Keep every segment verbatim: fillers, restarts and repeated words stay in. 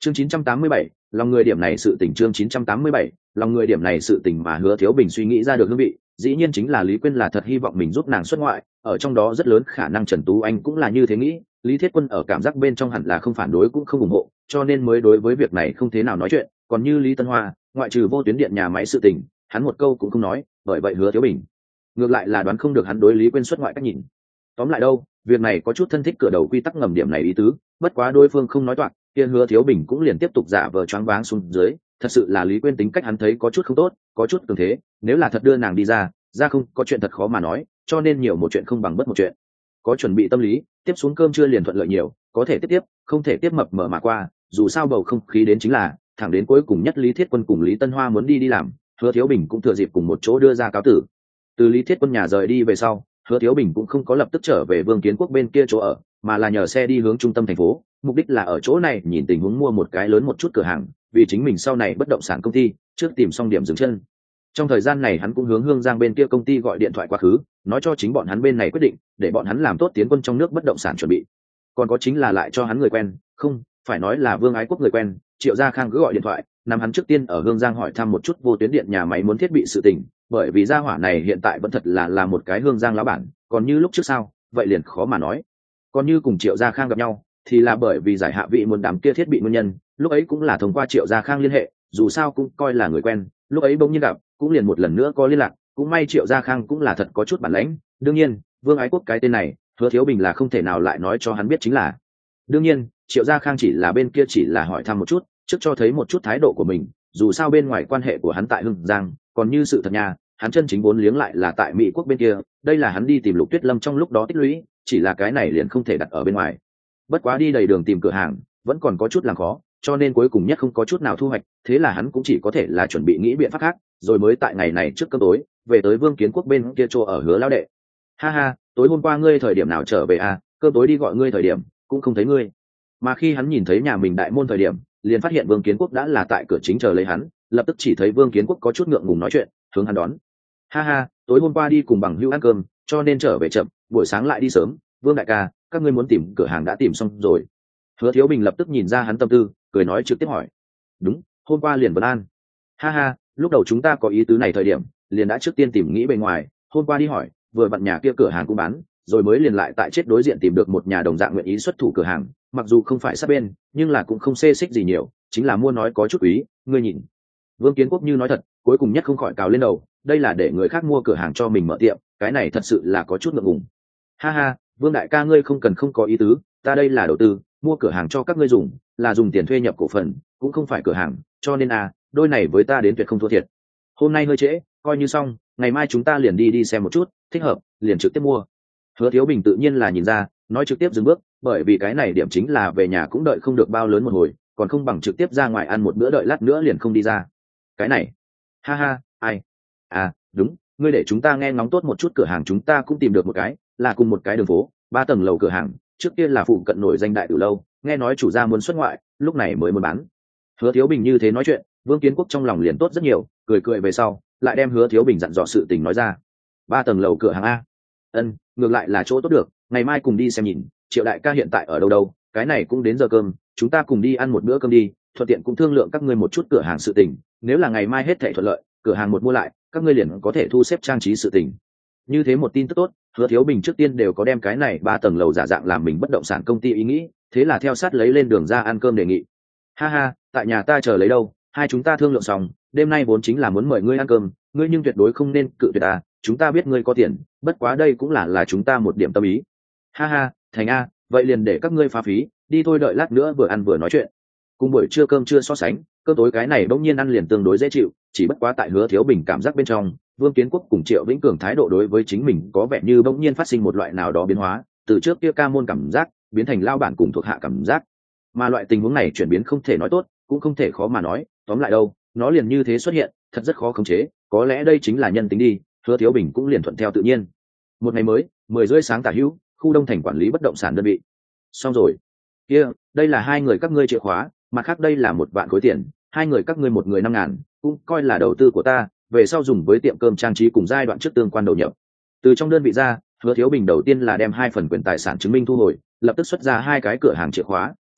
chương chín trăm tám mươi bảy, lòng người điểm này sự tình chương chín trăm tám mươi bảy, lòng người điểm này sự tình mà Hứa Thiếu Bình suy nghĩ ra được hương vị, dĩ nhiên chính là Lý Quyên là thật hy vọng mình giúp nàng xuất ngoại, ở trong đó rất lớn khả năng Trần Tú Anh cũng là như thế nghĩ, Lý Thiết Quân ở cảm giác bên trong hẳn là không phản đối cũng không ủng hộ, cho nên mới đối với việc này không thế nào nói chuyện, còn như Lý Tân Hoa, ngoại trừ vô tuyến điện nhà máy sự tình, hắn một câu cũng không nói, bởi vậy Hứa Thiếu Bình ngược lại là đoán không được hắn đối Lý Quyên xuất ngoại cách nhìn. Tóm lại đâu, việc này có chút thân thích cửa đầu quy tắc ngầm điểm này ý tứ, bất quá đối phương không nói toạc, kia Hứa Thiếu Bình cũng liền tiếp tục giả vờ choáng váng xuống dưới, thật sự là Lý Quyên tính cách hắn thấy có chút không tốt, có chút cường thế, nếu là thật đưa nàng đi ra, ra không có chuyện thật khó mà nói, cho nên nhiều một chuyện không bằng bất một chuyện. Có chuẩn bị tâm lý, tiếp xuống cơm trưa liền thuận lợi nhiều, có thể tiếp tiếp, không thể tiếp mập mở mà qua, dù sao bầu không khí đến chính là, thẳng đến cuối cùng nhất Lý Thiết Quân cùng Lý Tân Hoa muốn đi đi làm, Hứa Thiếu Bình cũng thừa dịp cùng một chỗ đưa ra cáo tử. Từ Lý Thiết Quân nhà rời đi về sau, Hứa Thiếu Bình cũng không có lập tức trở về Vương Kiến Quốc bên kia chỗ ở, mà là nhờ xe đi hướng trung tâm thành phố, mục đích là ở chỗ này nhìn tình huống mua một cái lớn một chút cửa hàng, vì chính mình sau này bất động sản công ty, trước tìm xong điểm dừng chân. Trong thời gian này hắn cũng hướng Hương Giang bên kia công ty gọi điện thoại quá khứ, nói cho chính bọn hắn bên này quyết định, để bọn hắn làm tốt tiến quân trong nước bất động sản chuẩn bị. Còn có chính là lại cho hắn người quen, không, phải nói là Vương Ái Quốc người quen, Triệu Gia Khang cứ gọi điện thoại, nằm hắn trước tiên ở Hương Giang hỏi thăm một chút vô tuyến điện nhà máy muốn thiết bị sự tình, bởi vì gia hỏa này hiện tại vẫn thật là là một cái Hương Giang lão bản, còn như lúc trước sao, vậy liền khó mà nói. Còn như cùng Triệu Gia Khang gặp nhau, thì là bởi vì giải hạ vị muốn đám kia thiết bị nguyên nhân, lúc ấy cũng là thông qua Triệu Gia Khang liên hệ, dù sao cũng coi là người quen, lúc ấy bỗng nhiên gặp, cũng liền một lần nữa có liên lạc, cũng may Triệu Gia Khang cũng là thật có chút bản lãnh, đương nhiên, Vương Ái Quốc cái tên này, Hứa Thiếu Bình là không thể nào lại nói cho hắn biết chính là. Đương nhiên, Triệu Gia Khang chỉ là bên kia chỉ là hỏi thăm một chút, trước cho thấy một chút thái độ của mình, dù sao bên ngoài quan hệ của hắn tại Hưng Giang, còn như sự thật nhà, hắn chân chính vốn liếng lại là tại Mỹ quốc bên kia, đây là hắn đi tìm Lục Tuyết Lâm trong lúc đó tích lũy, chỉ là cái này liền không thể đặt ở bên ngoài. Bất quá đi đầy đường tìm cửa hàng, vẫn còn có chút làm khó, cho nên cuối cùng nhất không có chút nào thu hoạch, thế là hắn cũng chỉ có thể là chuẩn bị nghĩ biện pháp khác, rồi mới tại ngày này trước cơm tối, về tới Vương Kiến Quốc bên kia chỗ ở Hứa lão đệ. Ha ha, tối hôm qua ngươi thời điểm nào trở về à, cơm tối đi gọi ngươi thời điểm, cũng không thấy ngươi. Mà khi hắn nhìn thấy nhà mình đại môn thời điểm, liền phát hiện Vương Kiến Quốc đã là tại cửa chính chờ lấy hắn, lập tức chỉ thấy Vương Kiến Quốc có chút ngượng ngùng nói chuyện, hướng hắn đón. Ha ha, tối hôm qua đi cùng bằng hữu ăn cơm, cho nên trở về chậm, buổi sáng lại đi sớm, Vương đại ca, các ngươi muốn tìm cửa hàng đã tìm xong rồi. Hứa Thiếu Bình lập tức nhìn ra hắn tâm tư, cười nói trực tiếp hỏi. Đúng, hôm qua liền Vân An. Ha ha, lúc đầu chúng ta có ý tứ này thời điểm, liền đã trước tiên tìm nghĩ bên ngoài, hôm qua đi hỏi, vừa vặn nhà kia cửa hàng cũng bán, rồi mới liền lại tại chết đối diện tìm được một nhà đồng dạng nguyện ý xuất thủ cửa hàng, mặc dù không phải sát bên, nhưng là cũng không xê xích gì nhiều, chính là mua nói có chút quý, ngươi nhìn. Vương Kiến Quốc như nói thật, cuối cùng nhất không khỏi cào lên đầu, đây là để người khác mua cửa hàng cho mình mở tiệm, cái này thật sự là có chút ngượng ngùng. Ha ha, Vương đại ca ngươi không cần không có ý tứ, ta đây là đầu tư, mua cửa hàng cho các ngươi dùng, là dùng tiền thuê nhập cổ phần, cũng không phải cửa hàng, cho nên à, đôi này với ta đến tuyệt không thua thiệt. Hôm nay hơi trễ, coi như xong, ngày mai chúng ta liền đi đi xem một chút, thích hợp, liền trực tiếp mua. Hứa Thiếu Bình tự nhiên là nhìn ra, nói trực tiếp dừng bước, bởi vì cái này điểm chính là về nhà cũng đợi không được bao lớn một hồi, còn không bằng trực tiếp ra ngoài ăn một bữa đợi lát nữa liền không đi ra. Cái này, ha ha, ai? À, đúng, ngươi để chúng ta nghe ngóng tốt một chút cửa hàng chúng ta cũng tìm được một cái, là cùng một cái đường phố, ba tầng lầu cửa hàng, trước kia là phụ cận nổi danh đại từ lâu, nghe nói chủ gia muốn xuất ngoại, lúc này mới muốn bán. Hứa Thiếu Bình như thế nói chuyện, Vương Kiến Quốc trong lòng liền tốt rất nhiều, cười cười về sau, lại đem Hứa Thiếu Bình dặn dò sự tình nói ra. Ba tầng lầu cửa hàng a? Ân, ngược lại là chỗ tốt được, ngày mai cùng đi xem nhìn, Triệu đại ca hiện tại ở đâu đâu, cái này cũng đến giờ cơm, chúng ta cùng đi ăn một bữa cơm đi, thuận tiện cũng thương lượng các ngươi một chút cửa hàng sự tình, nếu là ngày mai hết thảy thuận lợi, cửa hàng một mua lại, các ngươi liền có thể thu xếp trang trí sự tình. Như thế một tin tức tốt, Hứa Thiếu Bình trước tiên đều có đem cái này ba tầng lầu giả dạng làm mình bất động sản công ty ý nghĩ, thế là theo sát lấy lên đường ra ăn cơm đề nghị. Ha ha, tại nhà ta chờ lấy đâu, hai chúng ta thương lượng xong, đêm nay vốn chính là muốn mời ngươi ăn cơm, ngươi nhưng tuyệt đối không nên cự tuyệt à, chúng ta biết ngươi có tiền, bất quá đây cũng là là chúng ta một điểm tâm ý. Ha ha, thành a, vậy liền để các ngươi phá phí, đi thôi đợi lát nữa vừa ăn vừa nói chuyện. Cùng buổi trưa cơm trưa so sánh, cơm tối cái này bỗng nhiên ăn liền tương đối dễ chịu, chỉ bất quá tại Hứa Thiếu Bình cảm giác bên trong, Vương Kiến Quốc cùng Triệu Vĩnh Cường thái độ đối với chính mình có vẻ như bỗng nhiên phát sinh một loại nào đó biến hóa, từ trước kia ca môn cảm giác biến thành lao bản cùng thuộc hạ cảm giác. Mà loại tình huống này chuyển biến không thể nói tốt, cũng không thể khó mà nói, tóm lại đâu, nó liền như thế xuất hiện, thật rất khó khống chế, có lẽ đây chính là nhân tính đi, Hứa Thiếu Bình cũng liền thuận theo tự nhiên. Một ngày mới, mười rưỡi sáng tả hữu, khu Đông Thành quản lý bất động sản đơn vị. Xong rồi. Kia, đây là hai người các ngươi chìa khóa, mặt khác đây là một vạn khối tiền, hai người các ngươi một người năm ngàn, cũng coi là đầu tư của ta, về sau dùng với tiệm cơm trang trí cùng giai đoạn trước tương quan đầu nhập. Từ trong đơn vị ra, Hứa Thiếu Bình đầu tiên là đem hai phần quyền tài sản chứng minh thu hồi, lập tức xuất ra hai cái cửa hàng chìa khóa,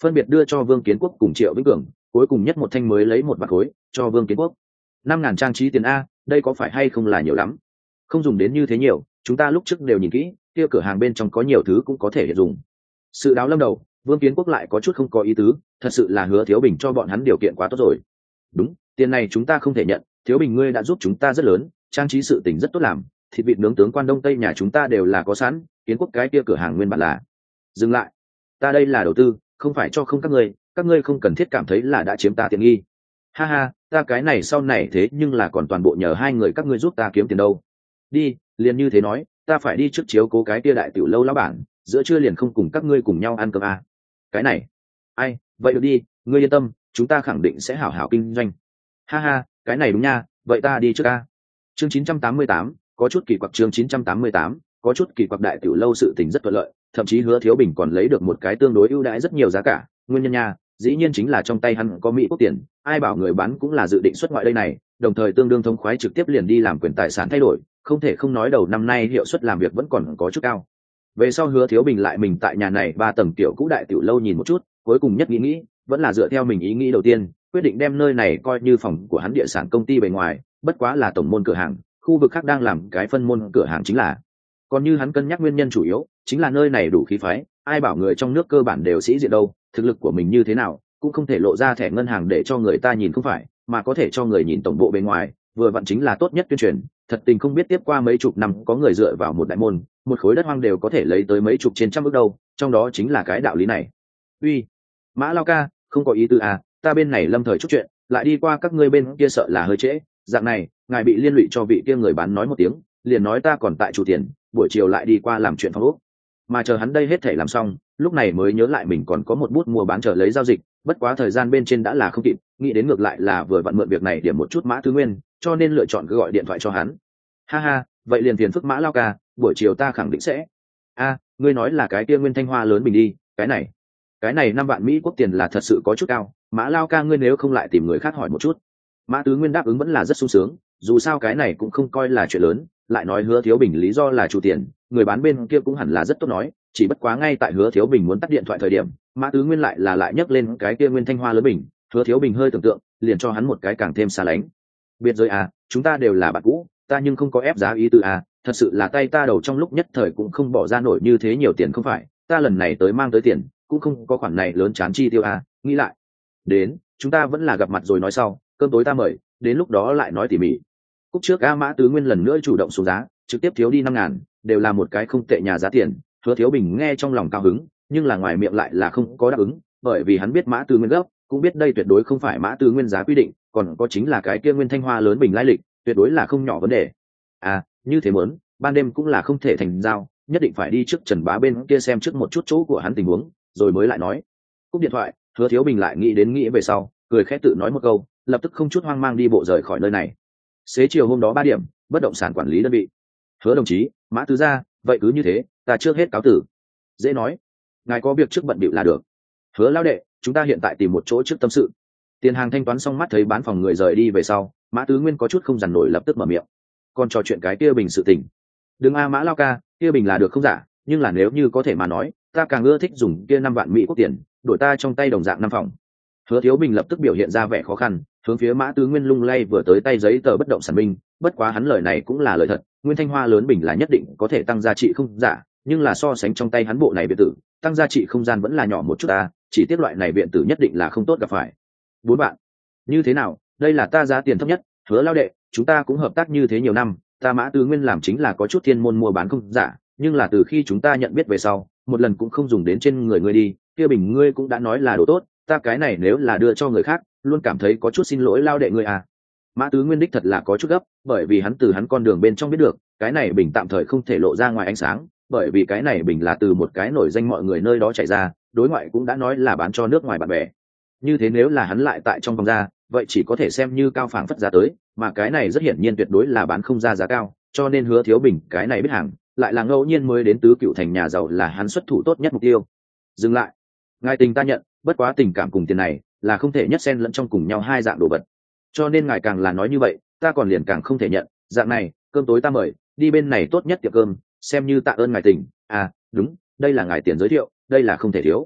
phân biệt đưa cho Vương Kiến Quốc cùng Triệu Vĩnh Cường, cuối cùng nhất một thanh mới lấy một vạn khối cho Vương Kiến Quốc. Năm ngàn trang trí tiền a, đây có phải hay không là nhiều lắm? Không dùng đến như thế nhiều, chúng ta lúc trước đều nhìn kỹ, kia cửa hàng bên trong có nhiều thứ cũng có thể hiện dùng. Sự đáo lâm đầu, Vương Kiến Quốc lại có chút không có ý tứ, thật sự là Hứa Thiếu Bình cho bọn hắn điều kiện quá tốt rồi. Đúng, tiền này chúng ta không thể nhận, Thiếu Bình ngươi đã giúp chúng ta rất lớn, trang trí sự tình rất tốt làm, thịt vịt nướng tướng quan đông tây nhà chúng ta đều là có sẵn, Kiến Quốc cái kia cửa hàng nguyên bản là. Dừng lại, ta đây là đầu tư, không phải cho không các ngươi, các ngươi không cần thiết cảm thấy là đã chiếm ta tiện nghi. Ha ha, ta cái này sau này thế nhưng là còn toàn bộ nhờ hai người các ngươi giúp ta kiếm tiền đâu. Đi, liền như thế nói, ta phải đi trước chiếu cố cái kia đại tiểu lâu lão bản, giữa trưa liền không cùng các ngươi cùng nhau ăn cơm à. Cái này, ai, vậy được đi, ngươi yên tâm, chúng ta khẳng định sẽ hảo hảo kinh doanh. Ha ha, cái này đúng nha, vậy ta đi trước a. Chương chín trăm tám mươi tám, có chút kỳ quặc chương chín trăm tám mươi tám, có chút kỳ quặc đại tiểu lâu sự tình rất thuận lợi, thậm chí Hứa Thiếu Bình còn lấy được một cái tương đối ưu đãi rất nhiều giá cả, nguyên nhân nha, dĩ nhiên chính là trong tay hắn có Mỹ quốc tiền, ai bảo người bán cũng là dự định xuất ngoại đây này, đồng thời tương đương thông khoái trực tiếp liền đi làm quyền tài sản thay đổi, không thể không nói đầu năm nay hiệu suất làm việc vẫn còn có chút cao. Về sau Hứa Thiếu Bình lại mình tại nhà này ba tầng tiểu cũ đại tiểu lâu nhìn một chút, cuối cùng nhất nghĩ nghĩ, vẫn là dựa theo mình ý nghĩ đầu tiên, quyết định đem nơi này coi như phòng của hắn địa sản công ty bề ngoài, bất quá là tổng môn cửa hàng, khu vực khác đang làm cái phân môn cửa hàng chính là. Còn như hắn cân nhắc nguyên nhân chủ yếu, chính là nơi này đủ khí phái, ai bảo người trong nước cơ bản đều sĩ diện đâu, thực lực của mình như thế nào, cũng không thể lộ ra thẻ ngân hàng để cho người ta nhìn không phải, mà có thể cho người nhìn tổng bộ bên ngoài, vừa vặn chính là tốt nhất tuyên truyền. Thật tình không biết tiếp qua mấy chục năm có người dựa vào một đại môn, một khối đất hoang đều có thể lấy tới mấy chục trên trăm ước đâu, trong đó chính là cái đạo lý này. Uy, Mã Lao ca, không có ý tư à, ta bên này lâm thời chút chuyện, lại đi qua các ngươi bên kia sợ là hơi trễ, dạng này, ngài bị liên lụy cho vị kia người bán nói một tiếng, liền nói ta còn tại chủ tiền, buổi chiều lại đi qua làm chuyện phong ốc. Mà chờ hắn đây hết thể làm xong, lúc này mới nhớ lại mình còn có một bút mua bán chờ lấy giao dịch, bất quá thời gian bên trên đã là không kịp, nghĩ đến ngược lại là vừa vặn mượn việc này điểm một chút Mã Tứ Nguyên, cho nên lựa chọn cứ gọi điện thoại cho hắn. Ha ha, vậy liền phiền phức Mã Lao ca, buổi chiều ta khẳng định sẽ. A, ngươi nói là cái kia Nguyên Thanh Hoa lớn bình đi, cái này, cái này năm vạn Mỹ quốc tiền là thật sự có chút cao, Mã Lao ca ngươi nếu không lại tìm người khác hỏi một chút. Mã Tứ Nguyên đáp ứng vẫn là rất sung sướng, dù sao cái này cũng không coi là chuyện lớn, lại nói Hứa Thiếu Bình lý do là chủ tiền, người bán bên kia cũng hẳn là rất tốt nói, chỉ bất quá ngay tại Hứa Thiếu Bình muốn tắt điện thoại thời điểm, Mã Tứ Nguyên lại là lại nhấc lên cái kia Nguyên Thanh Hoa lớn bình, Hứa Thiếu Bình hơi tưởng tượng, liền cho hắn một cái càng thêm xa lánh. Biệt rồi à, chúng ta đều là bạn cũ, ta nhưng không có ép giá ý tư à, thật sự là tay ta đầu trong lúc nhất thời cũng không bỏ ra nổi như thế nhiều tiền không phải, ta lần này tới mang tới tiền, cũng không có khoản này lớn chán chi tiêu à, nghĩ lại. Đến, chúng ta vẫn là gặp mặt rồi nói sau, cơm tối ta mời, đến lúc đó lại nói tỉ mỉ. Cúc trước A Mã Tứ Nguyên lần nữa chủ động xuống giá, trực tiếp thiếu đi năm ngàn, đều là một cái không tệ nhà giá tiền. Hứa Thiếu Bình nghe trong lòng cao hứng, nhưng là ngoài miệng lại là không có đáp ứng, bởi vì hắn biết Mã Tứ Nguyên gấp, cũng biết đây tuyệt đối không phải Mã Tứ Nguyên giá quy định, còn có chính là cái kia Nguyên Thanh Hoa lớn bình lai lịch, tuyệt đối là không nhỏ vấn đề. À, như thế muốn, ban đêm cũng là không thể thành giao, nhất định phải đi trước Trần Bá bên kia xem trước một chút chỗ của hắn tình huống, rồi mới lại nói. Cúp điện thoại, Hứa Thiếu Bình lại nghĩ đến nghĩ về sau, cười khẽ tự nói một câu, lập tức không chút hoang mang đi bộ rời khỏi nơi này. Xế chiều hôm đó ba điểm, bất động sản quản lý đơn vị. Hứa đồng chí, Mã Tứ gia, vậy cứ như thế, ta trước hết cáo tử. Dễ nói, ngài có việc trước bận bịu là được. Hứa lão đệ, chúng ta hiện tại tìm một chỗ trước tâm sự. Tiền hàng thanh toán xong mắt thấy bán phòng người rời đi về sau, Mã Tứ Nguyên có chút không dằn nổi lập tức mở miệng. Còn trò chuyện cái kia bình sự tình. Đừng a Mã Lao ca, kia bình là được không giả, nhưng là nếu như có thể mà nói, ta càng ưa thích dùng kia năm vạn Mỹ quốc tiền, đổi ta trong tay đồng dạng năm phòng. Hứa Thiếu Bình lập tức biểu hiện ra vẻ khó khăn, hướng phía Mã Tứ Nguyên lung lay vừa tới tay giấy tờ bất động sản binh, bất quá hắn lời này cũng là lời thật, Nguyên Thanh Hoa lớn bình là nhất định có thể tăng giá trị không giả, nhưng là so sánh trong tay hắn bộ này biệt tử, tăng giá trị không gian vẫn là nhỏ một chút ta, chỉ tiếc loại này viện tử nhất định là không tốt gặp phải. Bốn bạn, như thế nào, đây là ta giá tiền thấp nhất, Hứa lao đệ, chúng ta cũng hợp tác như thế nhiều năm, ta Mã Tứ Nguyên làm chính là có chút thiên môn mua bán không giả, nhưng là từ khi chúng ta nhận biết về sau, một lần cũng không dùng đến trên người ngươi đi, kia bình ngươi cũng đã nói là đồ tốt, ta cái này nếu là đưa cho người khác, luôn cảm thấy có chút xin lỗi lao đệ ngươi à. Mã Tứ Nguyên đích thật là có chút gấp, bởi vì hắn từ hắn con đường bên trong biết được, cái này bình tạm thời không thể lộ ra ngoài ánh sáng, bởi vì cái này bình là từ một cái nổi danh mọi người nơi đó chạy ra, đối ngoại cũng đã nói là bán cho nước ngoài bạn bè. Như thế nếu là hắn lại tại trong vòng ra, vậy chỉ có thể xem như cao phảng phất giá tới, mà cái này rất hiển nhiên tuyệt đối là bán không ra giá cao, cho nên Hứa Thiếu Bình cái này biết hàng, lại là ngẫu nhiên mới đến tứ cựu thành nhà giàu là hắn xuất thủ tốt nhất mục tiêu. Dừng lại, ngài tình ta nhận, bất quá tình cảm cùng tiền này là không thể nhất xen lẫn trong cùng nhau hai dạng đồ vật, cho nên ngài càng là nói như vậy, ta còn liền càng không thể nhận. Dạng này, cơm tối ta mời, đi bên này tốt nhất tiệm cơm, xem như tạ ơn ngài tình. À, đúng, đây là ngài tiền giới thiệu, đây là không thể thiếu.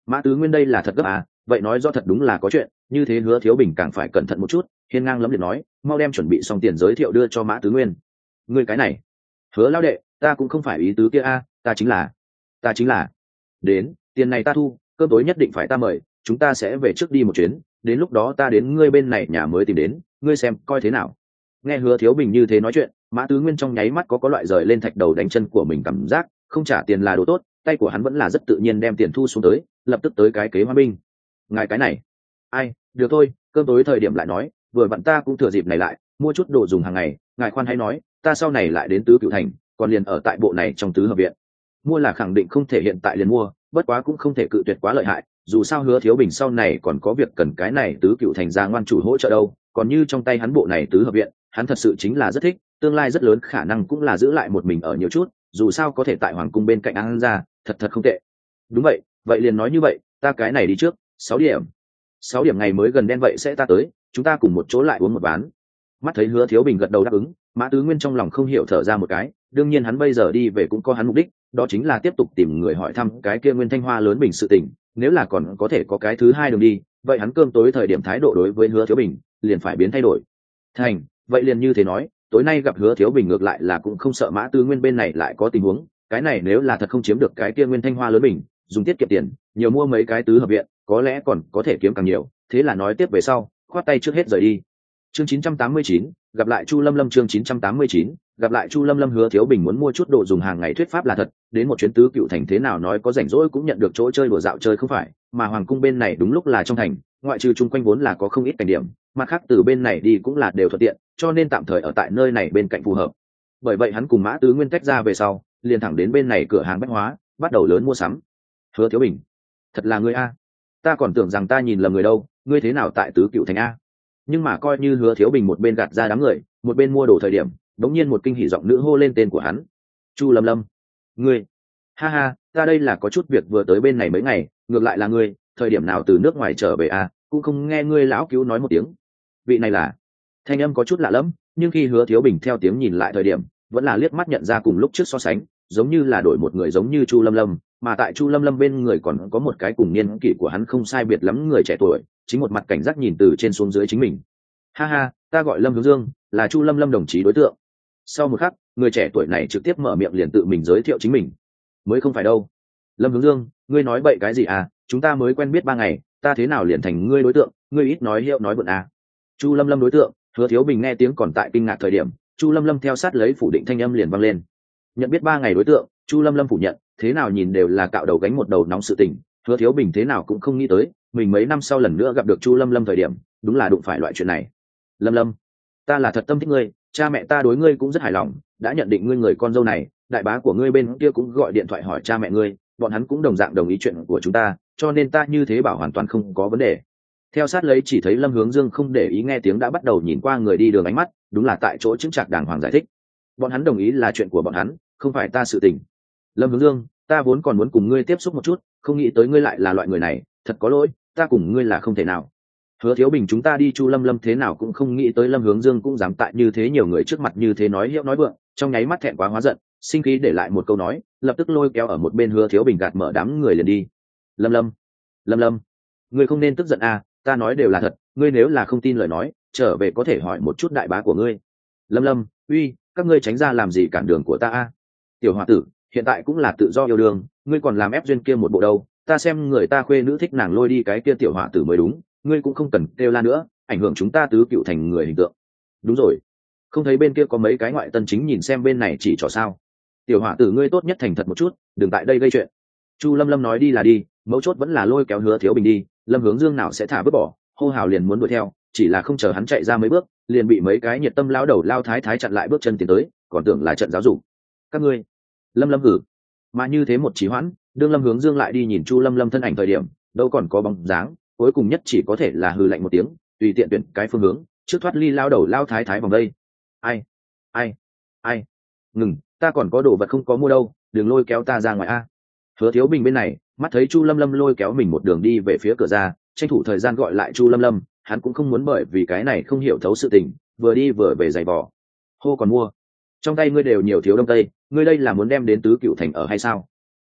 Mã Tứ Nguyên đây là thật gấp à, vậy nói do thật đúng là có chuyện, như thế Hứa Thiếu Bình càng phải cẩn thận một chút. Hiên ngang lẫm liệt nói, mau đem chuẩn bị xong tiền giới thiệu đưa cho Mã Tứ Nguyên. Ngươi cái này, Hứa lão đệ, ta cũng không phải ý tứ kia a, ta chính là, ta chính là, đến, tiền này ta thu, cơm tối nhất định phải ta mời, chúng ta sẽ về trước đi một chuyến, đến lúc đó ta đến ngươi bên này nhà mới tìm đến, ngươi xem coi thế nào. Nghe Hứa Thiếu Bình như thế nói chuyện, Mã Tứ Nguyên trong nháy mắt có có loại rời lên thạch đầu đánh chân của mình cảm giác, không trả tiền là đồ tốt, tay của hắn vẫn là rất tự nhiên đem tiền thu xuống tới, lập tức tới cái kế hoa binh. Ngài cái này, ai, được thôi, cơm tối thời điểm lại nói, vừa vặn ta cũng thừa dịp này lại, mua chút đồ dùng hàng ngày, ngài khoan hãy nói, ta sau này lại đến Tứ Cửu Thành, còn liền ở tại bộ này trong tứ hợp viện. Mua là khẳng định không thể hiện tại liền mua, bất quá cũng không thể cự tuyệt quá lợi hại, dù sao Hứa Thiếu Bình sau này còn có việc cần cái này Tứ Cửu Thành ra ngoan chủ hỗ trợ đâu, còn như trong tay hắn bộ này tứ hợp viện, hắn thật sự chính là rất thích, tương lai rất lớn khả năng cũng là giữ lại một mình ở nhiều chút, dù sao có thể tại hoàng cung bên cạnh ăn ra, thật thật không tệ. Đúng vậy, vậy liền nói như vậy, ta cái này đi trước, sáu điểm. Sáu điểm ngày mới gần đen vậy sẽ ta tới, chúng ta cùng một chỗ lại uống một ván. Mắt thấy Hứa Thiếu Bình gật đầu đáp ứng, Mã Tứ Nguyên trong lòng không hiểu thở ra một cái, đương nhiên hắn bây giờ đi về cũng có hắn mục đích, đó chính là tiếp tục tìm người hỏi thăm cái kia Nguyên Thanh Hoa lớn bình sự tình, nếu là còn có thể có cái thứ hai đường đi, vậy hắn cơm tối thời điểm thái độ đối với Hứa Thiếu Bình liền phải biến thay đổi. Thành, vậy liền như thế nói, tối nay gặp Hứa Thiếu Bình ngược lại là cũng không sợ Mã Tứ Nguyên bên này lại có tình huống, cái này nếu là thật không chiếm được cái kia Nguyên Thanh Hoa lớn bình, dùng tiết kiệm tiền, nhiều mua mấy cái tứ hợp viện, có lẽ còn có thể kiếm càng nhiều, thế là nói tiếp về sau, khoát tay trước hết rời đi. Chương chín trăm tám mươi chín, gặp lại Chu Lâm Lâm. Chương chín trăm tám mươi chín, gặp lại Chu Lâm Lâm. Hứa Thiếu Bình muốn mua chút đồ dùng hàng ngày thuyết pháp là thật, đến một chuyến Tứ Cựu Thành thế nào nói có rảnh rỗi cũng nhận được chỗ chơi đùa dạo chơi không phải, mà hoàng cung bên này đúng lúc là trong thành, ngoại trừ chung quanh vốn là có không ít cảnh điểm, mặt khác từ bên này đi cũng là đều thuận tiện, cho nên tạm thời ở tại nơi này bên cạnh phù hợp. Bởi vậy hắn cùng Mã Tứ Nguyên tách ra về sau, liền thẳng đến bên này cửa hàng bách hóa, bắt đầu lớn mua sắm. Hứa Thiếu Bình, thật là ngươi a, ta còn tưởng rằng ta nhìn lầm người đâu, ngươi thế nào tại Tứ Cựu Thành a? Nhưng mà coi như Hứa Thiếu Bình một bên gạt ra đám người, một bên mua đồ thời điểm, đống nhiên một kinh hỉ giọng nữ hô lên tên của hắn. Chu Lâm Lâm, ngươi, ha ha, ta đây là có chút việc vừa tới bên này mấy ngày, ngược lại là ngươi, thời điểm nào từ nước ngoài trở về à, cũng không nghe ngươi lão cứu nói một tiếng. Vị này là, thanh âm có chút lạ lẫm, nhưng khi Hứa Thiếu Bình theo tiếng nhìn lại thời điểm, vẫn là liếc mắt nhận ra cùng lúc trước so sánh, giống như là đổi một người giống như Chu Lâm Lâm, mà tại Chu Lâm Lâm bên người còn có một cái cùng niên kỷ của hắn không sai biệt lắm người trẻ tuổi, chính một mặt cảnh giác nhìn từ trên xuống dưới chính mình. Ha ha, ta gọi Lâm Hướng Dương, là Chu Lâm Lâm đồng chí đối tượng. Sau một khắc, người trẻ tuổi này trực tiếp mở miệng liền tự mình giới thiệu chính mình. Mới không phải đâu. Lâm Hướng Dương, ngươi nói bậy cái gì à, chúng ta mới quen biết ba ngày, ta thế nào liền thành ngươi đối tượng, ngươi ít nói hiệu nói bận à. Chu Lâm Lâm đối tượng. Hứa Thiếu Bình nghe tiếng còn tại kinh ngạc thời điểm, Chu Lâm Lâm theo sát lấy phủ định thanh âm liền vang lên. Nhận biết ba ngày đối tượng, Chu Lâm Lâm phủ nhận, thế nào nhìn đều là cạo đầu gánh một đầu nóng sự tình, Hứa Thiếu Bình thế nào cũng không nghĩ tới, mình mấy năm sau lần nữa gặp được Chu Lâm Lâm thời điểm, đúng là đụng phải loại chuyện này. Lâm Lâm, ta là thật tâm thích ngươi, cha mẹ ta đối ngươi cũng rất hài lòng, đã nhận định ngươi người con dâu này, đại bá của ngươi bên kia cũng gọi điện thoại hỏi cha mẹ ngươi, bọn hắn cũng đồng dạng đồng ý chuyện của chúng ta, cho nên ta như thế bảo hoàn toàn không có vấn đề. Theo sát lấy chỉ thấy Lâm Hướng Dương không để ý nghe tiếng đã bắt đầu nhìn qua người đi đường ánh mắt, đúng là tại chỗ chứng trạc đàng hoàng giải thích. Bọn hắn đồng ý là chuyện của bọn hắn, không phải ta sự tình. Lâm Hướng Dương, ta vốn còn muốn cùng ngươi tiếp xúc một chút, không nghĩ tới ngươi lại là loại người này, thật có lỗi, ta cùng ngươi là không thể nào. Hứa Thiếu Bình chúng ta đi Chu Lâm Lâm thế nào cũng không nghĩ tới Lâm Hướng Dương cũng dám tại như thế nhiều người trước mặt như thế nói hiệu nói vượng, trong nháy mắt thẹn quá hóa giận, sinh khí để lại một câu nói, lập tức lôi kéo ở một bên Hứa Thiếu Bình gạt mở đám người liền đi. Lâm Lâm, Lâm Lâm, ngươi không nên tức giận à, ta nói đều là thật, ngươi nếu là không tin lời nói, trở về có thể hỏi một chút đại bá của ngươi. Lâm Lâm, uy, các ngươi tránh ra làm gì cản đường của ta a? À? Tiểu hòa tử, hiện tại cũng là tự do yêu đương, ngươi còn làm ép duyên kia một bộ đâu, ta xem người ta khuê nữ thích nàng lôi đi cái kia tiểu hòa tử mới đúng, ngươi cũng không cần kêu la nữa, ảnh hưởng chúng ta Tứ Cựu Thành người hình tượng. Đúng rồi, không thấy bên kia có mấy cái ngoại tân chính nhìn xem bên này chỉ trò sao? Tiểu hòa tử ngươi tốt nhất thành thật một chút, đừng tại đây gây chuyện. Chu Lâm Lâm nói đi là đi, mấu chốt vẫn là lôi kéo Hứa Thiếu Bình đi, Lâm Hướng Dương nào sẽ thả vứt bỏ, hô hào liền muốn đuổi theo, chỉ là không chờ hắn chạy ra mấy bước, liền bị mấy cái nhiệt tâm lao đầu lao thái thái chặn lại bước chân tiến tới, còn tưởng là trận giáo dục. Các ngươi, Lâm Lâm hử, mà như thế một trì hoãn, đương Lâm Hướng Dương lại đi nhìn Chu Lâm Lâm thân ảnh thời điểm, đâu còn có bóng dáng, cuối cùng nhất chỉ có thể là hừ lạnh một tiếng, tùy tiện tuyển cái phương hướng, trước thoát ly lao đầu lao thái thái vòng đây. Ai, ai, ai, ngừng, ta còn có đồ vật không có mua đâu, đừng lôi kéo ta ra ngoài a. Hứa Thiếu Bình bên này, mắt thấy Chu Lâm Lâm lôi kéo mình một đường đi về phía cửa ra, tranh thủ thời gian gọi lại Chu Lâm Lâm, hắn cũng không muốn bởi vì cái này không hiểu thấu sự tình, vừa đi vừa về giày vò. Hô còn mua, trong tay ngươi đều nhiều thiếu đông tây, ngươi đây là muốn đem đến Tứ Cựu Thành ở hay sao? Đi,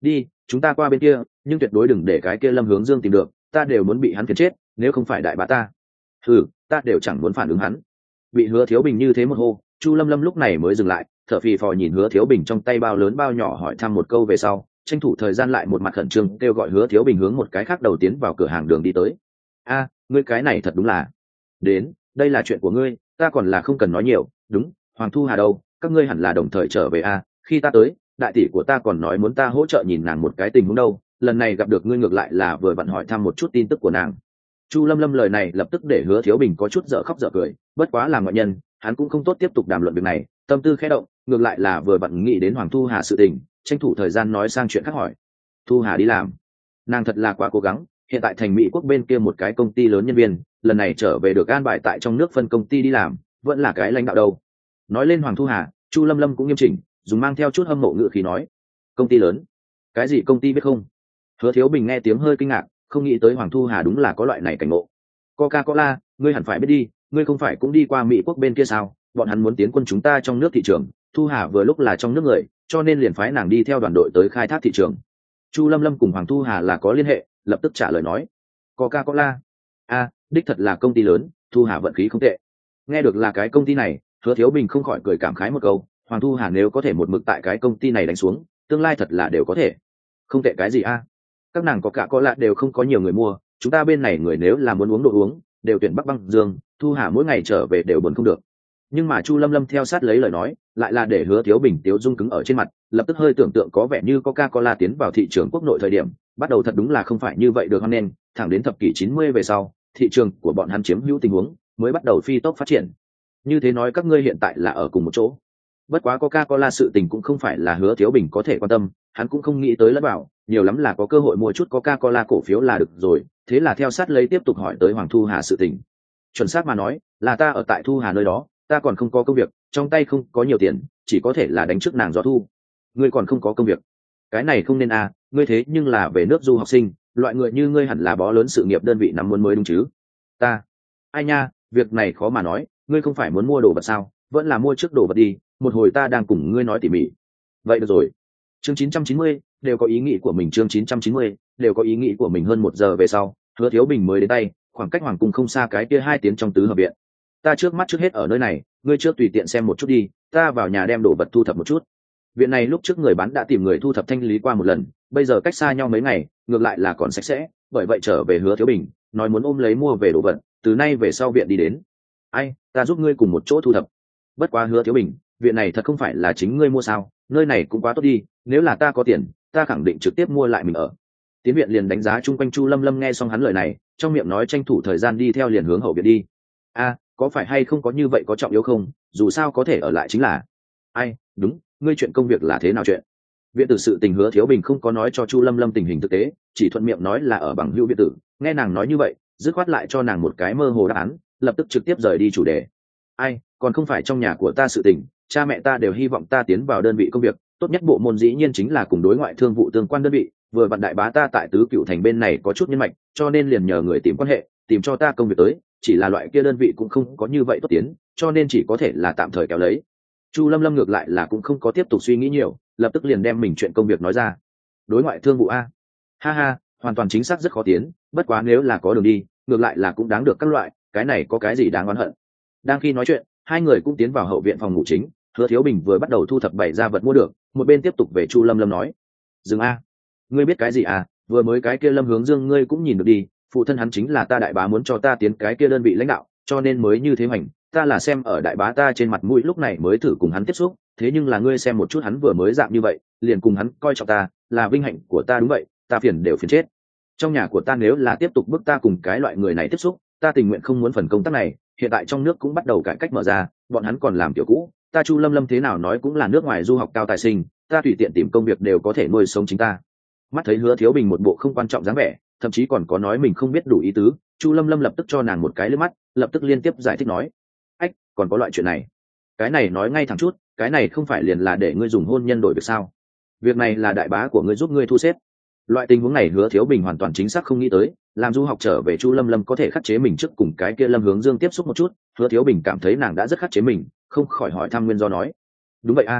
chúng ta qua bên kia, nhưng tuyệt đối đừng để cái kia Lâm Hướng Dương tìm được, ta đều muốn bị hắn phiền chết, nếu không phải đại bá ta. Ừ, ta đều chẳng muốn phản ứng hắn. Bị Hứa Thiếu Bình như thế một hô, Chu Lâm Lâm lúc này mới dừng lại, thở phì phò nhìn Hứa Thiếu Bình trong tay bao lớn bao nhỏ hỏi thăm một câu về sau, tranh thủ thời gian lại một mặt khẩn trương kêu gọi Hứa Thiếu Bình hướng một cái khác đầu tiến vào cửa hàng đường đi tới. A, ngươi cái này thật đúng là. Đến, đây là chuyện của ngươi, ta còn là không cần nói nhiều, đúng, Hoàng Thu Hà đâu, các ngươi hẳn là đồng thời trở về a, khi ta tới, đại tỷ của ta còn nói muốn ta hỗ trợ nhìn nàng một cái tình huống đâu, lần này gặp được ngươi ngược lại là vừa vặn hỏi thăm một chút tin tức của nàng. Chu Lâm Lâm lời này lập tức để Hứa Thiếu Bình có chút dở khóc dở cười, bất quá là ngoại nhân, hắn cũng không tốt tiếp tục đàm luận việc này, tâm tư khẽ động, ngược lại là vừa vặn nghĩ đến Hoàng Thu Hà sự tình, tranh thủ thời gian nói sang chuyện khác hỏi. Thu Hà đi làm, nàng thật là quá cố gắng, hiện tại thành Mỹ quốc bên kia một cái công ty lớn nhân viên, lần này trở về được an bài tại trong nước phân công ty đi làm, vẫn là cái lãnh đạo đâu. Nói lên Hoàng Thu Hà, Chu Lâm Lâm cũng nghiêm chỉnh, dùng mang theo chút hâm mộ ngữ khí nói, công ty lớn, cái gì công ty biết không? Hứa Thiếu Bình nghe tiếng hơi kinh ngạc, không nghĩ tới Hoàng Thu Hà đúng là có loại này cảnh ngộ. Coca-Cola, ngươi hẳn phải biết đi, ngươi không phải cũng đi qua Mỹ quốc bên kia sao? Bọn hắn muốn tiến quân chúng ta trong nước thị trường, Thu Hà vừa lúc là trong nước người, cho nên liền phái nàng đi theo đoàn đội tới khai thác thị trường. Chu Lâm Lâm cùng Hoàng Thu Hà là có liên hệ, lập tức trả lời nói, Coca-Cola, a, đích thật là công ty lớn, Thu Hà vận khí không tệ. Nghe được là cái công ty này, Hứa Thiếu Bình không khỏi cười cảm khái một câu, Hoàng Thu Hà nếu có thể một mực tại cái công ty này đánh xuống, tương lai thật là đều có thể. Không tệ cái gì a? Các nàng có cả có lạ đều không có nhiều người mua, chúng ta bên này người nếu là muốn uống đồ uống, đều tuyển Bắc Băng Dương, Thu Hà mỗi ngày trở về đều buồn không được. Nhưng mà Chu Lâm Lâm theo sát lấy lời nói, lại là để Hứa Thiếu Bình tiếu dung cứng ở trên mặt, lập tức hơi tưởng tượng có vẻ như Coca-Cola tiến vào thị trường quốc nội thời điểm, bắt đầu thật đúng là không phải như vậy được hoan nên, thẳng đến thập kỷ chín mươi về sau, thị trường của bọn hắn chiếm hữu tình huống mới bắt đầu phi tốc phát triển. Như thế nói các ngươi hiện tại là ở cùng một chỗ. Bất quá Coca-Cola sự tình cũng không phải là Hứa Thiếu Bình có thể quan tâm, hắn cũng không nghĩ tới lẫn bảo, nhiều lắm là có cơ hội mua chút Coca-Cola cổ phiếu là được rồi, thế là theo sát lấy tiếp tục hỏi tới Hoàng Thu Hà sự tình. Chuẩn xác mà nói, là ta ở tại Thu Hà nơi đó, ta còn không có công việc, trong tay không có nhiều tiền, chỉ có thể là đánh trước nàng gió thu. Ngươi còn không có công việc, cái này không nên à, ngươi thế nhưng là về nước du học sinh, loại người như ngươi hẳn là bó lớn sự nghiệp đơn vị nắm muốn mới đúng chứ? Ta, ai nha, việc này khó mà nói, ngươi không phải muốn mua đồ vật sao, vẫn là mua trước đồ vật đi, một hồi ta đang cùng ngươi nói tỉ mỉ. Vậy được rồi. Chương chín trăm chín mươi, đều có ý nghĩ của mình. Chương chín trăm chín mươi, đều có ý nghĩ của mình. Hơn một giờ về sau, Hứa Thiếu Bình mới đến tay, khoảng cách Hoàng cung không xa cái kia hai tiếng trong tứ hợp viện. Ta trước mắt trước hết ở nơi này, ngươi trước tùy tiện xem một chút đi, ta vào nhà đem đồ vật thu thập một chút. Viện này lúc trước người bán đã tìm người thu thập thanh lý qua một lần, bây giờ cách xa nhau mấy ngày, ngược lại là còn sạch sẽ, bởi vậy trở về Hứa Thiếu Bình, nói muốn ôm lấy mua về đồ vật, từ nay về sau viện đi đến. Ai, ta giúp ngươi cùng một chỗ thu thập. Bất quá Hứa Thiếu Bình, viện này thật không phải là chính ngươi mua sao, nơi này cũng quá tốt đi, nếu là ta có tiền, ta khẳng định trực tiếp mua lại mình ở. Tiến viện liền đánh giá chung quanh. Chu Lâm Lâm nghe xong hắn lời này, trong miệng nói tranh thủ thời gian đi theo liền hướng hậu viện đi. A, có phải hay không có như vậy có trọng yếu không, dù sao có thể ở lại chính là. Ai, đúng, ngươi chuyện công việc là thế nào chuyện? Viện tử sự tình Hứa Thiếu Bình không có nói cho Chu Lâm Lâm tình hình thực tế, chỉ thuận miệng nói là ở bằng hữu viện tử, nghe nàng nói như vậy, dứt khoát lại cho nàng một cái mơ hồ đáp án, lập tức trực tiếp rời đi chủ đề. Ai, còn không phải trong nhà của ta sự tình, cha mẹ ta đều hy vọng ta tiến vào đơn vị công việc, tốt nhất bộ môn dĩ nhiên chính là cùng đối ngoại thương vụ tương quan đơn vị, vừa vặn đại bá ta tại Tứ Cựu thành bên này có chút nhân mạch, cho nên liền nhờ người tìm quan hệ, tìm cho ta công việc tới, chỉ là loại kia đơn vị cũng không có như vậy tốt tiến, cho nên chỉ có thể là tạm thời kéo lấy. Chu Lâm Lâm ngược lại là cũng không có tiếp tục suy nghĩ nhiều, lập tức liền đem mình chuyện công việc nói ra. Đối ngoại thương vụ a? Ha ha, hoàn toàn chính xác rất khó tiến, bất quá nếu là có đường đi, ngược lại là cũng đáng được các loại, cái này có cái gì đáng oán hận. Đang khi nói chuyện, hai người cũng tiến vào hậu viện phòng ngủ chính, Hứa Thiếu Bình vừa bắt đầu thu thập bày ra vật mua được, một bên tiếp tục về Chu Lâm Lâm nói. Dừng a, ngươi biết cái gì à, vừa mới cái kia Lâm Hướng Dương ngươi cũng nhìn được đi, phụ thân hắn chính là ta đại bá muốn cho ta tiến cái kia đơn vị lãnh đạo, cho nên mới như thế hoành, ta là xem ở đại bá ta trên mặt mũi lúc này mới thử cùng hắn tiếp xúc, thế nhưng là ngươi xem một chút hắn vừa mới dạng như vậy, liền cùng hắn coi trọng ta, là vinh hạnh của ta đúng vậy, ta phiền đều phiền chết. Trong nhà của ta nếu là tiếp tục bức ta cùng cái loại người này tiếp xúc, ta tình nguyện không muốn phần công tác này, hiện tại trong nước cũng bắt đầu cải cách mở ra, bọn hắn còn làm kiểu cũ, ta Chu Lâm Lâm thế nào nói cũng là nước ngoài du học cao tài sinh, ta tùy tiện tìm công việc đều có thể nuôi sống chính ta. Mắt thấy Hứa Thiếu Bình một bộ không quan trọng dáng vẻ, thậm chí còn có nói mình không biết đủ ý tứ, Chu Lâm Lâm lập tức cho nàng một cái lướt mắt, lập tức liên tiếp giải thích nói, ách, còn có loại chuyện này, cái này nói ngay thẳng chút, cái này không phải liền là để ngươi dùng hôn nhân đổi việc sao? Việc này là đại bá của ngươi giúp ngươi thu xếp. Loại tình huống này Hứa Thiếu Bình hoàn toàn chính xác không nghĩ tới, làm du học trở về Chu Lâm Lâm có thể khắc chế mình trước cùng cái kia Lâm Hướng Dương tiếp xúc một chút, Hứa Thiếu Bình cảm thấy nàng đã rất khắc chế mình, không khỏi hỏi thăm nguyên do nói. Đúng vậy a,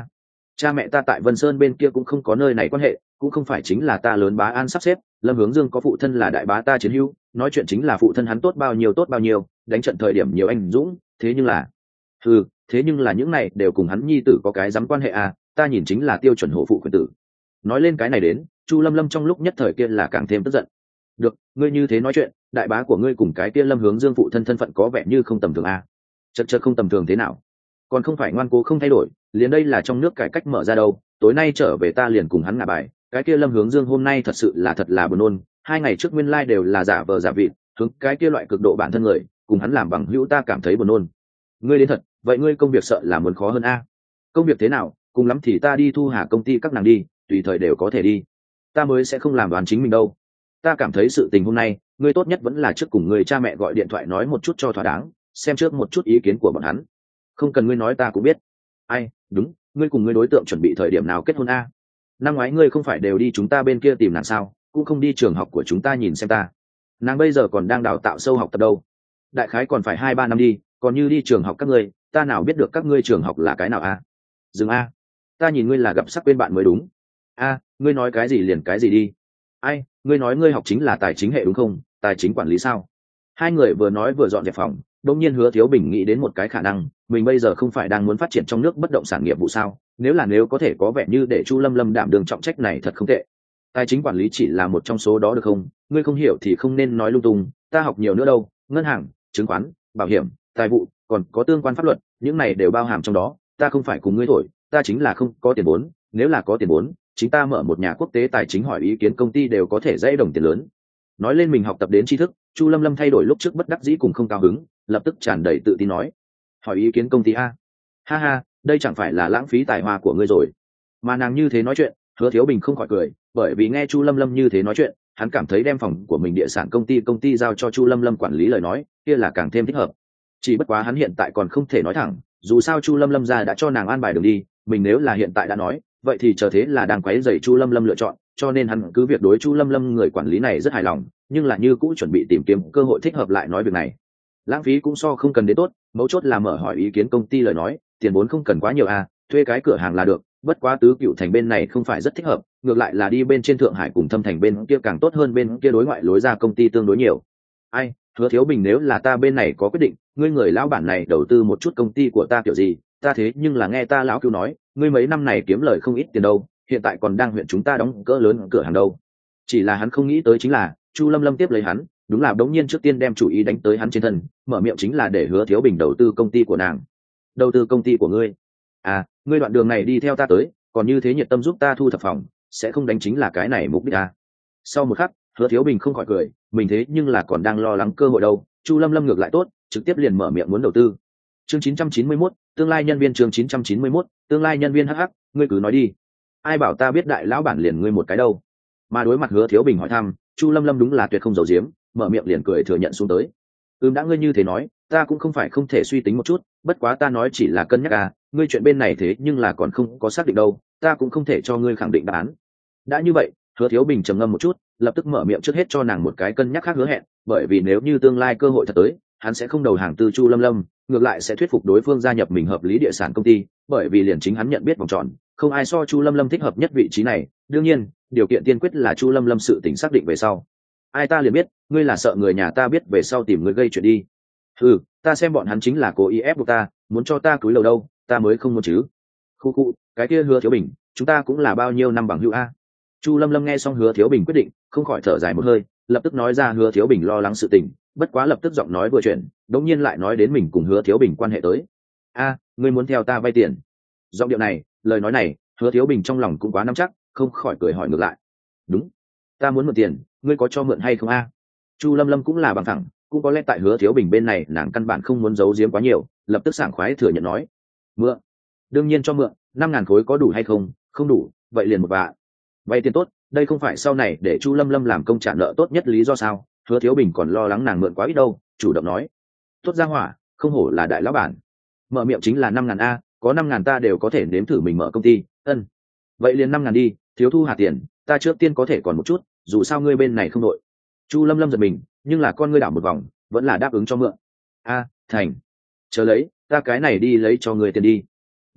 cha mẹ ta tại Vân Sơn bên kia cũng không có nơi này quan hệ, cũng không phải chính là ta lớn bá An sắp xếp. Lâm Hướng Dương có phụ thân là đại bá ta chiến hữu, nói chuyện chính là phụ thân hắn tốt bao nhiêu tốt bao nhiêu, đánh trận thời điểm nhiều anh dũng, thế nhưng là ừ thế nhưng là những này đều cùng hắn nhi tử có cái dám quan hệ à, ta nhìn chính là tiêu chuẩn hộ phụ quyền tử. Nói lên cái này đến, Chu Lâm Lâm trong lúc nhất thời kia là càng thêm tức giận. Được, ngươi như thế nói chuyện, đại bá của ngươi cùng cái kia Lâm Hướng Dương phụ thân thân phận có vẻ như không tầm thường à? Chật chật không tầm thường thế nào? Còn không phải ngoan cố không thay đổi, liền đây là trong nước cải cách mở ra đâu, tối nay trở về ta liền cùng hắn ngả bài, cái kia Lâm Hướng Dương hôm nay thật sự là thật là buồn nôn, hai ngày trước nguyên lai đều là giả vờ giả vịt, hướng cái kia loại cực độ bản thân người, cùng hắn làm bằng hữu ta cảm thấy buồn nôn. Ngươi đến thật, vậy ngươi công việc sợ là muốn khó hơn a? Công việc thế nào, cùng lắm thì ta đi thu hà công ty các nàng đi, tùy thời đều có thể đi. Ta mới sẽ không làm đoán chính mình đâu. Ta cảm thấy sự tình hôm nay, ngươi tốt nhất vẫn là trước cùng người cha mẹ gọi điện thoại nói một chút cho thỏa đáng, xem trước một chút ý kiến của bọn hắn. Không cần ngươi nói ta cũng biết. Ai, đúng, ngươi cùng ngươi đối tượng chuẩn bị thời điểm nào kết hôn a? Năm ngoái ngươi không phải đều đi chúng ta bên kia tìm nàng sao, cũng không đi trường học của chúng ta nhìn xem ta. Nàng bây giờ còn đang đào tạo sâu học tập đâu. Đại khái còn phải hai ba năm đi, còn như đi trường học các ngươi, ta nào biết được các ngươi trường học là cái nào a? Dừng a, ta nhìn ngươi là gặp sắc bên bạn mới đúng. A, ngươi nói cái gì liền cái gì đi. Ai, ngươi nói ngươi học chính là tài chính hệ đúng không, tài chính quản lý sao? Hai người vừa nói vừa dọn dẹp phòng, đột nhiên Hứa Thiếu Bình nghĩ đến một cái khả năng, mình bây giờ không phải đang muốn phát triển trong nước bất động sản nghiệp vụ sao, nếu là nếu có thể có vẻ như để Chu Lâm Lâm đảm đương trọng trách này thật không tệ. Tài chính quản lý chỉ là một trong số đó được không, ngươi không hiểu thì không nên nói lung tung, ta học nhiều nữa đâu, ngân hàng, chứng khoán, bảo hiểm, tài vụ, còn có tương quan pháp luật, những này đều bao hàm trong đó, ta không phải cùng ngươi thổi, ta chính là không có tiền vốn, nếu là có tiền vốn, chính ta mở một nhà quốc tế tài chính hỏi ý kiến công ty đều có thể dễ đồng tiền lớn. Nói lên mình học tập đến tri thức, Chu Lâm Lâm thay đổi lúc trước bất đắc dĩ cùng không cao hứng, lập tức tràn đầy tự tin nói: hỏi ý kiến công ty a? Ha ha, đây chẳng phải là lãng phí tài hoa của ngươi rồi. Mà nàng như thế nói chuyện, Hứa Thiếu Bình không khỏi cười, bởi vì nghe Chu Lâm Lâm như thế nói chuyện, hắn cảm thấy đem phòng của mình địa sản công ty công ty giao cho Chu Lâm Lâm quản lý lời nói, kia là càng thêm thích hợp. Chỉ bất quá hắn hiện tại còn không thể nói thẳng, dù sao Chu Lâm Lâm ra đã cho nàng an bài đường đi, mình nếu là hiện tại đã nói, vậy thì chờ thế là đang quấy rầy Chu Lâm Lâm lựa chọn, cho nên hắn cứ việc đối Chu Lâm Lâm người quản lý này rất hài lòng, nhưng là như cũ chuẩn bị tìm kiếm cơ hội thích hợp lại nói việc này. Lãng phí cũng so không cần đến tốt, mấu chốt là mở hỏi ý kiến công ty lời nói, tiền vốn không cần quá nhiều à, thuê cái cửa hàng là được, bất quá Tứ Cựu thành bên này không phải rất thích hợp, ngược lại là đi bên trên Thượng Hải cùng Thâm thành bên kia càng tốt hơn, bên kia đối ngoại lối ra công ty tương đối nhiều. Ai, Hứa Thiếu Bình, nếu là ta bên này có quyết định, ngươi người lão bản này đầu tư một chút công ty của ta kiểu gì, ta thế nhưng là nghe ta lão cứu nói, ngươi mấy năm này kiếm lời không ít tiền đâu, hiện tại còn đang huyện chúng ta đóng cỡ lớn cửa hàng đâu. Chỉ là hắn không nghĩ tới chính là Chu Lâm Lâm tiếp lấy hắn, đúng là đống nhiên trước tiên đem chủ ý đánh tới hắn trên thân, mở miệng chính là để Hứa Thiếu Bình đầu tư công ty của nàng. Đầu tư công ty của ngươi? À, ngươi đoạn đường này đi theo ta tới, còn như thế nhiệt tâm giúp ta thu thập phòng, sẽ không đánh chính là cái này mục đích à? Sau một khắc, Hứa Thiếu Bình không khỏi cười, mình thế nhưng là còn đang lo lắng cơ hội đâu. Chu Lâm Lâm ngược lại tốt, trực tiếp liền mở miệng muốn đầu tư. Chương chín trăm chín mươi mốt, tương lai nhân viên. Chương chín trăm chín mươi mốt, tương lai nhân viên. Hắc hắc, ngươi cứ nói đi. Ai bảo ta biết đại lão bản liền ngươi một cái đâu. Mà đối mặt Hứa Thiếu Bình hỏi thăm, Chu Lâm Lâm đúng là tuyệt không giấu giếm, mở miệng liền cười thừa nhận xuống tới. Ừm, đã ngươi như thế nói, ta cũng không phải không thể suy tính một chút, bất quá ta nói chỉ là cân nhắc à, ngươi chuyện bên này thế nhưng là còn không có xác định đâu, ta cũng không thể cho ngươi khẳng định đáp án. Đã như vậy, Hứa Thiếu Bình trầm ngâm một chút, lập tức mở miệng trước hết cho nàng một cái cân nhắc khác hứa hẹn, bởi vì nếu như tương lai cơ hội thật tới, hắn sẽ không đầu hàng từ Chu Lâm Lâm, ngược lại sẽ thuyết phục đối phương gia nhập mình hợp lý địa sản công ty, bởi vì liền chính hắn nhận biết vòng tròn, không ai so Chu Lâm Lâm thích hợp nhất vị trí này, đương nhiên, điều kiện tiên quyết là Chu Lâm Lâm sự tình xác định về sau. Ai ta liền biết, ngươi là sợ người nhà ta biết về sau tìm ngươi gây chuyện đi. Ừ, ta xem bọn hắn chính là cố ý ép buộc ta, muốn cho ta cúi đầu đâu, ta mới không muốn chứ. Khu khu, cái kia Hứa Thiếu Bình, chúng ta cũng là bao nhiêu năm bằng hữu a. Chu Lâm Lâm nghe xong Hứa Thiếu Bình quyết định, không khỏi thở dài một hơi, lập tức nói ra Hứa Thiếu Bình lo lắng sự tình, bất quá lập tức giọng nói vừa chuyển, đột nhiên lại nói đến mình cùng Hứa Thiếu Bình quan hệ tới. A, ngươi muốn theo ta vay tiền? Giọng điệu này, lời nói này, Hứa Thiếu Bình trong lòng cũng quá nắm chắc, không khỏi cười hỏi ngược lại. Đúng, ta muốn mượn tiền, ngươi có cho mượn hay không a? Chu Lâm Lâm cũng là bằng thẳng, cũng có lẽ tại Hứa Thiếu Bình bên này nàng căn bản không muốn giấu giếm quá nhiều, lập tức sảng khoái thừa nhận nói. Mượn? Đương nhiên cho mượn, năm ngàn khối có đủ hay không? Không đủ, vậy liền một vạn. Vay tiền tốt, đây không phải sau này để Chu Lâm Lâm làm công trả nợ tốt nhất lý do sao? Hứa Thiếu Bình còn lo lắng nàng mượn quá ít đâu, chủ động nói. Tốt ra hỏa, không hổ là đại lão bản. Mở miệng chính là năm ngàn a, có năm ngàn ta đều có thể nếm thử mình mở công ty. Ân, vậy liền năm ngàn đi, thiếu thu hà tiền, ta trước tiên có thể còn một chút, dù sao ngươi bên này không đội. Chu Lâm Lâm giật mình, nhưng là con ngươi đảo một vòng, vẫn là đáp ứng cho mượn. A, thành. Chờ lấy, ta cái này đi lấy cho ngươi tiền đi. Đúng,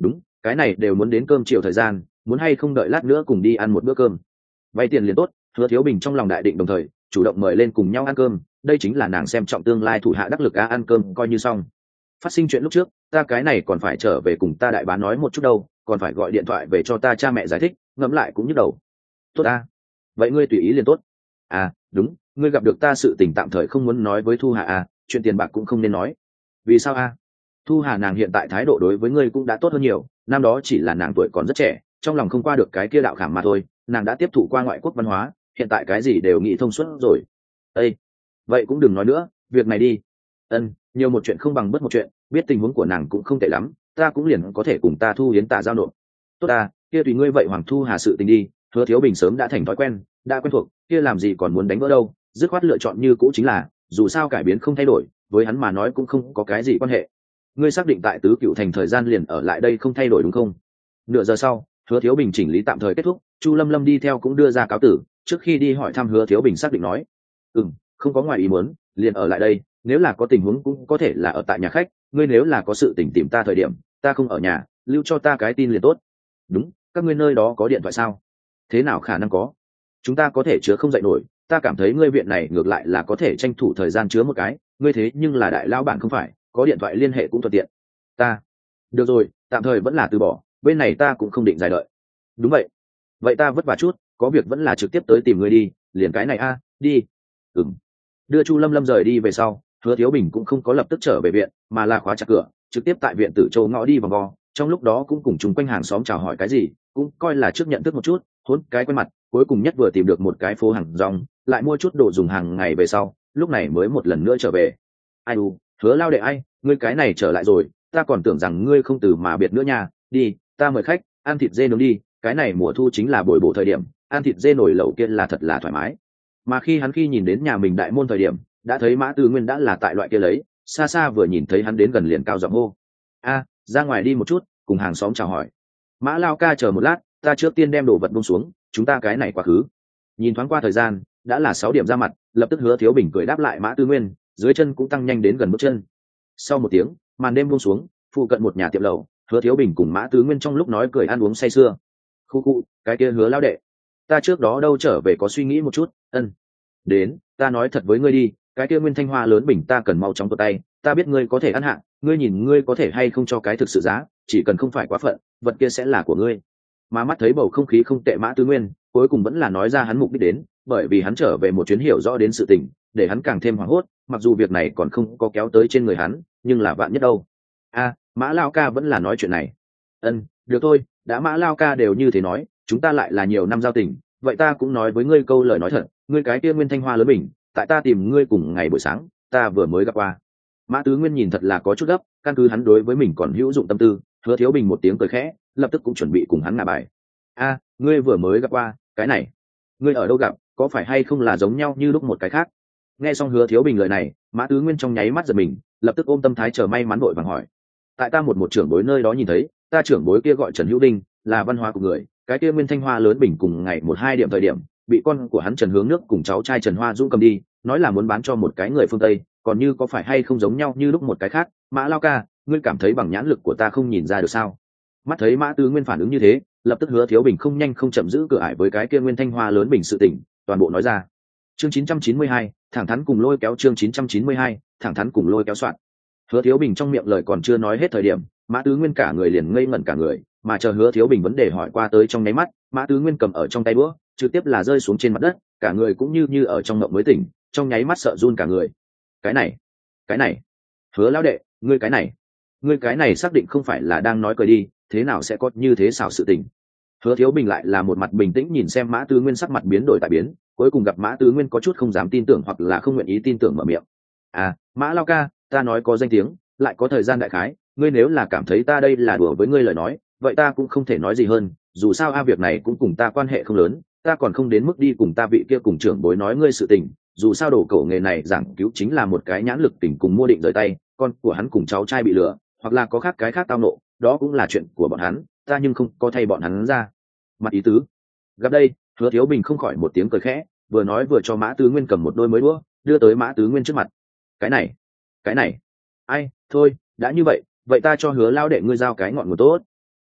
cái này đều muốn đến cơm chiều thời gian, muốn hay không đợi lát nữa cùng đi ăn một bữa cơm. Vay tiền liền tốt. Hứa Thiếu Bình trong lòng đại định, đồng thời chủ động mời lên cùng nhau ăn cơm. Đây chính là nàng xem trọng tương lai thủ hạ đắc lực a, ăn cơm coi như xong. Phát sinh chuyện lúc trước, ta cái này còn phải trở về cùng ta đại bá nói một chút đâu, còn phải gọi điện thoại về cho ta cha mẹ giải thích, ngẫm lại cũng nhức đầu. Tốt a, vậy ngươi tùy ý liền tốt. À đúng, ngươi gặp được ta sự tình tạm thời không muốn nói với Thu Hà à, chuyện tiền bạc cũng không nên nói. Vì sao a? Thu Hà nàng hiện tại thái độ đối với ngươi cũng đã tốt hơn nhiều, năm đó chỉ là nàng tuổi còn rất trẻ, trong lòng không qua được cái kia đạo khảm mà thôi, nàng đã tiếp thụ qua ngoại quốc văn hóa, hiện tại cái gì đều nghĩ thông suốt rồi. Ê, vậy cũng đừng nói nữa, việc này đi. Ân, nhiều một chuyện không bằng bất một chuyện, biết tình huống của nàng cũng không tệ lắm, ta cũng liền có thể cùng ta Thu Yến Tạ giao nộp. Tốt ta, kia tùy ngươi vậy. Hoàng Thu Hà sự tình đi, Hứa Thiếu Bình sớm đã thành thói quen, đã quen thuộc, kia làm gì còn muốn đánh vỡ đâu, dứt khoát lựa chọn như cũ chính là, dù sao cải biến không thay đổi, với hắn mà nói cũng không có cái gì quan hệ. Ngươi xác định tại Tứ Cựu Thành thời gian liền ở lại đây không thay đổi đúng không? Nửa giờ sau, Hứa Thiếu Bình chỉnh lý tạm thời kết thúc, Chu Lâm Lâm đi theo cũng đưa ra cáo tử, trước khi đi hỏi thăm Hứa Thiếu Bình xác định nói, ừm, không có ngoài ý muốn, liền ở lại đây, nếu là có tình huống cũng có thể là ở tại nhà khách, ngươi nếu là có sự tình tìm ta thời điểm, ta không ở nhà, lưu cho ta cái tin liền tốt. Đúng, các ngươi nơi đó có điện thoại sao? Thế nào khả năng có? Chúng ta có thể chứa không dậy nổi, ta cảm thấy ngươi viện này ngược lại là có thể tranh thủ thời gian chứa một cái, ngươi thế nhưng là đại lão bản không phải, có điện thoại liên hệ cũng thuận tiện. Ta, được rồi, tạm thời vẫn là từ bỏ, bên này ta cũng không định dài đợi. Đúng vậy, vậy ta vất vả chút, có việc vẫn là trực tiếp tới tìm ngươi đi, liền cái này a, đi. Ừm. Đưa Chu Lâm Lâm rời đi về sau, Hứa Thiếu Bình cũng không có lập tức trở về viện, mà là khóa chặt cửa, trực tiếp tại viện Tử Châu ngõ đi vòng vo, trong lúc đó cũng cùng chúng quanh hàng xóm chào hỏi cái gì, cũng coi là trước nhận thức một chút, hôn cái quen mặt, cuối cùng nhất vừa tìm được một cái phố hàng rong, lại mua chút đồ dùng hàng ngày về sau, lúc này mới một lần nữa trở về. Ai u, Hứa lao đệ ai, ngươi cái này trở lại rồi, ta còn tưởng rằng ngươi không từ mà biệt nữa nha, đi, ta mời khách, ăn thịt dê nướng đi, cái này mùa thu chính là bồi bổ thời điểm, ăn thịt dê nổi lẩu kia là thật là thoải mái. Mà khi hắn khi nhìn đến nhà mình đại môn thời điểm, đã thấy Mã Tư Nguyên đã là tại loại kia lấy, xa xa vừa nhìn thấy hắn đến gần liền cao giọng hô, a, ra ngoài đi một chút, cùng hàng xóm chào hỏi. Mã lao ca chờ một lát, ta trước tiên đem đồ vật buông xuống, chúng ta cái này quá khứ. Nhìn thoáng qua thời gian, đã là sáu điểm ra mặt, lập tức Hứa Thiếu Bình cười đáp lại Mã Tư Nguyên, dưới chân cũng tăng nhanh đến gần bước chân. Sau một tiếng, màn đêm buông xuống, phụ cận một nhà tiệm lẩu, Hứa Thiếu Bình cùng Mã Tư Nguyên trong lúc nói cười ăn uống say sưa. Khu khu, cái kia Hứa lao đệ, ta trước đó đâu trở về có suy nghĩ một chút, ân. Đến, ta nói thật với ngươi đi, cái kia Nguyên Thanh Hoa lớn bình ta cần mau chóng tuột tay, ta biết ngươi có thể ăn hạn, ngươi nhìn ngươi có thể hay không cho cái thực sự giá, chỉ cần không phải quá phận, vật kia sẽ là của ngươi. Mà mắt thấy bầu không khí không tệ, Mã Tư Nguyên cuối cùng vẫn là nói ra hắn mục đích đến, bởi vì hắn trở về một chuyến hiểu rõ đến sự tình, để hắn càng thêm hoảng hốt, mặc dù việc này còn không có kéo tới trên người hắn, nhưng là vạn nhất đâu. A, Mã lao ca vẫn là nói chuyện này. Ân, được thôi, đã Mã lao ca đều như thế nói, chúng ta lại là nhiều năm giao tình, vậy ta cũng nói với ngươi câu lời nói thật, ngươi cái kia Nguyên Thanh Hoa lớn bình, tại ta tìm ngươi cùng ngày buổi sáng, ta vừa mới gặp qua. Mã Tứ Nguyên nhìn thật là có chút gấp, căn cứ hắn đối với mình còn hữu dụng tâm tư, Hứa Thiếu Bình một tiếng cười khẽ, lập tức cũng chuẩn bị cùng hắn ngả bài. A, ngươi vừa mới gặp qua, cái này, ngươi ở đâu gặp, có phải hay không là giống nhau như lúc một cái khác? Nghe xong Hứa Thiếu Bình lời này, Mã Tứ Nguyên trong nháy mắt giật mình, lập tức ôm tâm thái chờ may mắn vội vàng hỏi. Tại ta một một trưởng bối nơi đó nhìn thấy, ta trưởng bối kia gọi Trần Hữu Đinh, là văn hóa của người, cái kia Nguyên Thanh Hoa lớn bình cùng ngày một hai điểm thời điểm, bị con của hắn Trần Hướng Nước cùng cháu trai Trần Hoa Dũng cầm đi, nói là muốn bán cho một cái người phương Tây, còn như có phải hay không giống nhau như lúc một cái khác. Mã lao ca, ngươi cảm thấy bằng nhãn lực của ta không nhìn ra được sao? Mắt thấy Mã Tư Nguyên phản ứng như thế, lập tức Hứa Thiếu Bình không nhanh không chậm giữ cửa ải với cái kia Nguyên Thanh Hoa lớn bình sự tình, toàn bộ nói ra. Chương chín trăm chín mươi hai, thẳng thắn cùng lôi kéo. Chương chín trăm chín mươi hai, thẳng thắn cùng lôi kéo soạn. Hứa Thiếu Bình trong miệng lời còn chưa nói hết thời điểm, Mã Tư Nguyên cả người liền ngây ngẩn cả người, mà chờ Hứa Thiếu Bình vấn đề hỏi qua tới trong nháy mắt, Mã Tư Nguyên cầm ở trong tay búa, trực tiếp là rơi xuống trên mặt đất, cả người cũng như như ở trong mộng mới tỉnh, trong nháy mắt sợ run cả người. Cái này, cái này, Hứa lão đệ, ngươi cái này, ngươi cái này xác định không phải là đang nói cười đi, thế nào sẽ có như thế xảo sự tình? Hứa Thiếu Bình lại là một mặt bình tĩnh nhìn xem Mã Tư Nguyên sắc mặt biến đổi tại biến, cuối cùng gặp Mã Tư Nguyên có chút không dám tin tưởng hoặc là không nguyện ý tin tưởng mở miệng. À, Mã lao ca, ta nói có danh tiếng, lại có thời gian đại khái, ngươi nếu là cảm thấy ta đây là đùa với ngươi lời nói, vậy ta cũng không thể nói gì hơn, dù sao a việc này cũng cùng ta quan hệ không lớn, ta còn không đến mức đi cùng ta vị kia cùng trưởng bối nói ngươi sự tình, dù sao đổ cổ nghề này giảng cứu chính là một cái nhãn lực tình cùng mua định rời tay, con của hắn cùng cháu trai bị lừa, hoặc là có khác cái khác tao nộ, đó cũng là chuyện của bọn hắn, ta nhưng không có thay bọn hắn ra mặt ý tứ. Gặp đây, Hứa Thiếu Bình không khỏi một tiếng cười khẽ, vừa nói vừa cho Mã Tứ Nguyên cầm một đôi mới đũa, đưa tới Mã Tứ Nguyên trước mặt. Cái này, cái này, ai, thôi, đã như vậy, vậy ta cho Hứa lao đệ ngươi giao cái ngọn nguồn tốt.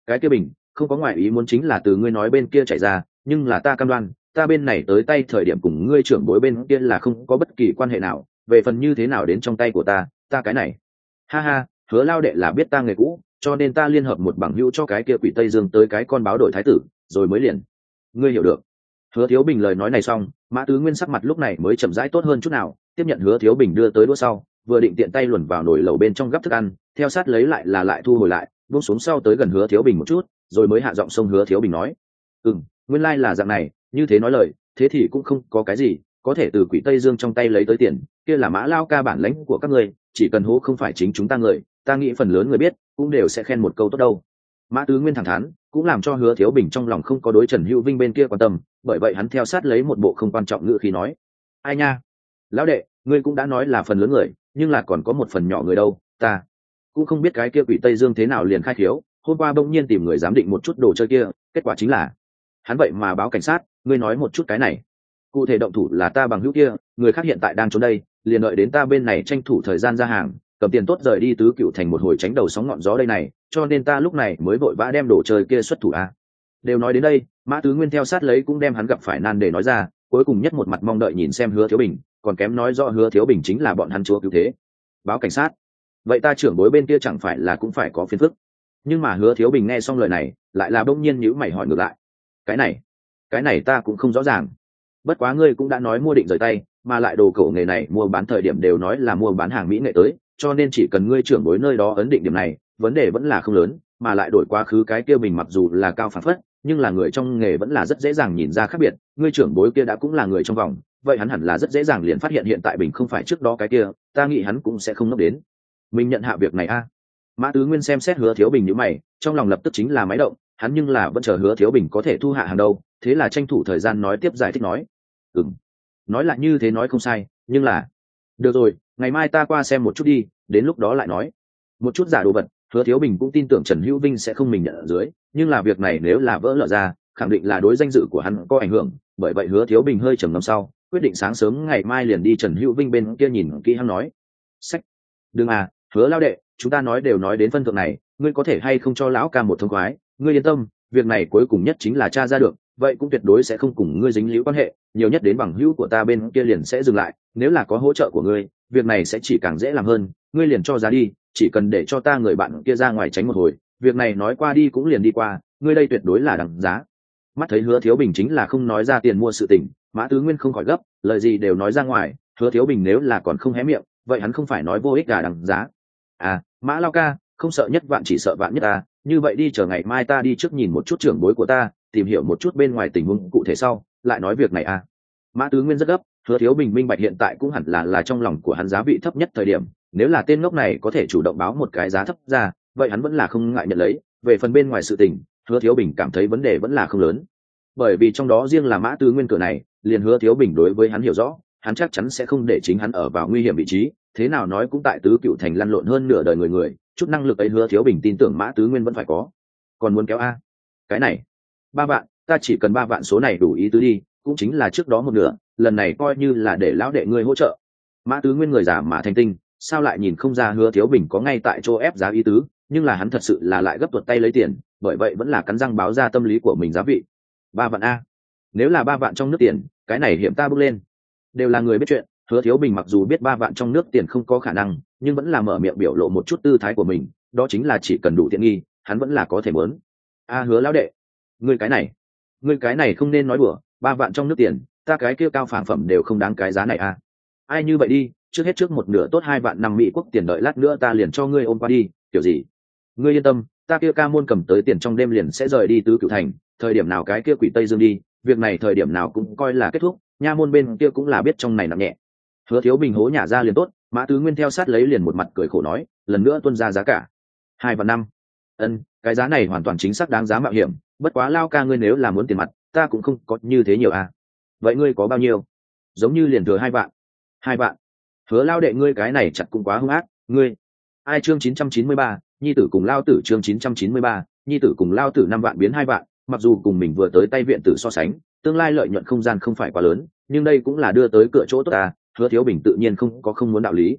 cái kia bình không có ngoại ý muốn chính là từ ngươi nói bên kia chạy ra, nhưng là ta cam đoan ta bên này tới tay thời điểm cùng ngươi trưởng bối bên kia là không có bất kỳ quan hệ nào, về phần như thế nào đến trong tay của ta ta cái này ha ha. Hứa lao đệ là biết ta nghề cũ, cho nên ta liên hợp một bằng hữu cho cái kia quỷ Tây Dương tới cái con báo đổi thái tử rồi mới liền. Ngươi hiểu được. Hứa Thiếu Bình lời nói này xong, Mã Tứ Nguyên sắc mặt lúc này mới chậm rãi tốt hơn chút nào, tiếp nhận Hứa Thiếu Bình đưa tới đũa sau, vừa định tiện tay luồn vào nồi lẩu bên trong gắp thức ăn, theo sát lấy lại là lại thu hồi lại, buông xuống sau tới gần Hứa Thiếu Bình một chút, rồi mới hạ giọng xông Hứa Thiếu Bình nói: "Ừm, nguyên lai là dạng này, như thế nói lời, thế thì cũng không có cái gì, có thể từ quỷ Tây Dương trong tay lấy tới tiền, kia là Mã lao ca bản lãnh của các ngươi, chỉ cần hố không phải chính chúng ta người, ta nghĩ phần lớn người biết, cũng đều sẽ khen một câu tốt đâu." Mã Tứ Nguyên thẳng thắn, cũng làm cho Hứa Thiếu Bình trong lòng không có đối Trần Hữu Vinh bên kia quan tâm, bởi vậy hắn theo sát lấy một bộ không quan trọng ngữ khí nói: "Ai nha, lão đệ, ngươi cũng đã nói là phần lớn người, nhưng là còn có một phần nhỏ người đâu, ta cũng không biết cái kia quỷ Tây Dương thế nào liền khai khiếu, hôm qua bỗng nhiên tìm người giám định một chút đồ chơi kia, kết quả chính là hắn vậy mà báo cảnh sát, ngươi nói một chút cái này. Cụ thể động thủ là ta bằng hữu kia, người khác hiện tại đang trốn đây, liền đợi đến ta bên này tranh thủ thời gian ra hàng, cầm tiền tốt rời đi Tứ Cựu thành một hồi tránh đầu sóng ngọn gió đây này, cho nên ta lúc này mới vội vã đem đồ chơi kia xuất thủ a." Đều nói đến đây, Mã Tứ Nguyên theo sát lấy cũng đem hắn gặp phải nan để nói ra, cuối cùng nhất một mặt mong đợi nhìn xem Hứa Thiếu Bình, còn kém nói rõ Hứa Thiếu Bình chính là bọn hắn chúa cứu thế. Báo cảnh sát? Vậy ta trưởng bối bên kia chẳng phải là cũng phải có phiền phức? Nhưng mà Hứa Thiếu Bình nghe xong lời này, lại là bỗng nhiên nhíu mày hỏi ngược lại: "Cái này, cái này ta cũng không rõ ràng. Bất quá ngươi cũng đã nói mua định rời tay, mà lại đồ cổ nghề này mua bán thời điểm đều nói là mua bán hàng mỹ nghệ tới, cho nên chỉ cần ngươi trưởng bối nơi đó ấn định điểm này, vấn đề vẫn là không lớn, mà lại đổi quá khứ cái kia bình mặc dù là cao phản phất, nhưng là người trong nghề vẫn là rất dễ dàng nhìn ra khác biệt, ngươi trưởng bối kia đã cũng là người trong vòng, vậy hắn hẳn là rất dễ dàng liền phát hiện hiện tại bình không phải trước đó cái kia, ta nghĩ hắn cũng sẽ không ngốc đến mình nhận hạ việc này a." Mã Tứ Nguyên xem xét Hứa Thiếu Bình như mày, trong lòng lập tức chính là máy động, hắn nhưng là vẫn chờ Hứa Thiếu Bình có thể thu hạ hàng đâu, thế là tranh thủ thời gian nói tiếp giải thích nói: "Ừm, nói là như thế nói không sai, nhưng là được rồi, ngày mai ta qua xem một chút đi, đến lúc đó lại nói." Một chút giả đồ vật, Hứa Thiếu Bình cũng tin tưởng Trần Hữu Vinh sẽ không mình nhận ở dưới, nhưng là việc này nếu là vỡ lở ra, khẳng định là đối danh dự của hắn có ảnh hưởng, bởi vậy Hứa Thiếu Bình hơi trầm ngâm sau, quyết định sáng sớm ngày mai liền đi Trần Hữu Vinh bên kia nhìn kỹ hắn nói: "Sách, đừng à, Hứa lao đệ, chúng ta nói đều nói đến phân thượng này, ngươi có thể hay không cho lão ca một thông khoái, ngươi yên tâm, việc này cuối cùng nhất chính là tra ra được, vậy cũng tuyệt đối sẽ không cùng ngươi dính líu quan hệ, nhiều nhất đến bằng hữu của ta bên kia liền sẽ dừng lại, nếu là có hỗ trợ của ngươi, việc này sẽ chỉ càng dễ làm hơn, ngươi liền cho giá đi, chỉ cần để cho ta người bạn kia ra ngoài tránh một hồi, việc này nói qua đi cũng liền đi qua, ngươi đây tuyệt đối là đằng giá." Mắt thấy Hứa Thiếu Bình chính là không nói ra tiền mua sự tình, Mã Tứ Nguyên không khỏi gấp, lời gì đều nói ra ngoài, Hứa Thiếu Bình nếu là còn không hé miệng, vậy hắn không phải nói vô ích cả đằng giá. "À, Mã lao ca, không sợ nhất vạn chỉ sợ vạn nhất ta, như vậy đi chờ ngày mai ta đi trước nhìn một chút trưởng bối của ta, tìm hiểu một chút bên ngoài tình huống cụ thể sau, lại nói việc này à." Mã Tứ Nguyên rất gấp, Hứa Thiếu Bình minh bạch hiện tại cũng hẳn là là trong lòng của hắn giá vị thấp nhất thời điểm, nếu là tên ngốc này có thể chủ động báo một cái giá thấp ra, vậy hắn vẫn là không ngại nhận lấy, về phần bên ngoài sự tình, Hứa Thiếu Bình cảm thấy vấn đề vẫn là không lớn. Bởi vì trong đó riêng là Mã Tứ Nguyên cửa này, liền Hứa Thiếu Bình đối với hắn hiểu rõ, hắn chắc chắn sẽ không để chính hắn ở vào nguy hiểm vị trí, thế nào nói cũng tại Tứ Cựu thành lăn lộn hơn nửa đời người người, chút năng lực ấy Hứa Thiếu Bình tin tưởng Mã Tứ Nguyên vẫn phải có. Còn muốn kéo a? Cái này, ba vạn, ta chỉ cần ba vạn số này đủ ý tứ đi, cũng chính là trước đó một nửa, lần này coi như là để lão đệ ngươi hỗ trợ. Mã Tứ Nguyên người già mà thành tinh, sao lại nhìn không ra Hứa Thiếu Bình có ngay tại chỗ ép giá ý tứ, nhưng là hắn thật sự là lại gấp tuột tay lấy tiền, bởi vậy vẫn là cắn răng báo ra tâm lý của mình giá vị. Ba vạn a? Nếu là ba vạn trong nước tiền, cái này hiểm ta bước lên. Đều là người biết chuyện, Hứa Thiếu Bình mặc dù biết ba vạn trong nước tiền không có khả năng, nhưng vẫn là mở miệng biểu lộ một chút tư thái của mình, đó chính là chỉ cần đủ tiện nghi, hắn vẫn là có thể muốn. A Hứa lão đệ, ngươi cái này, ngươi cái này không nên nói đùa, ba vạn trong nước tiền, ta cái kia cao phản phẩm đều không đáng cái giá này a. Ai như vậy đi, trước hết trước một nửa tốt hai vạn năm mỹ quốc tiền, đợi lát nữa ta liền cho ngươi ôm qua đi, kiểu gì? Ngươi yên tâm, ta kia ca môn cầm tới tiền trong đêm liền sẽ rời đi Tứ Cửu thành, thời điểm nào cái kia quỷ Tây Dương đi, việc này thời điểm nào cũng coi là kết thúc, nha môn bên kia cũng là biết trong này nặng nhẹ. Hứa Thiếu Bình hố nhả ra liền tốt, Mã Tứ Nguyên theo sát lấy liền một mặt cười khổ nói, lần nữa tuân ra giá cả hai vạn năm. Ân, cái giá này hoàn toàn chính xác đáng giá mạo hiểm, bất quá lao ca ngươi nếu là muốn tiền mặt, ta cũng không có như thế nhiều à. Vậy ngươi có bao nhiêu? Giống như liền thừa hai vạn. Hai vạn? Hứa lao đệ ngươi cái này chặt cũng quá hung ác, ngươi. Ai chương chín trăm chín mươi ba, nhi tử cùng lao tử chương chín trăm chín mươi ba, nhi tử cùng lao tử năm vạn biến hai vạn, mặc dù cùng mình vừa tới tay viện tử so sánh, tương lai lợi nhuận không gian không phải quá lớn, nhưng đây cũng là đưa tới cửa chỗ tốt ta, Hứa Thiếu Bình tự nhiên không có không muốn đạo lý.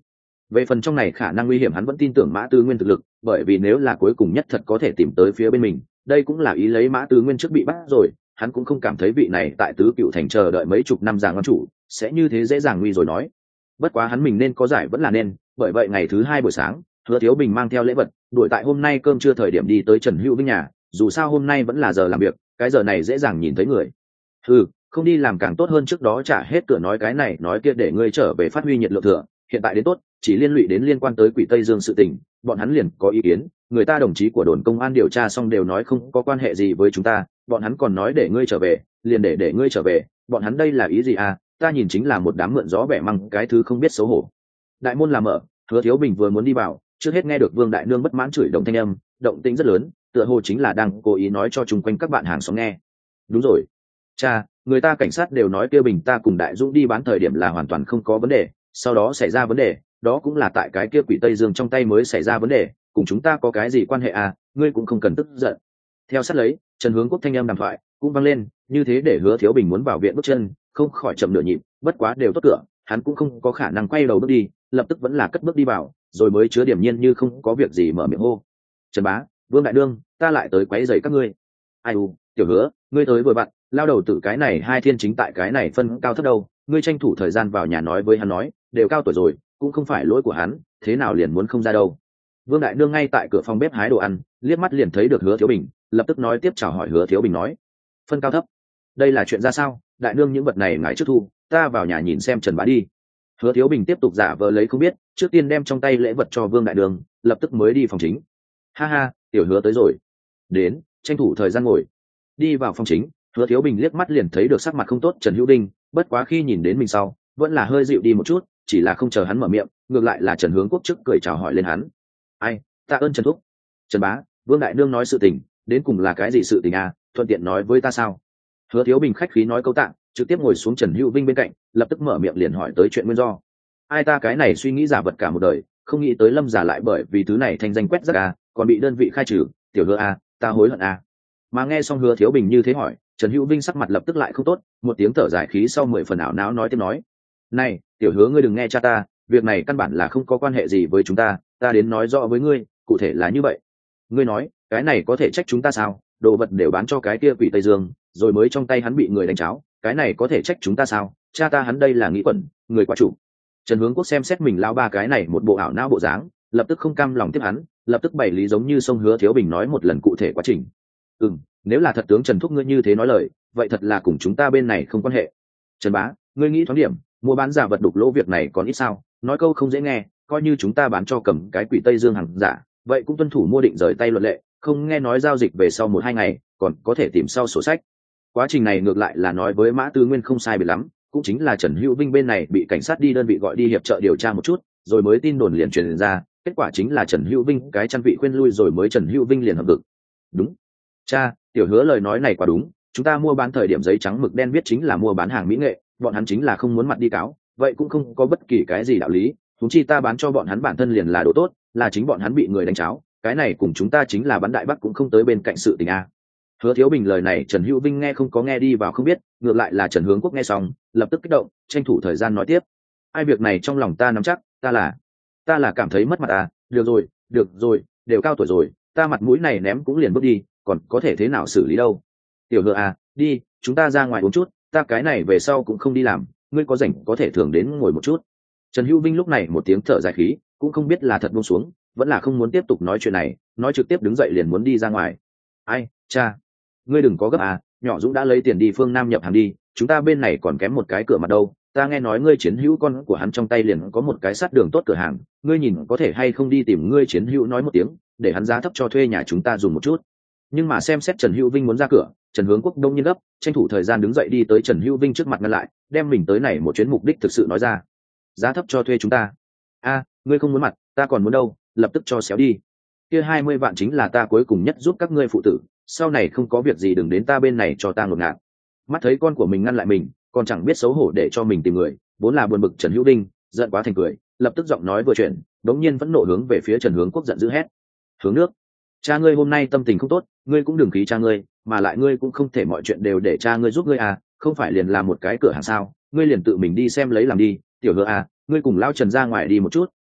Về phần trong này khả năng nguy hiểm hắn vẫn tin tưởng Mã Tư Nguyên thực lực, bởi vì nếu là cuối cùng nhất thật có thể tìm tới phía bên mình, đây cũng là ý lấy Mã Tư Nguyên trước bị bắt rồi, hắn cũng không cảm thấy vị này tại Tứ Cựu Thành chờ đợi mấy chục năm giảng quan chủ sẽ như thế dễ dàng nguy rồi nói. Bất quá hắn mình nên có giải vẫn là nên, bởi vậy ngày thứ hai buổi sáng, Hứa Thiếu Bình mang theo lễ vật, đuổi tại hôm nay cơm trưa thời điểm đi tới Trần Hữu Vinh nhà, dù sao hôm nay vẫn là giờ làm việc, cái giờ này dễ dàng nhìn thấy người. Ừ, không đi làm càng tốt hơn, trước đó trả hết cửa nói cái này nói kia để ngươi trở về phát huy nhiệt lượng thừa, hiện tại đến tốt, chỉ liên lụy đến liên quan tới Quỷ Tây Dương sự tình, bọn hắn liền có ý kiến, người ta đồng chí của đồn công an điều tra xong đều nói không có quan hệ gì với chúng ta, bọn hắn còn nói để ngươi trở về, liền để để ngươi trở về, bọn hắn đây là ý gì à? Ta nhìn chính là một đám mượn gió bẻ măng cái thứ không biết xấu hổ. Đại môn làm mở, Hứa Thiếu Bình vừa muốn đi vào, trước hết nghe được Vương Đại Nương bất mãn chửi động thanh âm, động tĩnh rất lớn, tựa hồ chính là đang cố ý nói cho chung quanh các bạn hàng xóm nghe. Đúng rồi, cha, người ta cảnh sát đều nói Tiêu Bình ta cùng Đại Dũng đi bán thời điểm là hoàn toàn không có vấn đề, sau đó xảy ra vấn đề, đó cũng là tại cái kia Quỷ Tây Dương trong tay mới xảy ra vấn đề, cùng chúng ta có cái gì quan hệ à? Ngươi cũng không cần tức giận. Theo sát lấy, Trần Hướng Quốc thanh âm đàm thoại cũng vang lên, như thế để Hứa Thiếu Bình muốn vào viện bước chân không khỏi chậm nửa nhịp, bất quá đều tốt cửa, hắn cũng không có khả năng quay đầu bước đi, lập tức vẫn là cất bước đi vào, rồi mới chứa điểm nhiên như không có việc gì mở miệng hô: Trần bá, Vương Đại Đương, ta lại tới quấy rầy các ngươi. Ai u, tiểu Hứa, ngươi tới vừa vặn, lao đầu tử cái này hai thiên chính tại cái này phân cao thấp đâu, ngươi tranh thủ thời gian vào nhà nói với hắn nói, đều cao tuổi rồi, cũng không phải lỗi của hắn, thế nào liền muốn không ra đâu. Vương Đại Đương ngay tại cửa phòng bếp hái đồ ăn, liếc mắt liền thấy được Hứa Thiếu Bình, lập tức nói tiếp chào hỏi Hứa Thiếu Bình nói: phân cao thấp, đây là chuyện ra sao? Đại nương những vật này ngài trước thu, ta vào nhà nhìn xem Trần bá đi. Hứa Thiếu Bình tiếp tục giả vờ lấy không biết, trước tiên đem trong tay lễ vật cho Vương Đại Đường, lập tức mới đi phòng chính. Ha ha, tiểu Hứa tới rồi, đến, tranh thủ thời gian ngồi. Đi vào phòng chính, Hứa Thiếu Bình liếc mắt liền thấy được sắc mặt không tốt Trần Hữu Đinh, bất quá khi nhìn đến mình sau, vẫn là hơi dịu đi một chút, chỉ là không chờ hắn mở miệng, ngược lại là Trần Hướng Quốc trước cười chào hỏi lên hắn. Ai, tạ ơn Trần thúc. Trần bá, Vương Đại Nương nói sự tình, đến cùng là cái gì sự tình à, thuận tiện nói với ta sao? Hứa Thiếu Bình khách khí nói câu tạ, trực tiếp ngồi xuống Trần Hữu Vinh bên cạnh, lập tức mở miệng liền hỏi tới chuyện nguyên do. Ai ta cái này suy nghĩ giả vật cả một đời, không nghĩ tới Lâm giả lại bởi vì thứ này thanh danh quét rác à, còn bị đơn vị khai trừ, tiểu Hứa à, ta hối hận à. Mà nghe xong Hứa Thiếu Bình như thế hỏi, Trần Hữu Vinh sắc mặt lập tức lại không tốt, một tiếng thở dài khí sau mười phần ảo não nói tiếp nói: này, tiểu Hứa ngươi đừng nghe cha ta, việc này căn bản là không có quan hệ gì với chúng ta, ta đến nói rõ với ngươi, cụ thể là như vậy. Ngươi nói, cái này có thể trách chúng ta sao? Đồ vật đều bán cho cái kia Quỷ Tây Dương, rồi mới trong tay hắn bị người đánh cháo, cái này có thể trách chúng ta sao? Cha ta hắn đây là nghĩ quẩn, người quá chủ. Trần Hướng Quốc xem xét mình lao ba cái này một bộ ảo não bộ dáng, lập tức không cam lòng tiếp hắn, lập tức bày lý giống như sông Hứa Thiếu Bình nói một lần cụ thể quá trình. Ừm, nếu là thật tướng Trần thúc ngươi như thế nói lời, vậy thật là cùng chúng ta bên này không quan hệ. Trần bá, ngươi nghĩ thoáng điểm, mua bán giả vật đục lỗ việc này còn ít sao? Nói câu không dễ nghe, coi như chúng ta bán cho cầm cái Quỷ Tây Dương hàng giả, vậy cũng tuân thủ mua định rời tay luật lệ, không nghe nói giao dịch về sau một hai ngày còn có thể tìm sau sổ sách. Quá trình này ngược lại là nói với Mã Tư Nguyên không sai biệt lắm, cũng chính là Trần Hữu Vinh bên này bị cảnh sát đi đơn vị gọi đi hiệp trợ điều tra một chút, rồi mới tin đồn liền truyền ra, kết quả chính là Trần Hữu Vinh cái chăn vị khuyên lui, rồi mới Trần Hữu Vinh liền hợp vực. Đúng, cha, tiểu Hứa lời nói này quá đúng, chúng ta mua bán thời điểm giấy trắng mực đen viết chính là mua bán hàng mỹ nghệ, bọn hắn chính là không muốn mặt đi cáo, vậy cũng không có bất kỳ cái gì đạo lý, chúng chi ta bán cho bọn hắn bản thân liền là đồ tốt, là chính bọn hắn bị người đánh cháo, cái này cùng chúng ta chính là bắn đại bắc cũng không tới bên cạnh sự tình a. Hứa Thiếu Bình lời này Trần Hữu Vinh nghe không có nghe đi vào không biết, ngược lại là Trần Hướng Quốc nghe xong lập tức kích động, tranh thủ thời gian nói tiếp: ai việc này trong lòng ta nắm chắc, ta là ta là cảm thấy mất mặt à, được rồi được rồi, đều cao tuổi rồi, ta mặt mũi này ném cũng liền bước đi, còn có thể thế nào xử lý đâu. Tiểu Hứa à, đi, chúng ta ra ngoài uống chút, ta cái này về sau cũng không đi làm, ngươi có rảnh có thể thường đến ngồi một chút. Trần Hữu Vinh lúc này một tiếng thở dài khí, cũng không biết là thật buông xuống, vẫn là không muốn tiếp tục nói chuyện này, nói trực tiếp đứng dậy liền muốn đi ra ngoài. Ai, cha, ngươi đừng có gấp à, nhỏ Dũng đã lấy tiền đi phương Nam nhập hàng đi, chúng ta bên này còn kém một cái cửa mặt đâu, ta nghe nói ngươi chiến hữu con của hắn trong tay liền có một cái sát đường tốt cửa hàng, ngươi nhìn có thể hay không đi tìm ngươi chiến hữu nói một tiếng, để hắn giá thấp cho thuê nhà chúng ta dùng một chút. Nhưng mà xem xét Trần Hữu Vinh muốn ra cửa, Trần Hướng Quốc đông nhiên gấp, tranh thủ thời gian đứng dậy đi tới Trần Hữu Vinh trước mặt ngăn lại, đem mình tới này một chuyến mục đích thực sự nói ra. Giá thấp cho thuê chúng ta? A, ngươi không muốn mặt, ta còn muốn đâu, lập tức cho xéo đi. Kia hai mươi vạn chính là ta cuối cùng nhất giúp các ngươi phụ tử, sau này không có việc gì đừng đến ta bên này cho ta ngột ngạt. Mắt thấy con của mình ngăn lại mình, còn chẳng biết xấu hổ để cho mình tìm người, vốn là buồn bực Trần Hữu Vinh giận quá thành cười, lập tức giọng nói vừa chuyển, đống nhiên vẫn nộ hướng về phía Trần Hướng Quốc giận dữ hét: Hướng nước, cha ngươi hôm nay tâm tình không tốt, ngươi cũng đừng khí cha ngươi, mà lại ngươi cũng không thể mọi chuyện đều để cha ngươi giúp ngươi à, không phải liền làm một cái cửa hàng sao, ngươi liền tự mình đi xem lấy làm đi. Tiểu Hứa à, ngươi cùng lão Trần ra ngoài đi một chút,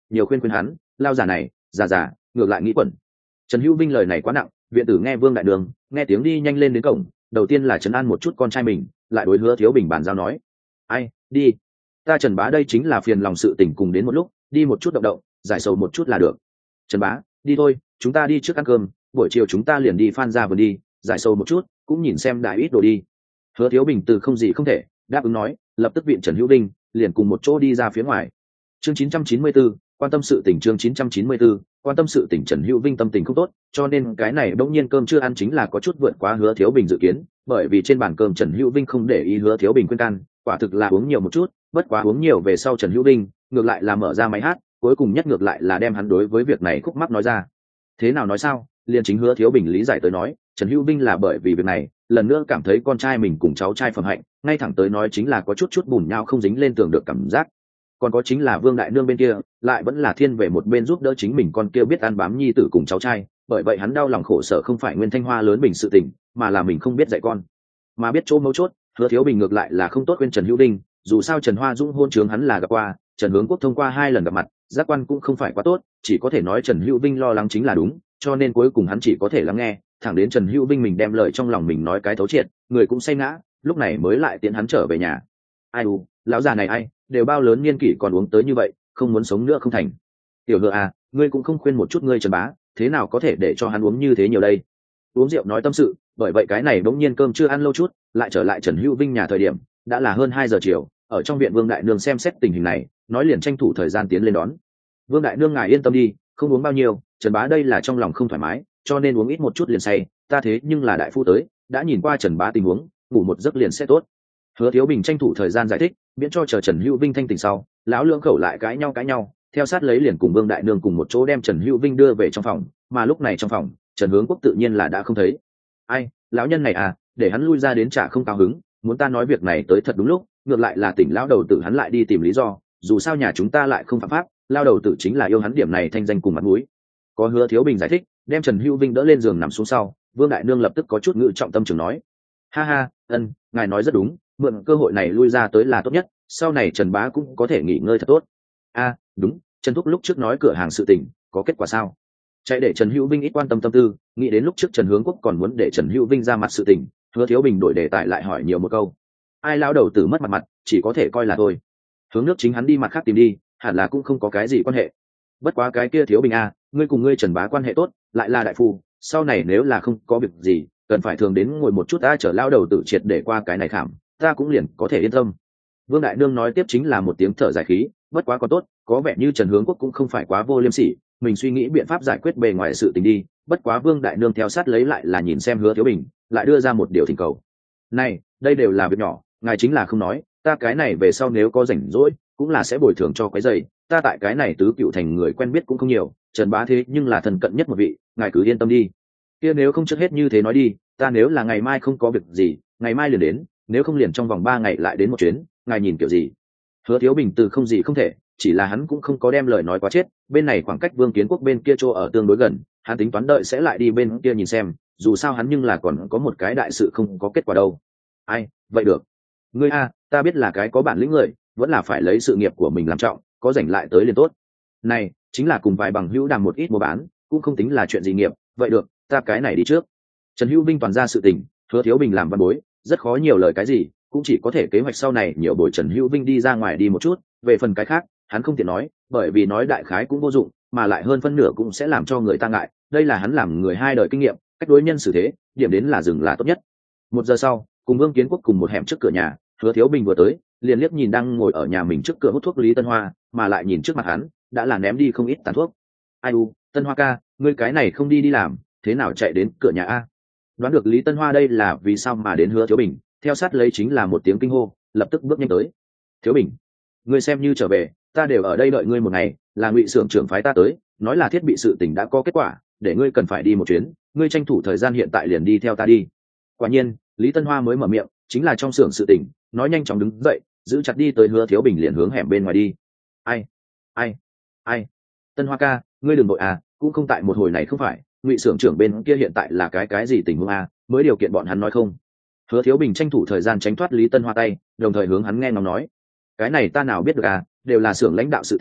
nhiều khuyên khuyên hắn, lao già này già già ngược lại nghĩ quẩn. Trần Hữu Vinh lời này quá nặng, viện tử nghe Vương đại đường nghe tiếng đi nhanh lên đến cổng, đầu tiên là trấn an một chút con trai mình, lại đối Hứa Thiếu Bình bàn giao nói: ai đi, ta Trần bá đây chính là phiền lòng sự tình cùng đến một lúc, đi một chút động động, giải sầu một chút là được. Trần bá đi thôi, chúng ta đi trước ăn cơm, buổi chiều chúng ta liền đi Phan ra vườn đi, giải sầu một chút, cũng nhìn xem đại ít đồ đi. Hứa Thiếu Bình từ không gì không thể đáp ứng nói, lập tức viện Trần Hữu Vinh liền cùng một chỗ đi ra phía ngoài. Chương chín trăm chín mươi tư, quan tâm sự tình. Chương chín trăm chín mươi tư, quan tâm sự tình. Trần Hữu Vinh tâm tình không tốt, cho nên cái này bỗng nhiên cơm chưa ăn chính là có chút vượt quá Hứa Thiếu Bình dự kiến, bởi vì trên bàn cơm Trần Hữu Vinh không để ý Hứa Thiếu Bình khuyên can, quả thực là uống nhiều một chút, bất quá uống nhiều về sau Trần Hữu Vinh ngược lại là mở ra máy hát, cuối cùng nhất ngược lại là đem hắn đối với việc này khúc mắc nói ra. Thế nào nói sao, liền chính Hứa Thiếu Bình lý giải tới nói, Trần Hữu Vinh là bởi vì việc này lần nữa cảm thấy con trai mình cùng cháu trai phẩm hạnh, ngay thẳng tới nói chính là có chút chút bùn nhau không dính lên tường được cảm giác. Còn có chính là Vương đại nương bên kia lại vẫn là thiên về một bên giúp đỡ chính mình con kia biết ăn bám nhi tử cùng cháu trai, bởi vậy hắn đau lòng khổ sở không phải Nguyên Thanh Hoa lớn bình sự tình, mà là mình không biết dạy con. Mà biết chỗ mấu chốt, Hứa Thiếu Bình ngược lại là không tốt quên Trần Hữu Vinh, dù sao Trần Hoa Dũng hôn trướng hắn là gặp qua, Trần Hướng Quốc thông qua hai lần gặp mặt, giác quan cũng không phải quá tốt, chỉ có thể nói Trần Hữu Vinh lo lắng chính là đúng, cho nên cuối cùng hắn chỉ có thể lắng nghe, thẳng đến Trần Hữu Vinh mình đem lời trong lòng mình nói cái thấu triệt, người cũng say ngã, lúc này mới lại tiễn hắn trở về nhà. Ai u, lão già này ai, đều bao lớn niên kỷ còn uống tới như vậy, không muốn sống nữa không thành. Tiểu Hứa à, ngươi cũng không khuyên một chút ngươi Trần bá, thế nào có thể để cho hắn uống như thế nhiều đây? Uống rượu nói tâm sự, bởi vậy cái này đống nhiên cơm chưa ăn lâu chút, lại trở lại Trần Hữu Vinh nhà thời điểm, đã là hơn hai giờ chiều, ở trong viện Vương đại nương xem xét tình hình này, nói liền tranh thủ thời gian tiến lên đón. Vương đại nương ngài yên tâm đi, không uống bao nhiêu, Trần bá đây là trong lòng không thoải mái, cho nên uống ít một chút liền say, ta thế nhưng là đại phu tới, đã nhìn qua Trần bá tình huống, ngủ một giấc liền sẽ tốt. Hứa Thiếu Bình tranh thủ thời gian giải thích, miễn cho chờ Trần Hữu Vinh thanh tỉnh sau, lão lưỡng khẩu lại cãi nhau cãi nhau, theo sát lấy liền cùng Vương đại nương cùng một chỗ đem Trần Hữu Vinh đưa về trong phòng, mà lúc này trong phòng, Trần Hướng Quốc tự nhiên là đã không thấy. Ai, lão nhân này à, để hắn lui ra đến chả không cao hứng, muốn ta nói việc này tới thật đúng lúc, ngược lại là tỉnh lão đầu tử hắn lại đi tìm lý do, dù sao nhà chúng ta lại không phạm pháp, lao đầu tử chính là yêu hắn điểm này thanh danh cùng mặt mũi. Có Hứa Thiếu Bình giải thích, đem Trần Hữu Vinh đỡ lên giường nằm xuống sau, Vương đại nương lập tức có chút ngự trọng tâm trường nói: ha ha, ân, ngài nói rất đúng, mượn cơ hội này lui ra tới là tốt nhất, sau này Trần bá cũng có thể nghỉ ngơi thật tốt. A, à, đúng, Trần thúc lúc trước nói cửa hàng sự tình có kết quả sao? Chạy để Trần Hữu Vinh ít quan tâm tâm tư, nghĩ đến lúc trước Trần Hướng Quốc còn muốn để Trần Hữu Vinh ra mặt sự tình, Hứa Thiếu Bình đổi đề tài lại hỏi nhiều một câu. Ai lão đầu tử mất mặt mặt, chỉ có thể coi là thôi. Hướng nước chính hắn đi mặt khác tìm đi, hẳn là cũng không có cái gì quan hệ. Bất quá cái kia Thiếu Bình a, ngươi cùng ngươi Trần bá quan hệ tốt, lại là đại phu, sau này nếu là không có việc gì, cần phải thường đến ngồi một chút ta chở lao đầu tử triệt để qua cái này khảm, ta cũng liền có thể yên tâm. Vương đại nương nói tiếp chính là một tiếng thở dài khí, bất quá có tốt, có vẻ như Trần Hướng Quốc cũng không phải quá vô liêm sỉ, mình suy nghĩ biện pháp giải quyết bề ngoài sự tình đi. Bất quá Vương đại nương theo sát lấy lại là nhìn xem Hứa Thiếu Bình, lại đưa ra một điều thỉnh cầu. Này, đây đều là việc nhỏ, ngài chính là không nói, ta cái này về sau nếu có rảnh rỗi, cũng là sẽ bồi thường cho cái giày, ta tại cái này tứ cựu thành người quen biết cũng không nhiều, Trần bá thế nhưng là thần cận nhất một vị, ngài cứ yên tâm đi. Kia nếu không trước hết như thế nói đi, ta nếu là ngày mai không có việc gì, ngày mai liền đến, nếu không liền trong vòng ba ngày lại đến một chuyến, ngài nhìn kiểu gì? Hứa Thiếu Bình từ không gì không thể, chỉ là hắn cũng không có đem lời nói quá chết, bên này khoảng cách Vương Kiến Quốc bên kia chỗ ở tương đối gần, hắn tính toán đợi sẽ lại đi bên kia nhìn xem, dù sao hắn nhưng là còn có một cái đại sự không có kết quả đâu. Ai, vậy được. Ngươi a, ta biết là cái có bản lĩnh người, vẫn là phải lấy sự nghiệp của mình làm trọng, có rảnh lại tới liền tốt. Này, chính là cùng vài bằng hữu đàm một ít mua bán, cũng không tính là chuyện gì nghiệp, vậy được, ta cái này đi trước. Trần Hữu Vinh toàn ra sự tình, Hứa Thiếu Bình làm văn bối, rất khó nhiều lời cái gì, cũng chỉ có thể kế hoạch sau này nhiều buổi Trần Hữu Vinh đi ra ngoài đi một chút, về phần cái khác, hắn không tiện nói, bởi vì nói đại khái cũng vô dụng, mà lại hơn phân nửa cũng sẽ làm cho người ta ngại, đây là hắn làm người hai đời kinh nghiệm, cách đối nhân xử thế, điểm đến là dừng là tốt nhất. Một giờ sau, cùng Vương Kiến Quốc cùng một hẻm trước cửa nhà, Hứa Thiếu Bình vừa tới, liền liếc nhìn đang ngồi ở nhà mình trước cửa hút thuốc Lý Tân Hoa, mà lại nhìn trước mặt hắn, đã là ném đi không ít tàn thuốc. Ai u, Tân Hoa ca, ngươi cái này không đi đi làm, thế nào chạy đến cửa nhà a? Đoán được Lý Tân Hoa đây là vì sao mà đến Hứa Thiếu Bình, theo sát lấy chính là một tiếng kinh hô, lập tức bước nhanh tới. Thiếu Bình, ngươi xem như trở về, ta đều ở đây đợi ngươi một ngày, là Ngụy xưởng trưởng phái ta tới, nói là thiết bị sự tình đã có kết quả, để ngươi cần phải đi một chuyến, ngươi tranh thủ thời gian hiện tại liền đi theo ta đi. Quả nhiên, Lý Tân Hoa mới mở miệng, chính là trong xưởng sự tình, nói nhanh chóng đứng dậy, giữ chặt đi tới Hứa Thiếu Bình liền hướng hẻm bên ngoài đi. Ai, ai, ai, Tân Hoa ca, ngươi đừng vội à, cũng không tại một hồi này không phải, Ngụy xưởng trưởng bên kia hiện tại là cái cái gì tình huống à, mới điều kiện bọn hắn nói không. Hứa Thiếu Bình tranh thủ thời gian tránh thoát Lý Tân Hoa tay, đồng thời hướng hắn nghe ngóng nói, cái này ta nào biết được à, đều là xưởng lãnh đạo sự tình,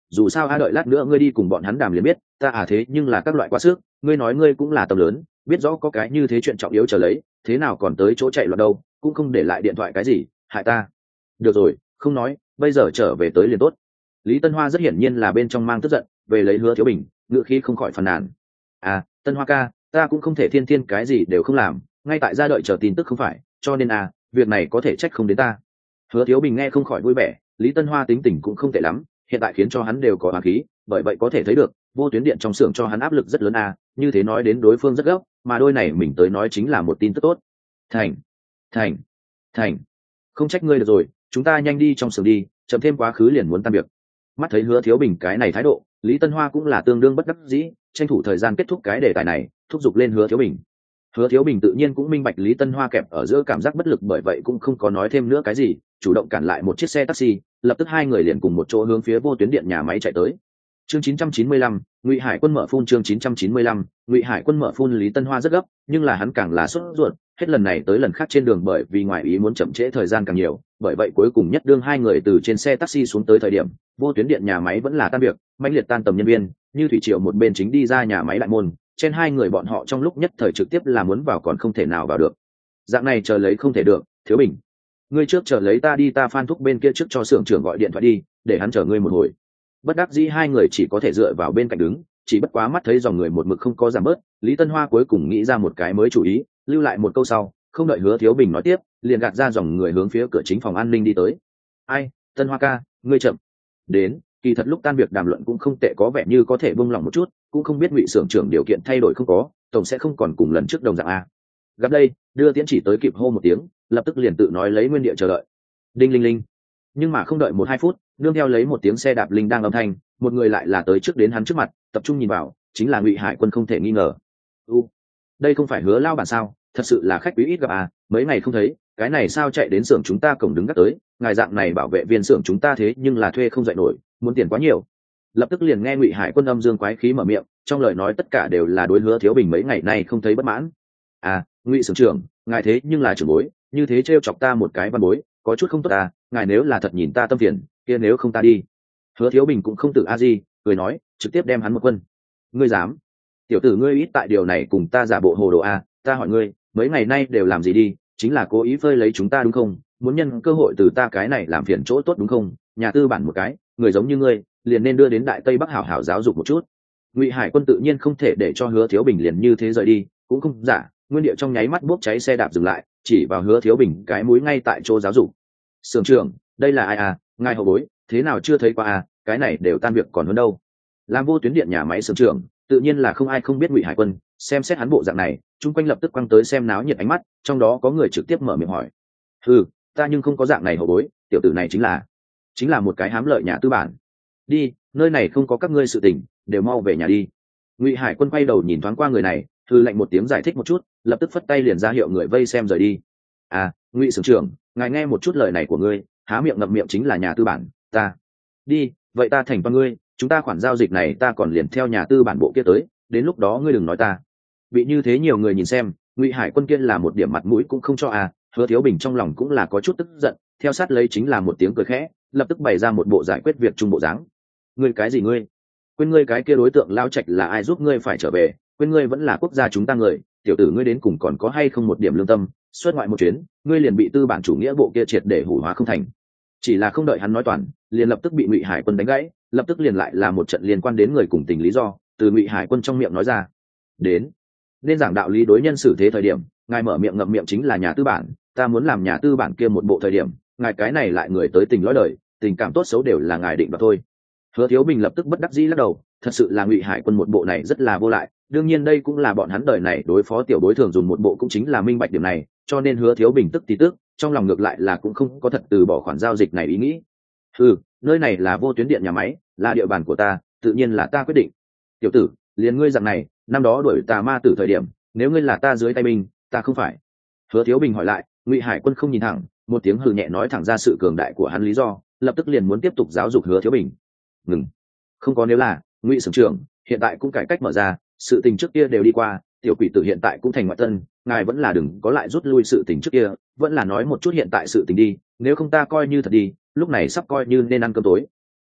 dù sao a đợi lát nữa ngươi đi cùng bọn hắn đàm liền biết, ta à thế nhưng là các loại quá sức, ngươi nói ngươi cũng là tầm lớn, biết rõ có cái như thế chuyện trọng yếu chờ lấy, thế nào còn tới chỗ chạy loạn đâu, cũng không để lại điện thoại cái gì, hại ta. Được rồi, không nói, bây giờ trở về tới liền tốt. Lý Tân Hoa rất hiển nhiên là bên trong mang tức giận, về lấy Hứa Thiếu Bình, ngựa khí không khỏi phàn nàn. À, Tân Hoa ca, ta cũng không thể thiên thiên cái gì đều không làm, ngay tại gia đợi chờ tin tức không phải, cho nên à, việc này có thể trách không đến ta. Hứa Thiếu Bình nghe không khỏi vui vẻ, Lý Tân Hoa tính tình cũng không tệ lắm, hiện tại khiến cho hắn đều có hòa khí, bởi vậy có thể thấy được, vô tuyến điện trong xưởng cho hắn áp lực rất lớn à, như thế nói đến đối phương rất gấp, mà đôi này mình tới nói chính là một tin tức tốt. Thành, thành, thành, không trách ngươi được rồi, chúng ta nhanh đi trong xưởng đi, chậm thêm quá khứ liền muốn tan việc. Mắt thấy Hứa Thiếu Bình cái này thái độ, Lý Tân Hoa cũng là tương đương bất đắc dĩ, tranh thủ thời gian kết thúc cái đề tài này, thúc giục lên Hứa Thiếu Bình. Hứa Thiếu Bình tự nhiên cũng minh bạch Lý Tân Hoa kẹp ở giữa cảm giác bất lực, bởi vậy cũng không có nói thêm nữa cái gì, chủ động cản lại một chiếc xe taxi, lập tức hai người liền cùng một chỗ hướng phía vô tuyến điện nhà máy chạy tới. Chương chín trăm chín mươi lăm, Ngụy Hải Quân mở phun chương chín trăm chín mươi lăm, Ngụy Hải Quân mở phun. Lý Tân Hoa rất gấp, nhưng là hắn càng là sốt ruột, hết lần này tới lần khác trên đường bởi vì ngoại ý muốn chậm trễ thời gian càng nhiều, bởi vậy cuối cùng nhất đương hai người từ trên xe taxi xuống tới thời điểm, vô tuyến điện nhà máy vẫn là tan việc, mãnh liệt tan tầm nhân viên, như thủy triều một bên chính đi ra nhà máy đại môn, trên hai người bọn họ trong lúc nhất thời trực tiếp là muốn vào còn không thể nào vào được. Dạng này chờ lấy không thể được, Thiếu Bình, ngươi trước chờ lấy ta đi, ta Phan Thúc bên kia trước cho xưởng trưởng gọi điện thoại đi, để hắn chờ ngươi một hồi. Bất đắc dĩ hai người chỉ có thể dựa vào bên cạnh đứng, chỉ bất quá mắt thấy dòng người một mực không có giảm bớt, Lý Tân Hoa cuối cùng nghĩ ra một cái mới chủ ý, lưu lại một câu sau, không đợi Hứa Thiếu Bình nói tiếp, liền gạt ra dòng người hướng phía cửa chính phòng an ninh đi tới. Ai, Tân Hoa ca, ngươi chậm đến, kỳ thật lúc tan việc đàm luận cũng không tệ, có vẻ như có thể buông lỏng một chút, cũng không biết Ngụy xưởng trưởng điều kiện thay đổi không có, tổng sẽ không còn cùng lần trước đồng dạng a. Gặp đây, đưa tiễn chỉ tới kịp hô một tiếng, lập tức liền tự nói lấy nguyên địa chờ đợi. Đinh linh linh. Nhưng mà không đợi một hai phút, nương theo lấy một tiếng xe đạp linh đang âm thanh, một người lại là tới trước đến hắn trước mặt, tập trung nhìn vào, chính là Ngụy Hải Quân không thể nghi ngờ. U, đây không phải Hứa lao bản sao, thật sự là khách quý ít gặp à, mấy ngày không thấy, cái này sao chạy đến xưởng chúng ta cổng đứng gác tới, ngài dạng này bảo vệ viên xưởng chúng ta thế nhưng là thuê không dậy nổi, muốn tiền quá nhiều. Lập tức liền nghe Ngụy Hải Quân âm dương quái khí mở miệng, trong lời nói tất cả đều là đối Hứa Thiếu Bình mấy ngày nay không thấy bất mãn. À, Ngụy xưởng trưởng, ngài thế nhưng là trưởng bối, như thế trêu chọc ta một cái văn bối, có chút không tốt à, ngài nếu là thật nhìn ta tâm phiền, kia nếu không ta đi. Hứa Thiếu Bình cũng không tự a di, cười nói, trực tiếp đem hắn một quân. Ngươi dám? Tiểu tử ngươi ít tại điều này cùng ta giả bộ hồ đồ a, ta hỏi ngươi, mấy ngày nay đều làm gì đi, chính là cố ý phơi lấy chúng ta đúng không? Muốn nhân cơ hội từ ta cái này làm phiền chỗ tốt đúng không? Nhà tư bản một cái, người giống như ngươi, liền nên đưa đến Đại Tây Bắc hảo hảo giáo dục một chút. Ngụy Hải Quân tự nhiên không thể để cho Hứa Thiếu Bình liền như thế rời đi, cũng không giả, nguyên địa trong nháy mắt bốc cháy xe đạp dừng lại, chỉ vào Hứa Thiếu Bình cái mũi ngay tại chỗ giáo dục. Sưởng trưởng, đây là ai à, ngài hậu bối, thế nào chưa thấy qua à, cái này đều tan việc còn hơn đâu. Làm vô tuyến điện nhà máy sưởng trưởng, tự nhiên là không ai không biết Ngụy Hải Quân, xem xét hắn bộ dạng này, chung quanh lập tức quăng tới xem náo nhiệt ánh mắt, trong đó có người trực tiếp mở miệng hỏi. Ừ, ta nhưng không có dạng này hậu bối, tiểu tử này chính là chính là một cái hám lợi nhà tư bản. Đi, nơi này không có các ngươi sự tình, đều mau về nhà đi. Ngụy Hải Quân quay đầu nhìn thoáng qua người này, thư lệnh một tiếng giải thích một chút, lập tức phất tay liền ra hiệu người vây xem rời đi. À, Ngụy xưởng trưởng, ngài nghe một chút lời này của ngươi, há miệng ngậm miệng chính là nhà tư bản, ta đi, vậy ta thành toàn ngươi, chúng ta khoản giao dịch này ta còn liền theo nhà tư bản bộ kia tới, đến lúc đó ngươi đừng nói ta. Bị như thế nhiều người nhìn xem, Ngụy Hải Quân kia là một điểm mặt mũi cũng không cho à. Hứa Thiếu Bình trong lòng cũng là có chút tức giận, theo sát lấy chính là một tiếng cười khẽ, lập tức bày ra một bộ giải quyết việc chung bộ dáng. Ngươi cái gì ngươi? Quên ngươi cái kia đối tượng lao trạch là ai giúp ngươi phải trở về, quên ngươi vẫn là quốc gia chúng ta người, tiểu tử ngươi đến cùng còn có hay không một điểm lương tâm, xuất ngoại một chuyến, ngươi liền bị tư bản chủ nghĩa bộ kia triệt để hủ hóa không thành. Chỉ là không đợi hắn nói toàn, liền lập tức bị Ngụy Hải Quân đánh gãy, lập tức liền lại là một trận liên quan đến người cùng tình lý do, từ Ngụy Hải Quân trong miệng nói ra. Đến, nên giảng đạo lý đối nhân xử thế thời điểm, ngài mở miệng ngậm miệng chính là nhà tư bản, ta muốn làm nhà tư bản kia một bộ thời điểm, ngài cái này lại người tới tình lõi đời, tình cảm tốt xấu đều là ngài định đoạt thôi. Hứa Thiếu Bình lập tức bất đắc dĩ lắc đầu, thật sự là Ngụy Hải Quân một bộ này rất là vô lại, đương nhiên đây cũng là bọn hắn đời này đối phó tiểu đối thường dùng một bộ cũng chính là minh bạch điểm này, cho nên Hứa Thiếu Bình tức tí tức, trong lòng ngược lại là cũng không có thật từ bỏ khoản giao dịch này ý nghĩ. Ừ, nơi này là vô tuyến điện nhà máy, là địa bàn của ta, tự nhiên là ta quyết định. Tiểu tử, liền ngươi rằng này, năm đó đuổi tà ma tử thời điểm, nếu ngươi là ta dưới tay mình, ta không phải. Hứa Thiếu Bình hỏi lại, Ngụy Hải Quân không nhìn thẳng, một tiếng hừ nhẹ nói thẳng ra sự cường đại của hắn lý do, lập tức liền muốn tiếp tục giáo dục Hứa Thiếu Bình. Ngừng, không có nếu là, Ngụy xưởng trưởng, hiện tại cũng cải cách mở ra, sự tình trước kia đều đi qua, tiểu quỷ tử hiện tại cũng thành ngoại tân, ngài vẫn là đừng có lại rút lui sự tình trước kia, vẫn là nói một chút hiện tại sự tình đi, nếu không ta coi như thật đi, lúc này sắp coi như nên ăn cơm tối.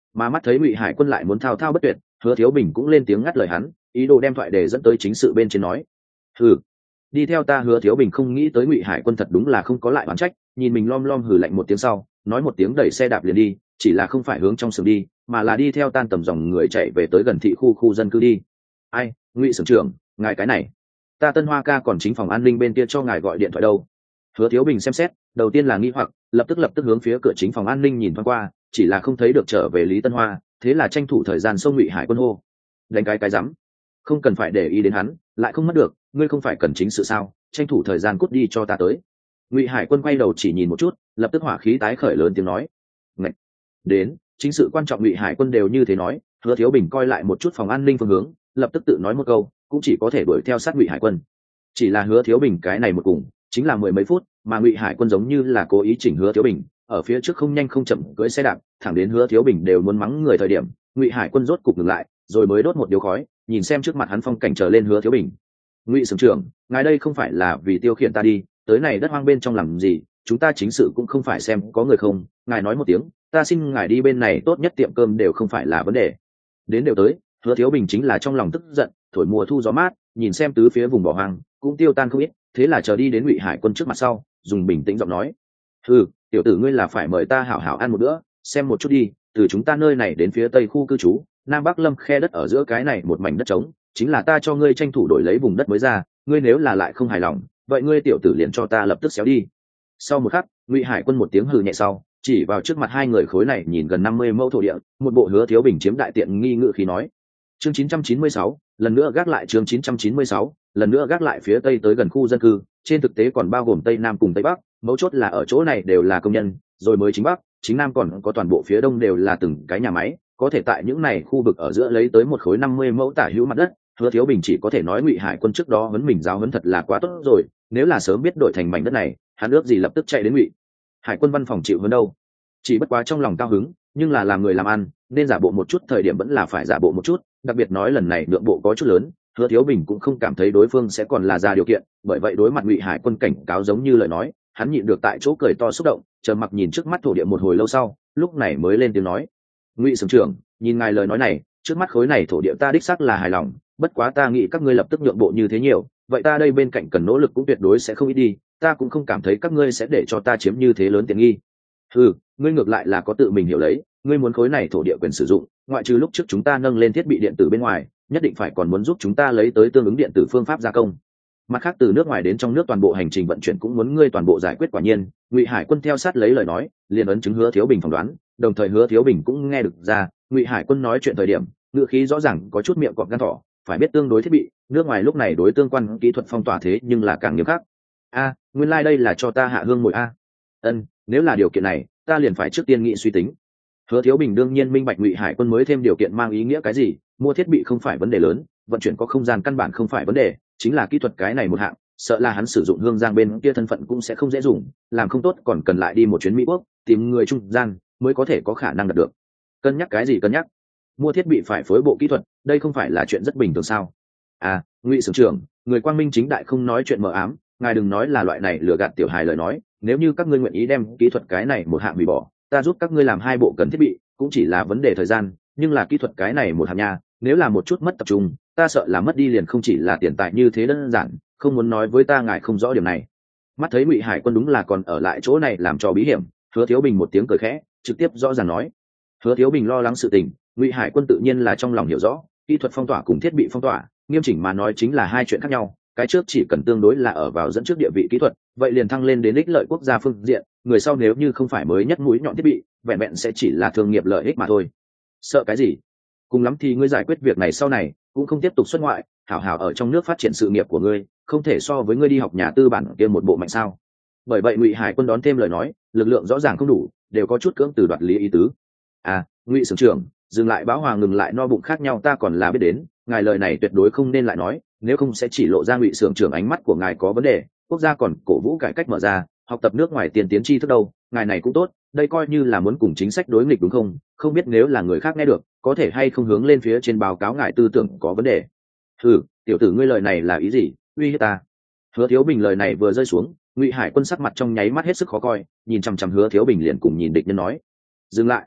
mà mắt thấy ngụy hải quân lại muốn thao thao bất tuyệt, hứa thiếu bình cũng lên tiếng ngắt lời hắn, ý đồ đem thoại để dẫn tới chính sự bên trên nói. Hừ, đi theo ta. Hứa thiếu bình không nghĩ tới ngụy hải quân thật đúng là không có lại oán trách, nhìn mình lom lom hừ lạnh một tiếng sau, nói một tiếng đẩy xe đạp liền đi, chỉ là không phải hướng trong sườn đi, mà là đi theo tan tầm dòng người chạy về tới gần thị khu khu dân cư đi. Ai, ngụy sưởng trưởng, ngài cái này, ta Tân Hoa ca còn chính phòng an ninh bên kia cho ngài gọi điện thoại đâu. Hứa thiếu bình xem xét, đầu tiên là nghi hoặc, lập tức lập tức hướng phía cửa chính phòng an ninh nhìn thoáng qua, chỉ là không thấy được trở về Lý Tân Hoa, thế là tranh thủ thời gian xông ngụy hải quân hô. Đánh cái cái rắm, không cần phải để ý đến hắn, lại không mất được, ngươi không phải cần chính sự sao, tranh thủ thời gian cút đi cho ta tới. Ngụy hải quân quay đầu chỉ nhìn một chút, lập tức hỏa khí tái khởi lớn tiếng nói. Ngậy! Đến, chính sự quan trọng. Ngụy hải quân đều như thế nói, Hứa thiếu bình coi lại một chút phòng an ninh phương hướng, lập tức tự nói một câu, cũng chỉ có thể đuổi theo sát ngụy hải quân. Chỉ là Hứa thiếu bình cái này một cùng chính là mười mấy phút, mà ngụy hải quân giống như là cố ý chỉnh Hứa thiếu bình, ở phía trước không nhanh không chậm cưỡi xe đạp thẳng đến Hứa thiếu bình đều muốn mắng người thời điểm, ngụy hải quân rốt cục ngừng lại, rồi mới đốt một điếu khói, nhìn xem trước mặt hắn phong cảnh trở lên Hứa thiếu bình. Ngụy sưởng trưởng, ngài đây không phải là vì tiêu khiển ta đi, tới này đất hoang bên trong làm gì, chúng ta chính sự cũng không phải xem có người không, ngài nói một tiếng, ta xin ngài đi bên này, tốt nhất tiệm cơm đều không phải là vấn đề. Đến đều tới. Hứa thiếu bình chính là trong lòng tức giận, thổi mùa thu gió mát, nhìn xem tứ phía vùng bỏ hoang cũng tiêu tan không ít, thế là chờ đi đến ngụy hải quân trước mặt sau, dùng bình tĩnh giọng nói. Ừ, tiểu tử ngươi là phải mời ta hảo hảo ăn một bữa, xem một chút đi, từ chúng ta nơi này đến phía tây khu cư trú, nam bắc lâm khe đất ở giữa cái này một mảnh đất trống, chính là ta cho ngươi tranh thủ đổi lấy vùng đất mới ra, ngươi nếu là lại không hài lòng, vậy ngươi tiểu tử liền cho ta lập tức xéo đi. Sau một khắc, ngụy hải quân một tiếng hừ nhẹ sau, chỉ vào trước mặt hai người khối này nhìn gần năm mươi mẫu thổ địa, một bộ Hứa thiếu bình chiếm đại tiện nghi ngự khí nói. Chương chín trăm chín mươi sáu, lần nữa gác lại. Chương chín trăm chín mươi sáu, lần nữa gác lại. Phía tây tới gần khu dân cư, trên thực tế còn bao gồm tây nam cùng tây bắc, mấu chốt là ở chỗ này đều là công nhân, rồi mới chính bắc, chính nam còn có toàn bộ phía đông đều là từng cái nhà máy, có thể tại những này khu vực ở giữa lấy tới một khối năm mươi mẫu tả hữu mặt đất. Hứa thiếu bình chỉ có thể nói ngụy hải quân trước đó huấn mình giáo huấn thật là quá tốt rồi, nếu là sớm biết đổi thành mảnh đất này, hắn ước gì lập tức chạy đến ngụy hải quân văn phòng chịu hơn đâu. Chỉ bất quá trong lòng cao hứng, nhưng là làm người làm ăn nên giả bộ một chút, thời điểm vẫn là phải giả bộ một chút, đặc biệt nói lần này nhượng bộ có chút lớn, Hứa thiếu bình cũng không cảm thấy đối phương sẽ còn là ra điều kiện, bởi vậy đối mặt ngụy hải quân cảnh cáo giống như lời nói, hắn nhịn được tại chỗ cười to xúc động, chờ mặc nhìn trước mắt thổ địa một hồi lâu sau, lúc này mới lên tiếng nói. Ngụy sưởng trưởng, nhìn ngài lời nói này, trước mắt khối này thổ địa ta đích xác là hài lòng, bất quá ta nghĩ các ngươi lập tức nhượng bộ như thế nhiều, vậy ta đây bên cạnh cần nỗ lực cũng tuyệt đối sẽ không ít đi, ta cũng không cảm thấy các ngươi sẽ để cho ta chiếm như thế lớn tiện nghi. Ừ, ngươi ngược lại là có tự mình hiểu lấy, ngươi muốn khối này thổ địa quyền sử dụng, ngoại trừ lúc trước chúng ta nâng lên thiết bị điện tử bên ngoài, nhất định phải còn muốn giúp chúng ta lấy tới tương ứng điện tử phương pháp gia công. Mặt khác từ nước ngoài đến trong nước toàn bộ hành trình vận chuyển cũng muốn ngươi toàn bộ giải quyết. Quả nhiên, ngụy hải quân theo sát lấy lời nói, liền ấn chứng Hứa thiếu bình phỏng đoán, đồng thời Hứa thiếu bình cũng nghe được ra, ngụy hải quân nói chuyện thời điểm, ngữ khí rõ ràng có chút miệng cọp gan thỏ, phải biết tương đối thiết bị, nước ngoài lúc này đối tương quan kỹ thuật phong tỏa thế nhưng là càng nghiêm khắc. A, nguyên lai like đây là cho ta hạ hương mồi a. Ân, nếu là điều kiện này, ta liền phải trước tiên nghĩ suy tính. Hứa thiếu bình đương nhiên minh bạch ngụy hải quân mới thêm điều kiện mang ý nghĩa cái gì, mua thiết bị không phải vấn đề lớn, vận chuyển có không gian căn bản không phải vấn đề, chính là kỹ thuật cái này một hạng, sợ là hắn sử dụng hương giang bên kia thân phận cũng sẽ không dễ dùng, làm không tốt còn cần lại đi một chuyến Mỹ Quốc, tìm người trung gian mới có thể có khả năng đạt được. Cân nhắc cái gì cân nhắc? Mua thiết bị phải phối bộ kỹ thuật, đây không phải là chuyện rất bình thường sao? À, ngụy sưởng trưởng, người quang minh chính đại không nói chuyện mờ ám, ngài đừng nói là loại này lừa gạt tiểu hài lời nói, nếu như các ngươi nguyện ý đem kỹ thuật cái này một hạng hủy bỏ, ta giúp các ngươi làm hai bộ cần thiết bị, cũng chỉ là vấn đề thời gian, nhưng là kỹ thuật cái này một hạng nha, nếu là một chút mất tập trung, ta sợ là mất đi liền không chỉ là tiền tài như thế đơn giản, không muốn nói với ta ngài không rõ điểm này. Mắt thấy ngụy hải quân đúng là còn ở lại chỗ này làm cho bí hiểm, Hứa thiếu bình một tiếng cười khẽ, trực tiếp rõ ràng nói. Hứa thiếu bình lo lắng sự tình, ngụy hải quân tự nhiên là trong lòng hiểu rõ, kỹ thuật phong tỏa cùng thiết bị phong tỏa, nghiêm chỉnh mà nói chính là hai chuyện khác nhau, cái trước chỉ cần tương đối là ở vào dẫn trước địa vị kỹ thuật, vậy liền thăng lên đến ích lợi quốc gia phương diện, người sau nếu như không phải mới nhất mũi nhọn thiết bị, vẹn vẹn sẽ chỉ là thương nghiệp lợi ích mà thôi. Sợ cái gì? Cùng lắm thì ngươi giải quyết việc này sau này, cũng không tiếp tục xuất ngoại, hảo hảo ở trong nước phát triển sự nghiệp của ngươi, không thể so với ngươi đi học nhà tư bản kia một bộ mạnh sao? Bởi vậy ngụy hải quân đón thêm lời nói, lực lượng rõ ràng không đủ, đều có chút cưỡng từ đoạt lý ý tứ. À, ngụy sưởng trưởng, dừng lại báo hòa ngừng lại no bụng khác nhau ta còn là biết đến, ngài lời này tuyệt đối không nên lại nói, nếu không sẽ chỉ lộ ra ngụy sưởng trưởng ánh mắt của ngài có vấn đề, quốc gia còn cổ vũ cải cách mở ra, học tập nước ngoài tiền tiến tri thức đâu, ngài này cũng tốt, đây coi như là muốn cùng chính sách đối nghịch đúng không? Không biết nếu là người khác nghe được, có thể hay không hướng lên phía trên báo cáo ngài tư tưởng có vấn đề. Ừ, tiểu tử ngươi lời này là ý gì, uy hiếp ta? Hứa thiếu bình lời này vừa rơi xuống, ngụy hải quân sắc mặt trong nháy mắt hết sức khó coi, nhìn chằm chằm Hứa thiếu bình liền cùng nhìn địch nhân nói. Dừng lại,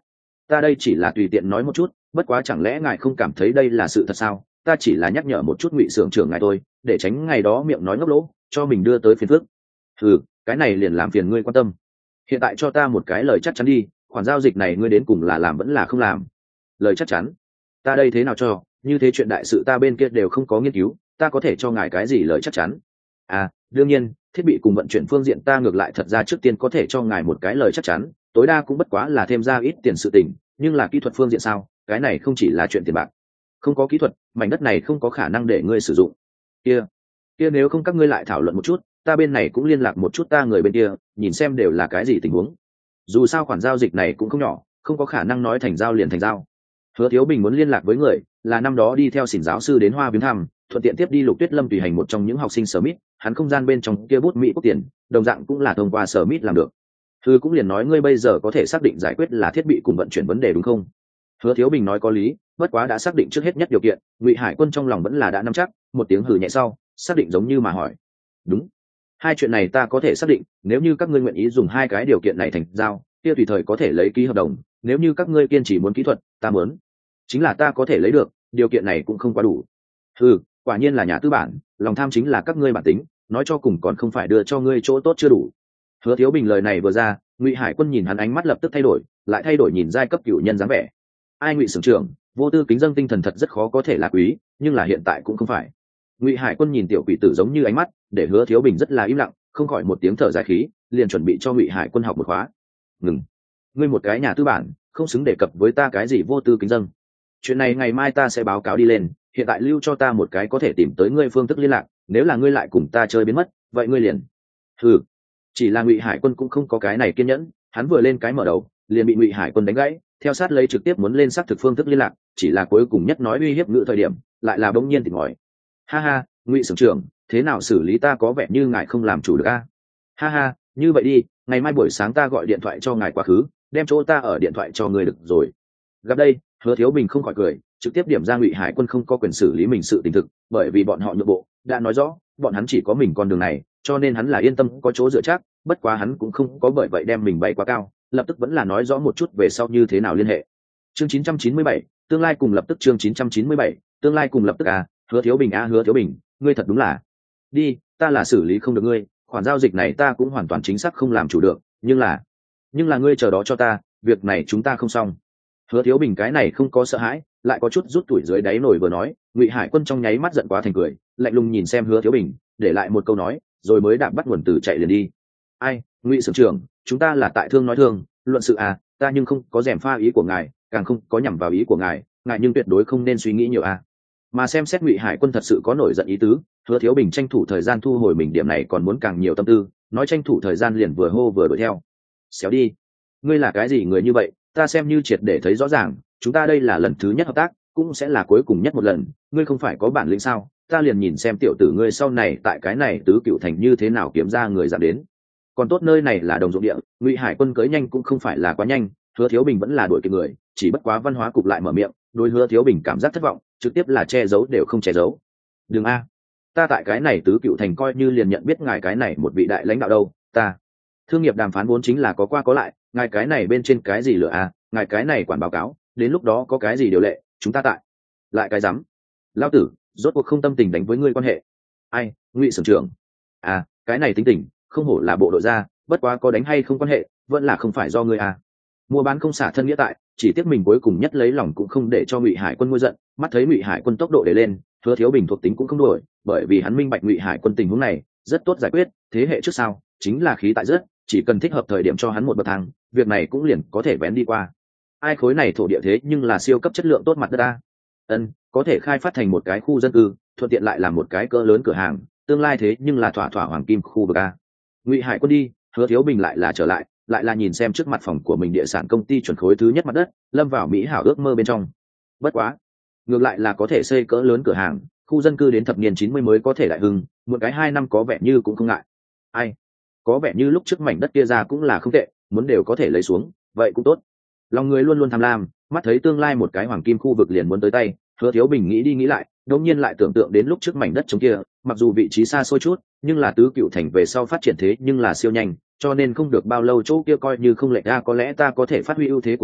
ta đây chỉ là tùy tiện nói một chút, bất quá chẳng lẽ ngài không cảm thấy đây là sự thật sao? Ta chỉ là nhắc nhở một chút Ngụy xưởng trưởng ngài thôi, để tránh ngày đó miệng nói ngốc lỗ cho mình đưa tới phiền phức. Ừ, cái này liền làm phiền ngươi quan tâm. Hiện tại cho ta một cái lời chắc chắn đi, khoản giao dịch này ngươi đến cùng là làm vẫn là không làm? Lời chắc chắn? Ta đây thế nào cho, như thế chuyện đại sự ta bên kia đều không có nghiên cứu, ta có thể cho ngài cái gì lời chắc chắn? À, đương nhiên, thiết bị cùng vận chuyển phương diện ta ngược lại thật ra trước tiên có thể cho ngài một cái lời chắc chắn, tối đa cũng bất quá là thêm ra ít tiền sự tình, nhưng là kỹ thuật phương diện sao, cái này không chỉ là chuyện tiền bạc. Không có kỹ thuật, mảnh đất này không có khả năng để ngươi sử dụng. Kia, kia nếu không các ngươi lại thảo luận một chút, ta bên này cũng liên lạc một chút ta người bên kia, nhìn xem đều là cái gì tình huống. Dù sao khoản giao dịch này cũng không nhỏ, không có khả năng nói thành giao liền thành giao. Hứa Thiếu Bình muốn liên lạc với người, là năm đó đi theo xỉn giáo sư đến Hoa viếng thăm, thuận tiện tiếp đi Lục Tuyết Lâm tùy hành một trong những học sinh Smith, hắn không gian bên trong kia bút mỹ quốc tiền, đồng dạng cũng là thông qua Smith làm được. Thư cũng liền nói ngươi bây giờ có thể xác định giải quyết là thiết bị cùng vận chuyển vấn đề đúng không? Hứa Thiếu Bình nói có lý, bất quá đã xác định trước hết nhất điều kiện, Ngụy Hải Quân trong lòng vẫn là đã nắm chắc, một tiếng hừ nhẹ sau, xác định giống như mà hỏi. Đúng, hai chuyện này ta có thể xác định, nếu như các ngươi nguyện ý dùng hai cái điều kiện này thành giao, kia tùy thời có thể lấy ký hợp đồng, nếu như các ngươi kiên trì muốn kỹ thuật, ta muốn, chính là ta có thể lấy được, điều kiện này cũng không quá đủ. Ừ, quả nhiên là nhà tư bản, lòng tham chính là các ngươi bản tính, nói cho cùng còn không phải đưa cho ngươi chỗ tốt chưa đủ. Hứa Thiếu Bình lời này vừa ra, Ngụy Hải Quân nhìn hắn ánh mắt lập tức thay đổi, lại thay đổi nhìn giai cấp cửu nhân dáng vẻ. Ai Ngụy xưởng trưởng, vô tư kính dâng tinh thần thật rất khó có thể là quý, nhưng là hiện tại cũng không phải. Ngụy Hải Quân nhìn tiểu quỷ tử giống như ánh mắt, để Hứa Thiếu Bình rất là im lặng, không khỏi một tiếng thở dài khí, liền chuẩn bị cho Ngụy Hải Quân học một khóa. Ngừng, ngươi một cái nhà tư bản, không xứng đề cập với ta cái gì vô tư kính dâng. Chuyện này ngày mai ta sẽ báo cáo đi lên, hiện tại lưu cho ta một cái có thể tìm tới ngươi phương thức liên lạc, nếu là ngươi lại cùng ta chơi biến mất, vậy ngươi liền. Ừ, chỉ là Ngụy Hải Quân cũng không có cái này kiên nhẫn, hắn vừa lên cái mở đầu, liền bị Ngụy Hải Quân đánh gãy, theo sát lấy trực tiếp muốn lên xác thực phương thức liên lạc, chỉ là cuối cùng nhất nói uy hiếp ngữ thời điểm, lại là bỗng nhiên tỉnh ngòi. Ha ha, Ngụy xưởng trưởng, thế nào xử lý ta có vẻ như ngài không làm chủ được a? Ha ha, như vậy đi, ngày mai buổi sáng ta gọi điện thoại cho ngài quá khứ, đem chỗ ta ở điện thoại cho ngươi được rồi. Gặp đây, Hứa Thiếu Bình không khỏi cười, trực tiếp điểm ra Ngụy Hải Quân không có quyền xử lý mình sự tình thực, bởi vì bọn họ nhượng bộ, đã nói rõ, bọn hắn chỉ có mình con đường này, cho nên hắn là yên tâm có chỗ dựa chắc, bất quá hắn cũng không có bởi vậy đem mình bay quá cao, lập tức vẫn là nói rõ một chút về sau như thế nào liên hệ. Chương chín trăm chín mươi bảy, tương lai cùng lập tức chương chín trăm chín mươi bảy, tương lai cùng lập tức à, Hứa Thiếu Bình a à, Hứa Thiếu Bình, ngươi thật đúng là. Đi, ta là xử lý không được ngươi, khoản giao dịch này ta cũng hoàn toàn chính xác không làm chủ được, nhưng là, nhưng là ngươi chờ đó cho ta, việc này chúng ta không xong. Hứa Thiếu Bình cái này không có sợ hãi, lại có chút rút tuổi dưới đáy nổi vừa nói, Ngụy Hải Quân trong nháy mắt giận quá thành cười, lạnh lùng nhìn xem Hứa Thiếu Bình, để lại một câu nói, rồi mới đạp bắt nguồn từ chạy liền đi. Ai, Ngụy xưởng trưởng, chúng ta là tại thương nói thương, luận sự à, ta nhưng không có rèm pha ý của ngài, càng không có nhằm vào ý của ngài, ngài nhưng tuyệt đối không nên suy nghĩ nhiều à. Mà xem xét Ngụy Hải Quân thật sự có nổi giận ý tứ, Hứa Thiếu Bình tranh thủ thời gian thu hồi mình điểm này còn muốn càng nhiều tâm tư, nói tranh thủ thời gian liền vừa hô vừa đuổi theo. Xéo đi, ngươi là cái gì người như vậy, ta xem như triệt để thấy rõ ràng, chúng ta đây là lần thứ nhất hợp tác, cũng sẽ là cuối cùng nhất một lần, ngươi không phải có bản lĩnh sao, ta liền nhìn xem tiểu tử ngươi sau này tại cái này tứ cựu thành như thế nào kiếm ra người giảm đến. Còn tốt nơi này là đồng ruộng địa, Ngụy Hải Quân cưỡi nhanh cũng không phải là quá nhanh, Hứa Thiếu Bình vẫn là đuổi kịp người, chỉ bất quá văn hóa cục lại mở miệng, đối Hứa Thiếu Bình cảm giác thất vọng, trực tiếp là che giấu đều không che giấu. Đừng a, ta tại cái này tứ cựu thành coi như liền nhận biết ngài cái này một vị đại lãnh đạo đâu, ta thương nghiệp đàm phán vốn chính là có qua có lại, ngài cái này bên trên cái gì lựa a, ngài cái này quản báo cáo, đến lúc đó có cái gì điều lệ, chúng ta tại lại cái rắm. Lão tử rốt cuộc không tâm tình đánh với ngươi quan hệ. Ai, Ngụy xưởng trưởng, à, cái này tính tình không hổ là bộ đội ra, bất quá có đánh hay không quan hệ, vẫn là không phải do ngươi à. Mua bán không xả thân nghĩa tại, chỉ tiếc mình cuối cùng nhất lấy lòng cũng không để cho Ngụy Hải Quân nguôi giận, mắt thấy Ngụy Hải Quân tốc độ để lên, Hứa Thiếu Bình thuộc tính cũng không đổi, bởi vì hắn minh bạch Ngụy Hải Quân tình huống này rất tốt giải quyết, thế hệ trước sau chính là khí tại rất, chỉ cần thích hợp thời điểm cho hắn một bậc thang, việc này cũng liền có thể vén đi qua. Ai khối này thổ địa thế nhưng là siêu cấp chất lượng tốt mặt đất ta. Ân, có thể khai phát thành một cái khu dân cư, thuận tiện lại làm một cái cỡ lớn cửa hàng, tương lai thế nhưng là thỏa thỏa hoàng kim khu vực a. Ngụy Hải Quân đi, Hứa Thiếu Bình lại là trở lại, lại là nhìn xem trước mặt phòng của mình địa sản công ty chuẩn khối thứ nhất mặt đất, lâm vào mỹ hảo ước mơ bên trong. Bất quá, ngược lại là có thể xây cỡ lớn cửa hàng, khu dân cư đến thập niên chín mươi mới có thể đại hưng, một cái hai năm có vẻ như cũng không ngại. Ai, có vẻ như lúc trước mảnh đất kia ra cũng là không tệ, muốn đều có thể lấy xuống, vậy cũng tốt. Lòng người luôn luôn tham lam, mắt thấy tương lai một cái hoàng kim khu vực liền muốn tới tay, Hứa Thiếu Bình nghĩ đi nghĩ lại, đột nhiên lại tưởng tượng đến lúc trước mảnh đất trống kia, mặc dù vị trí xa xôi chút, nhưng là tứ cựu thành về sau phát triển thế nhưng là siêu nhanh, cho nên không được bao lâu chỗ kia coi như không lệch ra, có lẽ ta có thể phát huy ưu thế của mình,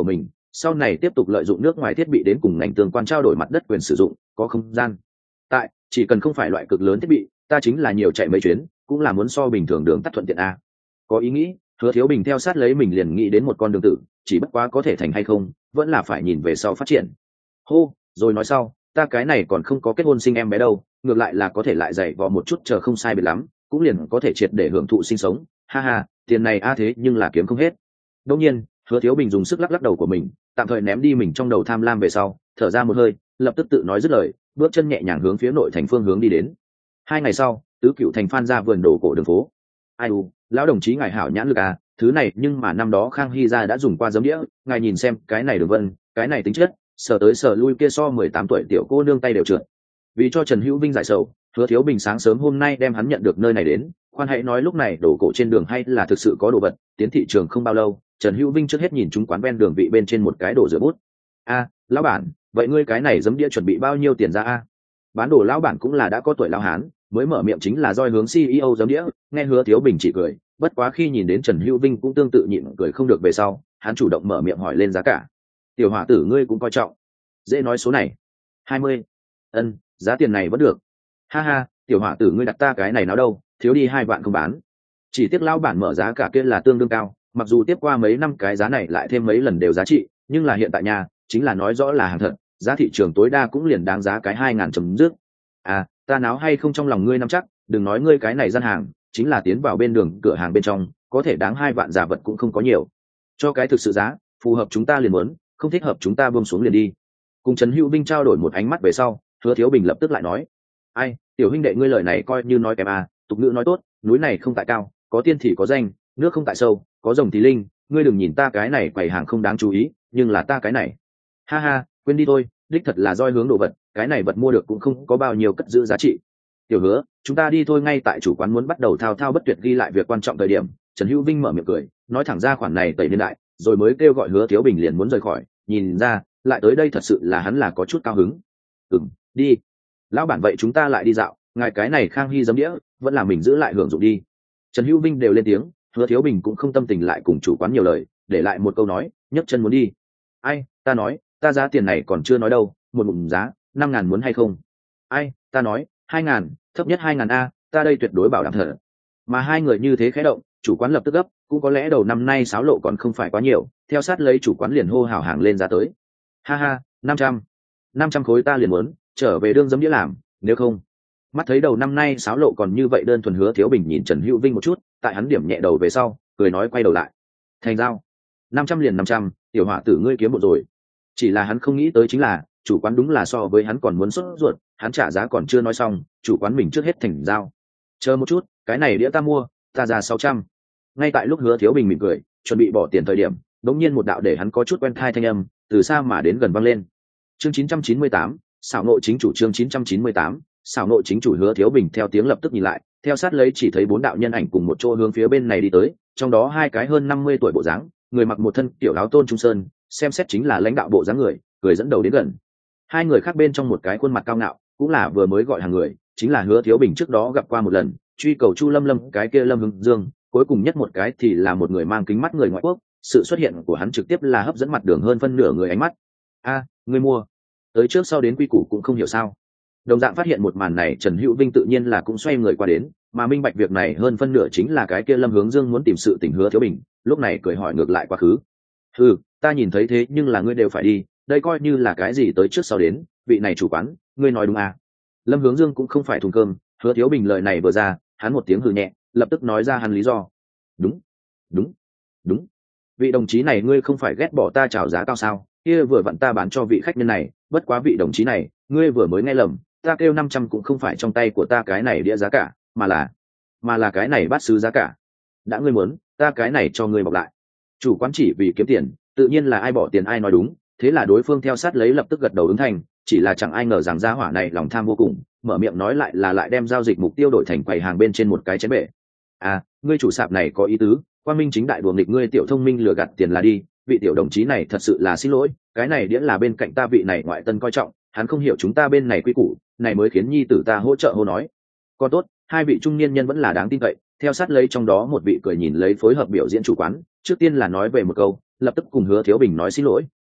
sau này tiếp tục lợi dụng nước ngoài thiết bị đến cùng ngành tương quan trao đổi mặt đất quyền sử dụng có không gian tại, chỉ cần không phải loại cực lớn thiết bị, ta chính là nhiều chạy mấy chuyến cũng là muốn so bình thường đường tắt thuận tiện a. Có ý nghĩ, Hứa Thiếu Bình theo sát lấy mình liền nghĩ đến một con đường tử, chỉ bất quá có thể thành hay không vẫn là phải nhìn về sau phát triển. Hô, rồi nói sau, ta cái này còn không có kết hôn sinh em bé đâu, ngược lại là có thể lại dạy vò một chút chờ không sai biệt lắm, cũng liền có thể triệt để hưởng thụ sinh sống, ha ha, tiền này a thế nhưng là kiếm không hết. Đương nhiên, Hứa Thiếu Bình dùng sức lắc lắc đầu của mình, tạm thời ném đi mình trong đầu tham lam về sau, thở ra một hơi, lập tức tự nói dứt lời, bước chân nhẹ nhàng hướng phía nội thành phương hướng đi đến. Hai ngày sau, tứ cựu thành Phan ra vườn đồ cổ đường phố. Ai u, lão đồng chí ngài hảo nhãn lực à, thứ này nhưng mà năm đó Khang Hy gia đã dùng qua giấm đĩa, ngài nhìn xem, cái này đường vân, cái này tính chất, sờ tới sờ lui kia so mười tám tuổi tiểu cô nương tay đều trượt. Vì cho Trần Hữu Vinh giải sầu, Hứa Thiếu Bình sáng sớm hôm nay đem hắn nhận được nơi này đến, khoan hãy nói lúc này đồ cổ trên đường hay là thực sự có đồ vật, tiến thị trường không bao lâu, Trần Hữu Vinh trước hết nhìn chúng quán ven đường vị bên trên một cái đồ rửa bút. A, lão bản, vậy ngươi cái này giấm đĩa chuẩn bị bao nhiêu tiền ra a? Bán đồ lão bản cũng là đã có tuổi lão hán, mới mở miệng chính là roi hướng xê e ô giấm đĩa, nghe Hứa Thiếu Bình chỉ cười, bất quá khi nhìn đến Trần Hữu Vinh cũng tương tự nhịn cười không được về sau, hắn chủ động mở miệng hỏi lên giá cả. Tiểu hỏa tử ngươi cũng coi trọng, dễ nói số này. hai mươi. Ân, giá tiền này vẫn được. Ha ha, tiểu hỏa tử ngươi đặt ta cái này nào đâu, thiếu đi hai vạn không bán. Chỉ tiếc lão bản mở giá cả kia là tương đương cao, mặc dù tiếp qua mấy năm cái giá này lại thêm mấy lần đều giá trị, nhưng là hiện tại nhà, chính là nói rõ là hàng thật, giá thị trường tối đa cũng liền đáng giá cái hai ngàn chấm dứt. À, ta náo hay không trong lòng ngươi nắm chắc, đừng nói ngươi cái này gian hàng, chính là tiến vào bên đường cửa hàng bên trong, có thể đáng hai vạn giả vật cũng không có nhiều. Cho cái thực sự giá, phù hợp chúng ta liền muốn, không thích hợp chúng ta buông xuống liền đi. Cùng Trần Hữu Vinh trao đổi một ánh mắt về sau, Hứa Thiếu Bình lập tức lại nói: ai, tiểu huynh đệ ngươi lời này coi như nói kém à, tục ngữ nói tốt, núi này không tại cao, có tiên thì có danh, nước không tại sâu, có rồng thì linh, ngươi đừng nhìn ta cái này quầy hàng không đáng chú ý, nhưng là ta cái này, ha ha, quên đi thôi, đích thật là roi hướng đồ vật, cái này vật mua được cũng không có bao nhiêu cất giữ giá trị. Tiểu Hứa, chúng ta đi thôi. Ngay tại chủ quán muốn bắt đầu thao thao bất tuyệt ghi lại việc quan trọng thời điểm, Trần Hữu Vinh mở miệng cười, nói thẳng ra khoản này tẩy niên đại, rồi mới kêu gọi Hứa Thiếu Bình liền muốn rời khỏi, nhìn ra lại tới đây thật sự là hắn là có chút cao hứng. Ừm, đi. Lão bản vậy chúng ta lại đi dạo, ngài cái này Khang Hy giấm đĩa, vẫn là mình giữ lại hưởng dụng đi. Trần Hữu Vinh đều lên tiếng, Hứa Thiếu Bình cũng không tâm tình lại cùng chủ quán nhiều lời, để lại một câu nói, nhấc chân muốn đi. Ai, ta nói, ta giá tiền này còn chưa nói đâu, một ngụm giá, năm ngàn muốn hay không? Ai, ta nói, hai ngàn, thấp nhất hai ngàn a, ta đây tuyệt đối bảo đảm thật. Mà hai người như thế khẽ động, chủ quán lập tức gấp, cũng có lẽ đầu năm nay sáo lộ còn không phải quá nhiều, theo sát lấy chủ quán liền hô hào hàng lên giá tới. Ha ha, năm trăm, năm trăm khối ta liền muốn, trở về đương giấm đĩa làm, nếu không. Mắt thấy đầu năm nay sáo lộ còn như vậy đơn thuần. Hứa Thiếu Bình nhìn Trần Hữu Vinh một chút, tại hắn điểm nhẹ đầu về sau, cười nói quay đầu lại. Thành giao, năm trăm liền năm trăm, tiểu hỏa tử ngươi kiếm một rồi. Chỉ là hắn không nghĩ tới chính là, chủ quán đúng là so với hắn còn muốn sốt ruột, hắn trả giá còn chưa nói xong, chủ quán mình trước hết thành giao. Chờ một chút, cái này đĩa ta mua, ta ra sáu trăm. Ngay tại lúc Hứa Thiếu Bình mỉm cười, chuẩn bị bỏ tiền thời điểm, đống nhiên một đạo để hắn có chút quen thai thanh âm, từ xa mà đến gần vang lên. Chương chín trăm chín mươi tám, xảo nộ chính chủ. Chương chín trăm chín mươi tám, xảo nộ chính chủ. Hứa Thiếu Bình theo tiếng lập tức nhìn lại, theo sát lấy chỉ thấy bốn đạo nhân ảnh cùng một chỗ hướng phía bên này đi tới, trong đó hai cái hơn năm mươi tuổi bộ dáng, người mặc một thân tiểu áo tôn trung sơn, xem xét chính là lãnh đạo bộ dáng người, cười dẫn đầu đến gần. Hai người khác bên trong một cái khuôn mặt cao ngạo, cũng là vừa mới gọi hàng người, chính là Hứa Thiếu Bình trước đó gặp qua một lần, truy cầu Chu Lâm Lâm cái kia Lâm Hưng Dương, cuối cùng nhất một cái thì là một người mang kính mắt người ngoại quốc, sự xuất hiện của hắn trực tiếp là hấp dẫn mặt đường hơn phân nửa người ánh mắt. A, người mua, tới trước sau đến quy củ cũng không hiểu sao. Đồng dạng phát hiện một màn này, Trần Hữu Vinh tự nhiên là cũng xoay người qua đến, mà minh bạch việc này hơn phân nửa chính là cái kia Lâm Hướng Dương muốn tìm sự tình Hứa Thiếu Bình, lúc này cười hỏi ngược lại quá khứ. Ừ, ta nhìn thấy thế nhưng là ngươi đều phải đi, đây coi như là cái gì tới trước sau đến, vị này chủ quán, ngươi nói đúng à? Lâm Hướng Dương cũng không phải thùng cơm, Hứa Thiếu Bình lời này vừa ra, hắn một tiếng hừ nhẹ, lập tức nói ra hắn lý do. Đúng, đúng, đúng. Vị đồng chí này ngươi không phải ghét bỏ ta chào giá cao sao? Kia vừa vặn ta bán cho vị khách nhân này, bất quá vị đồng chí này, ngươi vừa mới nghe lầm, ta kêu năm trăm cũng không phải trong tay của ta cái này đĩa giá cả, mà là, mà là cái này bát sứ giá cả. Đã ngươi muốn, ta cái này cho ngươi bọc lại. Chủ quán chỉ vì kiếm tiền, tự nhiên là ai bỏ tiền ai nói đúng, thế là đối phương theo sát lấy lập tức gật đầu ứng thành, chỉ là chẳng ai ngờ rằng gia hỏa này lòng tham vô cùng, mở miệng nói lại là lại đem giao dịch mục tiêu đổi thành quầy hàng bên trên một cái chén bể. À, ngươi chủ sạp này có ý tứ, quan minh chính đại đùa nghịch ngươi tiểu thông minh lừa gạt tiền là đi, vị tiểu đồng chí này thật sự là xin lỗi, cái này đĩa là bên cạnh ta vị này ngoại tân coi trọng, hắn không hiểu chúng ta bên này quy củ, này mới khiến nhi tử ta hỗ trợ hô nói. Còn tốt, hai vị trung niên nhân vẫn là đáng tin cậy, theo sát lấy trong đó một vị cười nhìn lấy phối hợp biểu diễn chủ quán, trước tiên là nói về một câu, lập tức cùng Hứa Thiếu Bình nói xin lỗi,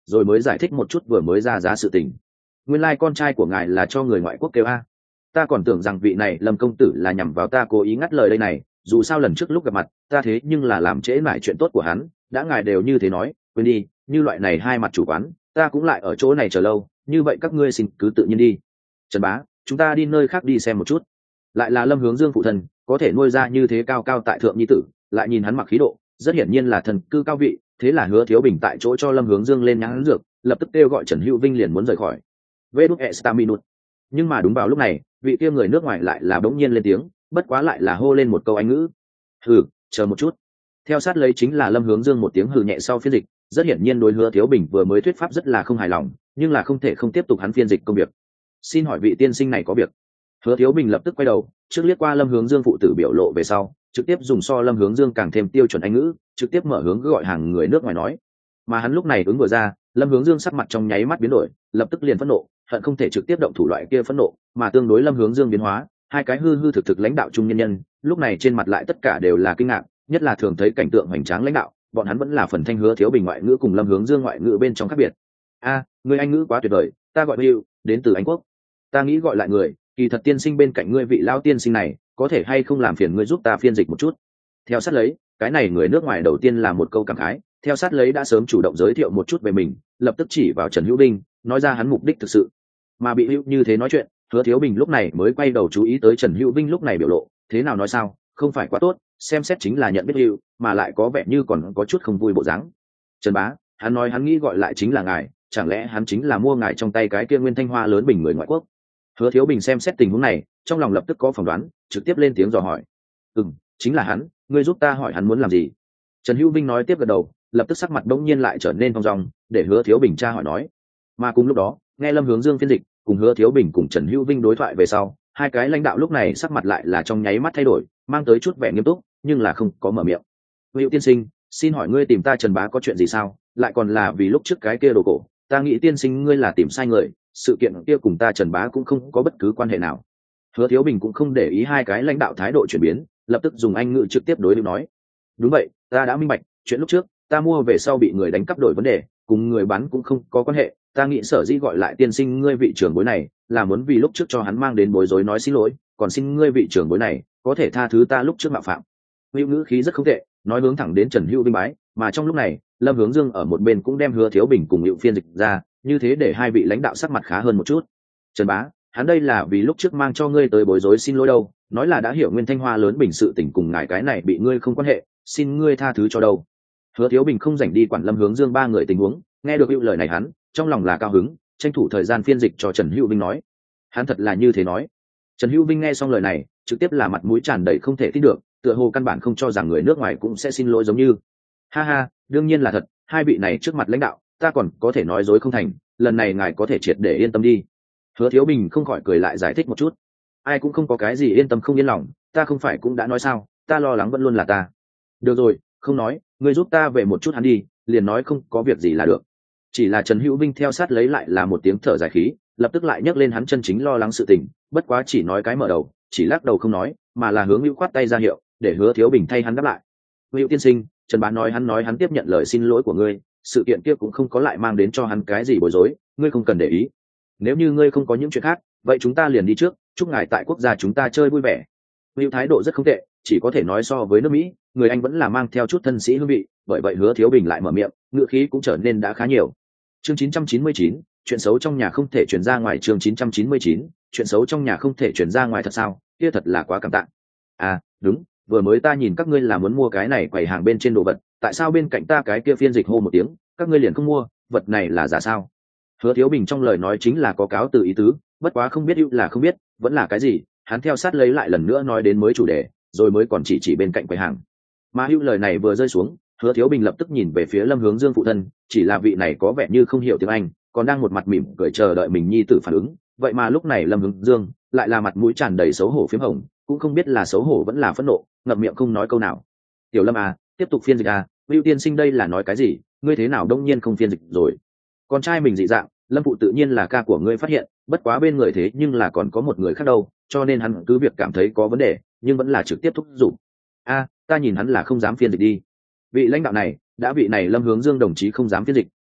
rồi mới giải thích một chút vừa mới ra giá sự tình. Nguyên lai con trai của ngài là cho người ngoại quốc kêu a. Ta còn tưởng rằng vị này Lâm công tử là nhằm vào ta cố ý ngắt lời đây này, dù sao lần trước lúc gặp mặt ta thế nhưng là làm trễ mãi chuyện tốt của hắn, đã ngài đều như thế nói, quên đi, như loại này hai mặt chủ quán ta cũng lại ở chỗ này chờ lâu, như vậy các ngươi xin cứ tự nhiên đi. Trần bá, chúng ta đi nơi khác đi xem một chút. Lại là Lâm Hướng Dương phụ thân, có thể nuôi ra như thế cao cao tại thượng nhi tử, lại nhìn hắn mặc khí độ, rất hiển nhiên là thần cư cao vị, thế là Hứa Thiếu Bình tại chỗ cho Lâm Hướng Dương lên nhãn dược, lập tức kêu gọi Trần Hữu Vinh liền muốn rời khỏi. Vê đúc Estaminut. Nhưng mà đúng vào lúc này, vị kia người nước ngoài lại là bỗng nhiên lên tiếng, bất quá lại là hô lên một câu Anh ngữ. Hừ, chờ một chút. Theo sát lấy chính là Lâm Hướng Dương một tiếng hừ nhẹ sau phiên dịch, rất hiển nhiên đối Hứa Thiếu Bình vừa mới thuyết pháp rất là không hài lòng, nhưng là không thể không tiếp tục hắn phiên dịch công việc. Xin hỏi vị tiên sinh này có việc. Hứa Thiếu Bình lập tức quay đầu, trước liếc qua Lâm Hướng Dương phụ tử biểu lộ về sau, trực tiếp dùng so Lâm Hướng Dương càng thêm tiêu chuẩn Anh ngữ, trực tiếp mở hướng gọi hàng người nước ngoài nói. Mà hắn lúc này ứng vừa ra, Lâm Hướng Dương sắc mặt trong nháy mắt biến đổi, lập tức liền phẫn nộ, hận không thể trực tiếp động thủ loại kia phẫn nộ, mà tương đối Lâm Hướng Dương biến hóa, hai cái hư hư thực thực lãnh đạo trung nhân nhân, lúc này trên mặt lại tất cả đều là kinh ngạc, nhất là thường thấy cảnh tượng hoành tráng lãnh đạo, bọn hắn vẫn là phần thanh Hứa Thiếu Bình ngoại ngữ cùng Lâm Hướng Dương ngoại ngữ bên trong khác biệt. A, người Anh ngữ quá tuyệt vời, ta gọi Hữu, đến từ Anh quốc. Ta nghĩ gọi lại người, kỳ thật tiên sinh bên cạnh ngươi vị lao tiên sinh này, có thể hay không làm phiền ngươi giúp ta phiên dịch một chút. Theo sát lấy, cái này người nước ngoài đầu tiên là một câu cảm khái, theo sát lấy đã sớm chủ động giới thiệu một chút về mình, lập tức chỉ vào Trần Hữu Vinh, nói ra hắn mục đích thực sự. Mà bị Hữu như thế nói chuyện, Hứa Thiếu Bình lúc này mới quay đầu chú ý tới Trần Hữu Vinh lúc này biểu lộ, thế nào nói sao, không phải quá tốt, xem xét chính là nhận biết Hữu, mà lại có vẻ như còn có chút không vui bộ dáng. Trần bá, hắn nói hắn nghĩ gọi lại chính là ngài, chẳng lẽ hắn chính là mua ngài trong tay cái kia nguyên thanh hoa lớn bình người ngoại quốc? Hứa Thiếu Bình xem xét tình huống này, trong lòng lập tức có phỏng đoán, trực tiếp lên tiếng dò hỏi. "Ừm, chính là hắn, ngươi giúp ta hỏi hắn muốn làm gì?" Trần Hữu Vinh nói tiếp gật đầu, lập tức sắc mặt bỗng nhiên lại trở nên thong dong, để Hứa Thiếu Bình tra hỏi nói. Mà cùng lúc đó, nghe Lâm Hướng Dương phiên dịch, cùng Hứa Thiếu Bình cùng Trần Hữu Vinh đối thoại về sau, hai cái lãnh đạo lúc này sắc mặt lại là trong nháy mắt thay đổi, mang tới chút vẻ nghiêm túc, nhưng là không có mở miệng. "Hữu tiên sinh, xin hỏi ngươi tìm ta Trần bá có chuyện gì sao? Lại còn là vì lúc trước cái kia đồ cổ, ta nghĩ tiên sinh ngươi là tìm sai người, sự kiện kia cùng ta Trần bá cũng không có bất cứ quan hệ nào." Hứa Thiếu Bình cũng không để ý hai cái lãnh đạo thái độ chuyển biến, lập tức dùng Anh ngữ trực tiếp đối lưu nói. "Đúng vậy, ta đã minh bạch, chuyện lúc trước ta mua về sau bị người đánh cắp đổi vấn đề, cùng người bán cũng không có quan hệ, ta nghĩ sở dĩ gọi lại tiên sinh ngươi vị trưởng bối này là muốn vì lúc trước cho hắn mang đến bối rối nói xin lỗi, còn xin ngươi vị trưởng bối này có thể tha thứ ta lúc trước mạo phạm." Hữu ngữ khí rất không tệ, nói hướng thẳng đến Trần Hữu Vinh bái, mà trong lúc này Lâm Hướng Dương ở một bên cũng đem Hứa Thiếu Bình cùng Hữu phiên dịch ra, như thế để hai vị lãnh đạo sắc mặt khá hơn một chút. "Trần bá, hắn đây là vì lúc trước mang cho ngươi tới bối rối xin lỗi đâu, nói là đã hiểu nguyên thanh hoa lớn bình sự tình cùng ngài cái này bị ngươi không quan hệ, xin ngươi tha thứ cho đâu." Hứa Thiếu Bình không rảnh đi quản Lâm Hướng Dương ba người tình huống, nghe được Hữu lời này hắn trong lòng là cao hứng, tranh thủ thời gian phiên dịch cho Trần Hữu Vinh nói. Hắn thật là như thế nói. Trần Hữu Vinh nghe xong lời này, trực tiếp là mặt mũi tràn đầy không thể tin được, tựa hồ căn bản không cho rằng người nước ngoài cũng sẽ xin lỗi giống như. Ha ha, đương nhiên là thật, hai vị này trước mặt lãnh đạo, ta còn có thể nói dối không thành, lần này ngài có thể triệt để yên tâm đi. Hứa Thiếu Bình không khỏi cười lại giải thích một chút. Ai cũng không có cái gì yên tâm không yên lòng, ta không phải cũng đã nói sao, ta lo lắng vẫn luôn là ta. Được rồi, không nói, ngươi giúp ta về một chút hắn đi, liền nói không có việc gì là được. Chỉ là Trần Hữu Vinh theo sát lấy lại là một tiếng thở dài khí, lập tức lại nhắc lên hắn chân chính lo lắng sự tình, bất quá chỉ nói cái mở đầu, chỉ lắc đầu không nói, mà là hướng Hữu khoát tay ra hiệu, để Hứa Thiếu Bình thay hắn đáp lại. "Hữu tiên sinh, Trần bá nói hắn nói hắn tiếp nhận lời xin lỗi của ngươi, sự kiện kia cũng không có lại mang đến cho hắn cái gì bối rối, ngươi không cần để ý. Nếu như ngươi không có những chuyện khác, vậy chúng ta liền đi trước, chúc ngài tại quốc gia chúng ta chơi vui vẻ." Hữu thái độ rất không tệ, chỉ có thể nói so với nước Mỹ, người Anh vẫn là mang theo chút thân sĩ hương vị, bởi vậy Hứa Thiếu Bình lại mở miệng, ngữ khí cũng trở nên đã khá nhiều. Chương chín trăm chín mươi chín, chuyện xấu trong nhà không thể truyền ra ngoài. Chương chín trăm chín mươi chín, chuyện xấu trong nhà không thể truyền ra ngoài thật sao? Kia thật là quá cảm tạ. À, đúng, vừa mới ta nhìn các ngươi là muốn mua cái này quầy hàng bên trên đồ vật, tại sao bên cạnh ta cái kia phiên dịch hô một tiếng, các ngươi liền không mua, vật này là giả sao? Hứa Thiếu Bình trong lời nói chính là có cáo từ ý tứ, bất quá không biết Hữu là không biết, vẫn là cái gì, hắn theo sát lấy lại lần nữa nói đến mới chủ đề, rồi mới còn chỉ chỉ bên cạnh quầy hàng. Mà Hữu lời này vừa rơi xuống, Hứa Thiếu Bình lập tức nhìn về phía Lâm Hướng Dương phụ thân, chỉ là vị này có vẻ như không hiểu tiếng Anh, còn đang một mặt mỉm cười chờ đợi mình nhi tử phản ứng, vậy mà lúc này Lâm Hướng Dương lại là mặt mũi tràn đầy xấu hổ phím hồng, cũng không biết là xấu hổ vẫn là phẫn nộ, ngậm miệng không nói câu nào. "Tiểu Lâm à, tiếp tục phiên dịch à, Hữu tiên sinh đây là nói cái gì, ngươi thế nào đông nhiên không phiên dịch rồi?" Con trai mình dị dạng, Lâm phụ tự nhiên là ca của ngươi phát hiện, bất quá bên người thế nhưng là còn có một người khác đâu, cho nên hắn cứ việc cảm thấy có vấn đề, nhưng vẫn là trực tiếp thúc giục. "A, ta nhìn hắn là không dám phiên dịch đi." Vị lãnh đạo này, đã vị này Lâm Hướng Dương đồng chí không dám phiên dịch,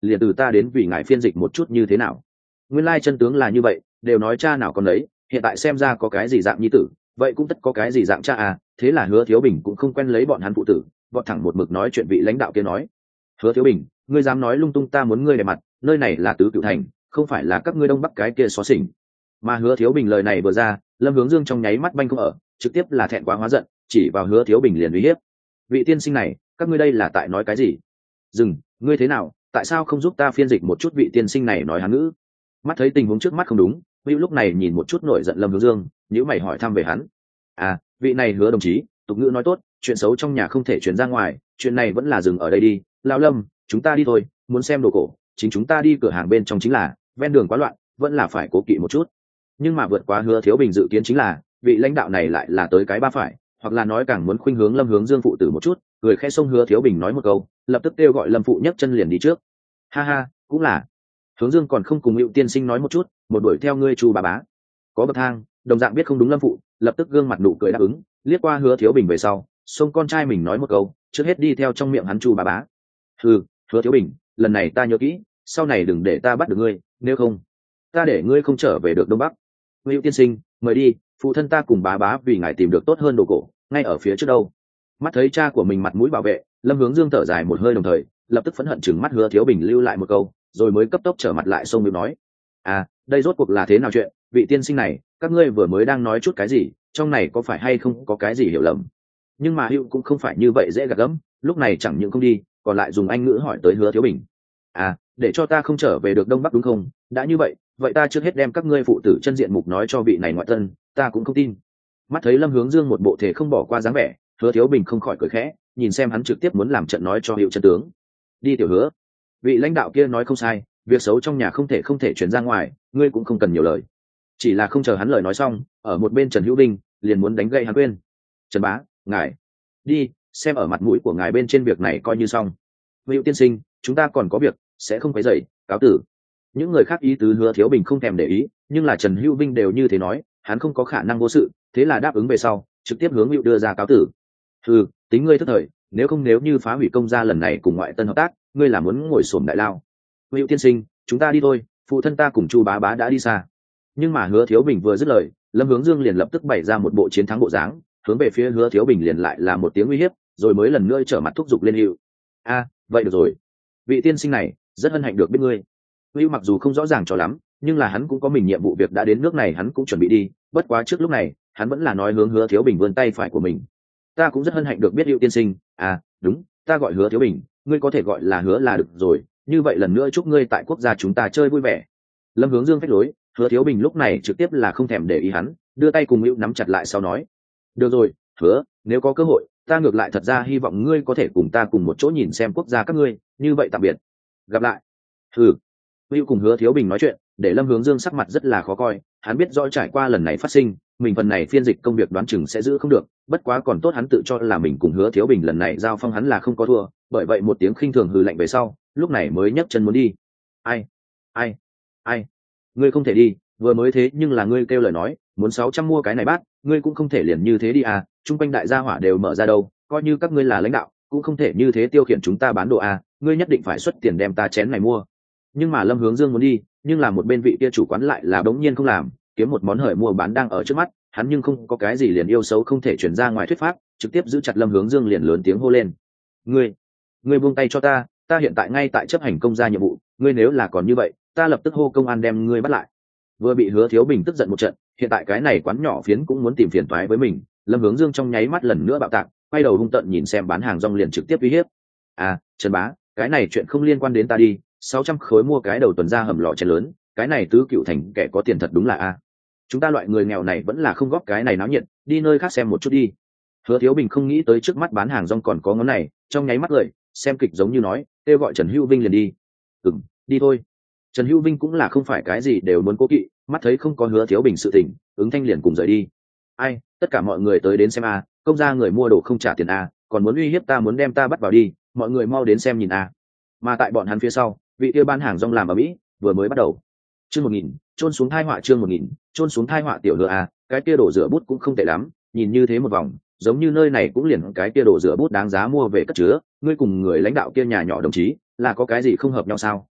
liền từ ta đến vì ngài phiên dịch một chút như thế nào. Nguyên lai chân tướng là như vậy, đều nói cha nào con đấy, hiện tại xem ra có cái gì dạng nhi tử, vậy cũng tất có cái gì dạng cha à. Thế là Hứa Thiếu Bình cũng không quen lấy bọn hắn phụ tử, vọt thẳng một mực nói chuyện vị lãnh đạo kia nói: Hứa Thiếu Bình, ngươi dám nói lung tung, ta muốn ngươi để mặt, nơi này là Tứ Cửu Thành, không phải là các ngươi Đông Bắc cái kia xó xỉnh. Mà Hứa Thiếu Bình lời này vừa ra, Lâm Hướng Dương trong nháy mắt banh không ở, trực tiếp là thẹn quá hóa giận, chỉ vào Hứa Thiếu Bình liền uy hiếp: vị tiên sinh này, các ngươi đây là tại nói cái gì? Dừng, ngươi thế nào, tại sao không giúp ta phiên dịch một chút vị tiên sinh này nói Hán ngữ? Mắt thấy tình huống trước mắt không đúng, Hữu lúc này nhìn một chút nổi giận Lâm Hướng Dương, nhíu mày hỏi thăm về hắn. À, vị này Hứa đồng chí, tục ngữ nói tốt, chuyện xấu trong nhà không thể truyền ra ngoài, chuyện này vẫn là dừng ở đây đi. Lão Lâm, chúng ta đi thôi, muốn xem đồ cổ, chính chúng ta đi cửa hàng bên trong chính là, ven đường quá loạn, vẫn là phải cố kỵ một chút. Nhưng mà vượt quá Hứa Thiếu Bình dự kiến chính là, vị lãnh đạo này lại là tới cái ba phải, hoặc là nói càng muốn khuynh hướng Lâm Hướng Dương phụ tử một chút, người khẽ xông Hứa Thiếu Bình nói một câu, lập tức kêu gọi Lâm phụ nhấc chân liền đi trước. Ha ha, cũng là. Hướng Dương còn không cùng Hữu tiên sinh nói một chút, một đuổi theo ngươi Chu bà bá. Có bậc thang, đồng dạng biết không đúng Lâm phụ, lập tức gương mặt nụ cười đáp ứng, liếc qua Hứa Thiếu Bình về sau, xông con trai mình nói một câu, trước hết đi theo trong miệng hắn Chu bà bá. Hừ, Hứa Thiếu Bình, lần này ta nhớ kỹ, sau này đừng để ta bắt được ngươi, nếu không, ta để ngươi không trở về được Đông Bắc. Hữu tiên sinh, mời đi, phụ thân ta cùng bá bá vì ngài tìm được tốt hơn đồ cổ, ngay ở phía trước đâu. Mắt thấy cha của mình mặt mũi bảo vệ, Lâm Hướng Dương thở dài một hơi, đồng thời lập tức phẫn hận chừng mắt Hứa Thiếu Bình lưu lại một câu, rồi mới cấp tốc trở mặt lại xông miệng nói: à, đây rốt cuộc là thế nào chuyện, vị tiên sinh này, các ngươi vừa mới đang nói chút cái gì, trong này có phải hay không có cái gì hiểu lầm? Nhưng mà Hữu cũng không phải như vậy dễ gạt gẫm, lúc này chẳng những không đi, còn lại dùng Anh ngữ hỏi tới Hứa Thiếu Bình: à, để cho ta không trở về được Đông Bắc đúng không? Đã như vậy, vậy ta trước hết đem các ngươi phụ tử chân diện mục nói cho vị này ngoại tân, ta cũng không tin. Mắt thấy Lâm Hướng Dương một bộ thể không bỏ qua dáng vẻ, Hứa Thiếu Bình không khỏi cười khẽ, nhìn xem hắn trực tiếp muốn làm trận nói cho Hữu chân tướng. Đi tiểu Hứa, vị lãnh đạo kia nói không sai, việc xấu trong nhà không thể không thể chuyển ra ngoài, ngươi cũng không cần nhiều lời. Chỉ là không chờ hắn lời nói xong, ở một bên Trần Hữu Binh liền muốn đánh gậy hắn quên. Trần bá, ngài đi, xem ở mặt mũi của ngài bên trên việc này coi như xong. Hữu tiên sinh, chúng ta còn có việc, sẽ không quấy rầy, cáo tử. Những người khác ý tứ Hứa Thiếu Bình không thèm để ý, nhưng là Trần Hữu Binh đều như thế nói, hắn không có khả năng vô sự, thế là đáp ứng về sau, trực tiếp hướng Hữu đưa ra cáo tử. Ừ, tính ngươi thất thời, nếu không nếu như phá hủy công gia lần này cùng ngoại tân hợp tác, ngươi là muốn ngồi xổm đại lao. Hữu tiên sinh, chúng ta đi thôi, phụ thân ta cùng Chu bá bá đã đi xa. Nhưng mà Hứa Thiếu Bình vừa dứt lời, Lâm Hướng Dương liền lập tức bày ra một bộ chiến thắng bộ dáng, hướng về phía Hứa Thiếu Bình liền lại là một tiếng uy hiếp, rồi mới lần nữa trở mặt thúc giục lên Hữu. A, vậy được rồi, vị tiên sinh này, rất hân hạnh được biết ngươi. Hữu mặc dù không rõ ràng cho lắm, nhưng là hắn cũng có mình nhiệm vụ việc đã đến nước này, hắn cũng chuẩn bị đi, bất quá trước lúc này, hắn vẫn là nói hướng Hứa Thiếu Bình vươn tay phải của mình. Ta cũng rất hân hạnh được biết Hữu tiên sinh, à, đúng, ta gọi Hứa Thiếu Bình, ngươi có thể gọi là Hứa là được rồi, như vậy lần nữa chúc ngươi tại quốc gia chúng ta chơi vui vẻ. Lâm Hướng Dương phách lối, Hứa Thiếu Bình lúc này trực tiếp là không thèm để ý hắn, đưa tay cùng Hữu nắm chặt lại sau nói: được rồi, Hứa, nếu có cơ hội, ta ngược lại thật ra hy vọng ngươi có thể cùng ta cùng một chỗ nhìn xem quốc gia các ngươi, như vậy tạm biệt, gặp lại. Ừ. Hữu cùng Hứa Thiếu Bình nói chuyện, để Lâm Hướng Dương sắc mặt rất là khó coi, hắn biết rõ trải qua lần này phát sinh, mình phần này phiên dịch công việc đoán chừng sẽ giữ không được, bất quá còn tốt hắn tự cho là mình cùng Hứa Thiếu Bình lần này giao phong hắn là không có thua, bởi vậy một tiếng khinh thường hừ lạnh về sau, lúc này mới nhấc chân muốn đi. Ai? Ai? Ai? Ngươi không thể đi, vừa mới thế nhưng là ngươi kêu lời nói, muốn sáu trăm mua cái này bát, ngươi cũng không thể liền như thế đi à, chung quanh đại gia hỏa đều mở ra đâu, coi như các ngươi là lãnh đạo, cũng không thể như thế tiêu khiển chúng ta bán đồ à, ngươi nhất định phải xuất tiền đem ta chén này mua. Nhưng mà Lâm Hướng Dương muốn đi, nhưng là một bên vị kia chủ quán lại là đống nhiên không làm, kiếm một món hời mua bán đang ở trước mắt, hắn nhưng không có cái gì liền yêu xấu không thể chuyển ra ngoài thuyết pháp, trực tiếp giữ chặt Lâm Hướng Dương liền lớn tiếng hô lên: ngươi ngươi buông tay cho ta, ta hiện tại ngay tại chấp hành công gia nhiệm vụ, ngươi nếu là còn như vậy, ta lập tức hô công an đem ngươi bắt lại. Vừa bị Hứa Thiếu Bình tức giận một trận, hiện tại cái này quán nhỏ phiến cũng muốn tìm phiền toái với mình, Lâm Hướng Dương trong nháy mắt lần nữa bạo tạc, quay đầu hung tợn nhìn xem bán hàng rong liền trực tiếp uy hiếp: à, Trần bá, cái này chuyện không liên quan đến ta đi, sáu trăm khối mua cái đầu tuần ra hầm lò chén lớn, cái này Tứ Cửu Thành kẻ có tiền thật đúng là a. Chúng ta loại người nghèo này vẫn là không góp cái này náo nhiệt, đi nơi khác xem một chút đi. Hứa Thiếu Bình không nghĩ tới trước mắt bán hàng rong còn có ngón này, trong nháy mắt cười, xem kịch giống như nói, kêu gọi Trần Hữu Vinh liền đi. Ừm, đi thôi. Trần Hữu Vinh cũng là không phải cái gì đều muốn cố kỵ, mắt thấy không có Hứa Thiếu Bình sự tình, ứng thanh liền cùng rời đi. Ai, tất cả mọi người tới đến xem a, công gia người mua đồ không trả tiền a, còn muốn uy hiếp ta muốn đem ta bắt vào đi, mọi người mau đến xem nhìn a. Mà tại bọn hắn phía sau, vị kia bán hàng rong làm ở mỹ vừa mới bắt đầu. Chương một nghìn, trôn xuống thai họa chương một nghìn, trôn xuống thai họa tiểu Hứa a, cái kia đổ rửa bút cũng không tệ lắm, nhìn như thế một vòng, giống như nơi này cũng liền cái kia đổ rửa bút đáng giá mua về cất chứa, ngươi cùng người lãnh đạo kia nhà nhỏ đồng chí, là có cái gì không hợp nhau sao?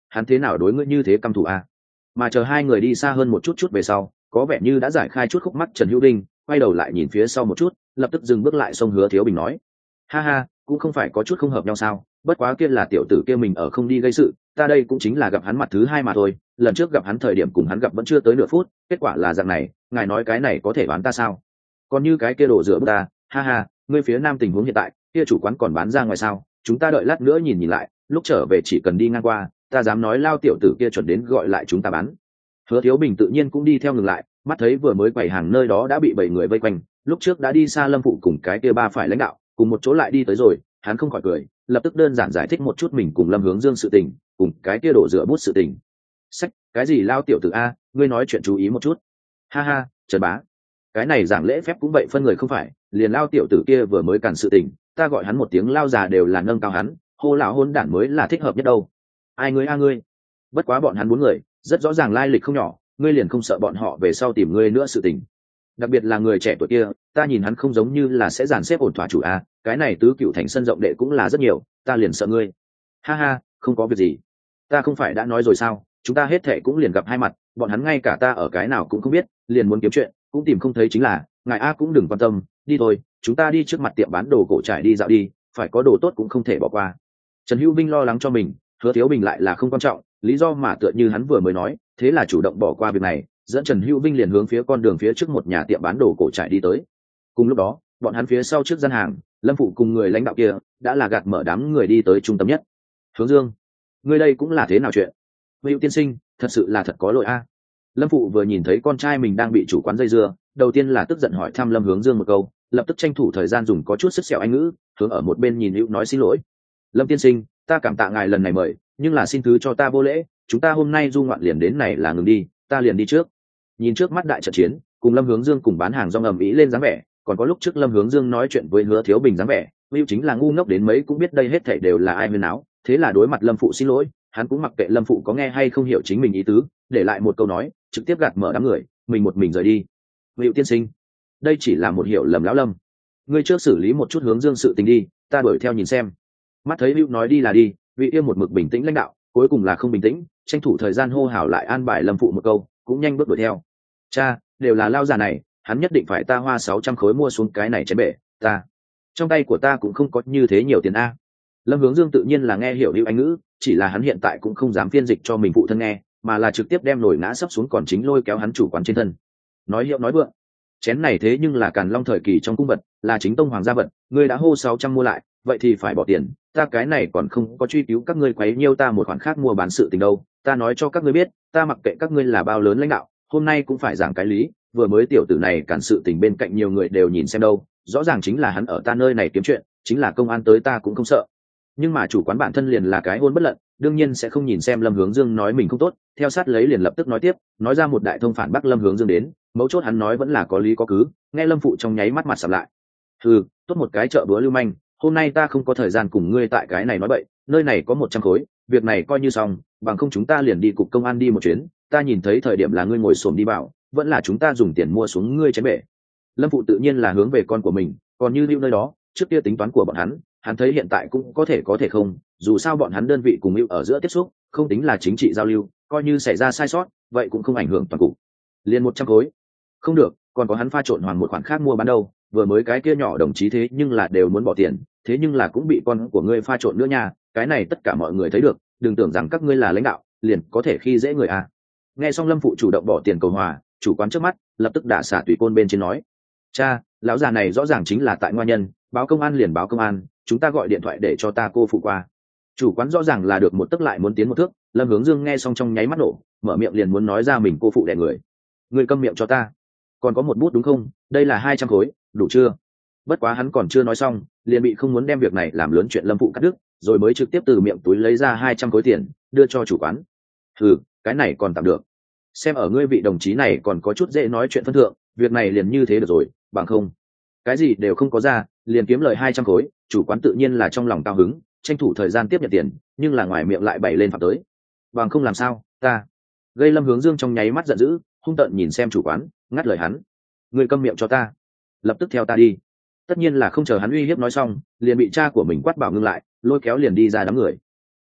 hắn thế nào đối ngươi như thế căm thù a? Mà chờ hai người đi xa hơn một chút chút về sau, có vẻ như đã giải khai chút khúc mắc, Trần Hữu Đinh quay đầu lại nhìn phía sau một chút, lập tức dừng bước lại, xông Hứa Thiếu Bình nói: ha ha, cũng không phải có chút không hợp nhau sao, bất quá kia là tiểu tử kia mình ở không đi gây sự, ta đây cũng chính là gặp hắn mặt thứ hai mà thôi, lần trước gặp hắn thời điểm cùng hắn gặp vẫn chưa tới nửa phút, kết quả là dạng này, ngài nói cái này có thể đoán ta sao? Còn như cái kia đổ rửa ta, ha ha, ngươi phía nam tình huống hiện tại, kia chủ quán còn bán ra ngoài sao? Chúng ta đợi lát nữa nhìn nhìn lại, lúc trở về chỉ cần đi ngang qua, ta dám nói lao tiểu tử kia chuẩn đến gọi lại chúng ta bán. Hứa Thiếu Bình tự nhiên cũng đi theo ngừng lại, mắt thấy vừa mới quầy hàng nơi đó đã bị bảy người vây quanh, lúc trước đã đi xa Lâm Phụ cùng cái kia ba phải lãnh đạo cùng một chỗ lại đi tới rồi, hắn không khỏi cười, lập tức đơn giản giải thích một chút mình cùng Lâm Hướng Dương sự tình, cùng cái kia đổ rửa bút sự tình. Sách, cái gì lao tiểu tử a, ngươi nói chuyện chú ý một chút. Ha ha, Trần Bá, cái này giảng lễ phép cũng vậy phân người không phải, liền lao tiểu tử kia vừa mới cản sự tình, ta gọi hắn một tiếng lao già đều là nâng cao hắn, hô lão hôn đản mới là thích hợp nhất đâu. Ai ngươi a ngươi? Bất quá bọn hắn bốn người, rất rõ ràng lai lịch không nhỏ, ngươi liền không sợ bọn họ về sau tìm ngươi nữa sự tình. Đặc biệt là người trẻ tuổi kia, ta nhìn hắn không giống như là sẽ dàn xếp ổn thỏa chủ a, cái này tứ cựu thành sân rộng đệ cũng là rất nhiều, ta liền sợ ngươi. Ha ha, không có việc gì, ta không phải đã nói rồi sao, chúng ta hết thệ cũng liền gặp hai mặt, bọn hắn ngay cả ta ở cái nào cũng không biết, liền muốn kiếm chuyện cũng tìm không thấy chính là, ngài a cũng đừng quan tâm, đi thôi, chúng ta đi trước mặt tiệm bán đồ cổ trải đi dạo đi, phải có đồ tốt cũng không thể bỏ qua. Trần Hữu Vinh lo lắng cho mình, Hứa Thiếu Bình lại là không quan trọng, lý do mà tựa như hắn vừa mới nói, thế là chủ động bỏ qua việc này, dẫn Trần Hữu Vinh liền hướng phía con đường phía trước một nhà tiệm bán đồ cổ trải đi tới. Cùng lúc đó, bọn hắn phía sau trước gian hàng, Lâm Phụ cùng người lãnh đạo kia đã là gạt mở đám người đi tới trung tâm nhất. Hướng Dương, ngươi đây cũng là thế nào chuyện? Hữu tiên sinh, thật sự là thật có lỗi a. Lâm Phụ vừa nhìn thấy con trai mình đang bị chủ quán dây dưa, đầu tiên là tức giận hỏi thăm Lâm Hướng Dương một câu, lập tức tranh thủ thời gian dùng có chút sức sẹo anh ngữ, hướng ở một bên nhìn Hữu nói xin lỗi. Lâm tiên sinh, ta cảm tạ ngài lần này mời, nhưng là xin thứ cho ta vô lễ, chúng ta hôm nay du ngoạn liền đến này là ngừng đi, ta liền đi trước. Nhìn trước mắt đại trận chiến, cùng Lâm Hướng Dương cùng bán hàng rong ầm ĩ lên dáng vẻ, còn có lúc trước Lâm Hướng Dương nói chuyện với Hứa Thiếu Bình dáng vẻ, Hữu chính là ngu ngốc đến mấy cũng biết đây hết thảy đều là ai huyên áo, thế là đối mặt Lâm Phụ xin lỗi, hắn cũng mặc kệ Lâm Phụ có nghe hay không hiểu chính mình ý tứ, để lại một câu nói, trực tiếp gạt mở đám người, mình một mình rời đi. Hữu tiên sinh, đây chỉ là một hiểu lầm lão Lâm, ngươi trước xử lý một chút Hướng Dương sự tình đi, ta đuổi theo nhìn xem. Mắt thấy Hữu nói đi là đi, vị yêu một mực bình tĩnh lãnh đạo, cuối cùng là không bình tĩnh, tranh thủ thời gian hô hào lại an bài Lâm Phụ một câu, cũng nhanh bước đuổi theo. Cha, đều là lao già này, hắn nhất định phải ta hoa sáu trăm khối mua xuống cái này chén bể, ta trong tay của ta cũng không có như thế nhiều tiền a. Lâm Hướng Dương tự nhiên là nghe hiểu Hữu Anh ngữ, chỉ là hắn hiện tại cũng không dám phiên dịch cho mình phụ thân nghe, mà là trực tiếp đem nổi ngã sấp xuống, còn chính lôi kéo hắn chủ quán trên thân. Nói hiệu nói vượng, chén này thế nhưng là Càn Long thời kỳ trong cung vật, là chính tông hoàng gia vật, ngươi đã hô sáu trăm mua lại, vậy thì phải bỏ tiền, ta cái này còn không có truy cứu các ngươi quấy nhiêu ta một khoản khác mua bán sự tình đâu, ta nói cho các ngươi biết, ta mặc kệ các ngươi là bao lớn lãnh đạo, hôm nay cũng phải giảng cái lý, vừa mới tiểu tử này cản sự tình bên cạnh nhiều người đều nhìn xem đâu, rõ ràng chính là hắn ở ta nơi này kiếm chuyện, chính là công an tới ta cũng không sợ. Nhưng mà chủ quán bản thân liền là cái hôn bất lận, đương nhiên sẽ không nhìn xem Lâm Hướng Dương nói mình không tốt, theo sát lấy liền lập tức nói tiếp, nói ra một đại thông phản bác Lâm Hướng Dương đến, mấu chốt hắn nói vẫn là có lý có cứ, nghe Lâm Phụ trong nháy mắt mặt sầm lại. Ừ, tốt một cái chợ búa lưu manh, hôm nay ta không có thời gian cùng ngươi tại cái này nói bậy, nơi này có một trăm khối, việc này coi như xong, bằng không chúng ta liền đi cục công an đi một chuyến, ta nhìn thấy thời điểm là ngươi ngồi xổm đi bảo, vẫn là chúng ta dùng tiền mua xuống ngươi chén bể. Lâm Phụ tự nhiên là hướng về con của mình, còn như lưu nơi đó, trước kia tính toán của bọn hắn, hắn thấy hiện tại cũng có thể có thể không, dù sao bọn hắn đơn vị cùng lưu ở giữa tiếp xúc, không tính là chính trị giao lưu, coi như xảy ra sai sót, vậy cũng không ảnh hưởng toàn cục. Liền một trăm khối, không được, còn có hắn pha trộn hoàn một khoản khác mua bán đâu, vừa mới cái kia nhỏ đồng chí thế nhưng là đều muốn bỏ tiền, thế nhưng là cũng bị con của ngươi pha trộn nữa nha, cái này tất cả mọi người thấy được, đừng tưởng rằng các ngươi là lãnh đạo, liền có thể khi dễ người à. Nghe xong Lâm Phụ chủ động bỏ tiền cầu hòa, chủ quán trước mắt lập tức đả xả tùy côn bên trên nói, cha, lão già này rõ ràng chính là tại ngoa nhân, báo công an liền báo công an, chúng ta gọi điện thoại để cho ta cô phụ qua. Chủ quán rõ ràng là được một tức lại muốn tiến một thước, Lâm Hướng Dương nghe xong trong nháy mắt nổ, mở miệng liền muốn nói ra mình cô phụ đẻ người. Người câm miệng cho ta, còn có một bút đúng không, đây là hai trăm khối, đủ chưa? Bất quá hắn còn chưa nói xong, liền bị không muốn đem việc này làm lớn chuyện Lâm Phụ cắt đứt, rồi mới trực tiếp từ miệng túi lấy ra hai trăm khối tiền đưa cho chủ quán. Ừ, cái này còn tạm được, xem ở ngươi vị đồng chí này còn có chút dễ nói chuyện phân thượng, việc này liền như thế được rồi, bằng không cái gì đều không có ra, liền kiếm lời hai trăm khối. Chủ quán tự nhiên là trong lòng cao hứng, tranh thủ thời gian tiếp nhận tiền, nhưng là ngoài miệng lại bày lên phạm tới, bằng không làm sao ta gây. Lâm Hướng Dương trong nháy mắt giận dữ, hung tợn nhìn xem chủ quán, ngắt lời hắn, ngươi câm miệng cho ta, lập tức theo ta đi. Tất nhiên là không chờ hắn uy hiếp nói xong, liền bị cha của mình quát bảo ngưng lại, lôi kéo liền đi ra đám người. Cha,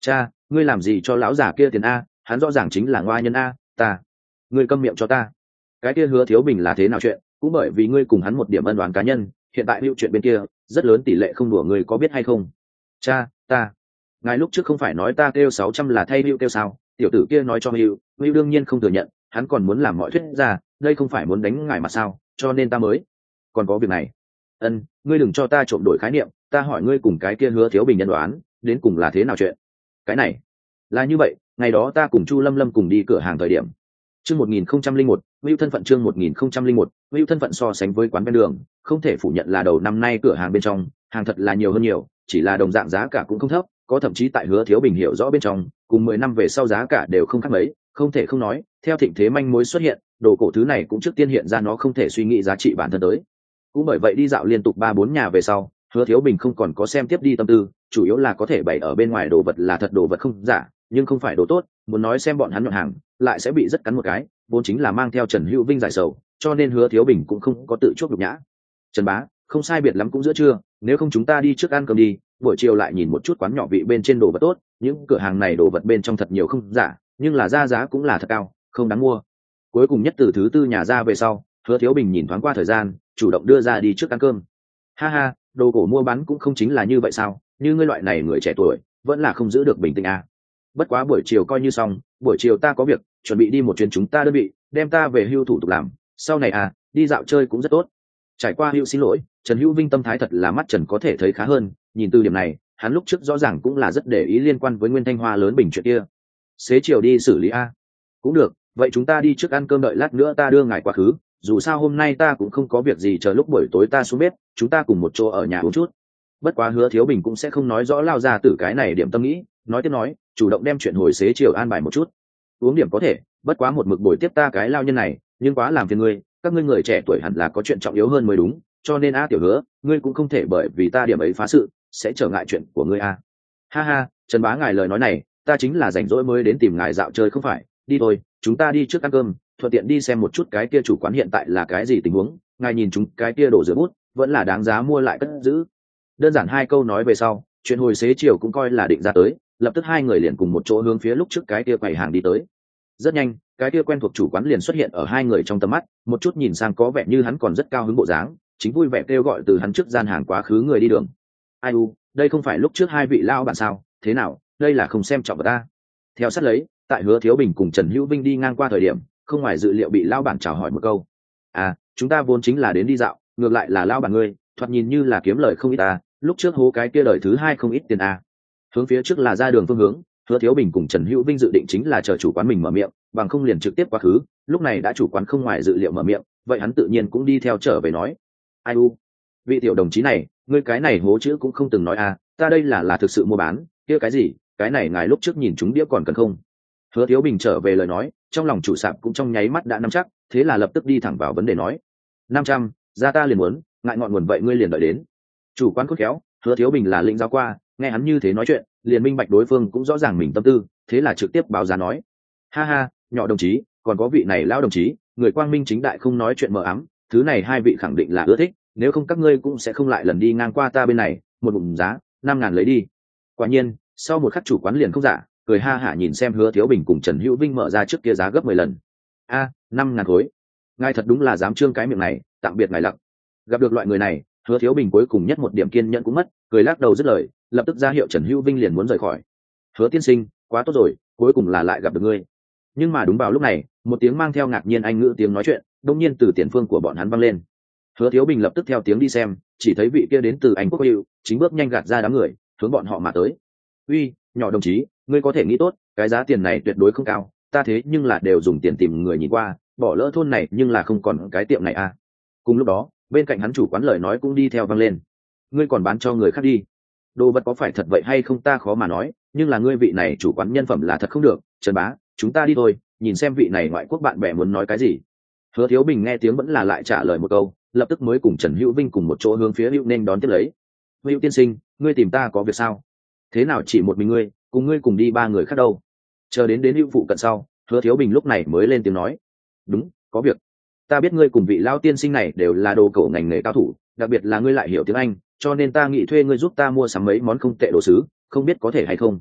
ngươi làm gì cho lão già kia tiền a, hắn rõ ràng chính là ngoa nhân a. Ta ngươi câm miệng cho ta. Cái kia Hứa Thiếu Bình là thế nào chuyện, cũng bởi vì ngươi cùng hắn một điểm ân oán cá nhân, hiện tại hữu chuyện bên kia rất lớn tỷ lệ không đùa, ngươi có biết hay không? Cha, ta ngài lúc trước không phải nói ta kêu sáu trăm là thay hữu kêu sao? Tiểu tử kia nói cho hữu, hữu đương nhiên không thừa nhận, hắn còn muốn làm mọi thuyết ra, đây không phải muốn đánh ngài mà sao, cho nên ta mới còn có việc này. Ân, ngươi đừng cho ta trộm đổi khái niệm, ta hỏi ngươi cùng cái kia Hứa Thiếu Bình nhân đoán đến cùng là thế nào chuyện? Cái này là như vậy, ngày đó ta cùng Chu Lâm Lâm cùng đi cửa hàng thời điểm, chương một nghìn không trăm linh một, Hữu thân phận chương một nghìn không trăm linh một, Hữu thân phận so sánh với quán ven đường, không thể phủ nhận là đầu năm nay cửa hàng bên trong, hàng thật là nhiều hơn nhiều, chỉ là đồng dạng giá cả cũng không thấp, có thậm chí tại Hứa Thiếu Bình hiểu rõ bên trong, cùng mười năm về sau giá cả đều không khác mấy, không thể không nói, theo thịnh thế manh mối xuất hiện, đồ cổ thứ này cũng trước tiên hiện ra nó không thể suy nghĩ giá trị bản thân tới. Cũng bởi vậy đi dạo liên tục ba bốn nhà về sau, Hứa Thiếu Bình không còn có xem tiếp đi tâm tư, chủ yếu là có thể bày ở bên ngoài đồ vật là thật đồ vật không giả, nhưng không phải đồ tốt, muốn nói xem bọn hắn nhọn hàng, lại sẽ bị rất cắn một cái, vốn chính là mang theo Trần Hữu Vinh giải sầu, cho nên Hứa Thiếu Bình cũng không có tự chuốc nhục nhã. Trần bá, không sai biệt lắm cũng giữa trưa, nếu không chúng ta đi trước ăn cơm đi, buổi chiều lại nhìn một chút quán nhỏ vị bên trên đồ vật tốt, những cửa hàng này đồ vật bên trong thật nhiều không giả, nhưng là ra giá cũng là thật cao, không đáng mua. Cuối cùng nhất từ thứ tư nhà ra về sau, Hứa Thiếu Bình nhìn thoáng qua thời gian, chủ động đưa ra đi trước ăn cơm. Ha ha, đồ cổ mua bán cũng không chính là như vậy sao, như ngươi loại này người trẻ tuổi vẫn là không giữ được bình tĩnh à. Bất quá buổi chiều coi như xong, buổi chiều ta có việc, chuẩn bị đi một chuyến chúng ta đơn vị, đem ta về hưu thủ tục làm, sau này à, đi dạo chơi cũng rất tốt. Trải qua hưu xin lỗi, Trần Hữu Vinh tâm thái thật là mắt Trần có thể thấy khá hơn, nhìn từ điểm này, hắn lúc trước rõ ràng cũng là rất để ý liên quan với Nguyên Thanh Hoa lớn bình chuyện kia. Xế chiều đi xử lý a. Cũng được, vậy chúng ta đi trước ăn cơm, đợi lát nữa ta đưa ngài quá khứ, dù sao hôm nay ta cũng không có việc gì, chờ lúc buổi tối ta xuống bếp, chúng ta cùng một chỗ ở nhà uống chút. Bất quá Hứa Thiếu Bình cũng sẽ không nói rõ lao ra từ cái này điểm tâm nghĩ, nói tiếp nói, chủ động đem chuyện hồi xế chiều an bài một chút. Uống điểm có thể, bất quá một mực buổi tiếp ta cái lao nhân này, nhưng quá làm phiền ngươi, các ngươi người trẻ tuổi hẳn là có chuyện trọng yếu hơn mới đúng, cho nên a tiểu Hứa, ngươi cũng không thể bởi vì ta điểm ấy phá sự, sẽ trở ngại chuyện của ngươi a. Ha ha, Trần bá ngài lời nói này, ta chính là rảnh rỗi mới đến tìm ngài dạo chơi không phải, đi thôi, chúng ta đi trước ăn cơm, thuận tiện đi xem một chút cái kia chủ quán hiện tại là cái gì tình huống, ngài nhìn chúng cái kia đồ rửa bút, vẫn là đáng giá mua lại cất giữ. Đơn giản hai câu nói về sau, chuyện hồi xế chiều cũng coi là định ra tới, lập tức hai người liền cùng một chỗ hướng phía lúc trước cái kia quầy hàng đi tới. Rất nhanh, cái kia quen thuộc chủ quán liền xuất hiện ở hai người trong tầm mắt, một chút nhìn sang có vẻ như hắn còn rất cao hứng bộ dáng, chính vui vẻ kêu gọi từ hắn trước gian hàng quá khứ người đi đường. Ai u, đây không phải lúc trước hai vị lao bạn sao, thế nào, đây là không xem trọng vào ta. Theo sát lấy, tại Hứa Thiếu Bình cùng Trần Hữu Vinh đi ngang qua thời điểm, không ngoài dự liệu bị lao bản chào hỏi một câu. À, chúng ta vốn chính là đến đi dạo, ngược lại là lao bản ngươi, thoạt nhìn như là kiếm lời không ít ta, lúc trước hố cái kia đời thứ hai không ít tiền à. Hướng phía trước là ra đường phương hướng, Hứa Thiếu Bình cùng Trần Hữu Vinh dự định chính là chờ chủ quán mình mở miệng, bằng không liền trực tiếp quá khứ, lúc này đã chủ quán không ngoài dự liệu mở miệng, vậy hắn tự nhiên cũng đi theo trở về nói. Ai u, vị tiểu đồng chí này, ngươi cái này hố chữ cũng không từng nói à, ta đây là là thực sự mua bán, kia cái gì, cái này ngài lúc trước nhìn chúng đĩa còn cần không? Hứa Thiếu Bình trở về lời nói, trong lòng chủ sạp cũng trong nháy mắt đã nắm chắc, thế là lập tức đi thẳng vào vấn đề nói. năm trăm, ra ta liền muốn, ngại ngọn nguồn vậy ngươi liền đợi đến. Chủ quán khôn khéo, Hứa Thiếu Bình là lĩnh giáo qua, nghe hắn như thế nói chuyện, liền minh bạch đối phương cũng rõ ràng mình tâm tư, thế là trực tiếp báo giá nói. Ha ha, nhỏ đồng chí, còn có vị này lão đồng chí, người quang minh chính đại không nói chuyện mờ ám, thứ này hai vị khẳng định là ưa thích, nếu không các ngươi cũng sẽ không lại lần đi ngang qua ta bên này, một bụng giá, năm ngàn lấy đi. Quả nhiên, sau một khắc chủ quán liền không giả, cười ha hả nhìn xem Hứa Thiếu Bình cùng Trần Hữu Vinh mở ra trước kia giá gấp mười lần. A, năm ngàn khối. Ngài thật đúng là dám trương cái miệng này, tạm biệt ngài lặng. Gặp được loại người này, Hứa Thiếu Bình cuối cùng nhất một điểm kiên nhẫn cũng mất, cười lắc đầu dứt lời, lập tức ra hiệu Trần Hữu Vinh liền muốn rời khỏi. Hứa tiên sinh, quá tốt rồi, cuối cùng là lại gặp được ngươi. Nhưng mà đúng vào lúc này, một tiếng mang theo ngạc nhiên anh ngữ tiếng nói chuyện, đột nhiên từ tiền phương của bọn hắn vang lên. Hứa Thiếu Bình lập tức theo tiếng đi xem, chỉ thấy vị kia đến từ Anh Quốc Hữu, chính bước nhanh gạt ra đám người, hướng bọn họ mà tới. Uy, nhỏ đồng chí, ngươi có thể nghĩ tốt, cái giá tiền này tuyệt đối không cao, ta thế nhưng là đều dùng tiền tìm người nhìn qua, bỏ lỡ thôn này nhưng là không còn cái tiệm này à. Cùng lúc đó, bên cạnh hắn chủ quán lời nói cũng đi theo vang lên. Ngươi còn bán cho người khác đi. Đồ vật có phải thật vậy hay không ta khó mà nói, nhưng là ngươi vị này chủ quán nhân phẩm là thật không được, Trần bá, chúng ta đi thôi, nhìn xem vị này ngoại quốc bạn bè muốn nói cái gì. Hứa Thiếu Bình nghe tiếng vẫn là lại trả lời một câu, lập tức mới cùng Trần Hữu Vinh cùng một chỗ hướng phía Hữu nên đón tiếp lấy. Hữu tiên sinh, ngươi tìm ta có việc sao? Thế nào chỉ một mình ngươi, cùng ngươi cùng đi ba người khác đâu? Chờ đến đến Hữu phụ cận sau, Hứa Thiếu Bình lúc này mới lên tiếng nói. Đúng, có việc. Ta biết ngươi cùng vị lao tiên sinh này đều là đồ cổ ngành nghề cao thủ, đặc biệt là ngươi lại hiểu tiếng Anh, cho nên ta nghĩ thuê ngươi giúp ta mua sắm mấy món không tệ đồ sứ, không biết có thể hay không?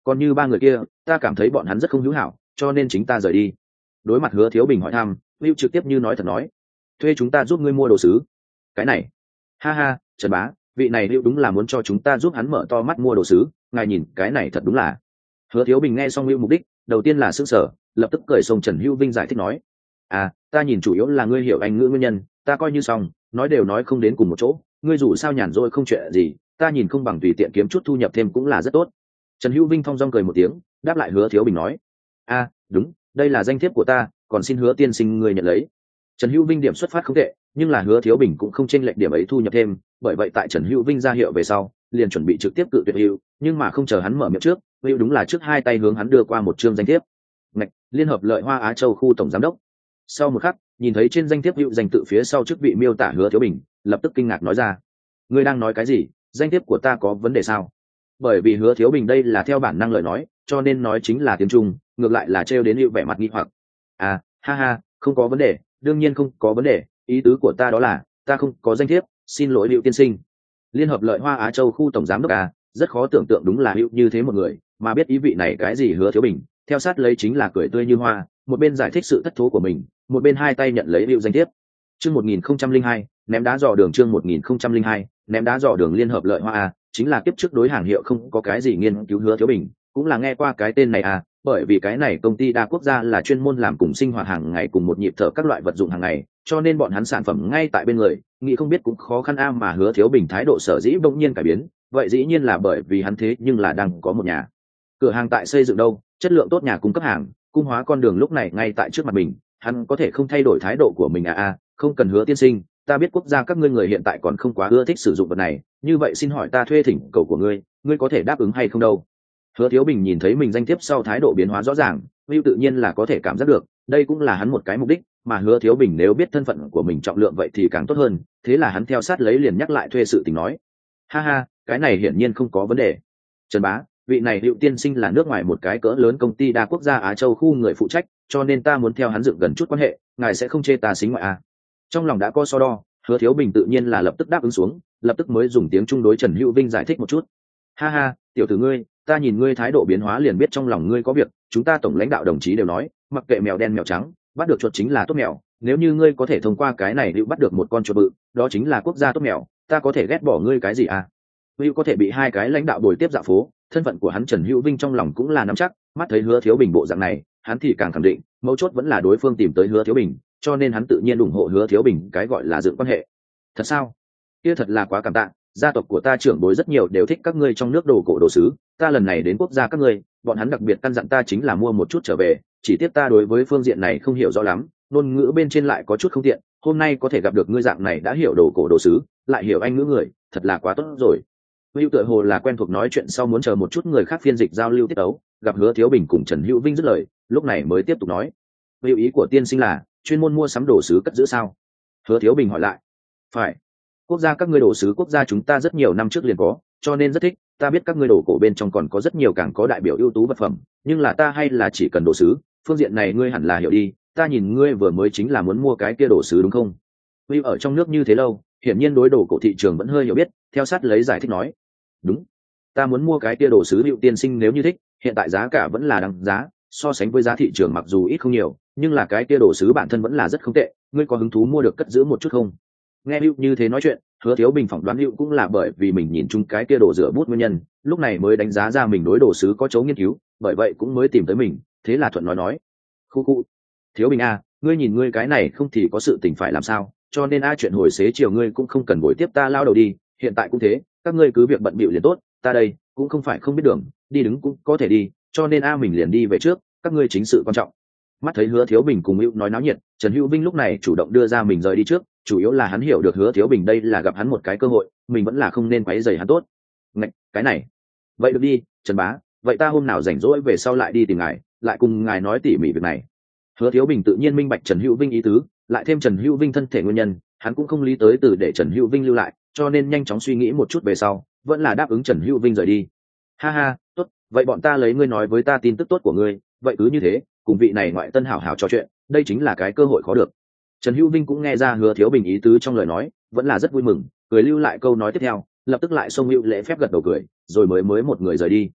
còn như ba người kia ta cảm thấy bọn hắn rất không hữu hảo, cho nên chính ta rời đi. Đối mặt Hứa Thiếu Bình hỏi thăm, Hữu trực tiếp như nói thật nói, thuê chúng ta giúp ngươi mua đồ sứ. Cái này, ha ha, Trần bá, vị này Hữu đúng là muốn cho chúng ta giúp hắn mở to mắt mua đồ sứ, ngài nhìn cái này thật đúng là. Hứa Thiếu Bình nghe xong Hữu mục đích, đầu tiên là sững sờ, lập tức cười xông Trần Hữu Vinh giải thích nói, à, ta nhìn chủ yếu là ngươi hiểu Anh ngữ nguyên nhân, ta coi như xong, nói đều nói không đến cùng một chỗ, ngươi dù sao nhàn rỗi không chuyện gì, ta nhìn không bằng tùy tiện kiếm chút thu nhập thêm cũng là rất tốt. Trần Hữu Vinh thong dong cười một tiếng, đáp lại Hứa Thiếu Bình nói, a, đúng, đây là danh thiếp của ta, còn xin Hứa tiên sinh ngươi nhận lấy. Trần Hữu Vinh điểm xuất phát không tệ, nhưng là Hứa Thiếu Bình cũng không chênh lệch điểm ấy thu nhập thêm, bởi vậy tại Trần Hữu Vinh ra hiệu về sau, liền chuẩn bị trực tiếp cự tuyệt Hữu, nhưng mà không chờ hắn mở miệng trước, Hữu đúng là trước hai tay hướng hắn đưa qua một chương danh thiếp. Ngạch, Liên hợp Lợi Hoa Á Châu khu tổng giám đốc. Sau một khắc, nhìn thấy trên danh thiếp Hữu danh tự phía sau chức vị miêu tả Hứa Thiếu Bình, lập tức kinh ngạc nói ra, ngươi đang nói cái gì? Danh thiếp của ta có vấn đề sao? Bởi vì Hứa Thiếu Bình đây là theo bản năng lời nói, cho nên nói chính là tiếng Trung, ngược lại là trêu đến Hữu vẻ mặt nghi hoặc. À, ha ha, không có vấn đề, đương nhiên không có vấn đề, ý tứ của ta đó là ta không có danh thiếp, xin lỗi Hữu tiên sinh. Liên hợp Lợi Hoa Á Châu khu tổng giám đốc à, rất khó tưởng tượng đúng là Hữu như thế một người, mà biết ý vị này cái gì Hứa Thiếu Bình, theo sát lấy chính là cười tươi như hoa, một bên giải thích sự thất thố của mình, một bên hai tay nhận lấy Hữu danh thiếp. Chương một nghìn không trăm linh hai, ném đá dò đường chương một nghìn không trăm linh hai, ném đá dò đường Liên hợp Lợi Hoa à, chính là kiếp trước đối hàng hiệu không có cái gì nghiên cứu Hứa Thiếu Bình, cũng là nghe qua cái tên này à, bởi vì cái này công ty đa quốc gia là chuyên môn làm cùng sinh hoạt hàng ngày cùng một nhịp thở các loại vật dụng hàng ngày, cho nên bọn hắn sản phẩm ngay tại bên người, nghĩ không biết cũng khó khăn a mà Hứa Thiếu Bình thái độ sở dĩ bỗng nhiên cải biến, vậy dĩ nhiên là bởi vì hắn thế nhưng là đang có một nhà cửa hàng tại xây dựng đâu, chất lượng tốt nhà cung cấp hàng, cung hóa con đường lúc này ngay tại trước mặt mình, hắn có thể không thay đổi thái độ của mình à à, không cần Hứa tiên sinh, ta biết quốc gia các ngươi người hiện tại còn không quá ưa thích sử dụng vật này, như vậy xin hỏi ta thuê thỉnh cầu của ngươi, ngươi có thể đáp ứng hay không đâu? Hứa Thiếu Bình nhìn thấy mình danh thiếp sau thái độ biến hóa rõ ràng, Hữu tự nhiên là có thể cảm giác được, đây cũng là hắn một cái mục đích, mà Hứa Thiếu Bình nếu biết thân phận của mình trọng lượng vậy thì càng tốt hơn, thế là hắn theo sát lấy liền nhắc lại thuê sự tình nói, ha ha, cái này hiển nhiên không có vấn đề. Trần bá, vị này Hữu tiên sinh là nước ngoài một cái cỡ lớn công ty đa quốc gia Á Châu khu người phụ trách, cho nên ta muốn theo hắn dựng gần chút quan hệ, ngài sẽ không chê ta xính ngoại à? Trong lòng đã có so đo, Hứa Thiếu Bình tự nhiên là lập tức đáp ứng xuống, lập tức mới dùng tiếng Trung đối Trần Hữu Vinh giải thích một chút. Ha ha, tiểu tử ngươi, ta nhìn ngươi thái độ biến hóa liền biết trong lòng ngươi có việc, chúng ta tổng lãnh đạo đồng chí đều nói, mặc kệ mèo đen mèo trắng, bắt được chuột chính là tốt mèo, nếu như ngươi có thể thông qua cái này Hữu bắt được một con chuột bự, đó chính là quốc gia tốt mèo, ta có thể ghét bỏ ngươi cái gì à? Hữu có thể bị hai cái lãnh đạo bồi tiếp dạo phố, thân phận của hắn Trần Hữu Vinh trong lòng cũng là nắm chắc, mắt thấy Hứa Thiếu Bình bộ dạng này, hắn thì càng khẳng định, mấu chốt vẫn là đối phương tìm tới Hứa Thiếu Bình, cho nên hắn tự nhiên ủng hộ Hứa Thiếu Bình cái gọi là dựng quan hệ. Thật sao? Kia thật là quá cảm tạ, gia tộc của ta trưởng bối rất nhiều đều thích các ngươi trong nước đồ cổ đồ sứ, ta lần này đến quốc gia các ngươi, bọn hắn đặc biệt căn dặn ta chính là mua một chút trở về, chỉ tiếc ta đối với phương diện này không hiểu rõ lắm, ngôn ngữ bên trên lại có chút không tiện, hôm nay có thể gặp được ngươi dạng này đã hiểu đồ cổ đồ sứ, lại hiểu Anh ngữ người, thật là quá tốt rồi. Hữu tựa hồ là quen thuộc nói chuyện sau muốn chờ một chút người khác phiên dịch giao lưu tiết tấu, gặp Hứa Thiếu Bình cùng Trần Hữu Vinh dứt lời, lúc này mới tiếp tục nói, Hữu ý của tiên sinh là chuyên môn mua sắm đồ sứ cất giữ sao? Hứa Thiếu Bình hỏi lại. Phải, quốc gia các ngươi đồ sứ quốc gia chúng ta rất nhiều năm trước liền có, cho nên rất thích, ta biết các ngươi đồ cổ bên trong còn có rất nhiều càng có đại biểu ưu tú vật phẩm, nhưng là ta hay là chỉ cần đồ sứ, phương diện này ngươi hẳn là hiểu đi, ta nhìn ngươi vừa mới chính là muốn mua cái kia đồ sứ đúng không? Hữu ở trong nước như thế lâu, hiển nhiên đối đồ cổ thị trường vẫn hơi hiểu biết, theo sát lấy giải thích nói, đúng, ta muốn mua cái kia đồ sứ Hữu tiên sinh nếu như thích, hiện tại giá cả vẫn là đăng giá, so sánh với giá thị trường mặc dù ít không nhiều, nhưng là cái kia đồ sứ bản thân vẫn là rất không tệ, ngươi có hứng thú mua được cất giữ một chút không? Nghe Hữu như thế nói chuyện, Hứa Thiếu Bình phỏng đoán Hữu cũng là bởi vì mình nhìn chung cái kia đồ rửa bút nguyên nhân, lúc này mới đánh giá ra mình đối đồ sứ có chấu nghiên cứu, bởi vậy cũng mới tìm tới mình, thế là thuận nói nói, khu khu, Thiếu Bình a, ngươi nhìn ngươi cái này không thì có sự tình phải làm sao, cho nên a chuyện hồi xế chiều ngươi cũng không cần buổi tiếp ta lao đầu đi, hiện tại cũng thế, các ngươi cứ việc bận bịu liền tốt, ta đây cũng không phải không biết đường, đi đứng cũng có thể đi, cho nên a mình liền đi về trước, các ngươi chính sự quan trọng. Mắt thấy Hứa Thiếu Bình cùng Hữu nói náo nhiệt, Trần Hữu Vinh lúc này chủ động đưa ra mình rời đi trước, chủ yếu là hắn hiểu được Hứa Thiếu Bình đây là gặp hắn một cái cơ hội, mình vẫn là không nên quấy rầy hắn tốt. Ngạch, cái này, vậy được đi, Trần bá, vậy ta hôm nào rảnh rỗi về sau lại đi tìm ngài, lại cùng ngài nói tỉ mỉ việc này. Hứa Thiếu Bình tự nhiên minh bạch Trần Hữu Vinh ý tứ, lại thêm Trần Hữu Vinh thân thể nguyên nhân, hắn cũng không lý tới từ để Trần Hữu Vinh lưu lại, cho nên nhanh chóng suy nghĩ một chút về sau, vẫn là đáp ứng Trần Hữu Vinh rời đi. Ha ha, tốt, vậy bọn ta lấy ngươi nói với ta tin tức tốt của ngươi, vậy cứ như thế, cùng vị này ngoại tân hảo hảo trò chuyện, đây chính là cái cơ hội khó được. Trần Hữu Vinh cũng nghe ra Hứa Thiếu Bình ý tứ trong lời nói, vẫn là rất vui mừng, cười lưu lại câu nói tiếp theo, lập tức lại xông Hữu lễ phép gật đầu cười, rồi mới mới một người rời đi.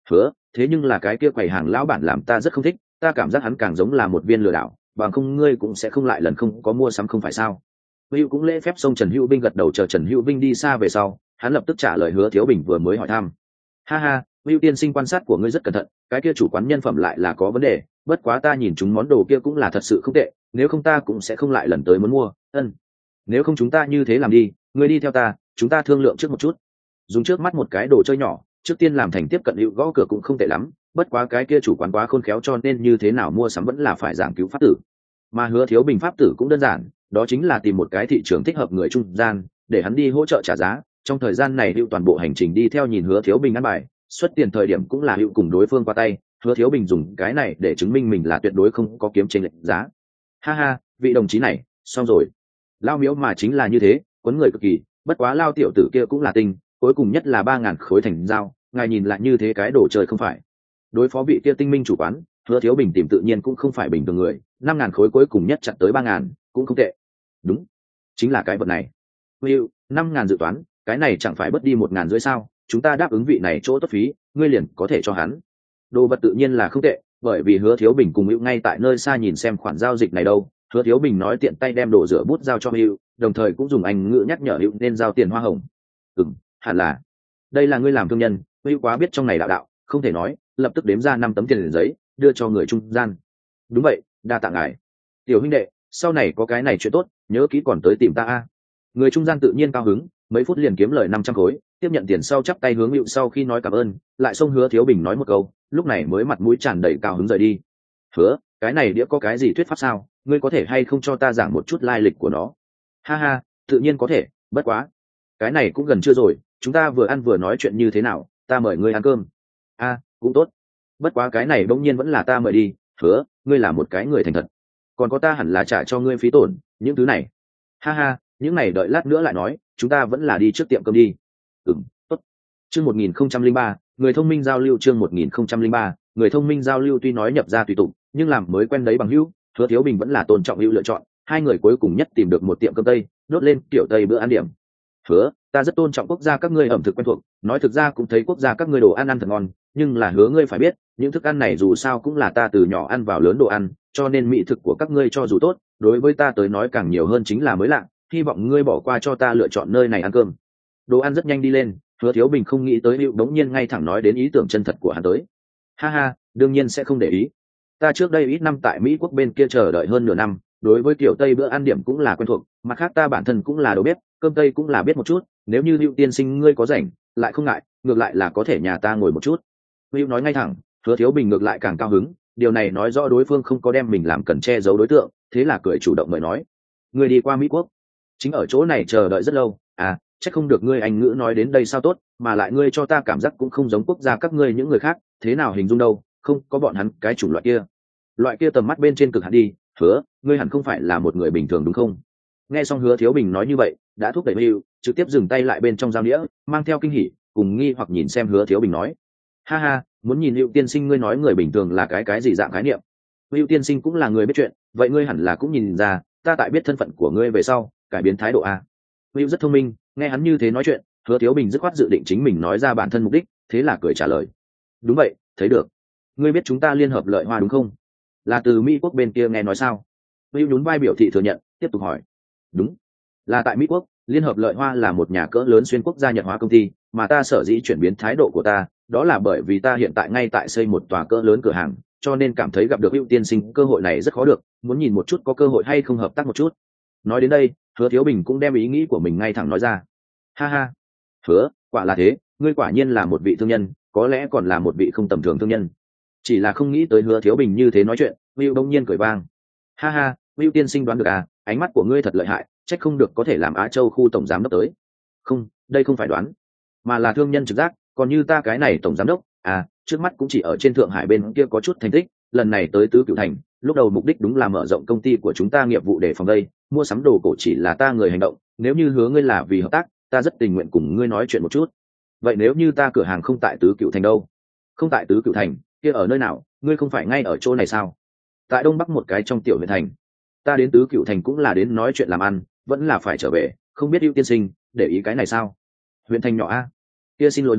Hứa, thế nhưng là cái kia quầy hàng lão bản làm ta rất không thích, ta cảm giác hắn càng giống là một viên lừa đảo, bằng không ngươi cũng sẽ không lại lần không có mua sắm không phải sao? Hữu cũng lễ phép xông Trần Hữu Binh gật đầu, chờ Trần Hữu Binh đi xa về sau, hắn lập tức trả lời Hứa Thiếu Bình vừa mới hỏi thăm. Ha ha, Hữu tiên sinh quan sát của ngươi rất cẩn thận, cái kia chủ quán nhân phẩm lại là có vấn đề, bất quá ta nhìn chúng món đồ kia cũng là thật sự không tệ, nếu không ta cũng sẽ không lại lần tới muốn mua. Ân, nếu không chúng ta như thế làm đi, ngươi đi theo ta, chúng ta thương lượng trước một chút. Dùng trước mắt một cái đồ chơi nhỏ, trước tiên làm thành tiếp cận Hữu gõ cửa cũng không tệ lắm, bất quá cái kia chủ quán quá khôn khéo cho nên như thế nào mua sắm vẫn là phải giảng cứu pháp tử. Mà Hứa Thiếu Bình pháp tử cũng đơn giản, đó chính là tìm một cái thị trường thích hợp người trung gian để hắn đi hỗ trợ trả giá. Trong thời gian này Hữu toàn bộ hành trình đi theo nhìn Hứa Thiếu Bình ăn bài, xuất tiền thời điểm cũng là Hữu cùng đối phương qua tay. Hứa Thiếu Bình dùng cái này để chứng minh mình là tuyệt đối không có kiếm chênh lệch giá. Ha ha, vị đồng chí này xong rồi. Lao miếu mà chính là như thế, quấn người cực kỳ, bất quá Lao tiểu tử kia cũng là tinh, cuối cùng nhất là ba ngàn khối thành dao, ngài nhìn lại như thế cái đồ chơi không phải. Đối phó vị kia tinh minh chủ quán, Hứa Thiếu Bình tìm tự nhiên cũng không phải bình thường người, năm ngàn khối cuối cùng nhất chặn tới ba ngàn, cũng không tệ. Đúng, chính là cái vật này. Hữu, năm ngàn dự toán, cái này chẳng phải bớt đi một ngàn rưỡi sao? Chúng ta đáp ứng vị này chỗ tốt phí, ngươi liền có thể cho hắn. Đồ vật tự nhiên là không tệ, bởi vì Hứa Thiếu Bình cùng Hữu ngay tại nơi xa nhìn xem khoản giao dịch này đâu. Hứa Thiếu Bình nói tiện tay đem đồ rửa bút giao cho Hữu, đồng thời cũng dùng anh ngữ nhắc nhở Hữu nên giao tiền hoa hồng. Ừm, hẳn là. Đây là ngươi làm thương nhân, Hữu quá biết trong này đạo đạo, không thể nói, lập tức đếm ra năm tấm tiền giấy, đưa cho người trung gian. Đúng vậy, đa tạ ngài. Tiểu huynh đệ, sau này có cái này chuyện tốt, nhớ kỹ còn tới tìm ta a. Người trung gian tự nhiên cao hứng, mấy phút liền kiếm lời năm trăm khối, tiếp nhận tiền sau chắp tay hướng Hữu sau khi nói cảm ơn, lại xông Hứa Thiếu Bình nói một câu, lúc này mới mặt mũi tràn đầy cao hứng rời đi. Hứa, cái này đĩa có cái gì thuyết pháp sao, ngươi có thể hay không cho ta giảng một chút lai lịch của nó? Ha ha, tự nhiên có thể, bất quá cái này cũng gần chưa rồi, chúng ta vừa ăn vừa nói chuyện như thế nào, ta mời ngươi ăn cơm. A, cũng tốt, bất quá cái này bỗng nhiên vẫn là ta mời đi. Hứa, ngươi là một cái người thành thật, còn có ta hẳn là trả cho ngươi phí tổn, những thứ này. Ha ha, những này đợi lát nữa lại nói, chúng ta vẫn là đi trước tiệm cơm đi. Ừm, tốt. Chương một nghìn không trăm linh ba, người thông minh giao lưu. Chương một nghìn không trăm linh ba, người thông minh giao lưu. Tuy nói nhập ra tùy tục, nhưng làm mới quen đấy bằng hữu, Hứa Thiếu Bình vẫn là tôn trọng Hữu lựa chọn. Hai người cuối cùng nhất tìm được một tiệm cơm tây, đốt lên kiểu tây bữa ăn điểm. Hứa, ta rất tôn trọng quốc gia các ngươi ẩm thực quen thuộc, nói thực ra cũng thấy quốc gia các ngươi đồ ăn ăn thật ngon, nhưng là Hứa ngươi phải biết, những thức ăn này dù sao cũng là ta từ nhỏ ăn vào lớn đồ ăn, cho nên mỹ thực của các ngươi cho dù tốt, đối với ta tới nói càng nhiều hơn chính là mới lạ, hy vọng ngươi bỏ qua cho ta lựa chọn nơi này ăn cơm. Đồ ăn rất nhanh đi lên, Hứa Thiếu Bình không nghĩ tới Hữu đống nhiên ngay thẳng nói đến ý tưởng chân thật của hắn tới. Ha ha, đương nhiên sẽ không để ý. Ta trước đây ít năm tại Mỹ quốc bên kia chờ đợi hơn nửa năm, đối với kiểu tây bữa ăn điểm cũng là quen thuộc, mặt khác ta bản thân cũng là đầu bếp, cơm tây cũng là biết một chút, nếu như Hữu tiên sinh ngươi có rảnh, lại không ngại, ngược lại là có thể nhà ta ngồi một chút. Hữu nói ngay thẳng, Hứa Thiếu Bình ngược lại càng cao hứng, điều này nói rõ đối phương không có đem mình làm cần che giấu đối tượng, thế là cười chủ động mời nói, ngươi đi qua Mỹ quốc, chính ở chỗ này chờ đợi rất lâu, à, chắc không được ngươi Anh ngữ nói đến đây sao tốt, mà lại ngươi cho ta cảm giác cũng không giống quốc gia các ngươi những người khác, thế nào hình dung đâu, không có bọn hắn cái chủng loại kia, loại kia tầm mắt bên trên cực hạn đi. Hứa, ngươi hẳn không phải là một người bình thường đúng không? Nghe xong Hứa Thiếu Bình nói như vậy, đã thúc đẩy Hữu trực tiếp dừng tay lại bên trong dao đĩa, mang theo kinh hỉ cùng nghi hoặc nhìn xem Hứa Thiếu Bình nói, ha ha, muốn nhìn Hữu tiên sinh ngươi nói người bình thường là cái cái gì dạng khái niệm? Hữu tiên sinh cũng là người biết chuyện, vậy ngươi hẳn là cũng nhìn ra, ta tại biết thân phận của ngươi về sau, cải biến thái độ a. Hữu rất thông minh, nghe hắn như thế nói chuyện, Hứa Thiếu Bình dứt khoát dự định chính mình nói ra bản thân mục đích, thế là cười trả lời, đúng vậy, thấy được. Ngươi biết chúng ta liên hợp lợi hoa đúng không? Là từ Mỹ quốc bên kia nghe nói sao? Hữu nhún vai biểu thị thừa nhận, tiếp tục hỏi, đúng, là tại Mỹ quốc, liên hợp lợi hoa là một nhà cỡ lớn xuyên quốc gia nhật hóa công ty, mà ta sở dĩ chuyển biến thái độ của ta, đó là bởi vì ta hiện tại ngay tại xây một tòa cỡ lớn cửa hàng, cho nên cảm thấy gặp được Hữu tiên sinh cơ hội này rất khó được, muốn nhìn một chút có cơ hội hay không hợp tác một chút. Nói đến đây, Hứa Thiếu Bình cũng đem ý nghĩ của mình ngay thẳng nói ra. Ha ha, Hứa, quả là thế, ngươi quả nhiên là một vị thương nhân, có lẽ còn là một vị không tầm thường thương nhân. Chỉ là không nghĩ tới Hứa Thiếu Bình như thế nói chuyện, Hữu đông nhiên cười vang. Ha ha, Hữu tiên sinh đoán được à, ánh mắt của ngươi thật lợi hại, trách không được có thể làm Á Châu khu tổng giám đốc tới. Không, đây không phải đoán, mà là thương nhân trực giác, còn như ta cái này tổng giám đốc, à, trước mắt cũng chỉ ở trên Thượng Hải bên kia có chút thành tích, lần này tới Tứ Cửu Thành, lúc đầu mục đích đúng là mở rộng công ty của chúng ta nghiệp vụ để phòng đây, mua sắm đồ cổ chỉ là ta người hành động, nếu như Hứa ngươi là vì hợp tác, ta rất tình nguyện cùng ngươi nói chuyện một chút. Vậy nếu như ta cửa hàng không tại Tứ Cửu Thành đâu? Không tại Tứ Cửu Thành, kia ở nơi nào? Ngươi không phải ngay ở chỗ này sao? Tại Đông Bắc một cái trong tiểu huyện thành. Ta đến Tứ Cửu Thành cũng là đến nói chuyện làm ăn, vẫn là phải trở về, không biết Hữu tiên sinh để ý cái này sao? Huyện thành nhỏ a? Kia xin lỗi Hứa,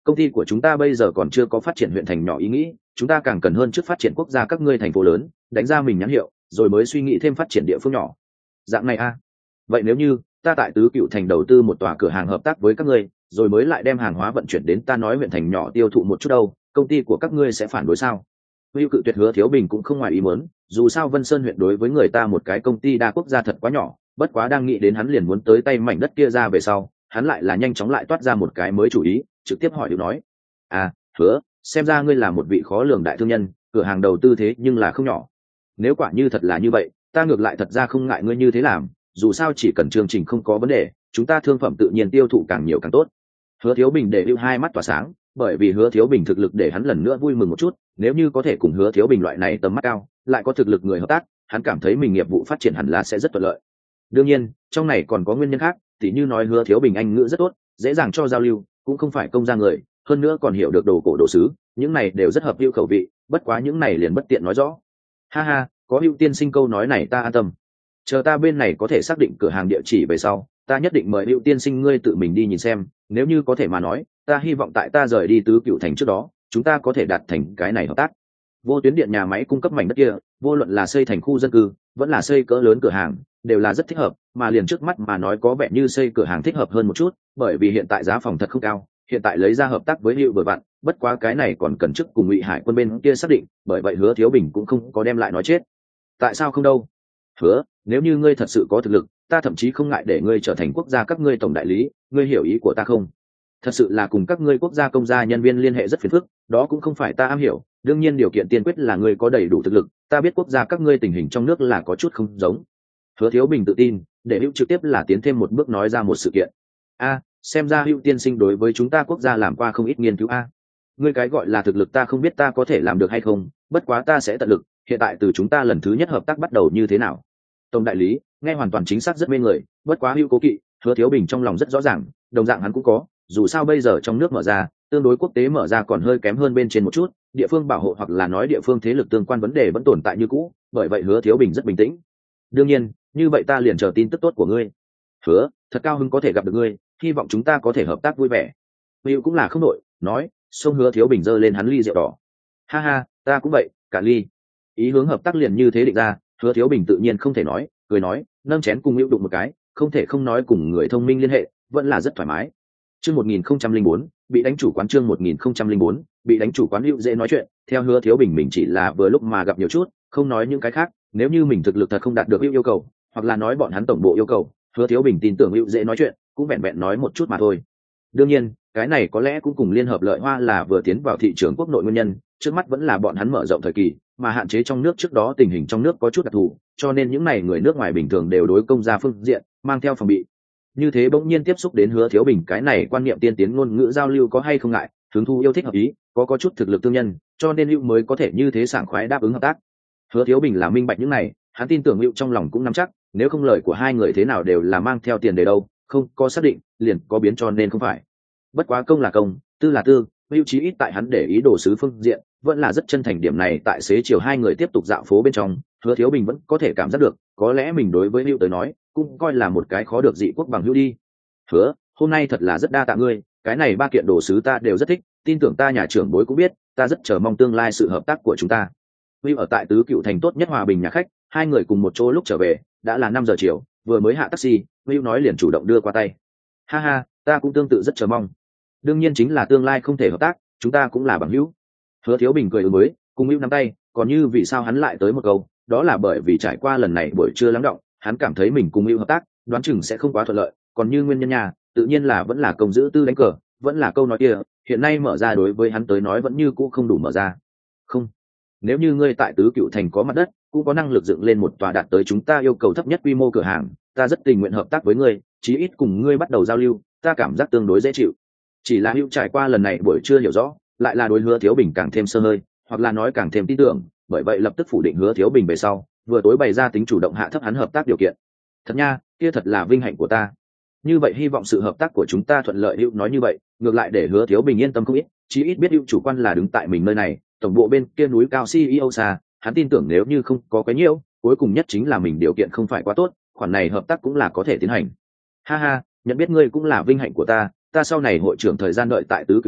công ty của chúng ta bây giờ còn chưa có phát triển huyện thành nhỏ ý nghĩ, chúng ta càng cần hơn trước phát triển quốc gia các ngươi thành phố lớn, đánh ra mình nhãn hiệu rồi mới suy nghĩ thêm phát triển địa phương nhỏ. Dạng này a à? Vậy nếu như ta tại Tứ Cựu Thành đầu tư một tòa cửa hàng hợp tác với các ngươi, rồi mới lại đem hàng hóa vận chuyển đến ta nói huyện thành nhỏ tiêu thụ một chút đâu, công ty của các ngươi sẽ phản đối sao? Hữu cự tuyệt Hứa Thiếu Bình cũng không ngoài ý muốn, dù sao Vân Sơn huyện đối với người ta một cái công ty đa quốc gia thật quá nhỏ, bất quá đang nghĩ đến hắn liền muốn tới tay mảnh đất kia ra về sau, hắn lại là nhanh chóng lại toát ra một cái mới chủ ý, trực tiếp hỏi Hữu nói: "À, Hứa, xem ra ngươi là một vị khó lường đại thương nhân, cửa hàng đầu tư thế nhưng là không nhỏ. Nếu quả như thật là như vậy, ta ngược lại thật ra không ngại ngươi như thế làm, dù sao chỉ cần chương trình không có vấn đề, chúng ta thương phẩm tự nhiên tiêu thụ càng nhiều càng tốt." Hứa Thiếu Bình để Hữu hai mắt tỏa sáng, bởi vì Hứa Thiếu Bình thực lực để hắn lần nữa vui mừng một chút, nếu như có thể cùng Hứa Thiếu Bình loại này tầm mắt cao, lại có thực lực người hợp tác, hắn cảm thấy mình nghiệp vụ phát triển hẳn là sẽ rất thuận lợi. Đương nhiên, trong này còn có nguyên nhân khác, tỉ như nói Hứa Thiếu Bình Anh ngữ rất tốt, dễ dàng cho giao lưu, cũng không phải công gia người, hơn nữa còn hiểu được đồ cổ đồ sứ, những này đều rất hợp Hữu khẩu vị, bất quá những này liền bất tiện nói rõ. Ha ha, có Hữu tiên sinh câu nói này ta an tâm. Chờ ta bên này có thể xác định cửa hàng địa chỉ về sau, ta nhất định mời Hữu tiên sinh ngươi tự mình đi nhìn xem, nếu như có thể mà nói, ta hy vọng tại ta rời đi Tứ Cựu Thành trước đó, chúng ta có thể đạt thành cái này hợp tác. Vô tuyến điện nhà máy cung cấp mảnh đất kia, vô luận là xây thành khu dân cư, vẫn là xây cỡ lớn cửa hàng, đều là rất thích hợp, mà liền trước mắt mà nói có vẻ như xây cửa hàng thích hợp hơn một chút, bởi vì hiện tại giá phòng thật không cao, hiện tại lấy ra hợp tác với Hữu vừa vặn, bất quá cái này còn cần chức cùng Ngụy Hải quân bên kia xác định, bởi vậy Hứa Thiếu Bình cũng không có đem lại nói chết. Tại sao không đâu? Hứa, nếu như ngươi thật sự có thực lực, ta thậm chí không ngại để ngươi trở thành quốc gia các ngươi tổng đại lý, ngươi hiểu ý của ta không? Thật sự là cùng các ngươi quốc gia công gia nhân viên liên hệ rất phiền phức, đó cũng không phải ta am hiểu, đương nhiên điều kiện tiên quyết là ngươi có đầy đủ thực lực, ta biết quốc gia các ngươi tình hình trong nước là có chút không giống. Hứa Thiếu Bình tự tin, để Hữu trực tiếp là tiến thêm một bước nói ra một sự kiện. A, xem ra Hữu tiên sinh đối với chúng ta quốc gia làm qua không ít nghiên cứu a. Ngươi cái gọi là thực lực ta không biết ta có thể làm được hay không, bất quá ta sẽ tận lực, hiện tại từ chúng ta lần thứ nhất hợp tác bắt đầu như thế nào? Tổng đại lý, nghe hoàn toàn chính xác rất mê người, bất quá Hữu cố kỵ, Hứa Thiếu Bình trong lòng rất rõ ràng, đồng dạng hắn cũng có, dù sao bây giờ trong nước mở ra, tương đối quốc tế mở ra còn hơi kém hơn bên trên một chút, địa phương bảo hộ hoặc là nói địa phương thế lực tương quan vấn đề vẫn tồn tại như cũ, bởi vậy Hứa Thiếu Bình rất bình tĩnh. Đương nhiên, như vậy ta liền chờ tin tức tốt của ngươi. Hứa, thật cao hứng có thể gặp được ngươi, hy vọng chúng ta có thể hợp tác vui vẻ. Hữu cũng là không nội, nói, xông Hứa Thiếu Bình giơ lên hắn ly rượu đỏ. Ha ha, ta cũng vậy, cả ly. Ý hướng hợp tác liền như thế định ra, Hứa Thiếu Bình tự nhiên không thể nói, cười nói, nâng chén cùng Hữu đụng một cái, không thể không nói cùng người thông minh liên hệ, vẫn là rất thoải mái. Chương một nghìn không trăm linh bốn, bị đánh chủ quán chương một nghìn không trăm linh bốn, bị đánh chủ quán Hữu dễ nói chuyện, theo Hứa Thiếu Bình mình chỉ là vừa lúc mà gặp nhiều chút, không nói những cái khác, nếu như mình thực lực thật không đạt được Hữu yêu cầu, hoặc là nói bọn hắn tổng bộ yêu cầu, Hứa Thiếu Bình tin tưởng Hữu dễ nói chuyện, cũng vẹn vẹn nói một chút mà thôi. Đương nhiên, cái này có lẽ cũng cùng liên hợp lợi hoa là vừa tiến vào thị trường quốc nội nguyên nhân, trước mắt vẫn là bọn hắn mở rộng thời kỳ, mà hạn chế trong nước trước đó tình hình trong nước có chút đặc thù, cho nên những này người nước ngoài bình thường đều đối công gia phương diện mang theo phòng bị. Như thế bỗng nhiên tiếp xúc đến Hứa Thiếu Bình cái này quan niệm tiên tiến ngôn ngữ giao lưu có hay không ngại, hứng thu yêu thích hợp ý, có có chút thực lực tương nhân, cho nên Hữu mới có thể như thế sảng khoái đáp ứng hợp tác. Hứa Thiếu Bình là minh bạch những này, hắn tin tưởng Hữu trong lòng cũng nắm chắc, nếu không lời của hai người thế nào đều là mang theo tiền để đâu, không có xác định, liền có biến cho nên không phải. Bất quá công là công, tư là tư, Hữu chí ít tại hắn để ý đồ sứ phương diện, vẫn là rất chân thành điểm này tại xế chiều hai người tiếp tục dạo phố bên trong, Hứa Thiếu Bình vẫn có thể cảm giác được, có lẽ mình đối với Hữu tới nói, cũng coi là một cái khó được dị quốc bằng hữu đi. Hứa, hôm nay thật là rất đa tạ ngươi, cái này ba kiện đồ sứ ta đều rất thích, tin tưởng ta nhà trưởng bối cũng biết, ta rất chờ mong tương lai sự hợp tác của chúng ta. Hữu ở tại Tứ Cựu Thành tốt nhất hòa bình nhà khách, hai người cùng một chỗ lúc trở về, đã là năm giờ chiều, vừa mới hạ taxi, Hữu nói liền chủ động đưa qua tay. Ha ha, ta cũng tương tự rất chờ mong. Đương nhiên chính là tương lai không thể hợp tác, chúng ta cũng là bằng hữu. Hứa Thiếu Bình cười ứng với, cùng Hữu nắm tay, còn như vì sao hắn lại tới một câu, đó là bởi vì trải qua lần này buổi trưa lắng động, hắn cảm thấy mình cùng Hữu hợp tác, đoán chừng sẽ không quá thuận lợi, còn như nguyên nhân nhà, tự nhiên là vẫn là công giữ tư đánh cờ, vẫn là câu nói kia, hiện nay mở ra đối với hắn tới nói vẫn như cũ không đủ mở ra. Không, nếu như ngươi tại Tứ Cựu Thành có mặt đất, cũng có năng lực dựng lên một tòa đạt tới chúng ta yêu cầu thấp nhất quy mô cửa hàng, ta rất tình nguyện hợp tác với ngươi, chí ít cùng ngươi bắt đầu giao lưu, ta cảm giác tương đối dễ chịu. Chỉ là Hữu trải qua lần này buổi trưa hiểu rõ, lại là đối Hứa Thiếu Bình càng thêm sơ hơi, hoặc là nói càng thêm tin tưởng, bởi vậy lập tức phủ định Hứa Thiếu Bình về sau, vừa tối bày ra tính chủ động hạ thấp hắn hợp tác điều kiện. Thật nha, kia thật là vinh hạnh của ta. Như vậy hy vọng sự hợp tác của chúng ta thuận lợi. Hữu nói như vậy, ngược lại để Hứa Thiếu Bình yên tâm không ít, chí ít biết Hữu chủ quan là đứng tại mình nơi này, tổng bộ bên kia núi cao xê e ô xa, hắn tin tưởng nếu như không có cái nhiễu, cuối cùng nhất chính là mình điều kiện không phải quá tốt, khoản này hợp tác cũng là có thể tiến hành. Ha ha, nhận biết ngươi cũng là vinh hạnh của ta, ta sau này hội trưởng thời gian đợi tại Tứ Cựu Thành,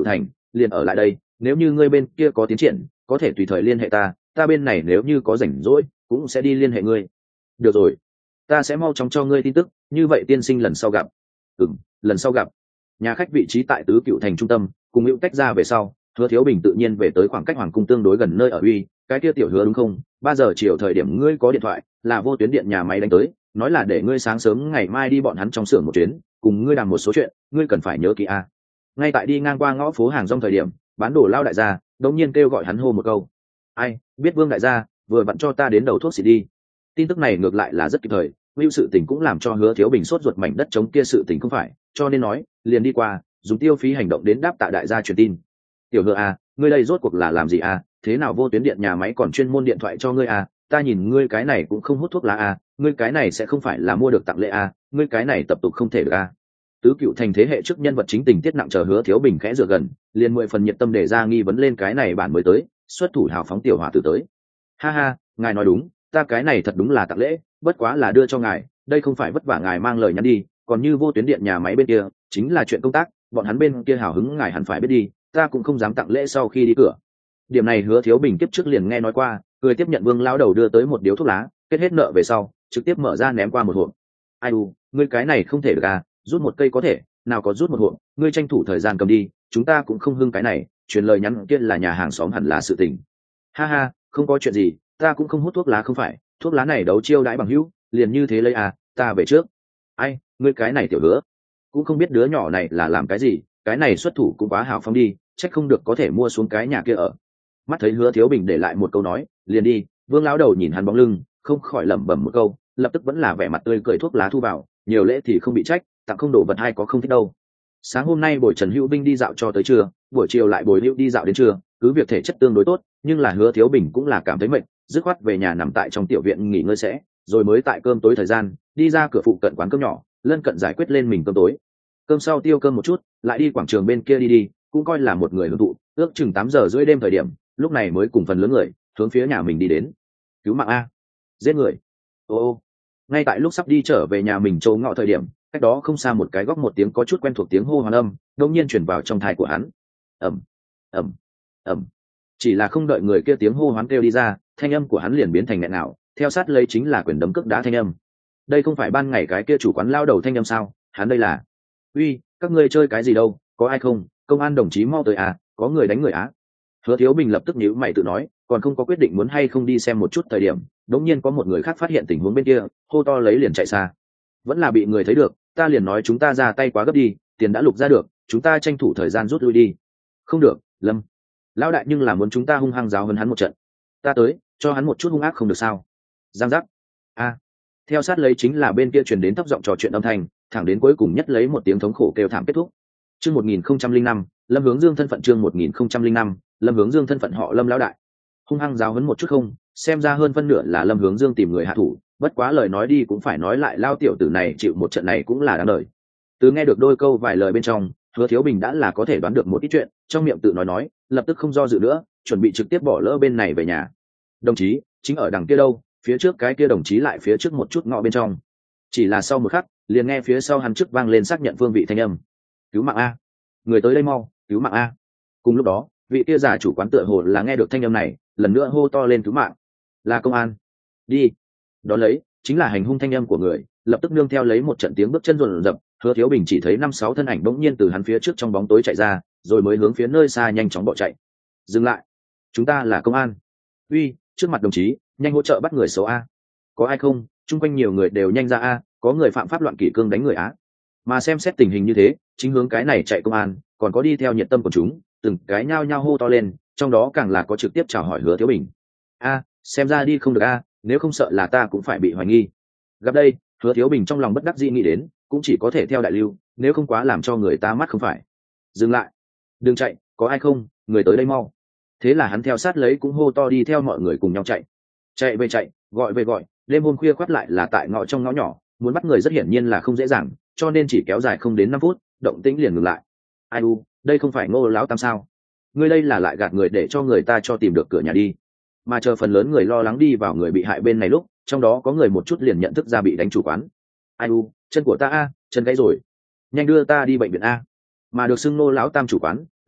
liền ở lại đây, nếu như ngươi bên kia có tiến triển có thể tùy thời liên hệ ta, ta bên này nếu như có rảnh rỗi cũng sẽ đi liên hệ ngươi. Được rồi, ta sẽ mau chóng cho ngươi tin tức, như vậy tiên sinh lần sau gặp. Ừm, lần sau gặp. Nhà khách vị trí tại Tứ Cựu thành trung tâm, cùng hữu tách ra về sau, Hứa Thiếu Bình tự nhiên về tới khoảng cách hoàng cung tương đối gần nơi ở uy. Cái kia tiểu Hứa đúng không? Ba giờ chiều thời điểm ngươi có điện thoại, là Vô Tuyến Điện nhà máy đánh tới, nói là để ngươi sáng sớm ngày mai đi bọn hắn trong xưởng một chuyến, cùng ngươi đàm một số chuyện, ngươi cần phải nhớ kỹ a. Ngay tại đi ngang qua ngõ phố hàng rong thời điểm, bán đồ lao đại gia đột nhiên kêu gọi hắn hô một câu. Ai, biết Vương đại gia, vừa vặn cho ta đến đầu thuốc xịt đi. Tin tức này ngược lại là rất kịp thời, hữu sự tình cũng làm cho Hứa Thiếu Bình sốt ruột mảnh đất chống kia sự tình không phải, cho nên nói, liền đi qua, dùng tiêu phí hành động đến đáp tạ đại gia truyền tin. Tiểu Hứa à, ngươi đây rốt cuộc là làm gì à, thế nào Vô Tuyến Điện nhà máy còn chuyên môn điện thoại cho ngươi à, ta nhìn ngươi cái này cũng không hút thuốc lá à, ngươi cái này sẽ không phải là mua được tặng lễ à, ngươi cái này tập tục không thể được à. Tứ Cựu thành thế hệ trước nhân vật chính tình tiết nặng chờ Hứa Thiếu Bình khẽ dựa gần, liền mười phần nhiệt tâm để ra nghi vấn lên cái này bản mới tới, xuất thủ hào phóng tiểu hòa tử tới. Ha ha, ngài nói đúng, ta cái này thật đúng là tặng lễ, bất quá là đưa cho ngài, đây không phải vất vả ngài mang lời nhắn đi, còn như Vô Tuyến Điện nhà máy bên kia chính là chuyện công tác, bọn hắn bên kia hào hứng ngài hẳn phải biết đi, ta cũng không dám tặng lễ sau khi đi cửa. Điểm này Hứa Thiếu Bình kiếp trước liền nghe nói qua, người tiếp nhận Vương lão đầu đưa tới một điếu thuốc lá, kết hết nợ về sau trực tiếp mở ra ném qua một hộp. Ai u, ngươi cái này không thể được à, rút một cây có thể, nào có rút một hộp, ngươi tranh thủ thời gian cầm đi, chúng ta cũng không hưng cái này, truyền lời nhắn kia là nhà hàng xóm hẳn là sự tình. Ha ha, không có chuyện gì, ta cũng không hút thuốc lá không phải, thuốc lá này đấu chiêu đãi bằng hữu, liền như thế lấy à, ta về trước. Ai, ngươi cái này tiểu Hứa, cũng không biết đứa nhỏ này là làm cái gì, cái này xuất thủ cũng quá hào phóng đi, chắc không được có thể mua xuống cái nhà kia ở. Mắt thấy Hứa Thiếu Bình để lại một câu nói, liền đi, Vương lão đầu nhìn hắn bóng lưng, không khỏi lẩm bẩm một câu, lập tức vẫn là vẻ mặt tươi cười thuốc lá thu vào, nhiều lễ thì không bị trách, tặng không đổ vật hay có không thích đâu. Sáng hôm nay buổi Trần Hữu Binh đi dạo cho tới trưa, buổi chiều lại bồi Hữu đi dạo đến trưa, cứ việc thể chất tương đối tốt, nhưng là Hứa Thiếu Bình cũng là cảm thấy mệt, dứt khoát về nhà nằm tại trong tiểu viện nghỉ ngơi sẽ, rồi mới tại cơm tối thời gian, đi ra cửa phụ cận quán cơm nhỏ, lân cận giải quyết lên mình cơm tối. Cơm sau tiêu cơm một chút, lại đi quảng trường bên kia đi đi, cũng coi là một người hưởng thụ, ước chừng tám giờ rưỡi đêm thời điểm, lúc này mới cùng phần lớn người hướng phía nhà mình đi đến. Cứu mạng a, giết người. Ô ô. Ngay tại lúc sắp đi trở về nhà mình chỗ ngọ thời điểm, cách đó không xa một cái góc một tiếng có chút quen thuộc tiếng hô hoán âm đột nhiên chuyển vào trong tai của hắn. Ầm, ầm, ầm. Chỉ là không đợi người kia tiếng hô hoán kêu đi ra, thanh âm của hắn liền biến thành nghẹn ngào, theo sát lấy chính là quyền đấm cước đá thanh âm. Đây không phải ban ngày cái kia chủ quán lao đầu thanh âm sao? Hắn đây là. Uy, các ngươi chơi cái gì đâu, có ai không? Công an đồng chí mau tới à, có người đánh người á. Hứa Thiếu Bình lập tức nhíu mày tự nói, còn không có quyết định muốn hay không đi xem một chút thời điểm, đột nhiên có một người khác phát hiện tình huống bên kia, hô to lấy liền chạy xa. Vẫn là bị người thấy được, ta liền nói chúng ta ra tay quá gấp đi, tiền đã lục ra được, chúng ta tranh thủ thời gian rút lui đi. Không được, Lâm lão đại nhưng là muốn chúng ta hung hăng giáo hơn hắn một trận. Ta tới, cho hắn một chút hung ác không được sao? Giang giác. A. Theo sát lấy chính là bên kia truyền đến thấp giọng trò chuyện âm thanh, thẳng đến cuối cùng nhất lấy một tiếng thống khổ kêu thảm kết thúc. Chương một nghìn không trăm linh năm, Lâm Hướng Dương thân phận chương một nghìn không trăm linh năm, Lâm Hướng Dương thân phận họ Lâm lão đại. Hung hăng giáo huấn một chút không, xem ra hơn phân nửa là Lâm Hướng Dương tìm người hạ thủ, bất quá lời nói đi cũng phải nói lại lao tiểu tử này chịu một trận này cũng là đáng đời. Từ nghe được đôi câu vài lời bên trong, Hứa Thiếu Bình đã là có thể đoán được một ít chuyện, trong miệng tự nói nói, lập tức không do dự nữa, chuẩn bị trực tiếp bỏ lỡ bên này về nhà. Đồng chí, chính ở đằng kia đâu, phía trước cái kia đồng chí lại phía trước một chút ngõ bên trong. Chỉ là sau một khắc, liền nghe phía sau hắn trước vang lên xác nhận phương vị thanh âm. Cứu mạng a, người tới đây mau, cứu mạng a. Cùng lúc đó, vị kia giả chủ quán tựa hồ là nghe được thanh âm này, lần nữa hô to lên cứu mạng. Là công an. Đi. Đó lấy, chính là hành hung thanh âm của người, lập tức nương theo lấy một trận tiếng bước chân rộn rập, Hứa Thiếu Bình chỉ thấy năm sáu thân ảnh bỗng nhiên từ hắn phía trước trong bóng tối chạy ra, rồi mới hướng phía nơi xa nhanh chóng bỏ chạy. Dừng lại, chúng ta là công an. Uy, trước mặt đồng chí, nhanh hỗ trợ bắt người xấu a. Có ai không? Chung quanh nhiều người đều nhanh ra a, có người phạm pháp loạn kỷ cương đánh người á. Mà xem xét tình hình như thế, chính hướng cái này chạy công an, còn có đi theo nhiệt tâm của chúng, từng cái nhao nhao hô to lên, trong đó càng là có trực tiếp chào hỏi Hứa Thiếu Bình. A, xem ra đi không được a, nếu không sợ là ta cũng phải bị hoài nghi. Gặp đây, Hứa Thiếu Bình trong lòng bất đắc dĩ nghĩ đến, cũng chỉ có thể theo đại lưu, nếu không quá làm cho người ta mắt không phải. Dừng lại, đừng chạy, có ai không, người tới đây mau. Thế là hắn theo sát lấy cũng hô to đi theo mọi người cùng nhau chạy. Chạy về chạy, gọi về gọi, đêm hôm khuya khoắt lại là tại ngõ trong ngõ nhỏ, muốn bắt người rất hiển nhiên là không dễ dàng, cho nên chỉ kéo dài không đến năm phút, động tĩnh liền ngừng lại. Ai u, đây không phải Ngô lão tam sao? Ngươi đây là lại gạt người để cho người ta cho tìm được cửa nhà đi. Mà chờ phần lớn người lo lắng đi vào người bị hại bên này lúc, trong đó có người một chút liền nhận thức ra bị đánh chủ quán. Ai u, chân của ta a, chân gãy rồi, nhanh đưa ta đi bệnh viện a. Mà được xưng Ngô lão tam chủ quán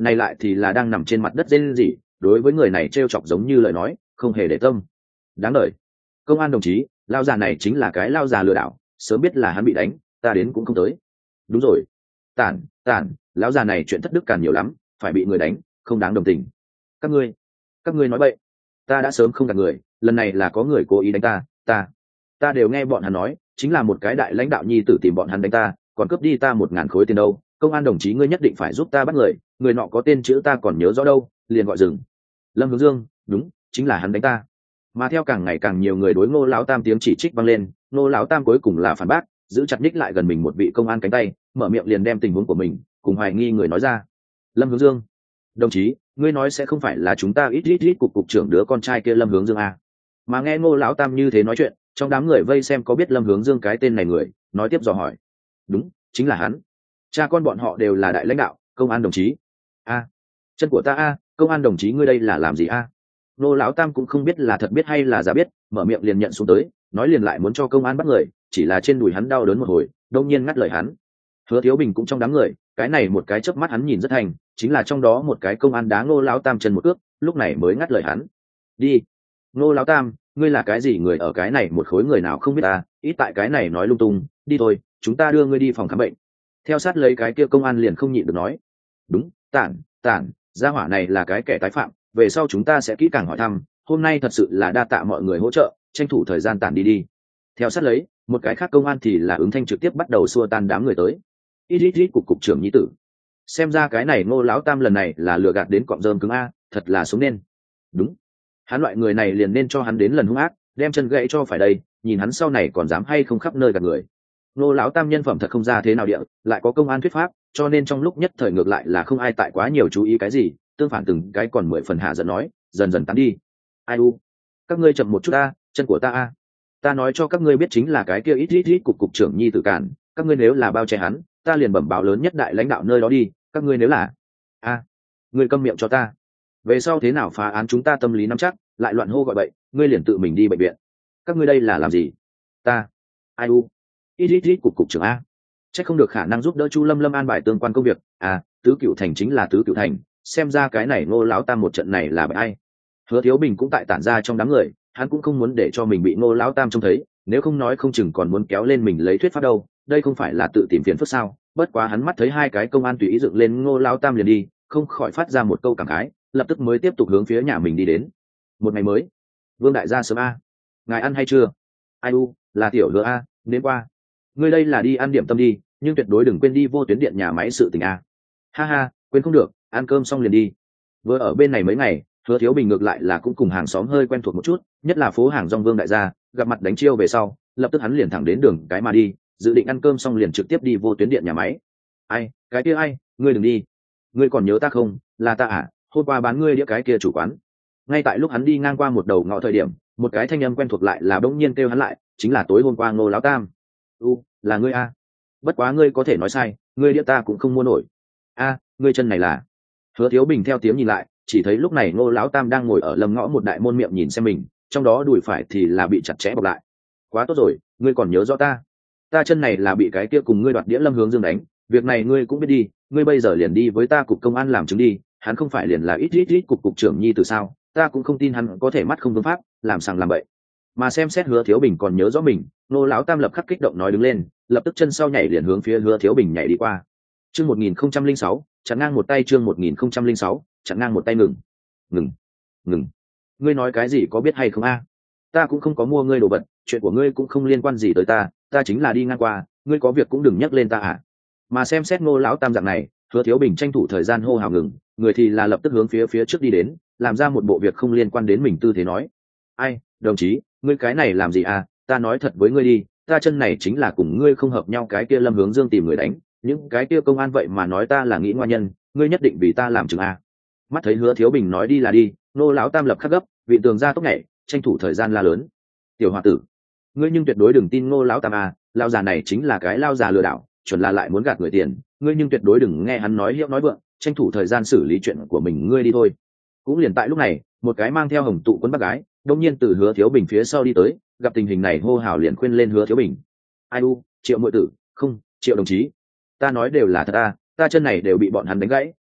này lại thì là đang nằm trên mặt đất rên rỉ, đối với người này trêu chọc giống như lời nói không hề để tâm. Đáng đời. Công an đồng chí, lao già này chính là cái lao già lừa đảo, sớm biết là hắn bị đánh ta đến cũng không tới. Đúng rồi, tản tản lão già này chuyện thất đức càn nhiều lắm, phải bị người đánh không đáng đồng tình. Các ngươi các ngươi nói bậy, ta đã sớm không gạt người, lần này là có người cố ý đánh ta ta ta đều nghe bọn hắn nói, chính là một cái đại lãnh đạo nhi tử tìm bọn hắn đánh ta, còn cướp đi ta một ngàn khối tiền đâu. Công an đồng chí ngươi nhất định phải giúp ta bắt người, người nọ có tên chữ ta còn nhớ rõ đâu, liền gọi dừng. Lâm Hướng Dương, đúng, chính là hắn đánh ta. Mà theo càng ngày càng nhiều người đối Ngô lão tam tiếng chỉ trích vang lên, Ngô lão tam cuối cùng là phản bác, giữ chặt ních lại gần mình một vị công an cánh tay, mở miệng liền đem tình huống của mình cùng hoài nghi người nói ra. Lâm Hướng Dương, đồng chí, ngươi nói sẽ không phải là chúng ta ít ít ít cục cục trưởng đứa con trai kia Lâm Hướng Dương à? Mà nghe Ngô lão tam như thế nói chuyện, trong đám người vây xem có biết Lâm Hướng Dương cái tên này người, nói tiếp dò hỏi. Đúng, chính là hắn. Cha con bọn họ đều là đại lãnh đạo, công an đồng chí. A, chân của ta a, công an đồng chí ngươi đây là làm gì a? Ngô lão tam cũng không biết là thật biết hay là giả biết, mở miệng liền nhận xuống tới, nói liền lại muốn cho công an bắt người, chỉ là trên đùi hắn đau đớn một hồi, đông nhiên ngắt lời hắn. Hứa Thiếu Bình cũng trong đám người, cái này một cái chớp mắt hắn nhìn rất thành, chính là trong đó một cái công an đá Ngô lão tam chân một cước, lúc này mới ngắt lời hắn. Đi. Ngô lão tam, ngươi là cái gì người ở cái này một khối người nào không biết ta, ít tại cái này nói lung tung, đi thôi, chúng ta đưa ngươi đi phòng khám bệnh. Theo sát lấy cái kia công an liền không nhịn được nói. Đúng, tản tản gia hỏa này là cái kẻ tái phạm, về sau chúng ta sẽ kỹ càng hỏi thăm, hôm nay thật sự là đa tạ mọi người hỗ trợ, tranh thủ thời gian tản đi đi. Theo sát lấy một cái khác công an thì là ứng thanh trực tiếp bắt đầu xua tan đám người tới. Ít ít ít cục cục trưởng nhi tử, xem ra cái này Ngô lão tam lần này là lừa gạt đến cọng rơm cứng a, thật là sống nên. Đúng, hắn loại người này liền nên cho hắn đến lần hung ác, đem chân gãy cho phải đây, nhìn hắn sau này còn dám hay không khắp nơi gạt người. Ngô lão tam nhân phẩm thật không ra thế nào địa, lại có công an thuyết pháp, cho nên trong lúc nhất thời ngược lại là không ai tại quá nhiều chú ý cái gì, tương phản từng cái còn mười phần hạ giận nói, dần dần tán đi. Ai u, các ngươi chậm một chút a, chân của ta a. Ta nói cho các ngươi biết chính là cái kia ít ít ít cục cục trưởng nhi tử cản, các ngươi nếu là bao che hắn, ta liền bẩm báo lớn nhất đại lãnh đạo nơi đó đi, các ngươi nếu là a, ngươi câm miệng cho ta. Về sau thế nào phá án chúng ta tâm lý nắm chắc, lại loạn hô gọi bậy, ngươi liền tự mình đi bệnh viện. Các ngươi đây là làm gì? Ta, ai u, ít ít ít cục cục trưởng a. Chắc không được khả năng giúp đỡ Chu Lâm Lâm an bài tương quan công việc, à, tứ cửu thành chính là tứ cửu thành, xem ra cái này Ngô lão tam một trận này là bởi ai. Hứa Thiếu Bình cũng tại tản ra trong đám người, hắn cũng không muốn để cho mình bị Ngô lão tam trông thấy, nếu không nói không chừng còn muốn kéo lên mình lấy thuyết pháp đâu, đây không phải là tự tìm phiền phức sao? Bất quá hắn mắt thấy hai cái công an tùy ý dựng lên Ngô lão tam liền đi, không khỏi phát ra một câu cảm khái, lập tức mới tiếp tục hướng phía nhà mình đi đến. Một ngày mới, Vương đại gia sớm a, ngài ăn hay chưa? Ai u, là tiểu Hứa a, đến qua. Ngươi đây là đi ăn điểm tâm đi, nhưng tuyệt đối đừng quên đi vô tuyến điện nhà máy sự tình a. Ha ha, quên không được, ăn cơm xong liền đi. Vừa ở bên này mấy ngày, Hứa Thiếu Bình ngược lại là cũng cùng hàng xóm hơi quen thuộc một chút, nhất là phố hàng rong Vương đại gia, gặp mặt đánh chiêu về sau, lập tức hắn liền thẳng đến đường cái mà đi, dự định ăn cơm xong liền trực tiếp đi vô tuyến điện nhà máy. Ai, cái kia ai, ngươi đừng đi. Ngươi còn nhớ ta không, là ta à, hôm qua bán ngươi đĩa cái kia chủ quán. Ngay tại lúc hắn đi ngang qua một đầu ngõ thời điểm, một cái thanh âm quen thuộc lại là bỗng nhiên kêu hắn lại, chính là tối hôm qua Ngô lão tam. U, là ngươi a. Bất quá ngươi có thể nói sai, ngươi đĩa ta cũng không mua nổi. A, ngươi chân này là. Hứa Thiếu Bình theo tiếng nhìn lại, chỉ thấy lúc này Ngô lão tam đang ngồi ở lầm ngõ một đại môn miệng nhìn xem mình, trong đó đùi phải thì là bị chặt chẽ bọc lại. Quá tốt rồi, ngươi còn nhớ rõ ta. Ta chân này là bị cái kia cùng ngươi đoạt đĩa Lâm Hướng Dương đánh, việc này ngươi cũng biết đi, ngươi bây giờ liền đi với ta cục công an làm chứng đi, hắn không phải liền là ít ít ít cục cục trưởng nhi từ sao, ta cũng không tin hắn có thể mắt không vương pháp, làm sằng làm bậy. Mà xem xét Hứa Thiếu Bình còn nhớ rõ mình, Ngô lão tam lập khắc kích động nói đứng lên, lập tức chân sau nhảy liền hướng phía Hứa Thiếu Bình nhảy đi qua. Chương một nghìn không trăm linh sáu, chặn ngang một tay, chương một nghìn không trăm linh sáu, chặn ngang một tay. Ngừng, ngừng, ngừng. Ngươi nói cái gì có biết hay không a? Ta cũng không có mua ngươi đồ vật, chuyện của ngươi cũng không liên quan gì tới ta, ta chính là đi ngang qua, ngươi có việc cũng đừng nhắc lên ta à. Mà xem xét Ngô lão tam dạng này, Hứa Thiếu Bình tranh thủ thời gian hô hào ngừng, người thì là lập tức hướng phía phía trước đi đến, làm ra một bộ việc không liên quan đến mình tư thế nói. Ai, đồng chí, ngươi cái này làm gì à, ta nói thật với ngươi đi, ta chân này chính là cùng ngươi không hợp nhau, cái kia Lâm Hướng Dương tìm người đánh, những cái kia công an vậy mà nói ta là nghĩ ngoan nhân, ngươi nhất định vì ta làm chứng à. Mắt thấy Hứa Thiếu Bình nói đi là đi, Ngô lão tam lập khắc gấp, vị tường ra tốc nhảy, tranh thủ thời gian la lớn. Tiểu hòa tử, ngươi nhưng tuyệt đối đừng tin Ngô lão tam à, lao già này chính là cái lao già lừa đảo, chuẩn là lại muốn gạt người tiền, ngươi nhưng tuyệt đối đừng nghe hắn nói hiệu nói vượng, tranh thủ thời gian xử lý chuyện của mình, ngươi đi thôi. Cũng liền tại lúc này, một cái mang theo hồng tụ quân bác gái đông nhiên từ Hứa Thiếu Bình phía sau đi tới, gặp tình hình này hô hào liền khuyên lên Hứa Thiếu Bình. Ai u, Triệu muội tử, không, Triệu đồng chí, ta nói đều là thật à, ta chân này đều bị bọn hắn đánh gãy,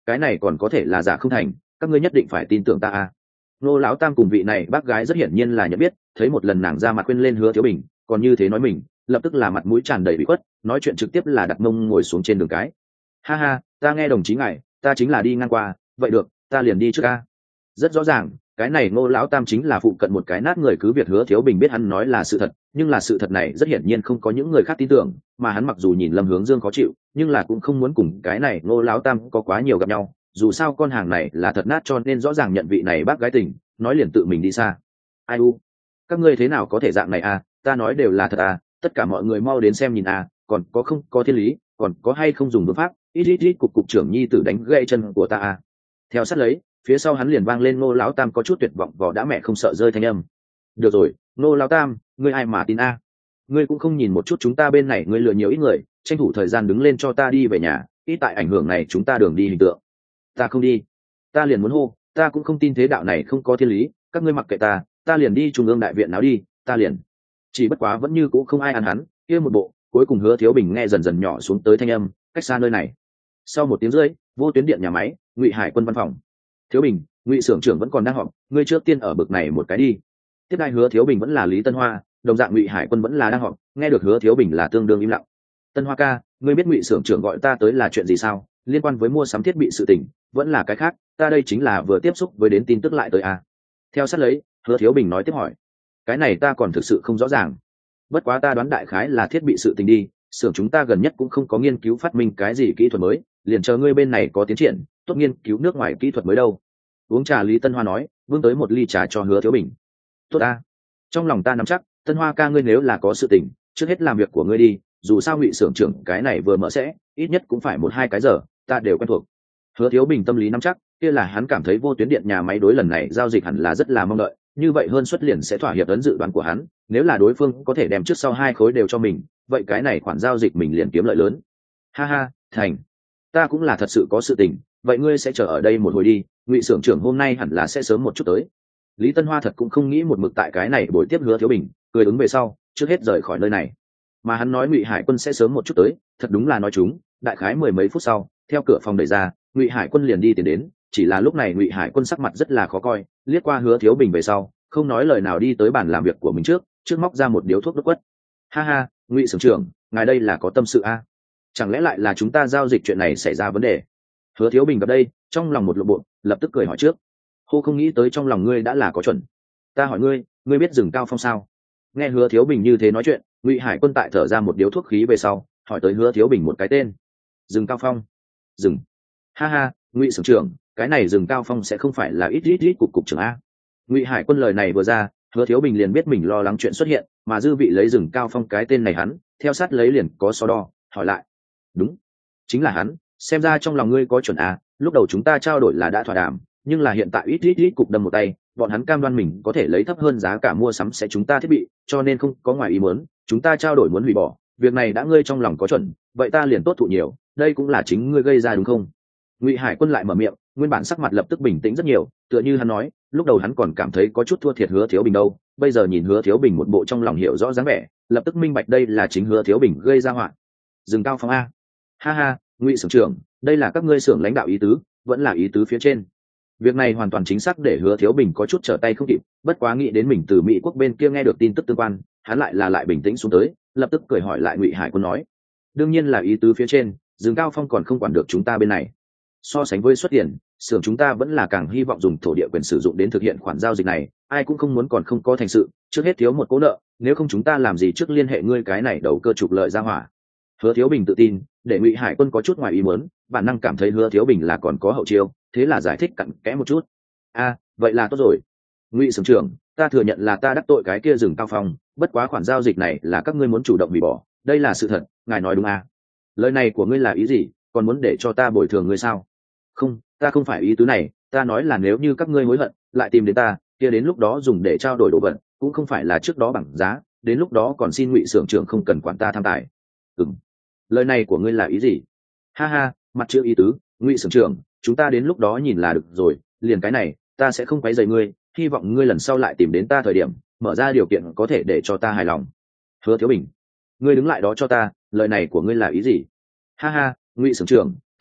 cái này còn có thể là giả không thành, các ngươi nhất định phải tin tưởng ta a. Ngô lão tam cùng vị này bác gái rất hiển nhiên là nhận biết, thấy một lần nàng ra mặt khuyên lên Hứa Thiếu Bình, còn như thế nói mình, lập tức là mặt mũi tràn đầy bị khuất, nói chuyện trực tiếp là đặt mông ngồi xuống trên đường cái. Ha ha, ta nghe đồng chí ngài, ta chính là đi ngang qua, vậy được, ta liền đi trước a. Rất rõ ràng, cái này Ngô lão tam chính là phụ cận một cái nát người, cứ việc Hứa Thiếu Bình biết hắn nói là sự thật, nhưng là sự thật này rất hiển nhiên không có những người khác tin tưởng, mà hắn mặc dù nhìn Lâm Hướng Dương khó chịu, nhưng là cũng không muốn cùng cái này Ngô lão tam có quá nhiều gặp nhau, dù sao con hàng này là thật nát, cho nên rõ ràng nhận vị này bác gái tình, nói liền tự mình đi xa. Ai u, các ngươi thế nào có thể dạng này à, ta nói đều là thật à, tất cả mọi người mau đến xem nhìn à, còn có không có thiên lý, còn có hay không dùng phương pháp, ít ít ít cục cục trưởng nhi tử đánh gãy chân của ta à. Theo sát lấy, phía sau hắn liền vang lên Ngô lão tam có chút tuyệt vọng vò đã mẹ không sợ rơi thanh âm. Được rồi, Ngô lão tam, ngươi ai mà tin a? Ngươi cũng không nhìn một chút chúng ta bên này, ngươi lừa nhiều ít người, tranh thủ thời gian đứng lên cho ta đi về nhà, ít tại ảnh hưởng này chúng ta đường đi hình tượng. Ta không đi, ta liền muốn hô, ta cũng không tin thế đạo này không có thiên lý, các ngươi mặc kệ ta, ta liền đi trung ương đại viện nào đi, ta liền. Chỉ bất quá vẫn như cũng không ai ăn hắn, kia một bộ, cuối cùng Hứa Thiếu Bình nghe dần dần nhỏ xuống tới thanh âm, cách xa nơi này. Sau một tiếng rưỡi, vô tuyến điện nhà máy, Ngụy Hải Quân văn phòng. Thiếu Bình, Ngụy xưởng trưởng vẫn còn đang họp, ngươi trước tiên ở bực này một cái đi. Tiếp đai Hứa Thiếu Bình vẫn là Lý Tân Hoa, đồng dạng Ngụy Hải Quân vẫn là đang họp, nghe được Hứa Thiếu Bình là tương đương im lặng. Tân Hoa ca, ngươi biết Ngụy xưởng trưởng gọi ta tới là chuyện gì sao? Liên quan với mua sắm thiết bị sự tình, vẫn là cái khác, ta đây chính là vừa tiếp xúc với đến tin tức lại tới à. Theo sát lấy, Hứa Thiếu Bình nói tiếp hỏi, cái này ta còn thực sự không rõ ràng, bất quá ta đoán đại khái là thiết bị sự tình đi, xưởng chúng ta gần nhất cũng không có nghiên cứu phát minh cái gì kỹ thuật mới, liền chờ ngươi bên này có tiến triển, tốt nghiên cứu nước ngoài kỹ thuật mới đâu. Uống trà, Lý Tân Hoa nói, vương tới một ly trà cho Hứa Thiếu Bình. Tốt ta, trong lòng ta nắm chắc, Tân Hoa ca ngươi nếu là có sự tình, trước hết làm việc của ngươi đi, dù sao Ngụy xưởng trưởng cái này vừa mở sẽ, ít nhất cũng phải một hai cái giờ, ta đều quen thuộc. Hứa Thiếu Bình tâm lý nắm chắc, kia là hắn cảm thấy vô tuyến điện nhà máy đối lần này giao dịch hẳn là rất là mong đợi, như vậy hơn suất liền sẽ thỏa hiệp ấn dự đoán của hắn, nếu là đối phương có thể đem trước sau hai khối đều cho mình, vậy cái này khoản giao dịch mình liền kiếm lợi lớn. Ha ha, thành, ta cũng là thật sự có sự tình, vậy ngươi sẽ chờ ở đây một hồi đi, Ngụy xưởng trưởng hôm nay hẳn là sẽ sớm một chút tới. Lý Tân Hoa thật cũng không nghĩ một mực tại cái này buổi tiếp Hứa Thiếu Bình, cười ứng về sau, trước hết rời khỏi nơi này. Mà hắn nói Ngụy Hải Quân sẽ sớm một chút tới, thật đúng là nói chúng, đại khái mười mấy phút sau, theo cửa phòng đẩy ra, Ngụy Hải Quân liền đi tiến đến, chỉ là lúc này Ngụy Hải Quân sắc mặt rất là khó coi, liếc qua Hứa Thiếu Bình về sau, không nói lời nào đi tới bàn làm việc của mình trước, trước móc ra một điếu thuốc đốt quất. Ha ha, Ngụy xưởng trưởng, ngài đây là có tâm sự a? À? Chẳng lẽ lại là chúng ta giao dịch chuyện này xảy ra vấn đề? Hứa Thiếu Bình gặp đây, trong lòng một lộ bộ, lập tức cười hỏi trước. Hô, không nghĩ tới trong lòng ngươi đã là có chuẩn. Ta hỏi ngươi, ngươi biết Rừng Cao Phong sao? Nghe Hứa Thiếu Bình như thế nói chuyện, Ngụy Hải Quân tại thở ra một điếu thuốc khí về sau, hỏi tới Hứa Thiếu Bình một cái tên. Rừng Cao Phong. Rừng. Ha ha, Ngụy xưởng trưởng, cái này Rừng Cao Phong sẽ không phải là ít ít ít cục cục trưởng a? Ngụy Hải Quân lời này vừa ra, Hứa Thiếu Bình liền biết mình lo lắng chuyện xuất hiện, mà dư vị lấy Rừng Cao Phong cái tên này hắn, theo sát lấy liền có so đo, hỏi lại. Đúng, chính là hắn, xem ra trong lòng ngươi có chuẩn à, lúc đầu chúng ta trao đổi là đã thỏa đàm, nhưng là hiện tại ít ít ít cục đâm một tay, bọn hắn cam đoan mình có thể lấy thấp hơn giá cả mua sắm sẽ chúng ta thiết bị, cho nên không có ngoài ý muốn, chúng ta trao đổi muốn hủy bỏ, việc này đã ngươi trong lòng có chuẩn, vậy ta liền tốt thụ nhiều, đây cũng là chính ngươi gây ra đúng không? Ngụy Hải Quân lại mở miệng, nguyên bản sắc mặt lập tức bình tĩnh rất nhiều, tựa như hắn nói, lúc đầu hắn còn cảm thấy có chút thua thiệt Hứa Thiếu Bình đâu, bây giờ nhìn Hứa Thiếu Bình một bộ trong lòng hiểu rõ dáng vẻ, lập tức minh bạch đây là chính Hứa Thiếu Bình gây ra họa. Rừng Cao Phong a? Ha ha, Ngụy xưởng trưởng, đây là các ngươi xưởng lãnh đạo ý tứ, vẫn là ý tứ phía trên. Việc này hoàn toàn chính xác để Hứa Thiếu Bình có chút trở tay không kịp, bất quá nghĩ đến mình từ Mỹ quốc bên kia nghe được tin tức tương quan, hắn lại là lại bình tĩnh xuống tới, lập tức cười hỏi lại Ngụy Hải Quân nói, đương nhiên là ý tứ phía trên, Rừng Cao Phong còn không quản được chúng ta bên này. So sánh với xuất tiền, xưởng chúng ta vẫn là càng hy vọng dùng thổ địa quyền sử dụng đến thực hiện khoản giao dịch này, ai cũng không muốn còn không có thành sự, trước hết thiếu một cố nợ, nếu không chúng ta làm gì trước liên hệ ngươi cái này đầu cơ trục lợi ra hỏa. Hứa Thiếu Bình tự tin, để Ngụy Hải Quân có chút ngoài ý muốn, bản năng cảm thấy Hứa Thiếu Bình là còn có hậu chiêu, thế là giải thích cặn kẽ một chút. A, vậy là tốt rồi. Ngụy xưởng trưởng, ta thừa nhận là ta đắc tội cái kia Rừng Cao Phong, bất quá khoản giao dịch này là các ngươi muốn chủ động hủy bỏ, đây là sự thật, ngài nói đúng à? Lời này của ngươi là ý gì, còn muốn để cho ta bồi thường ngươi sao? Không, ta không phải ý tứ này, ta nói là nếu như các ngươi hối hận, lại tìm đến ta, kia đến lúc đó dùng để trao đổi đồ vật, cũng không phải là trước đó bằng giá, đến lúc đó còn xin Ngụy xưởng trưởng không cần quản ta tham tài. Ừm, lời này của ngươi là ý gì? Ha ha, mặt chữ ý tứ, Ngụy xưởng trưởng, chúng ta đến lúc đó nhìn là được rồi, liền cái này, ta sẽ không quấy rầy ngươi, hy vọng ngươi lần sau lại tìm đến ta thời điểm, mở ra điều kiện có thể để cho ta hài lòng. Hứa Thiếu Bình, ngươi đứng lại đó cho ta, lời này của ngươi là ý gì? Ha ha, Ngụy xưởng trưởng,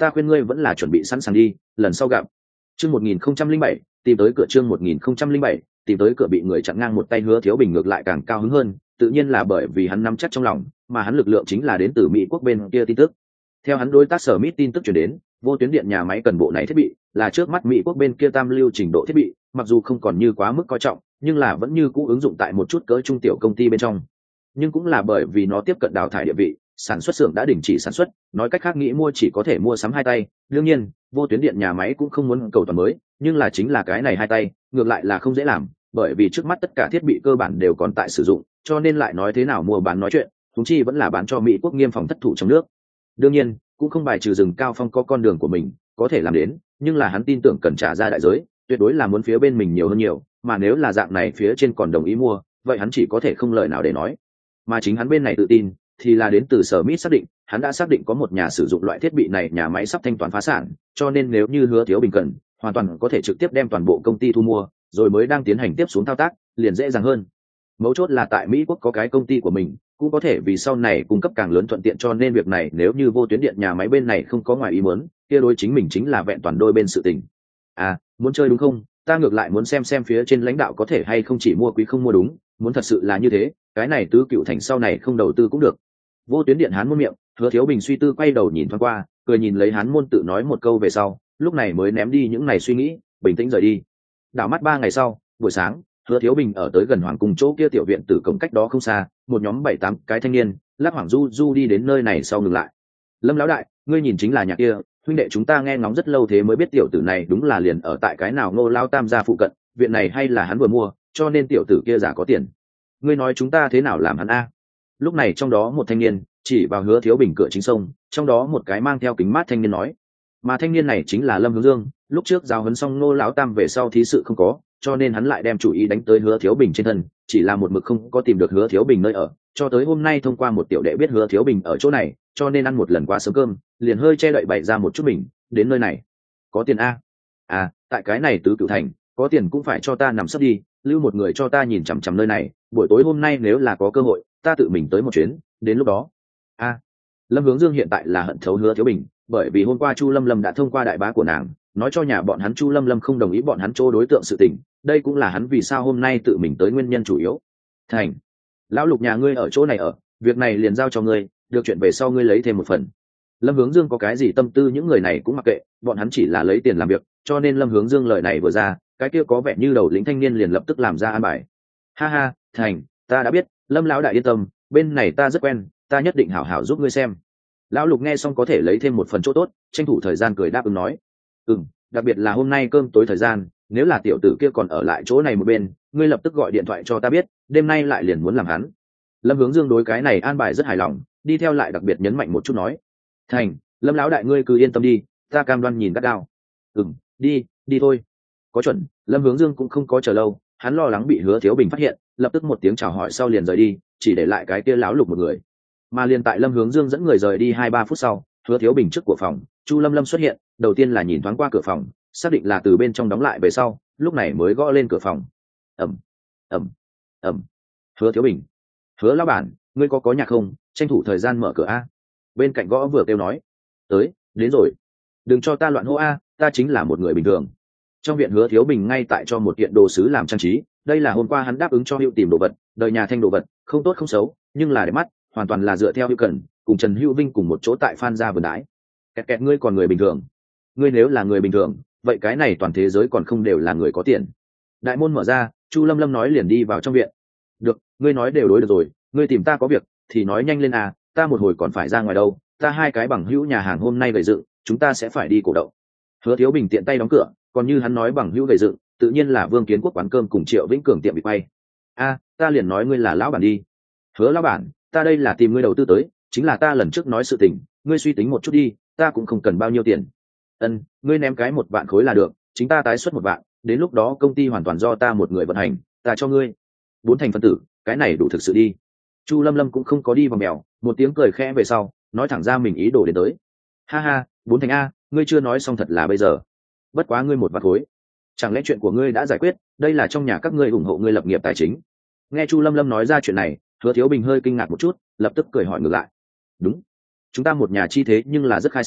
ta khuyên ngươi vẫn là chuẩn bị sẵn sàng đi, lần sau gặp. Chương một nghìn không trăm linh bảy, tìm tới cửa chương một nghìn không trăm linh bảy, tìm tới cửa bị người chặn ngang một tay Hứa Thiếu Bình ngược lại càng cao hứng hơn, tự nhiên là bởi vì hắn nắm chắc trong lòng, mà hắn lực lượng chính là đến từ Mỹ quốc bên kia tin tức. Theo hắn đối tác Sở Mít tin tức truyền đến, vô tuyến điện nhà máy cần bộ này thiết bị, là trước mắt Mỹ quốc bên kia tam lưu trình độ thiết bị, mặc dù không còn như quá mức coi trọng, nhưng là vẫn như cũ ứng dụng tại một chút cỡ trung tiểu công ty bên trong. Nhưng cũng là bởi vì nó tiếp cận đào thải địa vị, sản xuất xưởng đã đình chỉ sản xuất, nói cách khác nghĩ mua chỉ có thể mua sắm hai tay. Đương nhiên, vô tuyến điện nhà máy cũng không muốn cầu toàn mới, nhưng là chính là cái này hai tay, ngược lại là không dễ làm, bởi vì trước mắt tất cả thiết bị cơ bản đều còn tại sử dụng, cho nên lại nói thế nào mua bán nói chuyện, chúng chi vẫn là bán cho Mỹ quốc nghiêm phòng thất thủ trong nước. Đương nhiên, cũng không bài trừ rừng Cao Phong có con đường của mình, có thể làm đến, nhưng là hắn tin tưởng cần trả ra đại giới, tuyệt đối là muốn phía bên mình nhiều hơn nhiều, mà nếu là dạng này phía trên còn đồng ý mua, vậy hắn chỉ có thể không lời nào để nói. Mà chính hắn bên này tự tin, thì là đến từ Sở Mít xác định, hắn đã xác định có một nhà sử dụng loại thiết bị này nhà máy sắp thanh toán phá sản, cho nên nếu như Hứa Thiếu Bình cần, hoàn toàn có thể trực tiếp đem toàn bộ công ty thu mua, rồi mới đang tiến hành tiếp xuống thao tác, liền dễ dàng hơn. Mấu chốt là tại Mỹ quốc có cái công ty của mình, cũng có thể vì sau này cung cấp càng lớn thuận tiện, cho nên việc này nếu như vô tuyến điện nhà máy bên này không có ngoài ý muốn, kia đối chính mình chính là vẹn toàn đôi bên sự tình. À, muốn chơi đúng không? Ta ngược lại muốn xem xem phía trên lãnh đạo có thể hay không chỉ mua quý không mua đúng, muốn thật sự là như thế, cái này Tứ Cựu Thành sau này không đầu tư cũng được. Vô tuyến điện Hán Môn miệng, Hứa Thiếu Bình suy tư quay đầu nhìn thoáng qua, cười nhìn lấy Hán Môn tự nói một câu về sau, lúc này mới ném đi những này suy nghĩ, bình tĩnh rời đi. Đảo mắt ba ngày sau, buổi sáng, Hứa Thiếu Bình ở tới gần Hoàng Cung chỗ kia tiểu viện tử cổng cách đó không xa, một nhóm bảy tám cái thanh niên, lắc Hoàng Du Du đi đến nơi này sau ngừng lại. Lâm lão đại, ngươi nhìn chính là nhà kia, huynh đệ chúng ta nghe ngóng rất lâu thế mới biết tiểu tử này đúng là liền ở tại cái nào Ngô Lao Tam gia phụ cận, viện này hay là hắn vừa mua, cho nên tiểu tử kia giả có tiền. Ngươi nói chúng ta thế nào làm hắn a? Lúc này trong đó một thanh niên chỉ vào Hứa Thiếu Bình cửa chính sông, trong đó một cái mang theo kính mát thanh niên nói, mà thanh niên này chính là Lâm Hướng Dương. Lúc trước giáo huấn xong Ngô lão tam về sau thí sự không có, cho nên hắn lại đem chủ ý đánh tới Hứa Thiếu Bình trên thân, chỉ là một mực không có tìm được Hứa Thiếu Bình nơi ở, cho tới hôm nay thông qua một tiểu đệ biết Hứa Thiếu Bình ở chỗ này, cho nên ăn một lần quá sớm cơm, liền hơi che đậy bày ra một chút mình, đến nơi này. Có tiền a? À, tại cái này Tứ Cựu Thành, có tiền cũng phải cho ta nằm sấp đi, lưu một người cho ta nhìn chằm chằm nơi này, buổi tối hôm nay nếu là có cơ hội, ta tự mình tới một chuyến, đến lúc đó. A. Lâm Hướng Dương hiện tại là hận thấu Hứa Thiếu Bình, bởi vì hôm qua Chu Lâm Lâm đã thông qua đại bá của nàng, nói cho nhà bọn hắn Chu Lâm Lâm không đồng ý bọn hắn chỗ đối tượng sự tình, đây cũng là hắn vì sao hôm nay tự mình tới nguyên nhân chủ yếu. Thành, lão Lục nhà ngươi ở chỗ này ở, việc này liền giao cho ngươi, được chuyện về sau ngươi lấy thêm một phần. Lâm Hướng Dương có cái gì tâm tư những người này cũng mặc kệ, bọn hắn chỉ là lấy tiền làm việc, cho nên Lâm Hướng Dương lời này vừa ra, cái kia có vẻ như đầu lĩnh thanh niên liền lập tức làm ra an bài. Ha ha, Thành, ta đã biết, Lâm lão đại yên tâm, bên này ta rất quen, ta nhất định hảo hảo giúp ngươi xem. Lão Lục nghe xong có thể lấy thêm một phần chỗ tốt, tranh thủ thời gian cười đáp ứng nói, ừm, đặc biệt là hôm nay cơm tối thời gian, nếu là tiểu tử kia còn ở lại chỗ này một bên, ngươi lập tức gọi điện thoại cho ta biết, đêm nay lại liền muốn làm hắn. Lâm Hướng Dương đối cái này an bài rất hài lòng, đi theo lại đặc biệt nhấn mạnh một chút nói, Thành, Lâm lão đại ngươi cứ yên tâm đi, ta cam đoan nhìn gắt gao. Ừm, đi, đi thôi. Có chuẩn. Lâm Hướng Dương cũng không có chờ lâu, hắn lo lắng bị Hứa Thiếu Bình phát hiện, lập tức một tiếng chào hỏi sau liền rời đi, chỉ để lại cái kia lão Lục một người. Mà liền tại Lâm Hướng Dương dẫn người rời đi hai ba phút sau, Hứa Thiếu Bình trước của phòng, Chu Lâm Lâm xuất hiện, đầu tiên là nhìn thoáng qua cửa phòng, xác định là từ bên trong đóng lại về sau, lúc này mới gõ lên cửa phòng. Ầm, ầm, ầm. Hứa Thiếu Bình, Hứa lão bản, ngươi có có nhà không, tranh thủ thời gian mở cửa a. Bên cạnh gõ vừa kêu nói, tới, đến rồi. Đừng cho ta loạn hô a, ta chính là một người bình thường. Trong viện Hứa Thiếu Bình ngay tại cho một kiện đồ sứ làm trang trí, đây là hôm qua hắn đáp ứng cho Hữu tìm đồ vật, đời nhà thanh đồ vật, không tốt không xấu, nhưng là để mắt, hoàn toàn là dựa theo Hữu cần, cùng Trần Hữu Vinh cùng một chỗ tại Phan gia vườn đái. Kẹt kẹt ngươi còn người bình thường. Ngươi nếu là người bình thường, vậy cái này toàn thế giới còn không đều là người có tiền. Đại môn mở ra, Chu Lâm Lâm nói liền đi vào trong viện. Được, ngươi nói đều đối được rồi, ngươi tìm ta có việc, thì nói nhanh lên à, ta một hồi còn phải ra ngoài đâu, ta hai cái bằng hữu nhà hàng hôm nay gầy dựng, chúng ta sẽ phải đi cổ động. Hứa Thiếu Bình tiện tay đóng cửa, còn như hắn nói bằng hữu gầy dựng, tự nhiên là Vương Kiến Quốc quán cơm cùng Triệu Vĩnh Cường tiệm bị quay. A, ta liền nói ngươi là lão bản đi. Hứa lão bản, ta đây là tìm ngươi đầu tư tới, chính là ta lần trước nói sự tình, ngươi suy tính một chút đi, ta cũng không cần bao nhiêu tiền. Ân, ngươi ném cái một vạn khối là được, chính ta tái xuất một vạn, đến lúc đó công ty hoàn toàn do ta một người vận hành, ta cho ngươi bốn thành phân tử, cái này đủ thực sự đi. Chu Lâm Lâm cũng không có đi vòng mèo, một tiếng cười khẽ về sau, nói thẳng ra mình ý đồ đến tới. Ha ha, bốn thành a, ngươi chưa nói xong thật là bây giờ. Bất quá ngươi một vạn khối, chẳng lẽ chuyện của ngươi đã giải quyết, đây là trong nhà các ngươi ủng hộ ngươi lập nghiệp tài chính. Nghe Chu Lâm Lâm nói ra chuyện này, Hứa Thiếu Bình hơi kinh ngạc một chút, lập tức cười hỏi ngược lại. Đúng, chúng ta một nhà chi thế nhưng là rất khai sáng,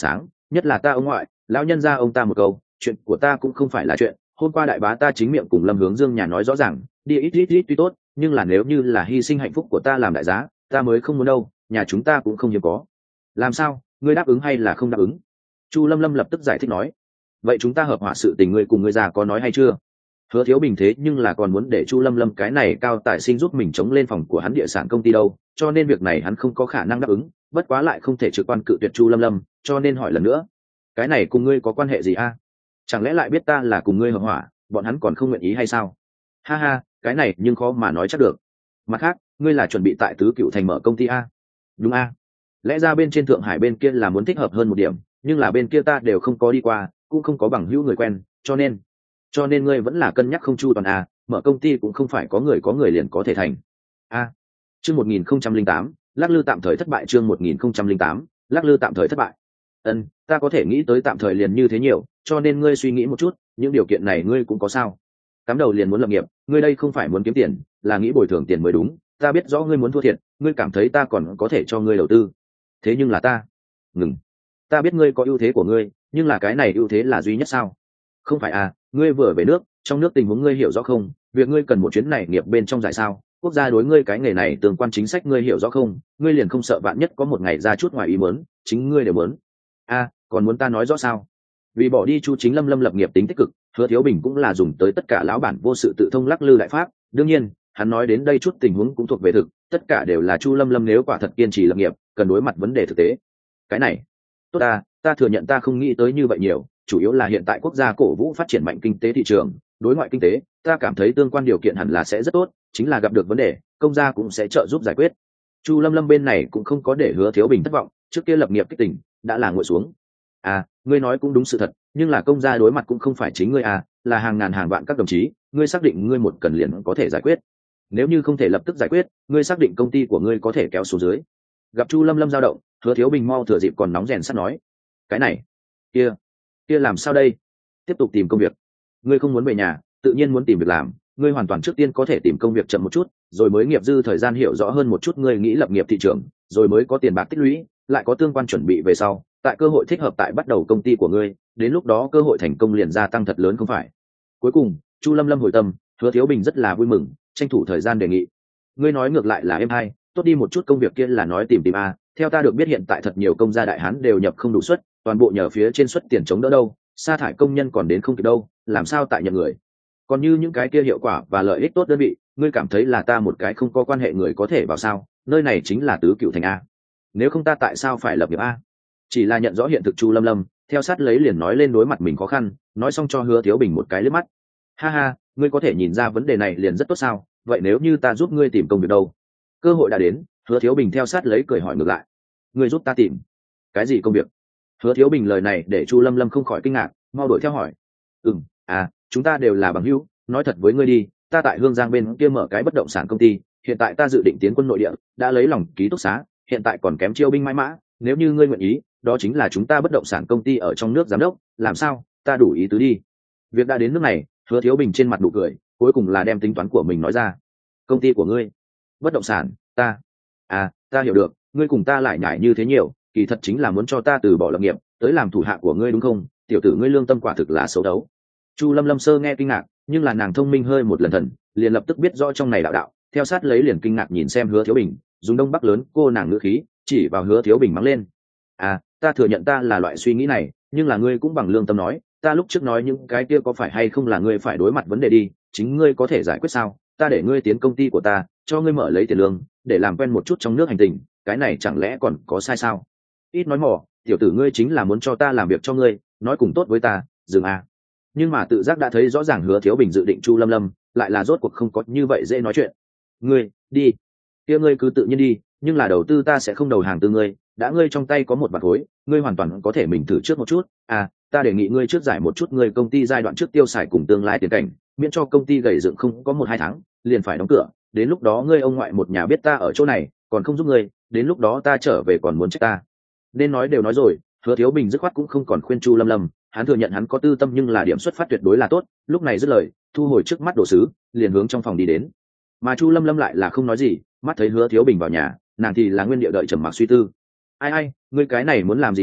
nhất là ta ông ngoại lão nhân ra ông ta một câu chuyện của ta cũng không phải là chuyện. Hôm qua đại bá ta chính miệng cùng Lâm Hướng Dương nhà nói rõ ràng đi ít ít ít tuy tốt, nhưng là nếu như là hy sinh hạnh phúc của ta làm đại giá, ta mới không muốn đâu. Nhà chúng ta cũng không hiếm có. Làm sao, ngươi đáp ứng hay là không đáp ứng? Chu Lâm Lâm lập tức giải thích nói. Vậy chúng ta hợp hỏa sự tình ngươi cùng ngươi già có nói hay chưa? Hứa Thiếu Bình thế nhưng là còn muốn để Chu Lâm Lâm cái này cao tài sinh giúp mình chống lên phòng của hắn địa sản công ty đâu, cho nên việc này hắn không có khả năng đáp ứng, bất quá lại không thể trực quan cự tuyệt Chu Lâm Lâm, cho nên hỏi lần nữa. Cái này cùng ngươi có quan hệ gì a? Chẳng lẽ lại biết ta là cùng ngươi hợp hỏa, bọn hắn còn không nguyện ý hay sao? Ha ha, cái này nhưng khó mà nói chắc được. Mặt khác, ngươi là chuẩn bị tại Tứ Cựu Thành mở công ty a? Đúng a. Lẽ ra bên trên Thượng Hải bên kia là muốn thích hợp hơn một điểm, nhưng là bên kia ta đều không có đi qua, cũng không có bằng hữu người quen, cho nên cho nên ngươi vẫn là cân nhắc không chu toàn a, mở công ty cũng không phải có người có người liền có thể thành. A. Chương một nghìn không trăm linh tám, lắc lư tạm thời thất bại. Chương một nghìn không trăm linh tám, lắc lư tạm thời thất bại. Ân, ta có thể nghĩ tới tạm thời liền như thế nhiều, cho nên ngươi suy nghĩ một chút, những điều kiện này ngươi cũng có sao? Cắm đầu liền muốn lập nghiệp, ngươi đây không phải muốn kiếm tiền, là nghĩ bồi thường tiền mới đúng. Ta biết rõ ngươi muốn thua thiệt, ngươi cảm thấy ta còn có thể cho ngươi đầu tư. Thế nhưng là ta, ngừng. Ta biết ngươi có ưu thế của ngươi, nhưng là cái này ưu thế là duy nhất sao? Không phải à, ngươi vừa về nước, trong nước tình huống ngươi hiểu rõ không? Việc ngươi cần một chuyến này nghiệp bên trong giải sao? Quốc gia đối ngươi cái nghề này tương quan chính sách ngươi hiểu rõ không? Ngươi liền không sợ vạn nhất có một ngày ra chút ngoài ý muốn, chính ngươi đều muốn. A, còn muốn ta nói rõ sao? Vì bỏ đi Chu Chính Lâm Lâm lập nghiệp tính tích cực, Hứa Thiếu Bình cũng là dùng tới tất cả lão bản vô sự tự thông lắc lư đại pháp. Đương nhiên, hắn nói đến đây chút tình huống cũng thuộc về thực, tất cả đều là Chu Lâm Lâm nếu quả thật kiên trì lập nghiệp, cần đối mặt vấn đề thực tế. Cái này, tốt ta, ta thừa nhận ta không nghĩ tới như vậy nhiều, chủ yếu là hiện tại quốc gia cổ vũ phát triển mạnh kinh tế thị trường, đối ngoại kinh tế, ta cảm thấy tương quan điều kiện hẳn là sẽ rất tốt, chính là gặp được vấn đề, công gia cũng sẽ trợ giúp giải quyết. Chu Lâm Lâm bên này cũng không có để Hứa Thiếu Bình thất vọng, trước kia lập nghiệp kích tỉnh, đã là nguội xuống. À, ngươi nói cũng đúng sự thật, nhưng là công gia đối mặt cũng không phải chính ngươi à, là hàng ngàn hàng vạn các đồng chí, ngươi xác định ngươi một cần liền có thể giải quyết. Nếu như không thể lập tức giải quyết, ngươi xác định công ty của ngươi có thể kéo xuống dưới. Gặp Chu Lâm Lâm dao động, Hứa Thiếu Bình mau thừa dịp còn nóng rèn sắt nói, cái này, kia, kia làm sao đây? Tiếp tục tìm công việc. Ngươi không muốn về nhà, tự nhiên muốn tìm việc làm, ngươi hoàn toàn trước tiên có thể tìm công việc chậm một chút, rồi mới nghiệp dư thời gian hiểu rõ hơn một chút ngươi nghĩ lập nghiệp thị trường, rồi mới có tiền bạc tích lũy, lại có tương quan chuẩn bị về sau, tại cơ hội thích hợp tại bắt đầu công ty của ngươi, đến lúc đó cơ hội thành công liền gia tăng thật lớn không phải? Cuối cùng, Chu Lâm Lâm hồi tâm, Hứa Thiếu Bình rất là vui mừng, tranh thủ thời gian đề nghị. Ngươi nói ngược lại là em hay, tốt đi một chút công việc kia là nói tìm tìm a, theo ta được biết hiện tại thật nhiều công gia đại hán đều nhập không đủ suất, toàn bộ nhờ phía trên suất tiền chống đỡ đâu, sa thải công nhân còn đến không kịp đâu, làm sao tại nhận người? Còn như những cái kia hiệu quả và lợi ích tốt đơn vị, ngươi cảm thấy là ta một cái không có quan hệ người có thể vào sao? Nơi này chính là Tứ Cựu Thành a. Nếu không ta tại sao phải lập nghiệp a? Chỉ là nhận rõ hiện thực Chu Lâm Lâm, theo sát lấy liền nói lên đối mặt mình khó khăn, nói xong cho Hứa Thiếu Bình một cái liếc mắt. Ha ha, ngươi có thể nhìn ra vấn đề này liền rất tốt sao? Vậy nếu như ta giúp ngươi tìm công việc đâu? Cơ hội đã đến, Hứa Thiếu Bình theo sát lấy cười hỏi ngược lại. Ngươi giúp ta tìm cái gì công việc? Hứa Thiếu Bình lời này để Chu Lâm Lâm không khỏi kinh ngạc, mau đuổi theo hỏi. Ừm, à, chúng ta đều là bằng hữu, nói thật với ngươi đi, ta tại Hương Giang bên kia mở cái bất động sản công ty, hiện tại ta dự định tiến quân nội địa, đã lấy lòng ký túc xá, hiện tại còn kém chiêu binh mãi mã, nếu như ngươi nguyện ý, đó chính là chúng ta bất động sản công ty ở trong nước giám đốc, làm sao, ta đủ ý tứ đi. Việc đã đến nước này, Hứa Thiếu Bình trên mặt nụ cười, cuối cùng là đem tính toán của mình nói ra. Công ty của ngươi? Bất động sản, ta. À, ta hiểu được, ngươi cùng ta lại nhải như thế nhiều, kỳ thật chính là muốn cho ta từ bỏ lập nghiệp, tới làm thủ hạ của ngươi đúng không? Tiểu tử ngươi lương tâm quả thực là xấu đấu. Chu Lâm Lâm sơ nghe kinh ngạc, nhưng là nàng thông minh hơi một lần thần, liền lập tức biết rõ trong này đạo đạo, theo sát lấy liền kinh ngạc nhìn xem Hứa Thiếu Bình, dùng đông bắc lớn cô nàng ngữ khí, chỉ vào Hứa Thiếu Bình mắng lên. À, ta thừa nhận ta là loại suy nghĩ này, nhưng là ngươi cũng bằng lương tâm nói, ta lúc trước nói những cái kia có phải hay không là ngươi phải đối mặt vấn đề đi, chính ngươi có thể giải quyết sao? Ta để ngươi tiến công ty của ta, cho ngươi mở lấy tiền lương, để làm quen một chút trong nước hành tình, cái này chẳng lẽ còn có sai sao? Ít nói mỏ, tiểu tử ngươi chính là muốn cho ta làm việc cho ngươi, nói cùng tốt với ta, dừng à. Nhưng mà tự giác đã thấy rõ ràng Hứa Thiếu Bình dự định Chu Lâm Lâm, lại là rốt cuộc không có như vậy dễ nói chuyện. Ngươi, đi. Kia ngươi cứ tự nhiên đi, nhưng là đầu tư ta sẽ không đầu hàng từ ngươi, đã ngươi trong tay có một bạc khối, ngươi hoàn toàn có thể mình thử trước một chút. À, ta đề nghị ngươi trước giải một chút ngươi công ty giai đoạn trước tiêu xài cùng tương lai tiền cảnh, miễn cho công ty gầy dựng không có một hai tháng, liền phải đóng cửa, đến lúc đó ngươi ông ngoại một nhà biết ta ở chỗ này, còn không giúp ngươi, đến lúc đó ta trở về còn muốn trách ta. Nên nói đều nói rồi, Hứa Thiếu Bình dứt khoát cũng không còn khuyên Chu Lâm Lâm, hắn thừa nhận hắn có tư tâm nhưng là điểm xuất phát tuyệt đối là tốt, lúc này dứt lời, thu hồi trước mắt đồ sứ, liền hướng trong phòng đi đến. Mà Chu Lâm Lâm lại là không nói gì, mắt thấy Hứa Thiếu Bình vào nhà, nàng thì là nguyên địa đợi trầm mặc suy tư. Ai ai, ngươi cái này muốn làm gì đi,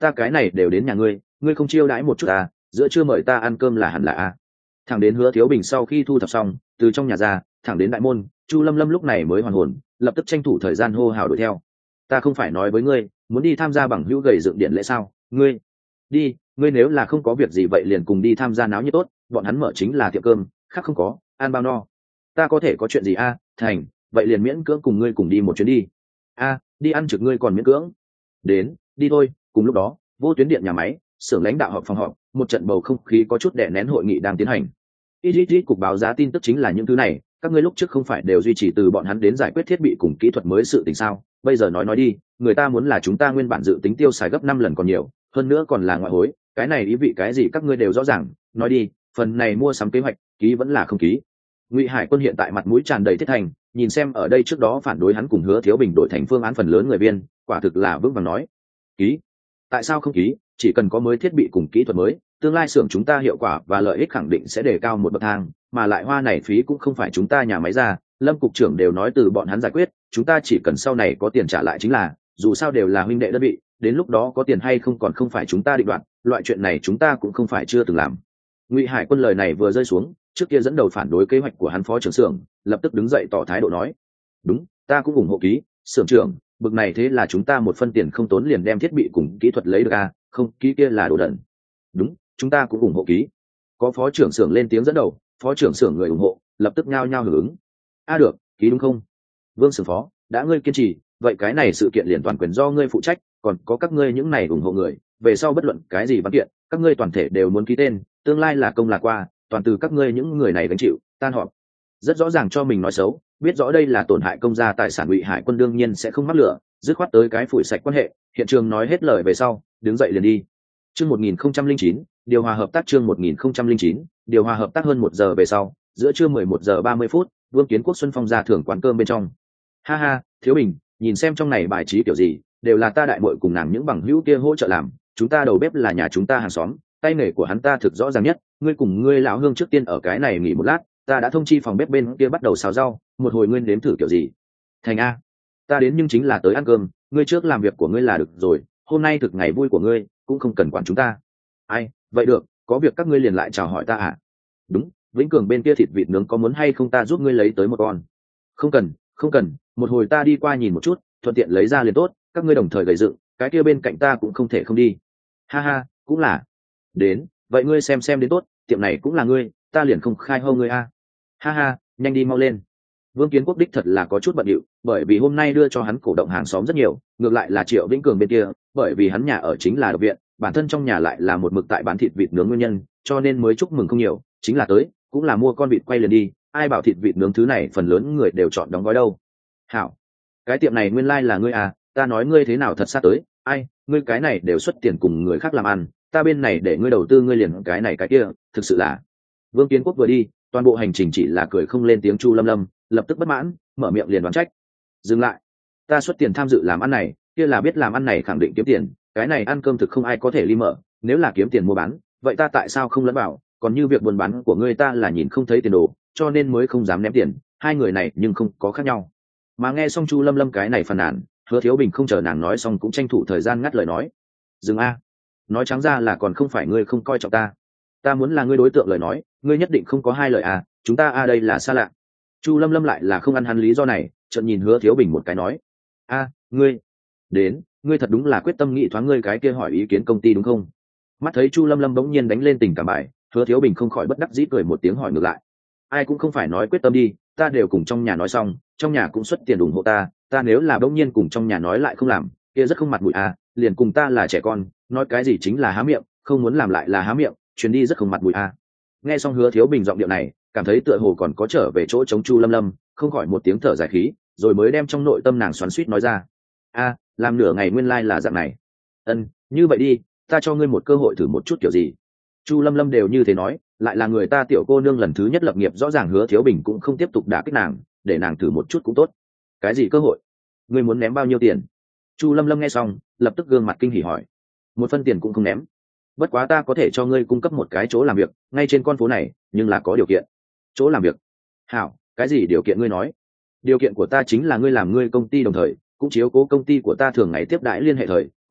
ta cái này đều đến nhà ngươi, ngươi không chiêu đãi một chút à, giữa trưa mời ta ăn cơm là hẳn là à. Thẳng đến Hứa Thiếu Bình sau khi thu thập xong từ trong nhà ra, thẳng đến đại môn, Chu Lâm Lâm lúc này mới hoàn hồn, lập tức tranh thủ thời gian hô hào đuổi theo. Ta không phải nói với ngươi muốn đi tham gia bằng hữu gầy dựng điện lễ sao? Ngươi đi, ngươi nếu là không có việc gì vậy liền cùng đi tham gia náo nhiệt tốt, bọn hắn mở chính là tiệm cơm, khác không có, ăn bao no. Ta có thể có chuyện gì a? À? Thành, vậy liền miễn cưỡng cùng ngươi cùng đi một chuyến đi. A, à, đi ăn trực ngươi còn miễn cưỡng. Đến, đi thôi. Cùng lúc đó, Vô Tuyến Điện nhà máy, xưởng lãnh đạo họp phòng họp, một trận bầu không khí có chút đè nén hội nghị đang tiến hành. ít ít ít cục báo giá tin tức chính là những thứ này, các ngươi lúc trước không phải đều duy trì từ bọn hắn đến giải quyết thiết bị cùng kỹ thuật mới sự tình sao? Bây giờ nói nói đi, người ta muốn là chúng ta nguyên bản dự tính tiêu xài gấp năm lần còn nhiều, hơn nữa còn là ngoại hối, cái này ý vị cái gì các ngươi đều rõ ràng, nói đi, phần này mua sắm kế hoạch, ký vẫn là không ký? Ngụy Hải Quân hiện tại mặt mũi tràn đầy thiết thành, nhìn xem ở đây trước đó phản đối hắn cùng Hứa Thiếu Bình đổi thành phương án phần lớn người viên, quả thực là vững vàng nói, ký. Tại sao không ký? Chỉ cần có mới thiết bị cùng kỹ thuật mới, tương lai xưởng chúng ta hiệu quả và lợi ích khẳng định sẽ đề cao một bậc thang, mà lại hoa này phí cũng không phải chúng ta nhà máy ra, Lâm cục trưởng đều nói từ bọn hắn giải quyết, chúng ta chỉ cần sau này có tiền trả lại chính là, dù sao đều là huynh đệ đơn vị, đến lúc đó có tiền hay không còn không phải chúng ta định đoạt, loại chuyện này chúng ta cũng không phải chưa từng làm. Ngụy Hải Quân lời này vừa rơi xuống, trước kia dẫn đầu phản đối kế hoạch của hắn phó trưởng xưởng, lập tức đứng dậy tỏ thái độ nói, đúng, ta cũng ủng hộ ký, xưởng trưởng, bực này thế là chúng ta một phân tiền không tốn liền đem thiết bị cùng kỹ thuật lấy được à, không, ký kia là đồ đần. Đúng, chúng ta cũng ủng hộ ký. Có phó trưởng xưởng lên tiếng dẫn đầu, phó trưởng xưởng người ủng hộ lập tức nhao nhao hưởng ứng. A được, ký đúng không? Vương xưởng phó, đã ngươi kiên trì, vậy cái này sự kiện liền toàn quyền do ngươi phụ trách, còn có các ngươi những này ủng hộ người, về sau bất luận cái gì văn kiện, các ngươi toàn thể đều muốn ký tên, tương lai là công là qua, toàn từ các ngươi những người này gánh chịu. Tan họp. Rất rõ ràng cho mình nói xấu, biết rõ đây là tổn hại công gia tài sản, Ngụy Hải Quân đương nhiên sẽ không mắc lửa, dứt khoát tới cái phủi sạch quan hệ, hiện trường nói hết lời về sau, đứng dậy liền đi. Chương một nghìn không trăm linh chín, điều hòa hợp tác chương một nghìn không trăm linh chín, điều hòa hợp tác hơn một giờ về sau, giữa trưa mười một giờ ba mươi phút, Vương Kiến Quốc Xuân Phong ra thưởng quán cơm bên trong. Ha ha, Thiếu Bình, nhìn xem trong này bài trí kiểu gì, đều là ta đại muội cùng nàng những bằng hữu kia hỗ trợ làm, chúng ta đầu bếp là nhà chúng ta hàng xóm, tay nghề của hắn ta thực rõ ràng nhất, ngươi cùng ngươi lão Hương trước tiên ở cái này nghỉ một lát, ta đã thông chi phòng bếp bên kia bắt đầu xào rau, một hồi ngươi nếm thử kiểu gì. Thành a, ta đến nhưng chính là tới ăn cơm, ngươi trước làm việc của ngươi là được rồi, hôm nay thực ngày vui của ngươi, cũng không cần quản chúng ta. Ai, vậy được, có việc các ngươi liền lại chào hỏi ta à? Đúng, Vĩnh Cường bên kia thịt vịt nướng có muốn hay không ta giúp ngươi lấy tới một con? Không cần, không cần, một hồi ta đi qua nhìn một chút, thuận tiện lấy ra liền tốt, các ngươi đồng thời gầy dựng, cái kia bên cạnh ta cũng không thể không đi. Ha ha, cũng là. Đến, vậy ngươi xem xem đến tốt, tiệm này cũng là ngươi, ta liền không khai hô ngươi a. Ha ha, nhanh đi mau lên. Vương Kiến Quốc đích thật là có chút bận rộn, bởi vì hôm nay đưa cho hắn cổ động hàng xóm rất nhiều, ngược lại là Triệu Vĩnh Cường bên kia, bởi vì hắn nhà ở chính là độc viện, bản thân trong nhà lại là một mực tại bán thịt vịt nướng nguyên nhân, cho nên mới chúc mừng không nhiều, chính là tới, cũng là mua con vịt quay liền đi, ai bảo thịt vịt nướng thứ này phần lớn người đều chọn đóng gói đâu. Hảo, cái tiệm này nguyên lai like là ngươi à, ta nói ngươi thế nào thật sát tới, ai, ngươi cái này đều xuất tiền cùng người khác làm ăn, ta bên này để ngươi đầu tư ngươi liền cái này cái kia, thực sự là. Vương Kiến Quốc vừa đi, toàn bộ hành trình chỉ là cười không lên tiếng. Chu Lâm Lâm lập tức bất mãn, mở miệng liền đoán trách. Dừng lại, ta xuất tiền tham dự làm ăn này, kia là biết làm ăn này khẳng định kiếm tiền, cái này ăn cơm thực không ai có thể ly mở, nếu là kiếm tiền mua bán, vậy ta tại sao không lẫn vào, còn như việc buôn bán của ngươi ta là nhìn không thấy tiền đồ, cho nên mới không dám ném tiền, hai người này nhưng không có khác nhau. Mà nghe xong Chu Lâm Lâm cái này phàn nàn, Hứa Thiếu Bình không chờ nàng nói xong cũng tranh thủ thời gian ngắt lời nói. Dừng a, nói trắng ra là còn không phải ngươi không coi trọng ta, ta muốn là ngươi đối tượng lời nói, ngươi nhất định không có hai lời à, chúng ta a đây là xa lạ. Chu Lâm Lâm lại là không ăn hắn lý do này, chợt nhìn Hứa Thiếu Bình một cái nói, a, ngươi đến, ngươi thật đúng là quyết tâm nghị thoáng ngươi cái kia hỏi ý kiến công ty đúng không? Mắt thấy Chu Lâm Lâm bỗng nhiên đánh lên tình cảm bài, Hứa Thiếu Bình không khỏi bất đắc dĩ cười một tiếng hỏi ngược lại, ai cũng không phải nói quyết tâm đi, ta đều cùng trong nhà nói xong, trong nhà cũng xuất tiền ủng hộ ta, ta nếu là bỗng nhiên cùng trong nhà nói lại không làm, kia rất không mặt mũi à, liền cùng ta là trẻ con, nói cái gì chính là há miệng, không muốn làm lại là há miệng, chuyến đi rất không mặt mũi à. Nghe xong Hứa Thiếu Bình giọng điệu này, cảm thấy tựa hồ còn có trở về chỗ chống Chu Lâm Lâm, không khỏi một tiếng thở dài khí, rồi mới đem trong nội tâm nàng xoắn xuýt nói ra, a, làm nửa ngày nguyên lai like là dạng này. Ân, như vậy đi, ta cho ngươi một cơ hội thử một chút kiểu gì. Chu Lâm Lâm đều như thế nói, lại là người ta tiểu cô nương lần thứ nhất lập nghiệp, rõ ràng Hứa Thiếu Bình cũng không tiếp tục đả kích nàng, để nàng thử một chút cũng tốt. Cái gì cơ hội? Ngươi muốn ném bao nhiêu tiền? Chu Lâm Lâm nghe xong, lập tức gương mặt kinh hỉ hỏi. Một phân tiền cũng không ném. Bất quá ta có thể cho ngươi cung cấp một cái chỗ làm việc, ngay trên con phố này, nhưng là có điều kiện. Chỗ làm việc? Hảo, cái gì điều kiện ngươi nói? Điều kiện của ta chính là ngươi làm ngươi công ty đồng thời, cũng chiếu cố công ty của ta thường ngày tiếp đãi liên hệ thời,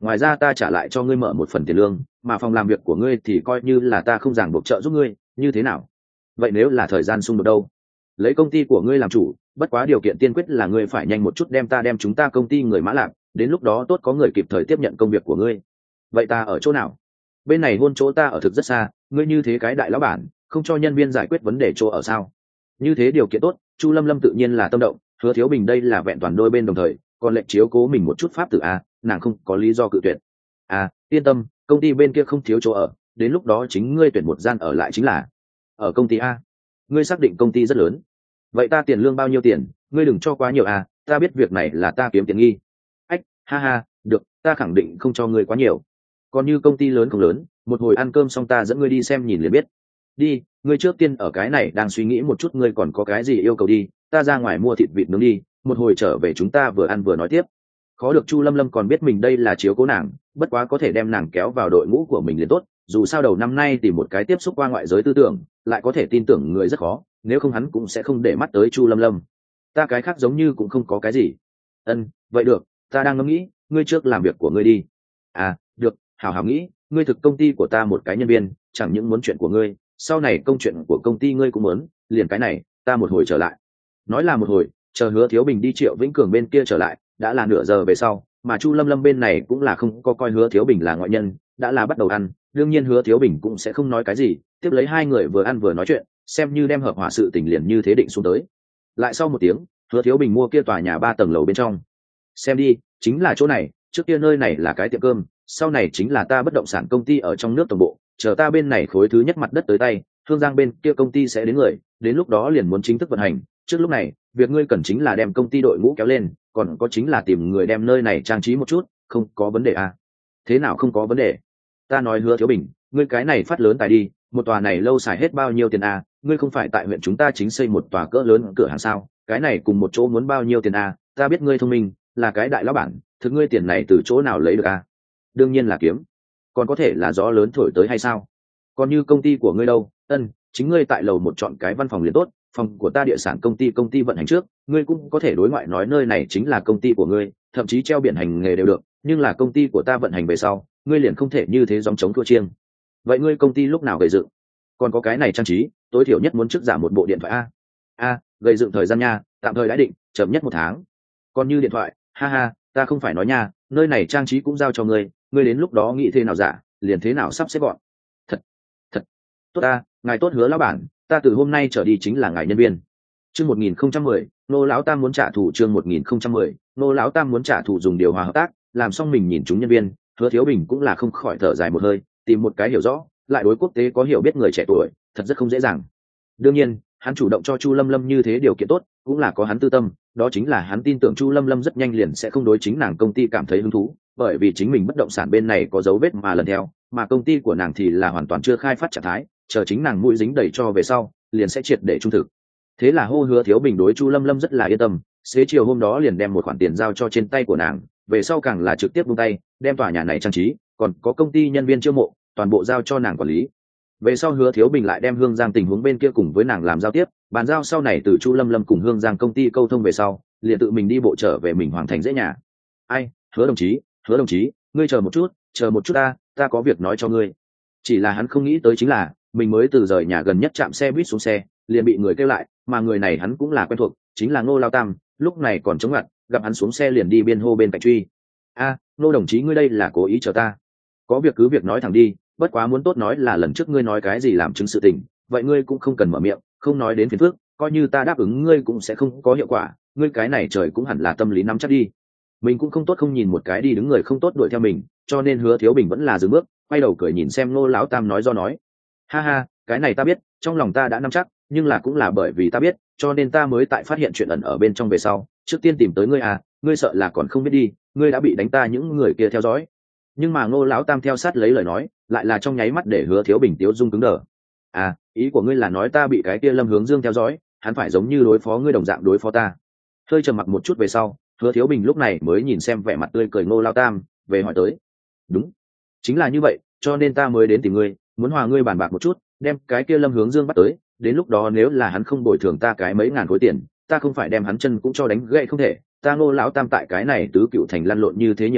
ngoài ra ta trả lại cho ngươi mở một phần tiền lương, mà phòng làm việc của ngươi thì coi như là ta không ràng buộc trợ giúp ngươi, như thế nào? Vậy nếu là thời gian xung đột đâu? Lấy công ty của ngươi làm chủ, bất quá điều kiện tiên quyết là ngươi phải nhanh một chút đem ta đem chúng ta công ty người Mã Lạp, đến lúc đó tốt có người kịp thời tiếp nhận công việc của ngươi. Vậy ta ở chỗ nào? Bên này hôn chỗ ta ở thực rất xa, ngươi như thế cái đại lão bản, không cho nhân viên giải quyết vấn đề chỗ ở sao? Như thế điều kiện tốt, Chu Lâm Lâm tự nhiên là tâm động, Hứa Thiếu Bình đây là vẹn toàn đôi bên đồng thời, còn lệnh chiếu cố mình một chút pháp tử a, nàng không có lý do cự tuyệt. À, yên tâm, công ty bên kia không thiếu chỗ ở, đến lúc đó chính ngươi tuyển một gian ở lại chính là. Ở công ty a? Ngươi xác định công ty rất lớn. Vậy ta tiền lương bao nhiêu tiền, ngươi đừng cho quá nhiều à, ta biết việc này là ta kiếm tiền nghi. Ách, ha ha, được, ta khẳng định không cho ngươi quá nhiều. Còn như công ty lớn không lớn, một hồi ăn cơm xong ta dẫn ngươi đi xem nhìn liền biết. Đi, ngươi trước tiên ở cái này đang suy nghĩ một chút ngươi còn có cái gì yêu cầu đi, ta ra ngoài mua thịt vịt nướng đi, một hồi trở về chúng ta vừa ăn vừa nói tiếp. Khó được Chu Lâm Lâm còn biết mình đây là chiếu cố nàng, bất quá có thể đem nàng kéo vào đội ngũ của mình liền tốt, dù sao đầu năm nay tìm một cái tiếp xúc qua ngoại giới tư tưởng, lại có thể tin tưởng người rất khó, nếu không hắn cũng sẽ không để mắt tới Chu Lâm Lâm. Ta cái khác giống như cũng không có cái gì. Ân, vậy được, ta đang ngẫm nghĩ, ngươi trước làm việc của ngươi đi. À, được, hảo hảo nghĩ, ngươi thực công ty của ta một cái nhân viên, chẳng những muốn chuyện của ngươi, sau này công chuyện của công ty ngươi cũng muốn, liền cái này, ta một hồi trở lại. Nói là một hồi, chờ Hứa Thiếu Bình đi Triệu Vĩnh Cường bên kia trở lại, đã là nửa giờ về sau, mà Chu Lâm Lâm bên này cũng là không có coi Hứa Thiếu Bình là ngoại nhân, đã là bắt đầu ăn, đương nhiên Hứa Thiếu Bình cũng sẽ không nói cái gì, tiếp lấy hai người vừa ăn vừa nói chuyện, xem như đem hợp hòa sự tình liền như thế định xuống tới. Lại sau một tiếng, Hứa Thiếu Bình mua kia tòa nhà ba tầng lầu bên trong. Xem đi, chính là chỗ này, trước kia nơi này là cái tiệm cơm, sau này chính là ta bất động sản công ty ở trong nước tổng bộ, chờ ta bên này khối thứ nhất mặt đất tới tay, Hương Giang bên kia công ty sẽ đến người, đến lúc đó liền muốn chính thức vận hành, trước lúc này, việc ngươi cần chính là đem công ty đội ngũ kéo lên, còn có chính là tìm người đem nơi này trang trí một chút, không có vấn đề à? Thế nào không có vấn đề? Ta nói Hứa Thiếu Bình, ngươi cái này phát lớn tài đi, một tòa này lâu xài hết bao nhiêu tiền à? Ngươi không phải tại huyện chúng ta chính xây một tòa cỡ lớn cửa hàng sao? Cái này cùng một chỗ muốn bao nhiêu tiền à? Ta biết ngươi thông minh, là cái đại lão bản, thực ngươi tiền này từ chỗ nào lấy được à? Đương nhiên là kiếm, còn có thể là gió lớn thổi tới hay sao? Còn như công ty của ngươi đâu? Ân, chính ngươi tại lầu một chọn cái văn phòng liền tốt, phòng của ta địa sản công ty công ty vận hành trước, ngươi cũng có thể đối ngoại nói nơi này chính là công ty của ngươi, thậm chí treo biển hành nghề đều được, nhưng là công ty của ta vận hành về sau, ngươi liền không thể như thế gióng chống thua chiêng. Vậy ngươi công ty lúc nào gầy dựng? Còn có cái này trang trí, tối thiểu nhất muốn trước giảm một bộ điện thoại a. A, gầy dựng thời gian nha, tạm thời đã định, chậm nhất một tháng. Còn như điện thoại, ha ha, ta không phải nói nha, nơi này trang trí cũng giao cho ngươi, ngươi đến lúc đó nghĩ thế nào giả, liền thế nào sắp xếp gọn. Thật, thật tốt ta, ngài tốt Hứa lão bản, ta từ hôm nay trở đi chính là ngài nhân viên. Chương một nghìn không trăm mười, nô lão tam muốn trả thù. Chương một nghìn không trăm mười, nô lão tam muốn trả thù. Dùng điều hòa hợp tác, làm xong mình nhìn chúng nhân viên, Hứa Thiếu Bình cũng là không khỏi thở dài một hơi, tìm một cái hiểu rõ, lại đối quốc tế có hiểu biết người trẻ tuổi, thật rất không dễ dàng. Đương nhiên, hắn chủ động cho Chu Lâm Lâm như thế điều kiện tốt, cũng là có hắn tư tâm, đó chính là hắn tin tưởng Chu Lâm Lâm rất nhanh liền sẽ không đối chính nàng công ty cảm thấy hứng thú, bởi vì chính mình bất động sản bên này có dấu vết mà lần theo, mà công ty của nàng thì là hoàn toàn chưa khai phát trạng thái, chờ chính nàng mũi dính đầy cho về sau, liền sẽ triệt để trung thực. Thế là hô Hứa Thiếu Bình đối Chu Lâm Lâm rất là yên tâm, xế chiều hôm đó liền đem một khoản tiền giao cho trên tay của nàng, về sau càng là trực tiếp buông tay, đem tòa nhà này trang trí, còn có công ty nhân viên chiêu mộ, toàn bộ giao cho nàng quản lý. Về sau Hứa Thiếu Bình lại đem Hương Giang tình huống bên kia cùng với nàng làm giao tiếp, bàn giao sau này từ Chu Lâm Lâm cùng Hương Giang công ty câu thông về sau, liền tự mình đi bộ trở về mình Hoàng Thành dễ nhà. Ai, Hứa đồng chí, Hứa đồng chí, ngươi chờ một chút, chờ một chút ta, ta có việc nói cho ngươi. Chỉ là hắn không nghĩ tới chính là, mình mới từ rời nhà gần nhất trạm xe buýt xuống xe, liền bị người kêu lại, mà người này hắn cũng là quen thuộc, chính là Ngô Lao Tam, lúc này còn chống ngặt, gặp hắn xuống xe liền đi biên hô bên cạnh truy. A, Ngô đồng chí ngươi đây là cố ý chờ ta. Có việc cứ việc nói thẳng đi, bất quá muốn tốt nói là lần trước ngươi nói cái gì làm chứng sự tình, vậy ngươi cũng không cần mở miệng, không nói đến phiền phức, coi như ta đáp ứng ngươi cũng sẽ không có hiệu quả, ngươi cái này trời cũng hẳn là tâm lý nắm chắc đi. Mình cũng không tốt không nhìn một cái đi đứng người không tốt đuổi theo mình, cho nên Hứa Thiếu Bình vẫn là dừng bước, quay đầu cười nhìn xem Ngô lão tam nói do nói. Ha ha, cái này ta biết, trong lòng ta đã nắm chắc, nhưng là cũng là bởi vì ta biết, cho nên ta mới tại phát hiện chuyện ẩn ở bên trong về sau, trước tiên tìm tới ngươi à, ngươi sợ là còn không biết đi, ngươi đã bị đánh ta những người kia theo dõi. Nhưng mà Ngô lão tam theo sát lấy lời nói, lại là trong nháy mắt để Hứa Thiếu Bình tiếu dung cứng đờ. À, ý của ngươi là nói ta bị cái kia Lâm Hướng Dương theo dõi, hắn phải giống như đối phó ngươi đồng dạng đối phó ta. Hơi trầm mặc một chút về sau, Hứa Thiếu Bình lúc này mới nhìn xem vẻ mặt tươi cười Ngô lão tam, về hỏi tới. Đúng, chính là như vậy, cho nên ta mới đến tìm ngươi, muốn hòa ngươi bàn bạc một chút, đem cái kia Lâm Hướng Dương bắt tới, đến lúc đó nếu là hắn không bồi thường ta cái mấy ngàn khối tiền, ta không phải đem hắn chân cũng cho đánh gãy không thể. Ta Ngô lão tam tại cái này tứ cựu thành lăn lộn như thế nhiều năm,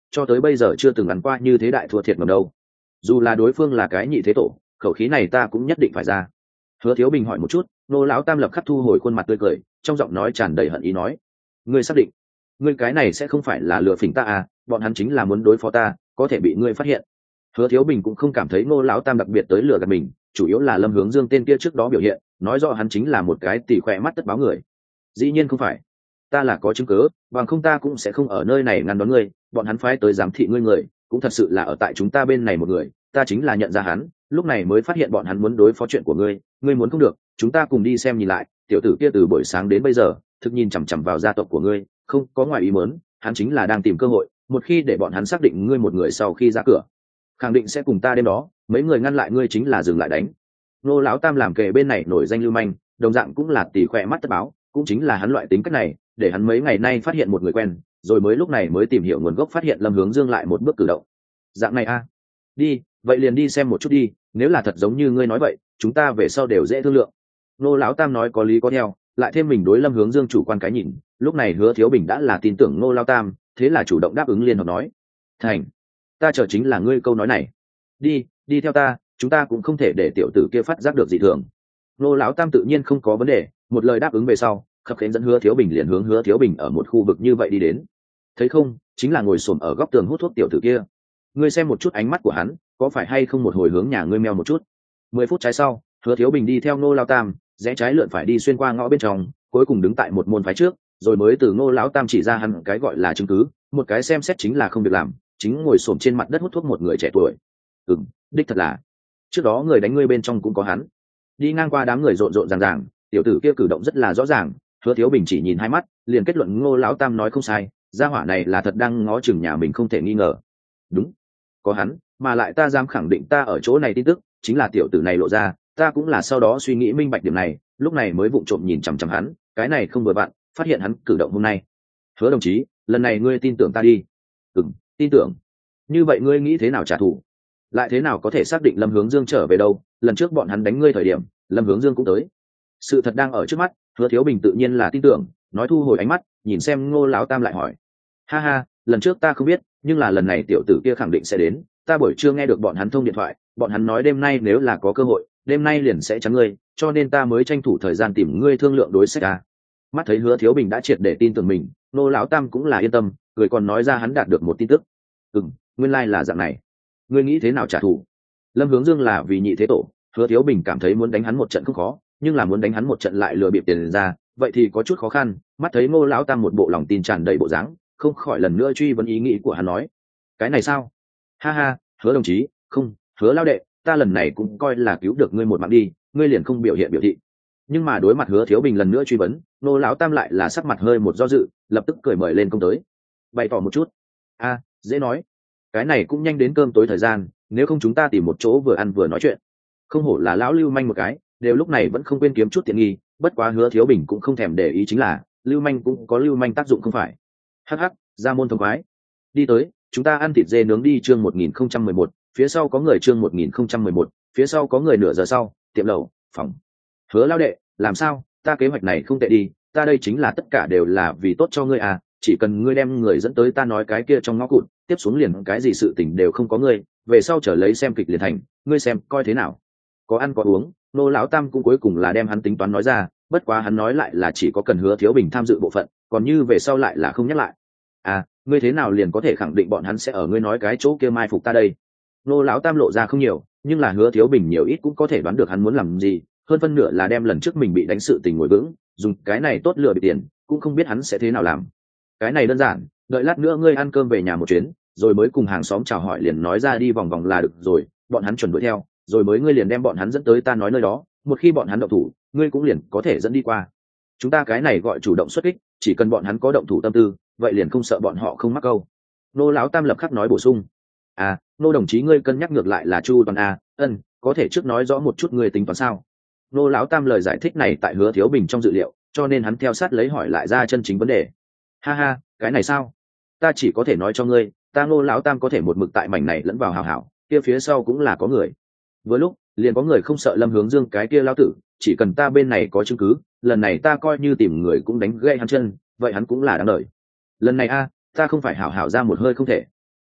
cho tới bây giờ chưa từng ăn qua như thế đại thua thiệt ngầm đâu. Dù là đối phương là cái nhị thế tổ, khẩu khí này ta cũng nhất định phải ra. Hứa Thiếu Bình hỏi một chút, nô lão tam lập khắc thu hồi khuôn mặt tươi cười, trong giọng nói tràn đầy hận ý nói: ngươi xác định ngươi cái này sẽ không phải là lừa phỉnh ta à? Bọn hắn chính là muốn đối phó ta, có thể bị ngươi phát hiện. Hứa Thiếu Bình cũng không cảm thấy nô lão tam đặc biệt tới lừa gạt mình, chủ yếu là Lâm Hướng Dương tên kia trước đó biểu hiện nói rõ hắn chính là một cái tỉ khỏe mắt tất báo người. Dĩ nhiên không phải, ta là có chứng cứ, bằng không ta cũng sẽ không ở nơi này ngăn đón ngươi. Bọn hắn phái tới giám thị ngươi người cũng thật sự là ở tại chúng ta bên này một người, ta chính là nhận ra hắn, lúc này mới phát hiện bọn hắn muốn đối phó chuyện của ngươi. Ngươi muốn không được, chúng ta cùng đi xem nhìn lại. Tiểu tử kia từ buổi sáng đến bây giờ thực nhìn chằm chằm vào gia tộc của ngươi, không có ngoài ý muốn, hắn chính là đang tìm cơ hội. Một khi để bọn hắn xác định ngươi một người sau khi ra cửa, khẳng định sẽ cùng ta đêm đó mấy người ngăn lại ngươi, chính là dừng lại đánh. Nô lão tam làm kề bên này nổi danh lưu manh, đồng dạng cũng là tỉ khỏe mắt tất báo, cũng chính là hắn loại tính cách này, để hắn mấy ngày nay phát hiện một người quen, rồi mới lúc này mới tìm hiểu nguồn gốc, phát hiện Lâm Hướng Dương lại một bước cử động dạng này a. À? Đi, vậy liền đi xem một chút đi, nếu là thật giống như ngươi nói vậy, chúng ta về sau đều dễ thương lượng. Nô lão tam nói có lý có theo, lại thêm mình đối Lâm Hướng Dương chủ quan cái nhìn, lúc này Hứa Thiếu Bình đã là tin tưởng Nô lão tam, thế là chủ động đáp ứng liên hợp nói: thành, ta chờ chính là ngươi câu nói này. Đi, đi theo ta, chúng ta cũng không thể để tiểu tử kia phát giác được dị thường. Nô lão tam tự nhiên không có vấn đề, một lời đáp ứng về sau, khập khiễng dẫn Hứa Thiếu Bình liền hướng Hứa Thiếu Bình ở một khu vực như vậy đi đến. Thấy không, chính là ngồi xổm ở góc tường hút thuốc tiểu tử kia. Ngươi xem một chút ánh mắt của hắn, có phải hay không một hồi hướng nhà ngươi meo một chút. Mười phút trái sau, Hứa Thiếu Bình đi theo Nô lão tam, rẽ trái lượn phải đi xuyên qua ngõ bên trong, cuối cùng đứng tại một môn phái trước, rồi mới từ Nô lão tam chỉ ra hắn cái gọi là chứng cứ, một cái xem xét chính là không việc làm, chính ngồi xổm trên mặt đất hút thuốc một người trẻ tuổi. Ừm, đích thật là. Trước đó người đánh ngươi bên trong cũng có hắn. Đi ngang qua đám người rộn rộn ràng ràng, tiểu tử kia cử động rất là rõ ràng, Hứa Thiếu Bình chỉ nhìn hai mắt, liền kết luận Ngô lão tam nói không sai, gia hỏa này là thật đang ngó chừng nhà mình không thể nghi ngờ. Đúng, có hắn, mà lại ta dám khẳng định ta ở chỗ này tin tức chính là tiểu tử này lộ ra, ta cũng là sau đó suy nghĩ minh bạch điểm này, lúc này mới vụng trộm nhìn chằm chằm hắn, cái này không vừa vặn, phát hiện hắn cử động hôm nay. Hứa đồng chí, lần này ngươi tin tưởng ta đi. Ừm, tin tưởng. Như vậy ngươi nghĩ thế nào trả thù? Lại thế nào có thể xác định Lâm Hướng Dương trở về đâu? Lần trước bọn hắn đánh ngươi thời điểm, Lâm Hướng Dương cũng tới. Sự thật đang ở trước mắt, Hứa Thiếu Bình tự nhiên là tin tưởng, nói thu hồi ánh mắt, nhìn xem Ngô lão tam lại hỏi: ha ha, lần trước ta không biết, nhưng là lần này tiểu tử kia khẳng định sẽ đến, ta buổi trưa nghe được bọn hắn thông điện thoại, bọn hắn nói đêm nay nếu là có cơ hội, đêm nay liền sẽ chắn ngươi, cho nên ta mới tranh thủ thời gian tìm ngươi thương lượng đối sách à. Mắt thấy Hứa Thiếu Bình đã triệt để tin tưởng mình, Ngô lão tam cũng là yên tâm, người còn nói ra hắn đạt được một tin tức. Ừm, nguyên lai là dạng này. Ngươi nghĩ thế nào trả thù? Lâm Hướng Dương là vì nhị thế tổ, Hứa Thiếu Bình cảm thấy muốn đánh hắn một trận không khó, nhưng là muốn đánh hắn một trận lại lừa bịp tiền ra, vậy thì có chút khó khăn. Mắt thấy Ngô lão tam một bộ lòng tin tràn đầy bộ dáng, không khỏi lần nữa truy vấn ý nghĩ của hắn nói: cái này sao? Ha ha, Hứa đồng chí, không, Hứa lão đệ, ta lần này cũng coi là cứu được ngươi một mạng đi, ngươi liền không biểu hiện biểu thị. Nhưng mà đối mặt Hứa Thiếu Bình lần nữa truy vấn, Ngô lão tam lại là sắc mặt hơi một do dự, lập tức cười mời lên công tới, bày tỏ một chút. A, dễ nói, cái này cũng nhanh đến cơm tối thời gian, nếu không chúng ta tìm một chỗ vừa ăn vừa nói chuyện. Không hổ là lão lưu manh một cái, đều lúc này vẫn không quên kiếm chút tiện nghi, bất quá Hứa Thiếu Bình cũng không thèm để ý, chính là lưu manh cũng có lưu manh tác dụng không phải. Hắc hắc, ra môn thông khoái. Đi tới, chúng ta ăn thịt dê nướng đi. Chương một nghìn không trăm mười một, phía sau có người. Chương một nghìn không trăm mười một, phía sau có người. Nửa giờ sau, tiệm lẩu, phòng. Hứa lão đệ, làm sao, ta kế hoạch này không tệ đi, ta đây chính là tất cả đều là vì tốt cho ngươi à, chỉ cần ngươi đem người dẫn tới ta nói cái kia trong ngõ cụt, tiếp xuống liền cái gì sự tình đều không có ngươi, về sau trở lấy xem kịch liền thành, ngươi xem coi thế nào. Có ăn có uống, Nô lão tam cũng cuối cùng là đem hắn tính toán nói ra, bất quá hắn nói lại là chỉ có cần Hứa Thiếu Bình tham dự bộ phận, còn như về sau lại là không nhắc lại. À, ngươi thế nào liền có thể khẳng định bọn hắn sẽ ở ngươi nói cái chỗ kia mai phục ta đây? Nô lão tam lộ ra không nhiều, nhưng là Hứa Thiếu Bình nhiều ít cũng có thể đoán được hắn muốn làm gì, hơn phân nửa là đem lần trước mình bị đánh sự tình ngồi vững, dùng cái này tốt lừa bị tiền, cũng không biết hắn sẽ thế nào làm. Cái này đơn giản, đợi lát nữa ngươi ăn cơm về nhà một chuyến, rồi mới cùng hàng xóm chào hỏi liền nói ra đi vòng vòng là được rồi, bọn hắn chuẩn đuổi theo, rồi mới ngươi liền đem bọn hắn dẫn tới ta nói nơi đó, một khi bọn hắn động thủ, ngươi cũng liền có thể dẫn đi qua. Chúng ta cái này gọi chủ động xuất kích, chỉ cần bọn hắn có động thủ tâm tư, vậy liền không sợ bọn họ không mắc câu. Nô lão tam lập khắc nói bổ sung: à, Nô đồng chí ngươi cân nhắc ngược lại là chu toàn a, ân, có thể trước nói rõ một chút ngươi tính toán sao? Nô lão tam lời giải thích này tại Hứa Thiếu Bình trong dự liệu, cho nên hắn theo sát lấy hỏi lại ra chân chính vấn đề. Ha ha, cái này sao? Ta chỉ có thể nói cho ngươi, ta Ngô lão tam có thể một mực tại mảnh này lẫn vào hào hảo, kia phía sau cũng là có người. Vừa lúc, liền có người không sợ Lâm Hướng Dương cái kia lão tử, chỉ cần ta bên này có chứng cứ, lần này ta coi như tìm người cũng đánh gãy hắn chân, vậy hắn cũng là đáng đợi. Lần này a, ta không phải hảo hảo ra một hơi không thể.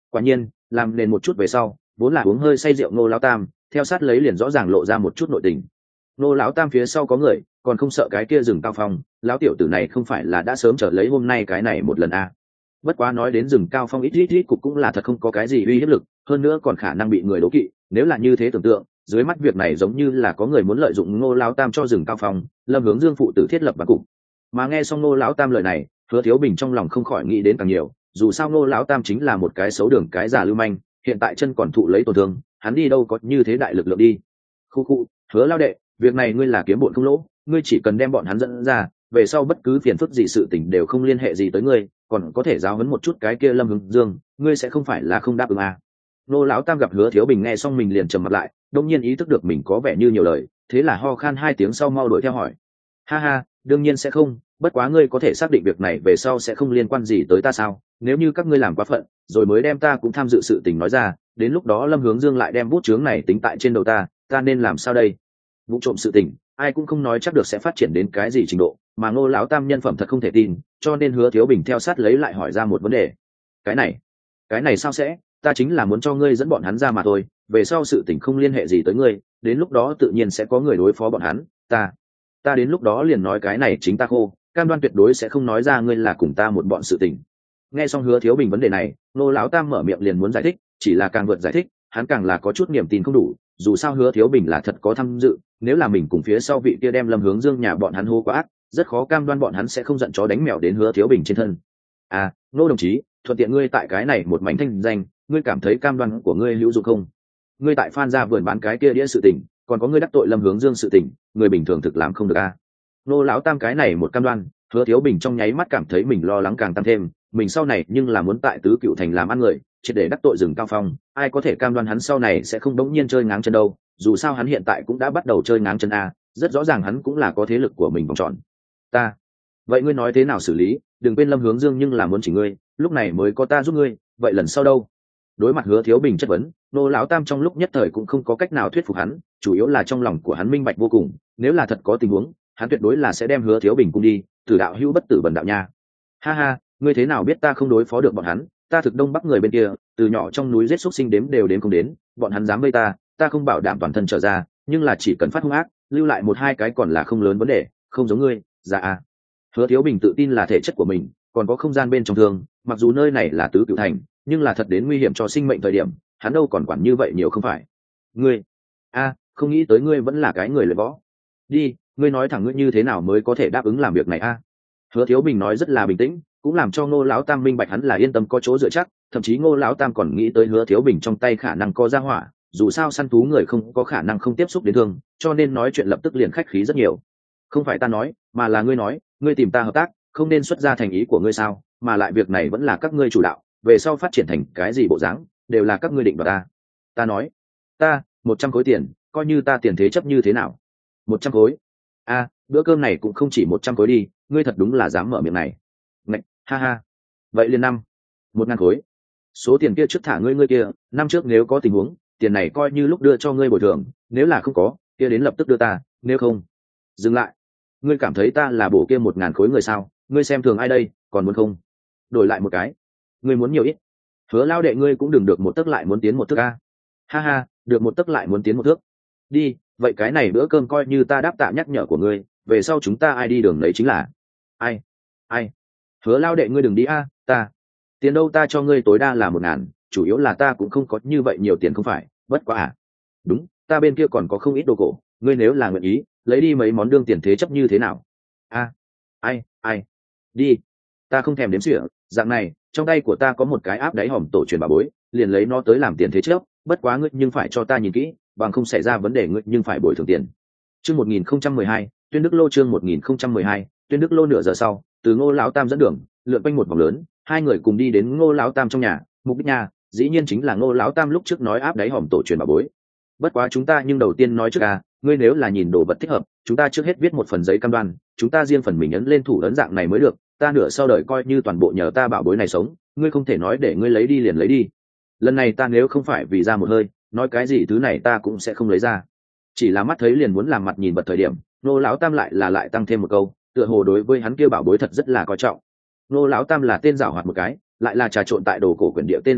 Quả nhiên làm nền một chút về sau, vốn là uống hơi say rượu Ngô lão tam theo sát lấy liền rõ ràng lộ ra một chút nội tình. Ngô lão tam phía sau có người, còn không sợ cái kia rừng cao phong, lão tiểu tử này không phải là đã sớm chờ lấy hôm nay cái này một lần à. Bất quá nói đến rừng cao phong ít ít ít cục cũng là thật không có cái gì uy hiếp lực, hơn nữa còn khả năng bị người đố kỵ. Nếu là như thế tưởng tượng, dưới mắt việc này giống như là có người muốn lợi dụng Ngô lão tam cho rừng cao phong, Lâm Hướng Dương phụ tử thiết lập bắn cục. Mà nghe xong Ngô lão tam lời này, Hứa Thiếu Bình trong lòng không khỏi nghĩ đến càng nhiều, dù sao Ngô lão tam chính là một cái xấu đường cái già lưu manh, hiện tại chân còn thụ lấy tổn thương, hắn đi đâu có như thế đại lực lượng đi. Khu khu, Hứa lao đệ, việc này ngươi là kiếm bộn không lỗ, ngươi chỉ cần đem bọn hắn dẫn ra, về sau bất cứ phiền phức gì sự tình đều không liên hệ gì tới ngươi, còn có thể giáo huấn một chút cái kia Lâm Hướng Dương, ngươi sẽ không phải là không đáp ứng à. Ngô lão tam gặp Hứa Thiếu Bình nghe xong mình liền trầm mặt lại, đột nhiên ý thức được mình có vẻ như nhiều lời, thế là ho khan hai tiếng sau mau đuổi theo hỏi. Ha ha, đương nhiên sẽ không, bất quá ngươi có thể xác định việc này về sau sẽ không liên quan gì tới ta sao? Nếu như các ngươi làm quá phận, rồi mới đem ta cũng tham dự sự tình nói ra, đến lúc đó Lâm Hướng Dương lại đem bút chướng này tính tại trên đầu ta, ta nên làm sao đây? Vụ trộm sự tình, ai cũng không nói chắc được sẽ phát triển đến cái gì trình độ, mà Ngô lão tam nhân phẩm thật không thể tin, cho nên Hứa Thiếu Bình theo sát lấy lại hỏi ra một vấn đề. Cái này, cái này sao sẽ? Ta chính là muốn cho ngươi dẫn bọn hắn ra mà thôi, về sau sự tình không liên hệ gì tới ngươi, đến lúc đó tự nhiên sẽ có người đối phó bọn hắn, ta, ta đến lúc đó liền nói cái này chính ta khô, cam đoan tuyệt đối sẽ không nói ra ngươi là cùng ta một bọn sự tình. Nghe xong Hứa Thiếu Bình vấn đề này, Ngô lão tam mở miệng liền muốn giải thích, chỉ là càng vượt giải thích, hắn càng là có chút niềm tin không đủ, dù sao Hứa Thiếu Bình là thật có tham dự, nếu là mình cùng phía sau vị kia đem Lâm Hướng Dương nhà bọn hắn hô quá ác, rất khó cam đoan bọn hắn sẽ không giận chó đánh mèo đến Hứa Thiếu Bình trên thân. À, Ngô đồng chí, thuận tiện ngươi tại cái này một mảnh thanh danh, ngươi cảm thấy cam đoan của ngươi hữu dụng không? Ngươi tại Phan gia vườn bán cái kia đĩa sự tình, còn có ngươi đắc tội Lâm Hướng Dương sự tình, người bình thường thực làm không được a. À? Ngô lão tam cái này một cam đoan, Hứa Thiếu Bình trong nháy mắt cảm thấy mình lo lắng càng tăng thêm, mình sau này nhưng là muốn tại Tứ Cựu Thành làm ăn người, triệt để đắc tội rừng cao phong, ai có thể cam đoan hắn sau này sẽ không đống nhiên chơi ngáng chân đâu, dù sao hắn hiện tại cũng đã bắt đầu chơi ngáng chân a, rất rõ ràng hắn cũng là có thế lực của mình vòng tròn. Ta, vậy ngươi nói thế nào xử lý, đừng quên Lâm Hướng Dương nhưng là muốn chỉ ngươi, lúc này mới có ta giúp ngươi, vậy lần sau đâu? Đối mặt Hứa Thiếu Bình chất vấn, Ngô lão tam trong lúc nhất thời cũng không có cách nào thuyết phục hắn, chủ yếu là trong lòng của hắn minh bạch vô cùng, nếu là thật có tình huống, hắn tuyệt đối là sẽ đem Hứa Thiếu Bình cùng đi, tử đạo hữu bất tử bần đạo nha. Ha ha, ngươi thế nào biết ta không đối phó được bọn hắn, ta thực đông bắc người bên kia, từ nhỏ trong núi giết xúc sinh đếm đều đến không đến, bọn hắn dám vây ta, ta không bảo đảm toàn thân trở ra, nhưng là chỉ cần phát hung ác, lưu lại một hai cái còn là không lớn vấn đề, không giống ngươi, dạ à. Hứa Thiếu Bình tự tin là thể chất của mình, còn có không gian bên trong thương, mặc dù nơi này là Tứ Cựu Thành, nhưng là thật đến nguy hiểm cho sinh mệnh thời điểm, hắn đâu còn quản như vậy nhiều không phải. Ngươi, a, không nghĩ tới ngươi vẫn là cái người luyện võ. Đi, ngươi nói thẳng ngươi như thế nào mới có thể đáp ứng làm việc này a? Hứa Thiếu Bình nói rất là bình tĩnh, cũng làm cho Ngô lão tam minh bạch hắn là yên tâm có chỗ dựa chắc, thậm chí Ngô lão tam còn nghĩ tới Hứa Thiếu Bình trong tay khả năng có ra hỏa, dù sao săn thú người không có khả năng không tiếp xúc đến thương, cho nên nói chuyện lập tức liền khách khí rất nhiều. Không phải ta nói, mà là ngươi nói, ngươi tìm ta hợp tác, không nên xuất ra thành ý của ngươi sao, mà lại việc này vẫn là các ngươi chủ đạo, về sau phát triển thành cái gì bộ dáng, đều là các ngươi định đoạt ta. Ta nói, ta, một trăm khối tiền, coi như ta tiền thế chấp như thế nào? Một trăm khối? A, bữa cơm này cũng không chỉ một trăm khối đi, ngươi thật đúng là dám mở miệng này. Ngạch, ha ha. Vậy liền năm, một ngàn khối. Số tiền kia trước thả ngươi ngươi kia, năm trước nếu có tình huống, tiền này coi như lúc đưa cho ngươi bồi thường, nếu là không có, kia đến lập tức đưa ta, nếu không. Dừng lại. Ngươi cảm thấy ta là bổ kia một ngàn khối người sao? Ngươi xem thường ai đây, còn muốn không? Đổi lại một cái. Ngươi muốn nhiều ít? Hứa lao đệ ngươi cũng đừng được một tấc lại muốn tiến một thước a. Ha ha, được một tấc lại muốn tiến một thước. Đi, vậy cái này bữa cơm coi như ta đáp tạ nhắc nhở của ngươi, về sau chúng ta ai đi đường đấy chính là. Ai? Ai? Hứa lao đệ ngươi đừng đi a, ta. Tiền đâu ta cho ngươi tối đa là một ngàn, chủ yếu là ta cũng không có như vậy nhiều tiền không phải, bất quá à. Đúng, ta bên kia còn có không ít đồ cổ, ngươi nếu là nguyện ý, lấy đi mấy món đương tiền thế chấp như thế nào? A, ai, ai? Đi, ta không thèm đếm xỉa, dạng này, trong tay của ta có một cái áp đáy hòm tổ truyền bảo bối, liền lấy nó tới làm tiền thế chấp, bất quá ngươi nhưng phải cho ta nhìn kỹ, bằng không xảy ra vấn đề ngươi nhưng phải bồi thường tiền. Chương một nghìn không trăm mười hai, Tuyên Đức Lô chương một nghìn không trăm mười hai, Tuyên Đức Lô nửa giờ sau, từ Ngô lão tam dẫn đường, lượn quanh một vòng lớn, hai người cùng đi đến Ngô lão tam trong nhà, mục đích nhà, dĩ nhiên chính là Ngô lão tam lúc trước nói áp đáy hòm tổ truyền bảo bối. Bất quá chúng ta nhưng đầu tiên nói trước à, ngươi nếu là nhìn đồ vật thích hợp, chúng ta trước hết viết một phần giấy cam đoan, chúng ta riêng phần mình ấn lên thủ ấn dạng này mới được, ta nửa sau đời coi như toàn bộ nhờ ta bảo bối này sống, ngươi không thể nói để ngươi lấy đi liền lấy đi. Lần này ta nếu không phải vì ra một hơi, nói cái gì thứ này ta cũng sẽ không lấy ra. Chỉ là mắt thấy liền muốn làm mặt nhìn bật thời điểm, Ngô lão tam lại là lại tăng thêm một câu, tựa hồ đối với hắn kia bảo bối thật rất là coi trọng. Ngô lão tam là tên giảo hoạt một cái, lại là trà trộn tại đồ cổ quyển địa tên giảo hoạt,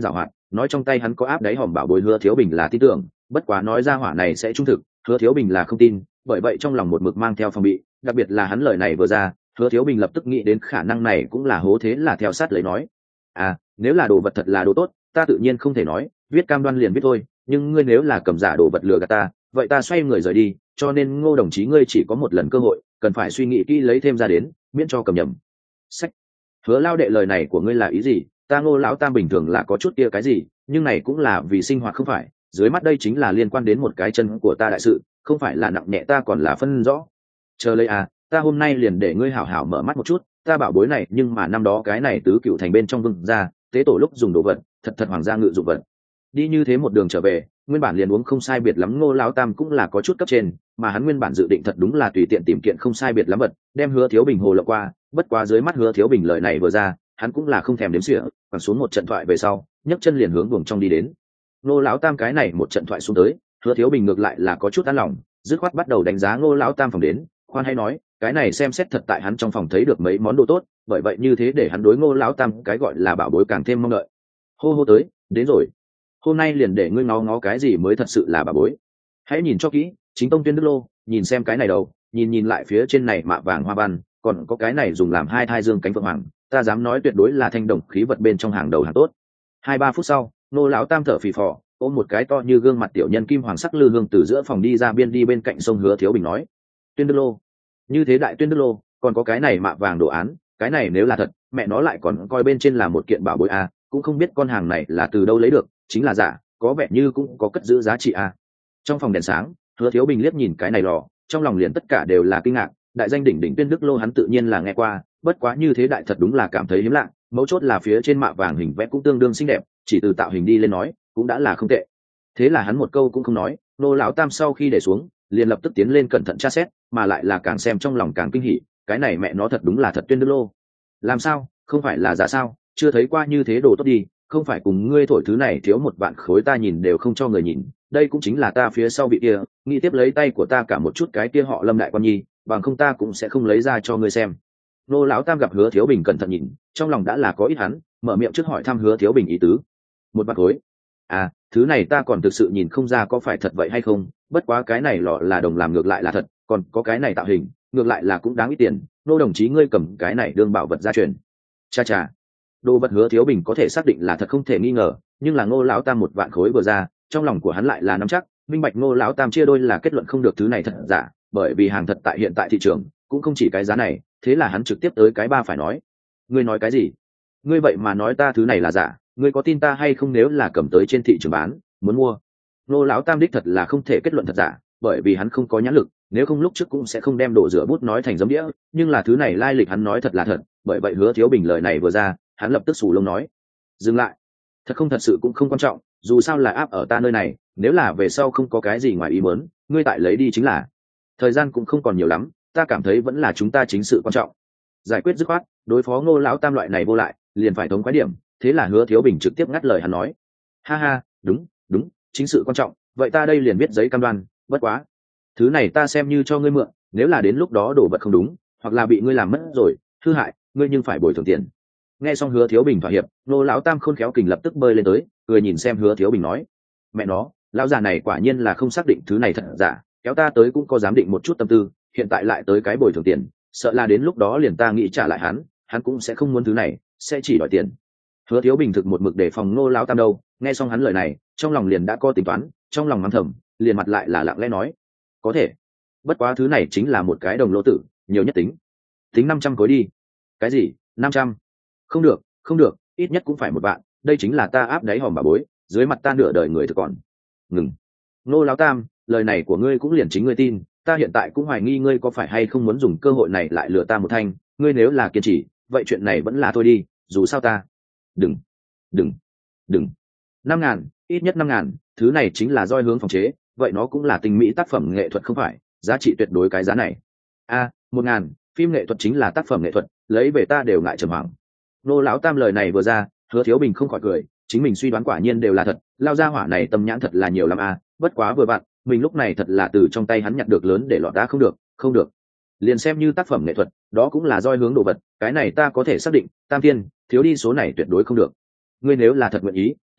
nói trong tay hắn có áp đáy hòm bảo bối hứa thiếu bình là tin tưởng, bất quá nói ra hỏa này sẽ trung thực, hứa thiếu bình là không tin, bởi vậy trong lòng một mực mang theo phòng bị, đặc biệt là hắn lời này vừa ra, hứa thiếu bình lập tức nghĩ đến khả năng này cũng là hố, thế là theo sát lấy nói: à nếu là đồ vật thật là đồ tốt, ta tự nhiên không thể nói, viết cam đoan liền viết thôi, nhưng ngươi nếu là cầm giả đồ vật lừa gạt ta, vậy ta xoay người rời đi, cho nên Ngô đồng chí ngươi chỉ có một lần cơ hội, cần phải suy nghĩ kỹ lấy thêm ra đến, miễn cho cầm nhầm. Sách. Hứa lao đệ, lời này của ngươi là ý gì? Ta Ngô lão tam bình thường là có chút kia cái gì, nhưng này cũng là vì sinh hoạt không phải, dưới mắt đây chính là liên quan đến một cái chân của ta đại sự, không phải là nặng nhẹ ta còn là phân rõ. Chờ lấy à, ta hôm nay liền để ngươi hảo hảo mở mắt một chút, ta bảo bối này nhưng mà năm đó cái này tứ cựu thành bên trong vương ra, tế tổ lúc dùng đồ vật, thật thật hoàng gia ngự dụng vật. Đi như thế một đường trở về, nguyên bản liền uống không sai biệt lắm Ngô lão tam cũng là có chút cấp trên, mà hắn nguyên bản dự định thật đúng là tùy tiện tìm kiện không sai biệt lắm vật, đem Hứa Thiếu Bình hồ lộng qua, bất quá dưới mắt Hứa Thiếu Bình lời này vừa ra, hắn cũng là không thèm đếm xỉa, quẳng xuống một trận thoại về sau, nhấc chân liền hướng buồng trong đi đến. Ngô lão tam cái này một trận thoại xuống tới, Hứa Thiếu Bình ngược lại là có chút an lòng, dứt khoát bắt đầu đánh giá Ngô lão tam phòng đến, khoan hay nói, cái này xem xét thật tại hắn trong phòng thấy được mấy món đồ tốt, bởi vậy như thế để hắn đối Ngô lão tam cái gọi là bảo bối càng thêm mong đợi. Hô hô tới, đến rồi. Hôm nay liền để ngươi ngó ngó cái gì mới thật sự là bảo bối. Hãy nhìn cho kỹ, chính tông tuyên đức lô, nhìn xem cái này đầu, nhìn nhìn lại phía trên này mạ vàng hoa văn, còn có cái này dùng làm hai thai dương cánh phượng hoàng, ta dám nói tuyệt đối là thanh đồng khí vật bên trong hàng đầu hàng tốt. Hai ba phút sau, Ngô lão tam thở phì phò, ôm một cái to như gương mặt tiểu nhân kim hoàng sắc lư hương từ giữa phòng đi ra, biên đi bên cạnh sông Hứa Thiếu Bình nói: Tuyên đức lô, như thế đại tuyên đức lô, còn có cái này mạ vàng đồ án, cái này nếu là thật, mẹ nó lại còn coi bên trên là một kiện bảo bối à, cũng không biết con hàng này là từ đâu lấy được, chính là giả, có vẻ như cũng có cất giữ giá trị à. Trong phòng đèn sáng, Hứa Thiếu Bình liếc nhìn cái này lò, trong lòng liền tất cả đều là kinh ngạc, đại danh đỉnh đỉnh tuyên đức lô hắn tự nhiên là nghe qua, bất quá như thế đại thật đúng là cảm thấy hiếm lạ, mấu chốt là phía trên mạ vàng hình vẽ cũng tương đương xinh đẹp, chỉ từ tạo hình đi lên nói cũng đã là không tệ. Thế là hắn một câu cũng không nói, Nô lão tam sau khi để xuống, liền lập tức tiến lên cẩn thận tra xét, mà lại là càng xem trong lòng càng kinh hỉ, cái này mẹ nó thật đúng là thật tuyên đức lô. Làm sao, không phải là giả sao, chưa thấy qua như thế đồ tốt đi, không phải cùng ngươi thổi thứ này thiếu một vạn khối ta nhìn đều không cho người nhìn, đây cũng chính là ta phía sau vị kia, nghĩ tiếp lấy tay của ta cả một chút cái kia họ Lâm đại quan nhi, bằng không ta cũng sẽ không lấy ra cho ngươi xem. Nô lão tam gặp Hứa Thiếu Bình cẩn thận nhìn, trong lòng đã là có ít hắn, mở miệng trước hỏi thăm Hứa Thiếu Bình ý tứ. Một vạn khối? À, thứ này ta còn thực sự nhìn không ra có phải thật vậy hay không, bất quá cái này lọ là đồng làm ngược lại là thật, còn có cái này tạo hình, ngược lại là cũng đáng ít tiền, nô đồng chí ngươi cầm cái này đương bảo vật gia truyền. Cha cha, đồ vật Hứa Thiếu Bình có thể xác định là thật không thể nghi ngờ, nhưng là Ngô lão tam một vạn khối vừa ra, trong lòng của hắn lại là nắm chắc, minh bạch Ngô lão tam chia đôi là kết luận không được thứ này thật giả, bởi vì hàng thật tại hiện tại thị trường cũng không chỉ cái giá này, thế là hắn trực tiếp tới cái ba phải nói: ngươi nói cái gì? Ngươi vậy mà nói ta thứ này là giả, ngươi có tin ta hay không nếu là cầm tới trên thị trường bán, muốn mua? Ngô lão tam đích thật là không thể kết luận thật giả, bởi vì hắn không có nhãn lực, nếu không lúc trước cũng sẽ không đem đồ rửa bút nói thành giấm đĩa, nhưng là thứ này lai lịch hắn nói thật là thật, bởi vậy Hứa Thiếu Bình lời này vừa ra, hắn lập tức sù lông nói: dừng lại, thật không thật sự cũng không quan trọng, dù sao là áp ở ta nơi này, nếu là về sau không có cái gì ngoài ý muốn, ngươi tại lấy đi chính là. Thời gian cũng không còn nhiều lắm, ta cảm thấy vẫn là chúng ta chính sự quan trọng, giải quyết dứt khoát, đối phó Ngô lão tam loại này vô lại, liền phải thống quái điểm, thế là Hứa Thiếu Bình trực tiếp ngắt lời hắn nói: ha ha, đúng đúng, chính sự quan trọng, vậy ta đây liền viết giấy cam đoan, bất quá thứ này ta xem như cho ngươi mượn, nếu là đến lúc đó đổ vật không đúng, hoặc là bị ngươi làm mất rồi, hư hại, ngươi nhưng phải bồi thường tiền. Nghe xong Hứa Thiếu Bình thỏa hiệp, Ngô lão tam khôn khéo kình lập tức bơi lên tới, cười nhìn xem Hứa Thiếu Bình nói: mẹ nó, lão già này quả nhiên là không xác định thứ này thật giả, kéo ta tới cũng có dám định một chút tâm tư, hiện tại lại tới cái bồi thường tiền, sợ là đến lúc đó liền ta nghĩ trả lại hắn, hắn cũng sẽ không muốn thứ này, sẽ chỉ đòi tiền. Hứa Thiếu Bình thực một mực đề phòng Ngô lão tam đâu, nghe xong hắn lời này, trong lòng liền đã có tính toán, trong lòng mắng thầm, liền mặt lại là lặng lẽ nói: có thể, bất quá thứ này chính là một cái đồng lô tử, nhiều nhất tính tính năm trăm khối đi. Cái gì? Năm trăm? Không được, không được, ít nhất cũng phải một vạn, đây chính là ta áp đáy hòm bà bối, dưới mặt ta nửa đời người thực còn. Ngừng. Ngô lão tam, lời này của ngươi cũng liền chính ngươi tin, ta hiện tại cũng hoài nghi ngươi có phải hay không muốn dùng cơ hội này lại lừa ta một thanh, ngươi nếu là kiên trì, vậy chuyện này vẫn là thôi đi, dù sao ta. Đừng, đừng, đừng. Năm ngàn, ít nhất năm ngàn, thứ này chính là roi hướng phòng chế, vậy nó cũng là tinh mỹ tác phẩm nghệ thuật không phải, giá trị tuyệt đối cái giá này. A, một ngàn, phim nghệ thuật chính là tác phẩm nghệ thuật, lấy về ta đều ngại trầm hoàng. Nô lão tam lời này vừa ra, Hứa Thiếu Bình không khỏi cười, chính mình suy đoán quả nhiên đều là thật, lao ra hỏa này tâm nhãn thật là nhiều lắm a, bất quá vừa vặn, mình lúc này thật là từ trong tay hắn nhặt được lớn để lọt đá, không được, không được. Liền xem như tác phẩm nghệ thuật, đó cũng là roi hướng đồ vật, cái này ta có thể xác định, tam tiên, thiếu đi số này tuyệt đối không được. Ngươi nếu là thật nguyện ý,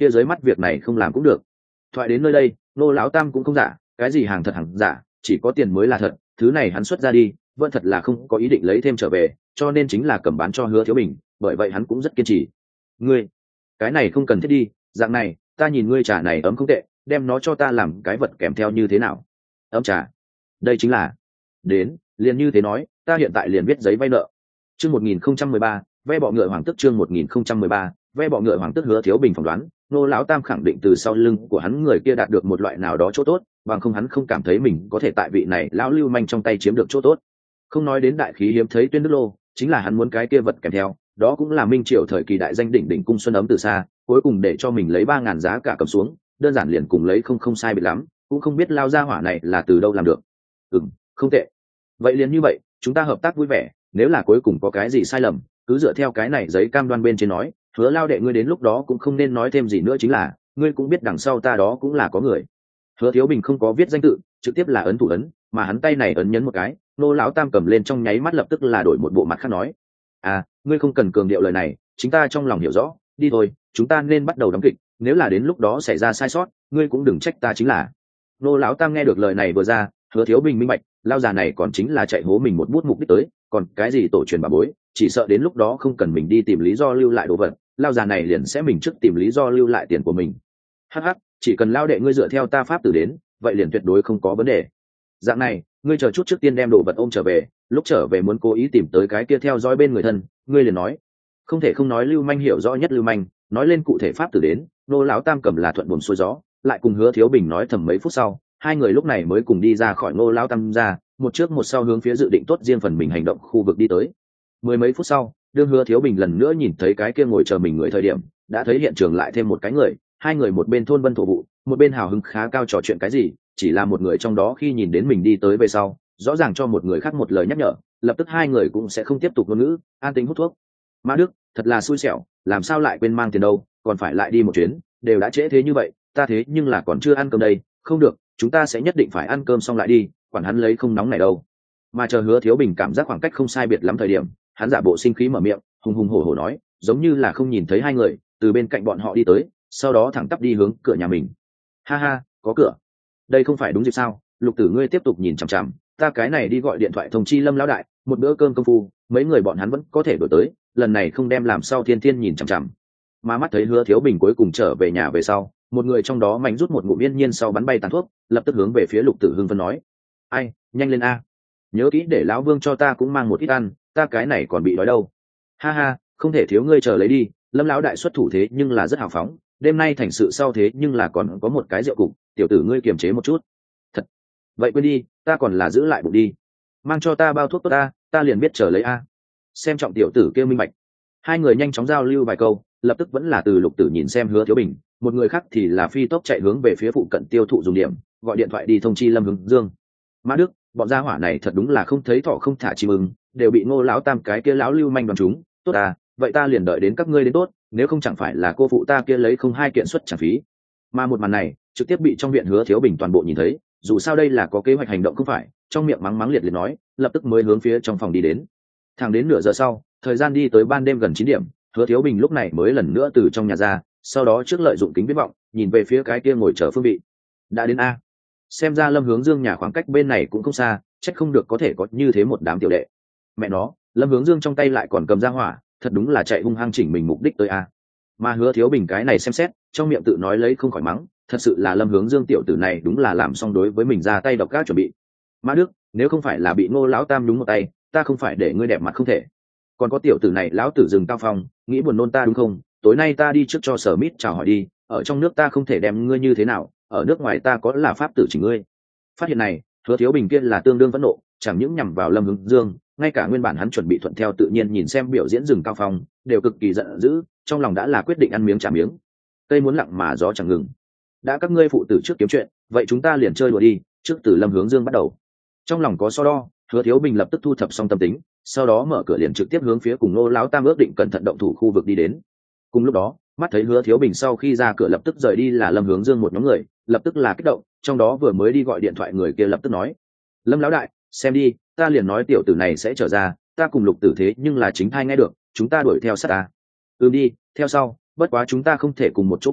kia dưới mắt việc này không làm cũng được. Thoại đến nơi đây, nô lão tam cũng không giả, cái gì hàng thật hàng giả, chỉ có tiền mới là thật, thứ này hắn xuất ra đi vẫn thật là không có ý định lấy thêm trở về, cho nên chính là cầm bán cho Hứa Thiếu Bình, bởi vậy hắn cũng rất kiên trì. Ngươi cái này không cần thiết đi, dạng này ta nhìn ngươi trà này ấm không tệ, đem nó cho ta làm cái vật kèm theo như thế nào? Ấm trà? Đây chính là đến liền như thế nói, ta hiện tại liền viết giấy vay nợ. Chương một nghìn không trăm mười ba, ve bọ ngựa hoàng tức. Chương một nghìn không trăm mười ba, ve bọ ngựa hoàng tức. Hứa Thiếu Bình phỏng đoán nô lão tam khẳng định từ sau lưng của hắn người kia đạt được một loại nào đó chỗ tốt, bằng không hắn không cảm thấy mình có thể tại vị này lão lưu manh trong tay chiếm được chỗ tốt. Không nói đến đại khí hiếm thấy tuyên đức lô, chính là hắn muốn cái kia vật kèm theo, đó cũng là minh triều thời kỳ đại danh đỉnh đỉnh cung xuân ấm từ xa, cuối cùng để cho mình lấy ba ngàn giá cả cầm xuống, đơn giản liền cùng lấy không không sai biệt lắm, cũng không biết lao ra hỏa này là từ đâu làm được. Ừm, không tệ. Vậy liền như vậy, chúng ta hợp tác vui vẻ, nếu là cuối cùng có cái gì sai lầm, cứ dựa theo cái này giấy cam đoan bên trên nói, Hứa lao đệ ngươi đến lúc đó cũng không nên nói thêm gì nữa, chính là ngươi cũng biết đằng sau ta đó cũng là có người. Hứa Thiếu Bình không có viết danh tự, trực tiếp là ấn thủ ấn, mà hắn tay này ấn nhấn một cái, nô lão tam cầm lên trong nháy mắt lập tức là đổi một bộ mặt khác nói: à ngươi không cần cường điệu lời này, chính ta trong lòng hiểu rõ, đi thôi, chúng ta nên bắt đầu đóng kịch, nếu là đến lúc đó xảy ra sai sót, ngươi cũng đừng trách ta chính là. Nô lão tam nghe được lời này vừa ra, Hứa Thiếu Bình minh bạch, lao già này còn chính là chạy hố mình một bút mục đích tới, còn cái gì tổ truyền bà bối, chỉ sợ đến lúc đó không cần mình đi tìm lý do lưu lại đồ vật, lao già này liền sẽ mình trước tìm lý do lưu lại tiền của mình. Hắc hắc, chỉ cần lao đệ ngươi dựa theo ta pháp tử đến, vậy liền tuyệt đối không có vấn đề. Dạng này, ngươi chờ chút trước tiên đem đồ vật ôm trở về, lúc trở về muốn cố ý tìm tới cái kia theo dõi bên người thân, ngươi liền nói. Không thể không nói lưu manh hiểu rõ nhất lưu manh, nói lên cụ thể pháp tử đến, nô lão tam cầm là thuận buồm xuôi gió, lại cùng Hứa Thiếu Bình nói thầm mấy phút sau, hai người lúc này mới cùng đi ra khỏi nô lão tam ra, một trước một sau hướng phía dự định tốt riêng phần mình hành động khu vực đi tới. Mười mấy phút sau, đương Hứa Thiếu Bình lần nữa nhìn thấy cái kia ngồi chờ mình người thời điểm, đã thấy hiện trường lại thêm một cái người, hai người một bên thôn vân thổ vụ, một bên hào hứng khá cao trò chuyện cái gì, chỉ là một người trong đó khi nhìn đến mình đi tới về sau, rõ ràng cho một người khác một lời nhắc nhở, lập tức hai người cũng sẽ không tiếp tục ngôn ngữ, an tính hút thuốc. Mã Đức, thật là xui xẻo, làm sao lại quên mang tiền đâu, còn phải lại đi một chuyến, đều đã trễ thế như vậy, ta thế nhưng là còn chưa ăn cơm đây, không được, chúng ta sẽ nhất định phải ăn cơm xong lại đi, quản hắn lấy không nóng này đâu. Mà chờ Hứa Thiếu Bình cảm giác khoảng cách không sai biệt lắm thời điểm, hắn giả bộ sinh khí mở miệng, hùng hùng hổ hổ nói, giống như là không nhìn thấy hai người, từ bên cạnh bọn họ đi tới, sau đó thẳng tắp đi hướng cửa nhà mình. Ha ha, có cửa. Đây không phải đúng dịp sao? Lục Tử ngươi tiếp tục nhìn chằm chằm, ta cái này đi gọi điện thoại thông chi Lâm lão đại, một bữa cơm công phu, mấy người bọn hắn vẫn có thể đổi tới, lần này không đem làm sao thiên thiên nhìn chằm chằm. Mà mắt thấy Hứa Thiếu Bình cuối cùng trở về nhà về sau, một người trong đó mạnh rút một ngụm yên nhiên sau bắn bay tàn thuốc, lập tức hướng về phía Lục Tử hưng phấn nói: ai, nhanh lên a, nhớ kỹ để lão Vương cho ta cũng mang một ít ăn, ta cái này còn bị đói đâu. Ha ha, không thể thiếu, ngươi chờ lấy đi, Lâm lão đại xuất thủ thế nhưng là rất hào phóng, đêm nay thành sự sau thế nhưng là còn có một cái rượu cục, tiểu tử ngươi kiềm chế một chút. Thật vậy quên đi, ta còn là giữ lại bụng đi, mang cho ta bao thuốc tốt ta, ta liền biết chờ lấy a. Xem trọng tiểu tử kêu minh bạch. Hai người nhanh chóng giao lưu vài câu, lập tức vẫn là từ Lục Tử nhìn xem Hứa Thiếu Bình, một người khác thì là phi tốc chạy hướng về phía phụ cận tiêu thụ dùng điểm, gọi điện thoại đi thông chi Lâm Hướng Dương. Mã Đức, bọn gia hỏa này thật đúng là không thấy thọ không thả chim ưng, đều bị Ngô lão tam cái kia lão lưu manh đoán chúng, tốt à, vậy ta liền đợi đến các ngươi đến tốt, nếu không chẳng phải là cô phụ ta kia lấy không hai kiện xuất trả phí. Mà một màn này trực tiếp bị trong viện Hứa Thiếu Bình toàn bộ nhìn thấy, dù sao đây là có kế hoạch hành động không phải, trong miệng mắng mắng liệt liệt nói, lập tức mới hướng phía trong phòng đi đến. Thẳng đến nửa giờ sau, thời gian đi tới ban đêm gần chín điểm, Hứa Thiếu Bình lúc này mới lần nữa từ trong nhà ra, sau đó trước lợi dụng kính viễn vọng, nhìn về phía cái kia ngồi chờ phương vị. Đã đến a. Xem ra Lâm Hướng Dương nhà khoảng cách bên này cũng không xa, chắc không được có thể có như thế một đám tiểu đệ. Mẹ nó, Lâm Hướng Dương trong tay lại còn cầm ra hỏa, thật đúng là chạy hung hăng chỉnh mình mục đích tới a. Mà Hứa Thiếu Bình cái này xem xét, trong miệng tự nói lấy không khỏi mắng, thật sự là Lâm Hướng Dương tiểu tử này đúng là làm xong đối với mình ra tay độc ác chuẩn bị. Mã Đức, nếu không phải là bị Ngô lão tam đúng một tay, ta không phải để ngươi đẹp mặt không thể. Còn có tiểu tử này lão tử rừng cao phong, nghĩ buồn nôn ta đúng không? Tối nay ta đi trước cho Sở Mít chào hỏi đi, ở trong nước ta không thể đem ngươi như thế nào, ở nước ngoài ta có là pháp tử chỉ ngươi. Phát hiện này, Hứa Thiếu Bình kia là tương đương phẫn nộ, chẳng những nhằm vào Lâm Hướng Dương, ngay cả nguyên bản hắn chuẩn bị thuận theo tự nhiên nhìn xem biểu diễn rừng cao phong, đều cực kỳ giận dữ, trong lòng đã là quyết định ăn miếng trả miếng. Cây muốn lặng mà gió chẳng ngừng. Đã các ngươi phụ tử trước kiếm chuyện, vậy chúng ta liền chơi đùa đi, trước từ Lâm Hướng Dương bắt đầu. Trong lòng có so đo, Hứa Thiếu Bình lập tức thu thập xong tâm tính, sau đó mở cửa liền trực tiếp hướng phía cùng Ngô lão tam ước định cẩn thận động thủ khu vực đi đến. Cùng lúc đó, mắt thấy Hứa Thiếu Bình sau khi ra cửa lập tức rời đi là Lâm Hướng Dương một nhóm người, lập tức là kích động, trong đó vừa mới đi gọi điện thoại người kia lập tức nói: Lâm lão đại, xem đi, ta liền nói tiểu tử này sẽ trở ra, ta cùng Lục Tử thế nhưng là chính thai nghe được, chúng ta đuổi theo sát ta. Ừ đi, theo sau, bất quá chúng ta không thể cùng một chỗ cùng,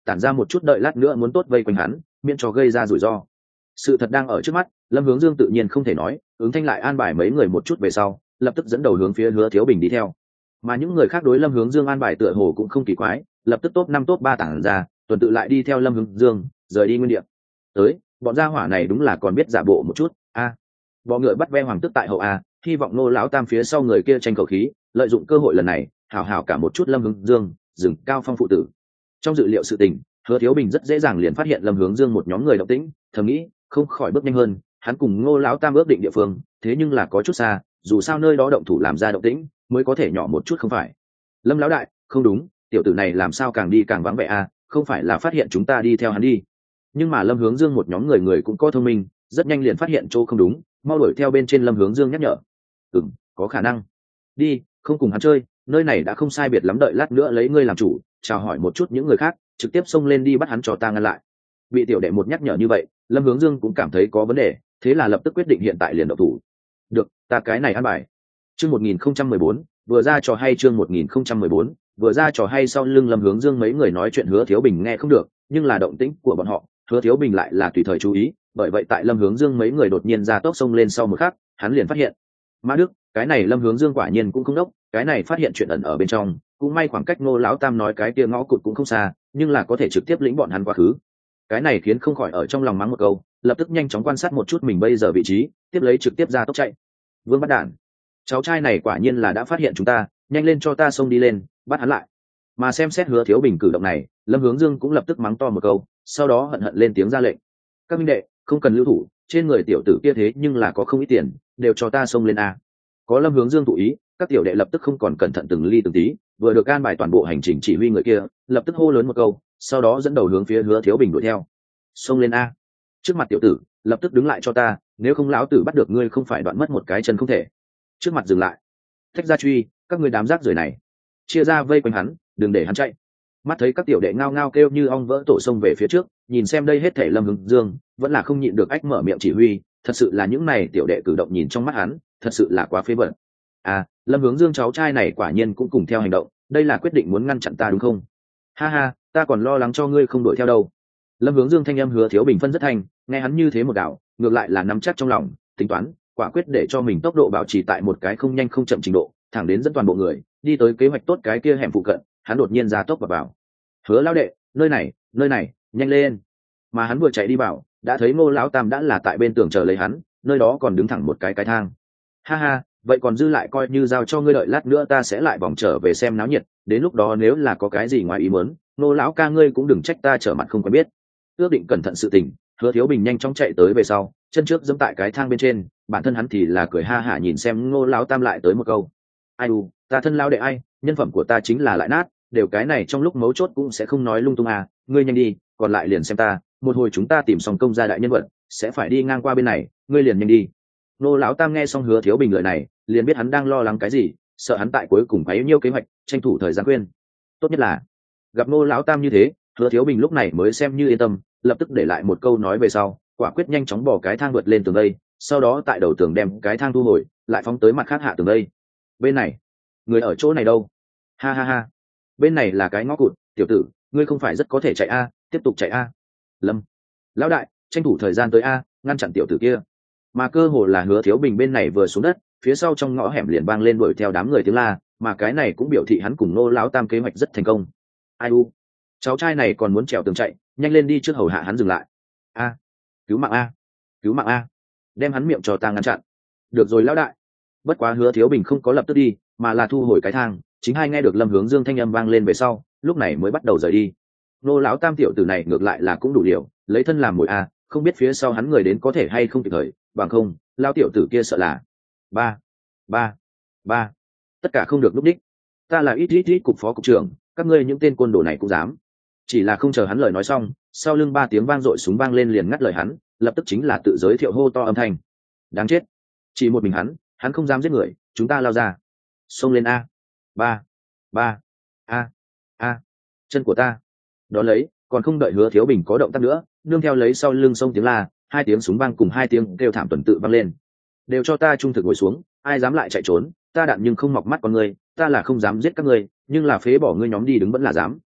tản ra một chút đợi lát nữa muốn tốt vây quanh hắn miễn cho gây ra rủi ro. Sự thật đang ở trước mắt, Lâm Hướng Dương tự nhiên không thể nói, ứng thanh lại an bài mấy người một chút về sau, lập tức dẫn đầu hướng phía Hứa Thiếu Bình đi theo. Mà những người khác đối Lâm Hướng Dương an bài tựa hồ cũng không kỳ quái, lập tức top năm top ba tản ra, tuần tự lại đi theo Lâm Hướng Dương, rời đi nguyên địa. Tới, bọn gia hỏa này đúng là còn biết giả bộ một chút, a. À, bọ ngựa bắt ve hoàng tức tại hậu a, hy vọng Nô lão tam phía sau người kia tranh khẩu khí, lợi dụng cơ hội lần này, hảo hảo cả một chút Lâm Hướng Dương, dừng cao phong phụ tử. Trong dự liệu sự tình, Hứa Thiếu Bình rất dễ dàng liền phát hiện Lâm Hướng Dương một nhóm người động tĩnh, thầm nghĩ, không khỏi bước nhanh hơn, hắn cùng Ngô lão tam ước định địa phương, thế nhưng là có chút xa, dù sao nơi đó động thủ làm ra động tĩnh, mới có thể nhỏ một chút không phải. Lâm lão đại, không đúng, tiểu tử này làm sao càng đi càng vắng vẻ a, không phải là phát hiện chúng ta đi theo hắn đi. Nhưng mà Lâm Hướng Dương một nhóm người người cũng có thông minh, rất nhanh liền phát hiện chỗ không đúng, mau đuổi theo bên trên Lâm Hướng Dương nhắc nhở. Ừm, có khả năng. Đi, không cùng hắn chơi, nơi này đã không sai biệt lắm, đợi lát nữa lấy ngươi làm chủ, chào hỏi một chút những người khác, trực tiếp xông lên đi bắt hắn cho ta ngăn lại. Bị tiểu đệ một nhắc nhở như vậy, Lâm Hướng Dương cũng cảm thấy có vấn đề, thế là lập tức quyết định hiện tại liền động thủ. Được, ta cái này ăn bài. Chương một nghìn không trăm mười bốn, vừa ra trò hay chương một nghìn không trăm mười bốn, vừa ra trò hay. Sau lưng Lâm Hướng Dương mấy người nói chuyện Hứa Thiếu Bình nghe không được, nhưng là động tĩnh của bọn họ, Hứa Thiếu Bình lại là tùy thời chú ý, bởi vậy tại Lâm Hướng Dương mấy người đột nhiên ra tốc xông lên sau một khắc, hắn liền phát hiện. Mã Đức, cái này Lâm Hướng Dương quả nhiên cũng không đốc, cái này phát hiện chuyện ẩn ở bên trong, cũng may khoảng cách Ngô lão tam nói cái kia ngõ cụt cũng không xa, nhưng là có thể trực tiếp lĩnh bọn hắn quá khứ. Cái này khiến không khỏi ở trong lòng mắng một câu, lập tức nhanh chóng quan sát một chút mình bây giờ vị trí, tiếp lấy trực tiếp ra tốc chạy. Vương bắt đản, cháu trai này quả nhiên là đã phát hiện chúng ta, nhanh lên cho ta xông đi lên, bắt hắn lại. Mà xem xét Hứa Thiếu Bình cử động này, Lâm Hướng Dương cũng lập tức mắng to một câu, sau đó hận hận lên tiếng ra lệnh. Các minh đệ, không cần lưu thủ, trên người tiểu tử kia thế nhưng là có không ít tiền, đều cho ta xông lên a. Có Lâm Hướng Dương thụ ý, các tiểu đệ lập tức không còn cẩn thận từng ly từng tí, vừa được an bài toàn bộ hành trình chỉ huy người kia, lập tức hô lớn một câu, sau đó dẫn đầu hướng phía Hứa Thiếu Bình đuổi theo. Xông lên a. Trước mặt tiểu tử, lập tức đứng lại cho ta, nếu không lão tử bắt được ngươi không phải đoạn mất một cái chân không thể. Trước mặt dừng lại. Thách ra truy, các ngươi đám rác rưởi này. Chia ra vây quanh hắn, đừng để hắn chạy. Mắt thấy các tiểu đệ ngao ngao kêu như ong vỡ tổ sông về phía trước, nhìn xem đây hết thể Lâm Hướng Dương, vẫn là không nhịn được ách mở miệng chỉ huy, thật sự là những này tiểu đệ cử động nhìn trong mắt hắn, thật sự là quá phế bẩn. À, Lâm Hướng Dương cháu trai này quả nhiên cũng cùng theo hành động, đây là quyết định muốn ngăn chặn ta đúng không? Ha ha, ta còn lo lắng cho ngươi không đuổi theo đâu. Lâm Hướng Dương thanh âm Hứa Thiếu Bình phân rất thanh, nghe hắn như thế một đạo, ngược lại là nắm chắc trong lòng, tính toán, quả quyết để cho mình tốc độ bảo trì tại một cái không nhanh không chậm trình độ, thẳng đến dẫn toàn bộ người đi tới kế hoạch tốt cái kia hẻm phụ cận, hắn đột nhiên ra tốc và vào. Hứa lão đệ, nơi này, nơi này, nhanh lên. Mà hắn vừa chạy đi vào, đã thấy Ngô lão tam đã là tại bên tường chờ lấy hắn, nơi đó còn đứng thẳng một cái cái thang. Ha ha, vậy còn dư lại coi như giao cho ngươi, đợi lát nữa ta sẽ lại vòng trở về xem náo nhiệt, đến lúc đó nếu là có cái gì ngoài ý muốn, Ngô lão ca ngươi cũng đừng trách ta trở mặt không quen biết. Ước định cẩn thận sự tình, Hứa Thiếu Bình nhanh chóng chạy tới về sau, chân trước giẫm tại cái thang bên trên, bản thân hắn thì là cười ha hả nhìn xem Ngô lão tam lại tới một câu. Ai u, ta thân lão đệ ai, nhân phẩm của ta chính là lại nát, đều cái này trong lúc mấu chốt cũng sẽ không nói lung tung à, ngươi nhanh đi, còn lại liền xem ta, một hồi chúng ta tìm xong công gia đại nhân vật, sẽ phải đi ngang qua bên này, ngươi liền nhanh đi. Ngô lão tam nghe xong Hứa Thiếu Bình lời này, liền biết hắn đang lo lắng cái gì, sợ hắn tại cuối cùng quấy nhiêu kế hoạch, tranh thủ thời gian khuyên. Tốt nhất là gặp Ngô lão tam như thế, Hứa Thiếu Bình lúc này mới xem như yên tâm, lập tức để lại một câu nói về sau, quả quyết nhanh chóng bỏ cái thang vượt lên tường đây, sau đó tại đầu tường đem cái thang thu hồi, lại phóng tới mặt khác hạ tường đây. Bên này, người ở chỗ này đâu? Ha ha ha, bên này là cái ngõ cụt, tiểu tử, ngươi không phải rất có thể chạy a, tiếp tục chạy a. Lâm, lão đại, tranh thủ thời gian tới a, ngăn chặn tiểu tử kia. Mà cơ hồ là Hứa Thiếu Bình bên này vừa xuống đất, phía sau trong ngõ hẻm liền vang lên đuổi theo đám người tiếng la, mà cái này cũng biểu thị hắn cùng Ngô lão tam kế hoạch rất thành công. Ai u, cháu trai này còn muốn trèo tường chạy, nhanh lên đi trước hầu hạ hắn dừng lại. A, cứu mạng a, cứu mạng a, đem hắn miệng cho ta ngăn chặn. Được rồi lão đại. Bất quá Hứa Thiếu Bình không có lập tức đi, mà là thu hồi cái thang, chính hai nghe được Lâm Hướng Dương thanh âm vang lên về sau, lúc này mới bắt đầu rời đi. Ngô lão tam tiểu tử này ngược lại là cũng đủ liều, lấy thân làm mồi a, không biết phía sau hắn người đến có thể hay không kịp thời, bằng không, lao tiểu tử kia sợ là ba ba ba tất cả không được lúc đích. Ta là ít ít ít cục phó cục trưởng, các ngươi những tên côn đồ này cũng dám. Chỉ là không chờ hắn lời nói xong, sau lưng ba tiếng vang dội súng vang lên liền ngắt lời hắn, lập tức chính là tự giới thiệu hô to âm thanh. Đáng chết, chỉ một mình hắn, hắn không dám giết người, chúng ta lao ra, xông lên a. Ba ba a a chân của ta. Đó lấy, còn không đợi Hứa Thiếu Bình có động tác nữa, nương theo lấy sau lưng sông tiếng la, hai tiếng súng vang cùng hai tiếng kêu thảm tuần tự vang lên. Đều cho ta trung thực ngồi xuống, ai dám lại chạy trốn, ta đạn nhưng không mọc mắt con ngươi, ta là không dám giết các ngươi, nhưng là phế bỏ ngươi nhóm đi đứng vẫn là dám.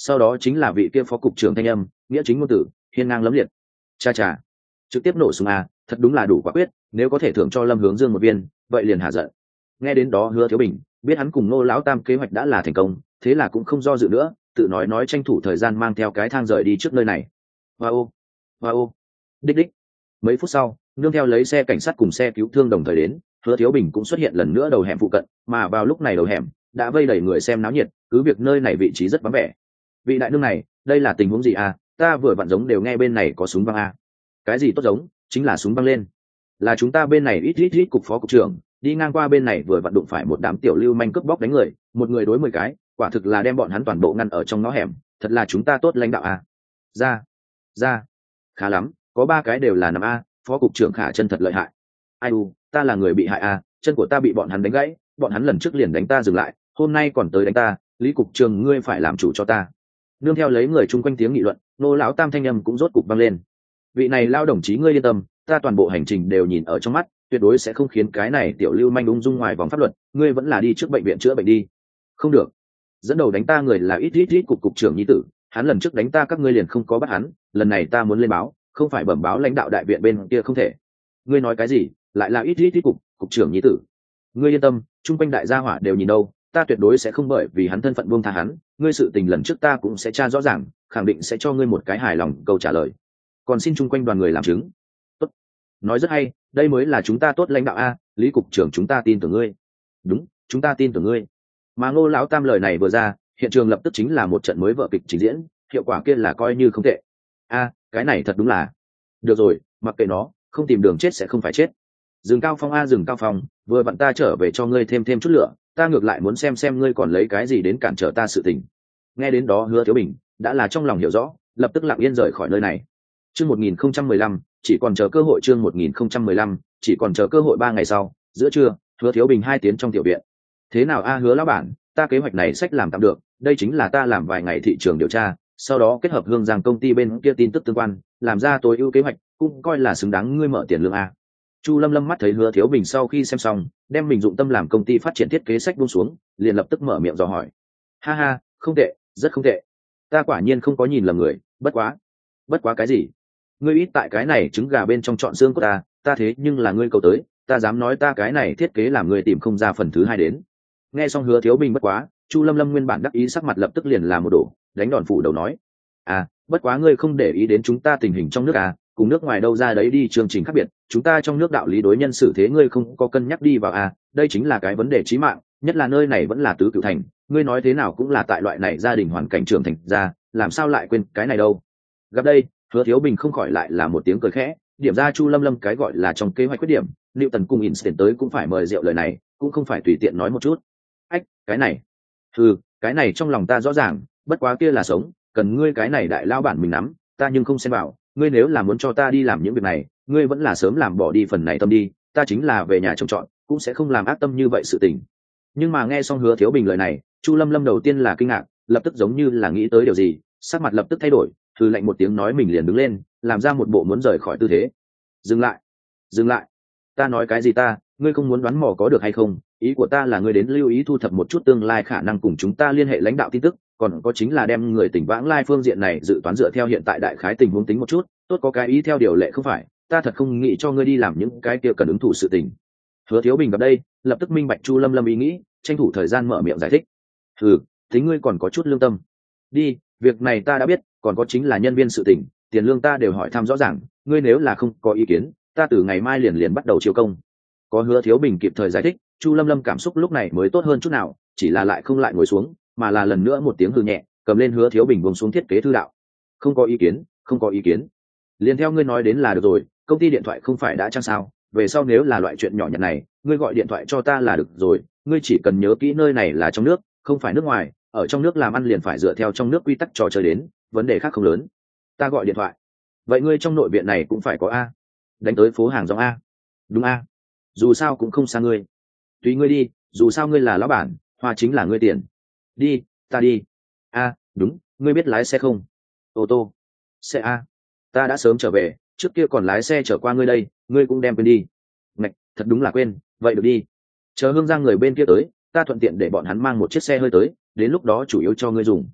sau đó chính là vị kia phó cục trưởng thanh âm, nghĩa chính ngôn tử, hiên ngang lẫm liệt. Cha cha, trực tiếp nổ súng a, thật đúng là đủ quả quyết, nếu có thể thưởng cho Lâm Hướng Dương một viên, vậy liền hạ giận. Nghe đến đó Hứa Thiếu Bình biết hắn cùng Nô lão tam kế hoạch đã là thành công, thế là cũng không do dự nữa, tự nói nói tranh thủ thời gian mang theo cái thang rời đi trước nơi này. Wow, wow, đích đích. Mấy phút sau, nương theo lấy xe cảnh sát cùng xe cứu thương đồng thời đến, Hứa Thiếu Bình cũng xuất hiện lần nữa đầu hẻm phụ cận, mà vào lúc này đầu hẻm đã vây đầy người xem náo nhiệt, cứ việc nơi này vị trí rất vắng vẻ. Vị đại nương này, đây là tình huống gì à? Ta vừa vặn giống đều nghe bên này có súng văng à? Cái gì tốt giống, chính là súng văng lên. Là chúng ta bên này ít ít ít cục phó cục trưởng đi ngang qua bên này vừa vặn đụng phải một đám tiểu lưu manh cướp bóc đánh người, một người đối mười cái, quả thực là đem bọn hắn toàn bộ ngăn ở trong ngõ hẻm, thật là chúng ta tốt lãnh đạo à? Ra, ra, khá lắm, có ba cái đều là năm a, phó cục trưởng Khả chân thật lợi hại. Ai u, ta là người bị hại a, chân của ta bị bọn hắn đánh gãy, bọn hắn lần trước liền đánh ta dừng lại, hôm nay còn tới đánh ta, Lý cục trưởng ngươi phải làm chủ cho ta. Nương theo lấy người chung quanh tiếng nghị luận, Nô lão tam thanh âm cũng rốt cục vang lên. Vị này lao đồng chí ngươi yên tâm, ta toàn bộ hành trình đều nhìn ở trong mắt, tuyệt đối sẽ không khiến cái này tiểu lưu manh ung dung ngoài vòng pháp luật, ngươi vẫn là đi trước bệnh viện chữa bệnh đi. Không được, dẫn đầu đánh ta người là ít ít ít cục cục trưởng nhi tử, hắn lần trước đánh ta các ngươi liền không có bắt hắn, lần này ta muốn lên báo, không phải bẩm báo lãnh đạo đại viện bên kia không thể. Ngươi nói cái gì, lại là ít ít ít cục cục trưởng nhi tử. Ngươi yên tâm, chung quanh đại gia hỏa đều nhìn đâu, ta tuyệt đối sẽ không bởi vì hắn thân phận buông tha hắn, ngươi sự tình lần trước ta cũng sẽ tra rõ ràng, khẳng định sẽ cho ngươi một cái hài lòng câu trả lời. Còn xin chung quanh đoàn người làm chứng. Tốt, nói rất hay, đây mới là chúng ta tốt lãnh đạo a, Lý cục trưởng chúng ta tin tưởng ngươi. Đúng, chúng ta tin tưởng ngươi. Mà Ngô lão tam lời này vừa ra, hiện trường lập tức chính là một trận mới vở kịch trình diễn, hiệu quả kia là coi như không tệ. A, cái này thật đúng là. Được rồi, mặc kệ nó, không tìm đường chết sẽ không phải chết. Dừng Cao Phong a, dừng Cao Phong, vừa vặn ta trở về cho ngươi thêm thêm chút lửa, ta ngược lại muốn xem xem ngươi còn lấy cái gì đến cản trở ta sự tình. Nghe đến đó Hứa Thiếu Bình đã là trong lòng hiểu rõ, lập tức lặng yên rời khỏi nơi này. Chương một nghìn không trăm mười lăm, chỉ còn chờ cơ hội chương một nghìn không trăm mười lăm, chỉ còn chờ cơ hội ba ngày sau, giữa trưa, Hứa Thiếu Bình hai tiếng trong tiểu viện. Thế nào a Hứa lão bản, ta kế hoạch này sách làm tạm được, đây chính là ta làm vài ngày thị trường điều tra, sau đó kết hợp Hương Giang công ty bên kia tin tức tương quan, làm ra tối ưu kế hoạch, cũng coi là xứng đáng ngươi mở tiền lương a. Chu Lâm Lâm mắt thấy Hứa Thiếu Bình sau khi xem xong, đem mình dụng tâm làm công ty phát triển thiết kế sách buông xuống, liền lập tức mở miệng dò hỏi. Ha ha, không tệ, rất không tệ. Ta quả nhiên không có nhìn lầm người, bất quá. Bất quá cái gì? Ngươi ít tại cái này trứng gà bên trong chọn xương của ta, ta thế nhưng là ngươi cầu tới, ta dám nói ta cái này thiết kế làm ngươi tìm không ra phần thứ hai đến. Nghe xong Hứa Thiếu Bình bất quá, Chu Lâm Lâm nguyên bản đắc ý sắc mặt lập tức liền là một đổ, đánh đòn phủ đầu nói. À, bất quá ngươi không để ý đến chúng ta tình hình trong nước à, cùng nước ngoài đâu ra đấy đi chương trình khác biệt, chúng ta trong nước đạo lý đối nhân xử thế ngươi không có cân nhắc đi vào à, đây chính là cái vấn đề chí mạng, nhất là nơi này vẫn là tứ cửu thành, ngươi nói thế nào cũng là tại loại này gia đình hoàn cảnh trưởng thành ra, làm sao lại quên cái này đâu. Gặp đây, Hứa Thiếu Bình không khỏi lại là một tiếng cười khẽ, điểm ra Chu Lâm Lâm cái gọi là trong kế hoạch khuyết điểm, Newton cùng Einstein tới cũng phải mời rượu lời này, cũng không phải tùy tiện nói một chút. Ách, cái này. Ừ, cái này trong lòng ta rõ ràng, bất quá kia là sống, cần ngươi cái này đại lao bản mình nắm, ta nhưng không xen vào, ngươi nếu là muốn cho ta đi làm những việc này, ngươi vẫn là sớm làm bỏ đi phần này tâm đi, ta chính là về nhà trồng trọt, cũng sẽ không làm ác tâm như vậy sự tình. Nhưng mà nghe xong Hứa Thiếu Bình lời này, Chu Lâm Lâm đầu tiên là kinh ngạc, lập tức giống như là nghĩ tới điều gì, sắc mặt lập tức thay đổi, thư lạnh một tiếng nói mình liền đứng lên, làm ra một bộ muốn rời khỏi tư thế. Dừng lại, dừng lại, ta nói cái gì ta, ngươi không muốn đoán mò có được hay không, ý của ta là ngươi đến lưu ý thu thập một chút tương lai khả năng cùng chúng ta liên hệ lãnh đạo tin tức, còn có chính là đem người tỉnh vãng lai phương diện này dự toán dựa theo hiện tại đại khái tình huống tính một chút, tốt có cái ý theo điều lệ không phải, ta thật không nghĩ cho ngươi đi làm những cái kia cần ứng thủ sự tình. Hứa Thiếu Bình gặp đây, lập tức minh bạch Chu Lâm Lâm ý nghĩ, tranh thủ thời gian mở miệng giải thích. Ừ, tính ngươi còn có chút lương tâm. Đi, việc này ta đã biết, còn có chính là nhân viên sự tình, tiền lương ta đều hỏi thăm rõ ràng, ngươi nếu là không có ý kiến, ta từ ngày mai liền liền bắt đầu chiêu công. Có Hứa Thiếu Bình kịp thời giải thích, Chu Lâm Lâm cảm xúc lúc này mới tốt hơn chút nào, chỉ là lại không lại ngồi xuống, mà là lần nữa một tiếng hừ nhẹ, cầm lên Hứa Thiếu Bình buông xuống thiết kế thư đạo. Không có ý kiến, không có ý kiến. Liền theo ngươi nói đến là được rồi, công ty điện thoại không phải đã chăng sao, về sau nếu là loại chuyện nhỏ nhặt này, ngươi gọi điện thoại cho ta là được rồi, ngươi chỉ cần nhớ kỹ nơi này là trong nước, không phải nước ngoài, ở trong nước làm ăn liền phải dựa theo trong nước quy tắc trò chơi đến, vấn đề khác không lớn. Ta gọi điện thoại. Vậy ngươi trong nội viện này cũng phải có a. Đánh tới phố hàng rong a. Đúng a. Dù sao cũng không xa ngươi. Tùy ngươi đi, dù sao ngươi là lão bản, hoa chính là ngươi tiền. Đi, ta đi. A, đúng, ngươi biết lái xe không? Ô tô. Xe a. Ta đã sớm trở về, trước kia còn lái xe chở qua ngươi đây, ngươi cũng đem quên đi. Ngạch, thật đúng là quên, vậy được đi. Chờ Hương Giang người bên kia tới, ta thuận tiện để bọn hắn mang một chiếc xe hơi tới, đến lúc đó chủ yếu cho ngươi dùng.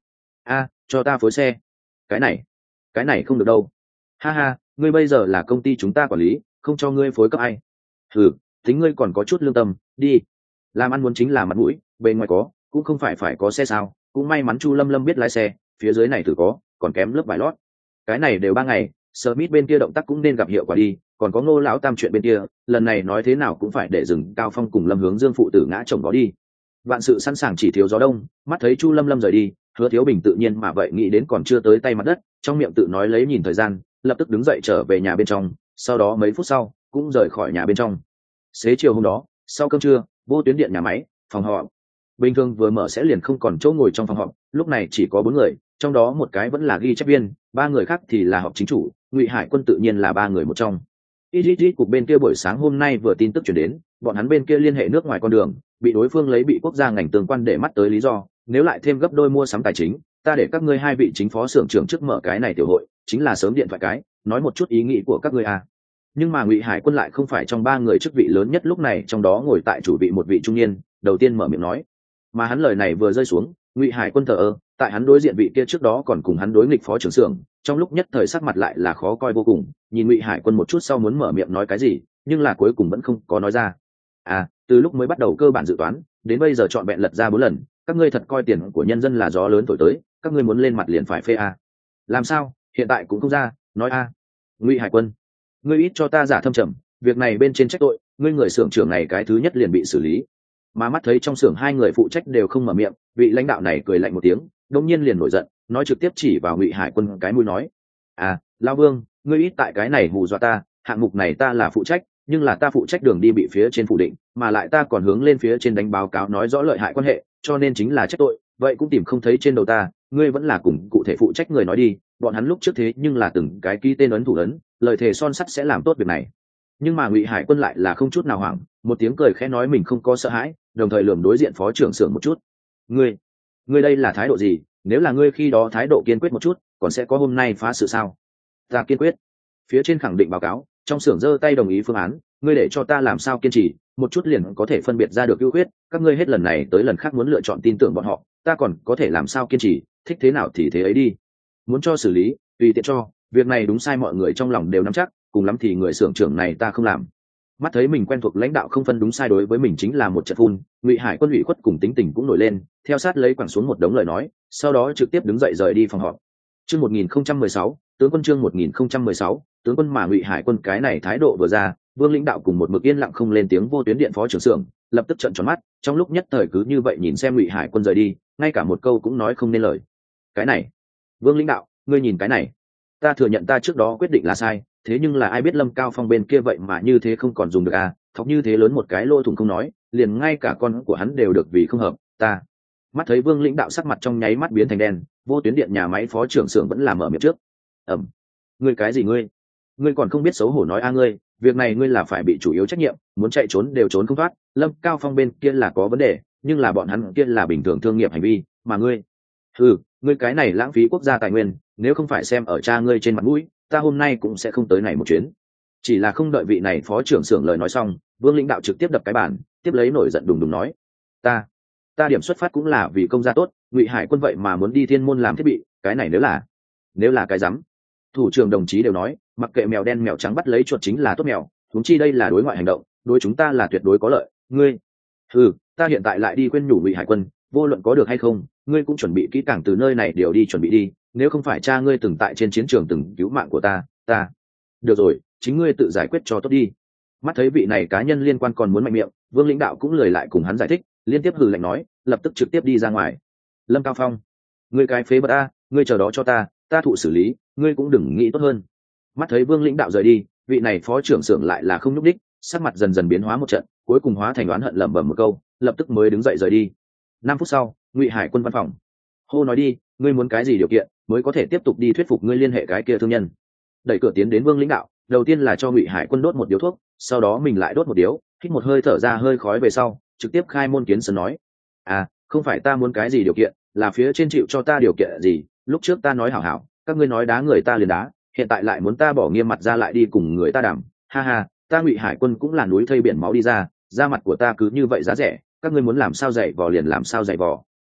A, cho ta phối xe. Cái này cái này không được đâu. Ha ha, ngươi bây giờ là công ty chúng ta quản lý, không cho ngươi phối cấp ai. Ừ, tính ngươi còn có chút lương tâm, đi. Làm ăn muốn chính là mặt mũi, bên ngoài có cũng không phải phải có xe sao. Cũng may mắn Chu Lâm Lâm biết lái xe, phía dưới này thử có còn kém lớp vải lót. Cái này đều ba ngày, Smith bên kia động tác cũng nên gặp hiệu quả đi. Còn có Ngô lão tam chuyện bên kia, lần này nói thế nào cũng phải để dừng Cao Phong cùng Lâm Hướng Dương phụ tử ngã chồng đó đi. Vạn sự sẵn sàng chỉ thiếu gió đông, mắt thấy Chu Lâm Lâm rời đi, Hứa Thiếu Bình tự nhiên mà vậy nghĩ đến còn chưa tới tay mặt đất, trong miệng tự nói lấy nhìn thời gian, lập tức đứng dậy trở về nhà bên trong, sau đó mấy phút sau cũng rời khỏi nhà bên trong. Xế chiều hôm đó, sau cơm trưa, vô tuyến điện nhà máy, phòng họp. Bình thường vừa mở sẽ liền không còn chỗ ngồi trong phòng họp, lúc này chỉ có bốn người, trong đó một cái vẫn là ghi chép viên, ba người khác thì là họp chính chủ, Ngụy Hải Quân tự nhiên là ba người một trong. i giê giê cục bên kia buổi sáng hôm nay vừa tin tức chuyển đến, bọn hắn bên kia liên hệ nước ngoài con đường, bị đối phương lấy bị quốc gia ngành tương quan để mắt tới lý do, nếu lại thêm gấp đôi mua sắm tài chính, ta để các ngươi hai vị chính phó xưởng trưởng trước mở cái này tiểu hội, chính là sớm điện thoại cái, nói một chút ý nghĩ của các ngươi à. Nhưng mà Ngụy Hải Quân lại không phải trong ba người chức vị lớn nhất lúc này, trong đó ngồi tại chủ vị một vị trung niên, đầu tiên mở miệng nói. Mà hắn lời này vừa rơi xuống, Ngụy Hải Quân thờ ơ, tại hắn đối diện vị kia trước đó còn cùng hắn đối nghịch phó trưởng xưởng, trong lúc nhất thời sắc mặt lại là khó coi vô cùng, nhìn Ngụy Hải Quân một chút sau muốn mở miệng nói cái gì, nhưng là cuối cùng vẫn không có nói ra. À, từ lúc mới bắt đầu cơ bản dự toán, đến bây giờ chọn bẹn lật ra bốn lần, các ngươi thật coi tiền của nhân dân là gió lớn thổi tới, các ngươi muốn lên mặt liền phải phê a. Làm sao, hiện tại cũng không ra, nói a. Ngụy Hải Quân, ngươi ít cho ta giả thâm trầm, việc này bên trên trách tội, ngươi người xưởng trưởng này cái thứ nhất liền bị xử lý. Mà mắt thấy trong xưởng hai người phụ trách đều không mở miệng, vị lãnh đạo này cười lạnh một tiếng, đột nhiên liền nổi giận, nói trực tiếp chỉ vào Ngụy Hải Quân cái mũi nói: "À, lão Vương, ngươi ít tại cái này hù dọa ta, hạng mục này ta là phụ trách, nhưng là ta phụ trách đường đi bị phía trên phủ định, mà lại ta còn hướng lên phía trên đánh báo cáo nói rõ lợi hại quan hệ, cho nên chính là trách tội, vậy cũng tìm không thấy trên đầu ta, ngươi vẫn là cùng cụ thể phụ trách người nói đi, bọn hắn lúc trước thế nhưng là từng cái ký tên ấn thủ ấn, lời thề son sắt sẽ làm tốt việc này." Nhưng mà Ngụy Hải Quân lại là không chút nào hoảng, một tiếng cười khẽ nói mình không có sợ hãi, đồng thời lườm đối diện phó trưởng xưởng một chút. "Ngươi, ngươi đây là thái độ gì? Nếu là ngươi khi đó thái độ kiên quyết một chút, còn sẽ có hôm nay phá sự sao?" "Ta kiên quyết." Phía trên khẳng định báo cáo, trong xưởng giơ tay đồng ý phương án, ngươi để cho ta làm sao kiên trì, một chút liền có thể phân biệt ra được ưu khuyết, các ngươi hết lần này tới lần khác muốn lựa chọn tin tưởng bọn họ, ta còn có thể làm sao kiên trì, thích thế nào thì thế ấy đi. Muốn cho xử lý, tùy tiện cho, việc này đúng sai mọi người trong lòng đều nắm chắc, cùng lắm thì người xưởng trưởng này ta không làm. Mắt thấy mình quen thuộc lãnh đạo không phân đúng sai đối với mình chính là một trận phun, Ngụy Hải Quân ủy khuất cùng tính tình cũng nổi lên, theo sát lấy quẳng xuống một đống lời nói, sau đó trực tiếp đứng dậy rời đi phòng họp. Chương một nghìn không trăm mười sáu, tướng quân chương một nghìn không trăm mười sáu, tướng quân mà Ngụy Hải Quân cái này thái độ vừa ra, Vương lãnh đạo cùng một mực yên lặng không lên tiếng vô tuyến điện phó trưởng xưởng, lập tức trợn tròn mắt, trong lúc nhất thời cứ như vậy nhìn xem Ngụy Hải Quân rời đi, ngay cả một câu cũng nói không nên lời. Cái này, Vương lãnh đạo, ngươi nhìn cái này, ta thừa nhận ta trước đó quyết định là sai, thế nhưng là ai biết Lâm Cao Phong bên kia vậy mà như thế không còn dùng được à, thọc như thế lớn một cái lỗ thủng không nói, liền ngay cả con của hắn đều được vì không hợp, ta. Mắt thấy Vương lãnh đạo sắc mặt trong nháy mắt biến thành đen, vô tuyến điện nhà máy phó trưởng xưởng vẫn làm mở miệng trước. Ẩm, ngươi cái gì ngươi? Ngươi còn không biết xấu hổ nói a ngươi, việc này ngươi là phải bị chủ yếu trách nhiệm, muốn chạy trốn đều trốn không thoát. Lâm Cao Phong bên kia là có vấn đề, nhưng là bọn hắn kia là bình thường thương nghiệp hành vi, mà ngươi, ừ, ngươi cái này lãng phí quốc gia tài nguyên, nếu không phải xem ở cha ngươi trên mặt mũi, ta hôm nay cũng sẽ không tới này một chuyến. Chỉ là không đợi vị này phó trưởng xưởng lời nói xong, Vương lãnh đạo trực tiếp đập cái bàn, tiếp lấy nổi giận đùng đùng nói: ta, ta điểm xuất phát cũng là vì công gia tốt, Ngụy Hải Quân vậy mà muốn đi thiên môn làm thiết bị, cái này nếu là, nếu là cái rắm. Thủ trưởng đồng chí đều nói, mặc kệ mèo đen mèo trắng bắt lấy chuột chính là tốt mèo, huống chi đây là đối ngoại hành động, đối chúng ta là tuyệt đối có lợi. Ngươi, ừ, ta hiện tại lại đi khuyên nhủ Ngụy Hải Quân, vô luận có được hay không, ngươi cũng chuẩn bị kỹ càng từ nơi này điều đi chuẩn bị đi, nếu không phải cha ngươi từng tại trên chiến trường từng cứu mạng của ta, ta. Được rồi, chính ngươi tự giải quyết cho tốt đi. Mắt thấy vị này cá nhân liên quan còn muốn mạnh miệng, Vương lãnh đạo cũng lười lại cùng hắn giải thích, liên tiếp hừ lạnh nói, lập tức trực tiếp đi ra ngoài. Lâm Cao Phong, ngươi cái phế vật a, ngươi chờ đó cho ta, ta thụ xử lý, ngươi cũng đừng nghĩ tốt hơn. Mắt thấy Vương lãnh đạo rời đi, vị này phó trưởng xưởng lại là không nhúc đích, sắc mặt dần dần biến hóa một trận, cuối cùng hóa thành oán hận lẩm bẩm một câu, lập tức mới đứng dậy rời đi. Năm phút sau, Ngụy Hải Quân văn phòng. Hô nói đi, ngươi muốn cái gì điều kiện mới có thể tiếp tục đi thuyết phục ngươi liên hệ cái kia thương nhân? Đẩy cửa tiến đến Vương lãnh đạo, đầu tiên là cho Ngụy Hải Quân đốt một điếu thuốc, sau đó mình lại đốt một điếu, hít một hơi thở ra hơi khói về sau, trực tiếp khai môn kiến sơn nói: à, không phải ta muốn cái gì điều kiện, là phía trên chịu cho ta điều kiện gì, lúc trước ta nói hảo hảo, các ngươi nói đá người ta liền đá, hiện tại lại muốn ta bỏ nghiêm mặt ra lại đi cùng người ta đảm, ha ha, ta Ngụy Hải Quân cũng là núi thây biển máu đi ra, da mặt của ta cứ như vậy giá rẻ, các ngươi muốn làm sao dạy vò liền làm sao dạy vò.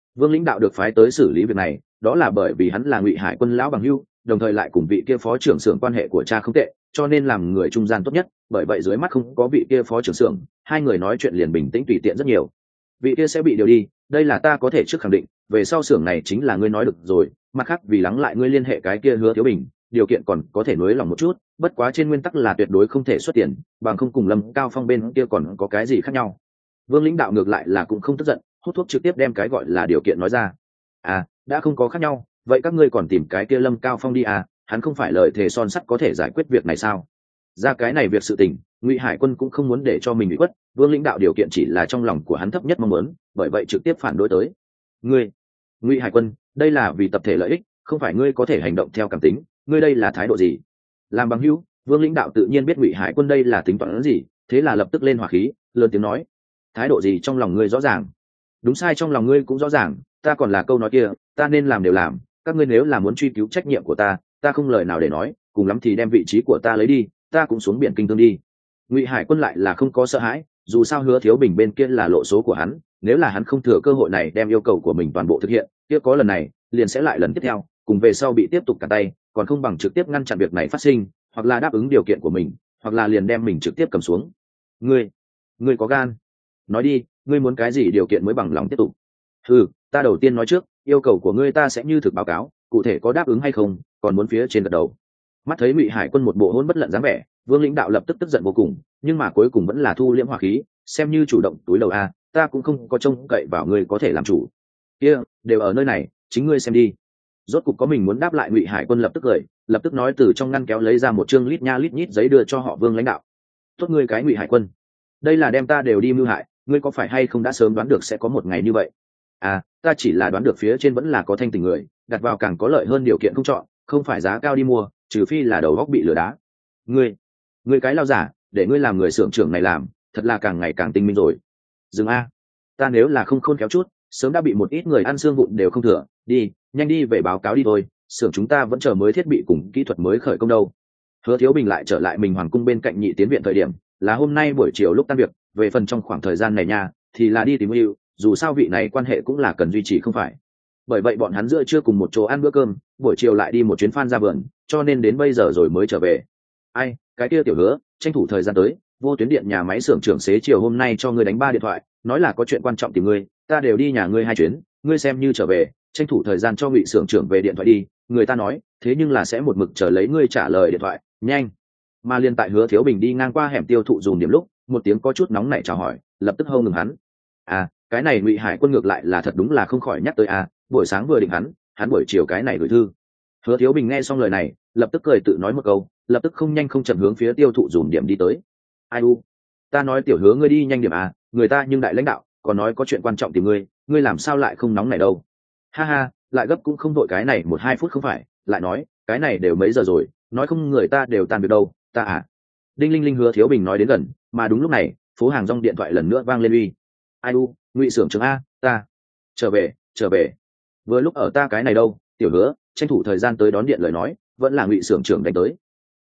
Vương lãnh đạo được phái tới xử lý việc này, đó là bởi vì hắn là Ngụy Hải Quân lão bằng hữu, đồng thời lại cùng vị kia phó trưởng xưởng quan hệ của cha không tệ, cho nên làm người trung gian tốt nhất, bởi vậy dưới mắt không có vị kia phó trưởng xưởng, hai người nói chuyện liền bình tĩnh tùy tiện rất nhiều. Vị kia sẽ bị điều đi, đây là ta có thể trước khẳng định, về sau xưởng này chính là ngươi nói được rồi, mặt khác vì lắng lại ngươi liên hệ cái kia Hứa Thiếu Bình, điều kiện còn có thể nới lòng một chút, bất quá trên nguyên tắc là tuyệt đối không thể xuất tiền, bằng không cùng Lâm Cao Phong bên kia còn có cái gì khác nhau. Vương lãnh đạo ngược lại là cũng không tức giận, hút thuốc trực tiếp đem cái gọi là điều kiện nói ra. À, đã không có khác nhau, vậy các ngươi còn tìm cái kia Lâm Cao Phong đi à, hắn không phải lời thề son sắt có thể giải quyết việc này sao? Ra cái này việc sự tình, Ngụy Hải Quân cũng không muốn để cho mình bị quất, Vương lãnh đạo điều kiện chỉ là trong lòng của hắn thấp nhất mong muốn, bởi vậy trực tiếp phản đối tới. Ngươi, Ngụy Hải Quân, đây là vì tập thể lợi ích, không phải ngươi có thể hành động theo cảm tính, ngươi đây là thái độ gì? Làm bằng hữu, Vương lãnh đạo tự nhiên biết Ngụy Hải Quân đây là tính toán gì, thế là lập tức lên hỏa khí, lớn tiếng nói: thái độ gì trong lòng ngươi rõ ràng, đúng sai trong lòng ngươi cũng rõ ràng, ta còn là câu nói kia, ta nên làm đều làm, các ngươi nếu là muốn truy cứu trách nhiệm của ta, ta không lời nào để nói, cùng lắm thì đem vị trí của ta lấy đi, ta cũng xuống biển kinh thương đi. Ngụy Hải Quân lại là không có sợ hãi, dù sao Hứa Thiếu Bình bên kia là lộ số của hắn, nếu là hắn không thừa cơ hội này đem yêu cầu của mình toàn bộ thực hiện, kia có lần này liền sẽ lại lần tiếp theo, cùng về sau bị tiếp tục cả tay, còn không bằng trực tiếp ngăn chặn việc này phát sinh, hoặc là đáp ứng điều kiện của mình, hoặc là liền đem mình trực tiếp cầm xuống. Ngươi, ngươi có gan, nói đi, ngươi muốn cái gì điều kiện mới bằng lòng tiếp tục? Ừ, ta đầu tiên nói trước, yêu cầu của ngươi ta sẽ như thực báo cáo, cụ thể có đáp ứng hay không, còn muốn phía trên gật đầu. Mắt thấy Ngụy Hải Quân một bộ hôn bất lận dáng vẻ, Vương lãnh đạo lập tức tức giận vô cùng, nhưng mà cuối cùng vẫn là thu liễm hỏa khí, xem như chủ động túi đầu a, ta cũng không có trông cậy vào ngươi có thể làm chủ. Kia, đều ở nơi này, chính ngươi xem đi. Rốt cục có mình muốn đáp lại, Ngụy Hải Quân lập tức cười, lập tức nói từ trong ngăn kéo lấy ra một chương lít nha lít nhít giấy đưa cho họ Vương lãnh đạo. Tốt ngươi cái Ngụy Hải Quân, đây là đem ta đều đi mưu hại, ngươi có phải hay không đã sớm đoán được sẽ có một ngày như vậy? À, ta chỉ là đoán được phía trên vẫn là có thanh tình người, đặt vào càng có lợi hơn điều kiện không chọn, không phải giá cao đi mua, trừ phi là đầu góc bị lừa đá. Ngươi, ngươi cái lao giả, để ngươi làm người xưởng trưởng này làm, thật là càng ngày càng tinh minh rồi. Dừng a, ta nếu là không khôn khéo chút, sớm đã bị một ít người ăn xương vụn đều không thừa. Đi, nhanh đi về báo cáo đi thôi, xưởng chúng ta vẫn chờ mới thiết bị cùng kỹ thuật mới khởi công đâu. Hứa Thiếu Bình lại trở lại mình hoàng cung bên cạnh nhị tiến viện thời điểm, là hôm nay buổi chiều lúc tan việc, về phần trong khoảng thời gian này nha, thì là đi tìm Hữu, dù sao vị này quan hệ cũng là cần duy trì không phải. Bởi vậy bọn hắn giữa trưa cùng một chỗ ăn bữa cơm, buổi chiều lại đi một chuyến phan ra vườn, cho nên đến bây giờ rồi mới trở về. Ai, cái kia tiểu Hứa, tranh thủ thời gian tới, vô tuyến điện nhà máy xưởng trưởng xế chiều hôm nay cho ngươi đánh ba điện thoại, nói là có chuyện quan trọng tìm ngươi, ta đều đi nhà ngươi hai chuyến, ngươi xem như trở về, tranh thủ thời gian cho Ngụy xưởng trưởng về điện thoại đi, người ta nói, thế nhưng là sẽ một mực chờ lấy ngươi trả lời điện thoại, nhanh. Mà liên tại Hứa Thiếu Bình đi ngang qua hẻm tiêu thụ dùng điểm lúc, một tiếng có chút nóng nảy chào hỏi, lập tức hâu ngừng hắn. À, cái này Ngụy Hải Quân ngược lại là thật đúng là không khỏi nhắc tới à, buổi sáng vừa định hắn, hắn buổi chiều cái này gửi thư. Hứa Thiếu Bình nghe xong lời này, lập tức cười tự nói một câu, lập tức không nhanh không chậm hướng phía tiêu thụ dùng điểm đi tới. Ai u, ta nói tiểu Hứa ngươi đi nhanh điểm à, người ta nhưng đại lãnh đạo, còn nói có chuyện quan trọng tìm ngươi, ngươi làm sao lại không nóng này đâu? Ha ha, lại gấp cũng không vội cái này một hai phút không phải, lại nói, cái này đều mấy giờ rồi, nói không người ta đều tan việc đâu, ta à. Đinh linh linh. Hứa Thiếu Bình nói đến gần, mà đúng lúc này, phố hàng rong điện thoại lần nữa vang lên uy. Ai u, Ngụy xưởng trưởng a, ta trở về, trở về. Vừa lúc ở ta cái này đâu, tiểu Hứa, tranh thủ thời gian tới đón điện lời nói, vẫn là Ngụy xưởng trưởng đánh tới.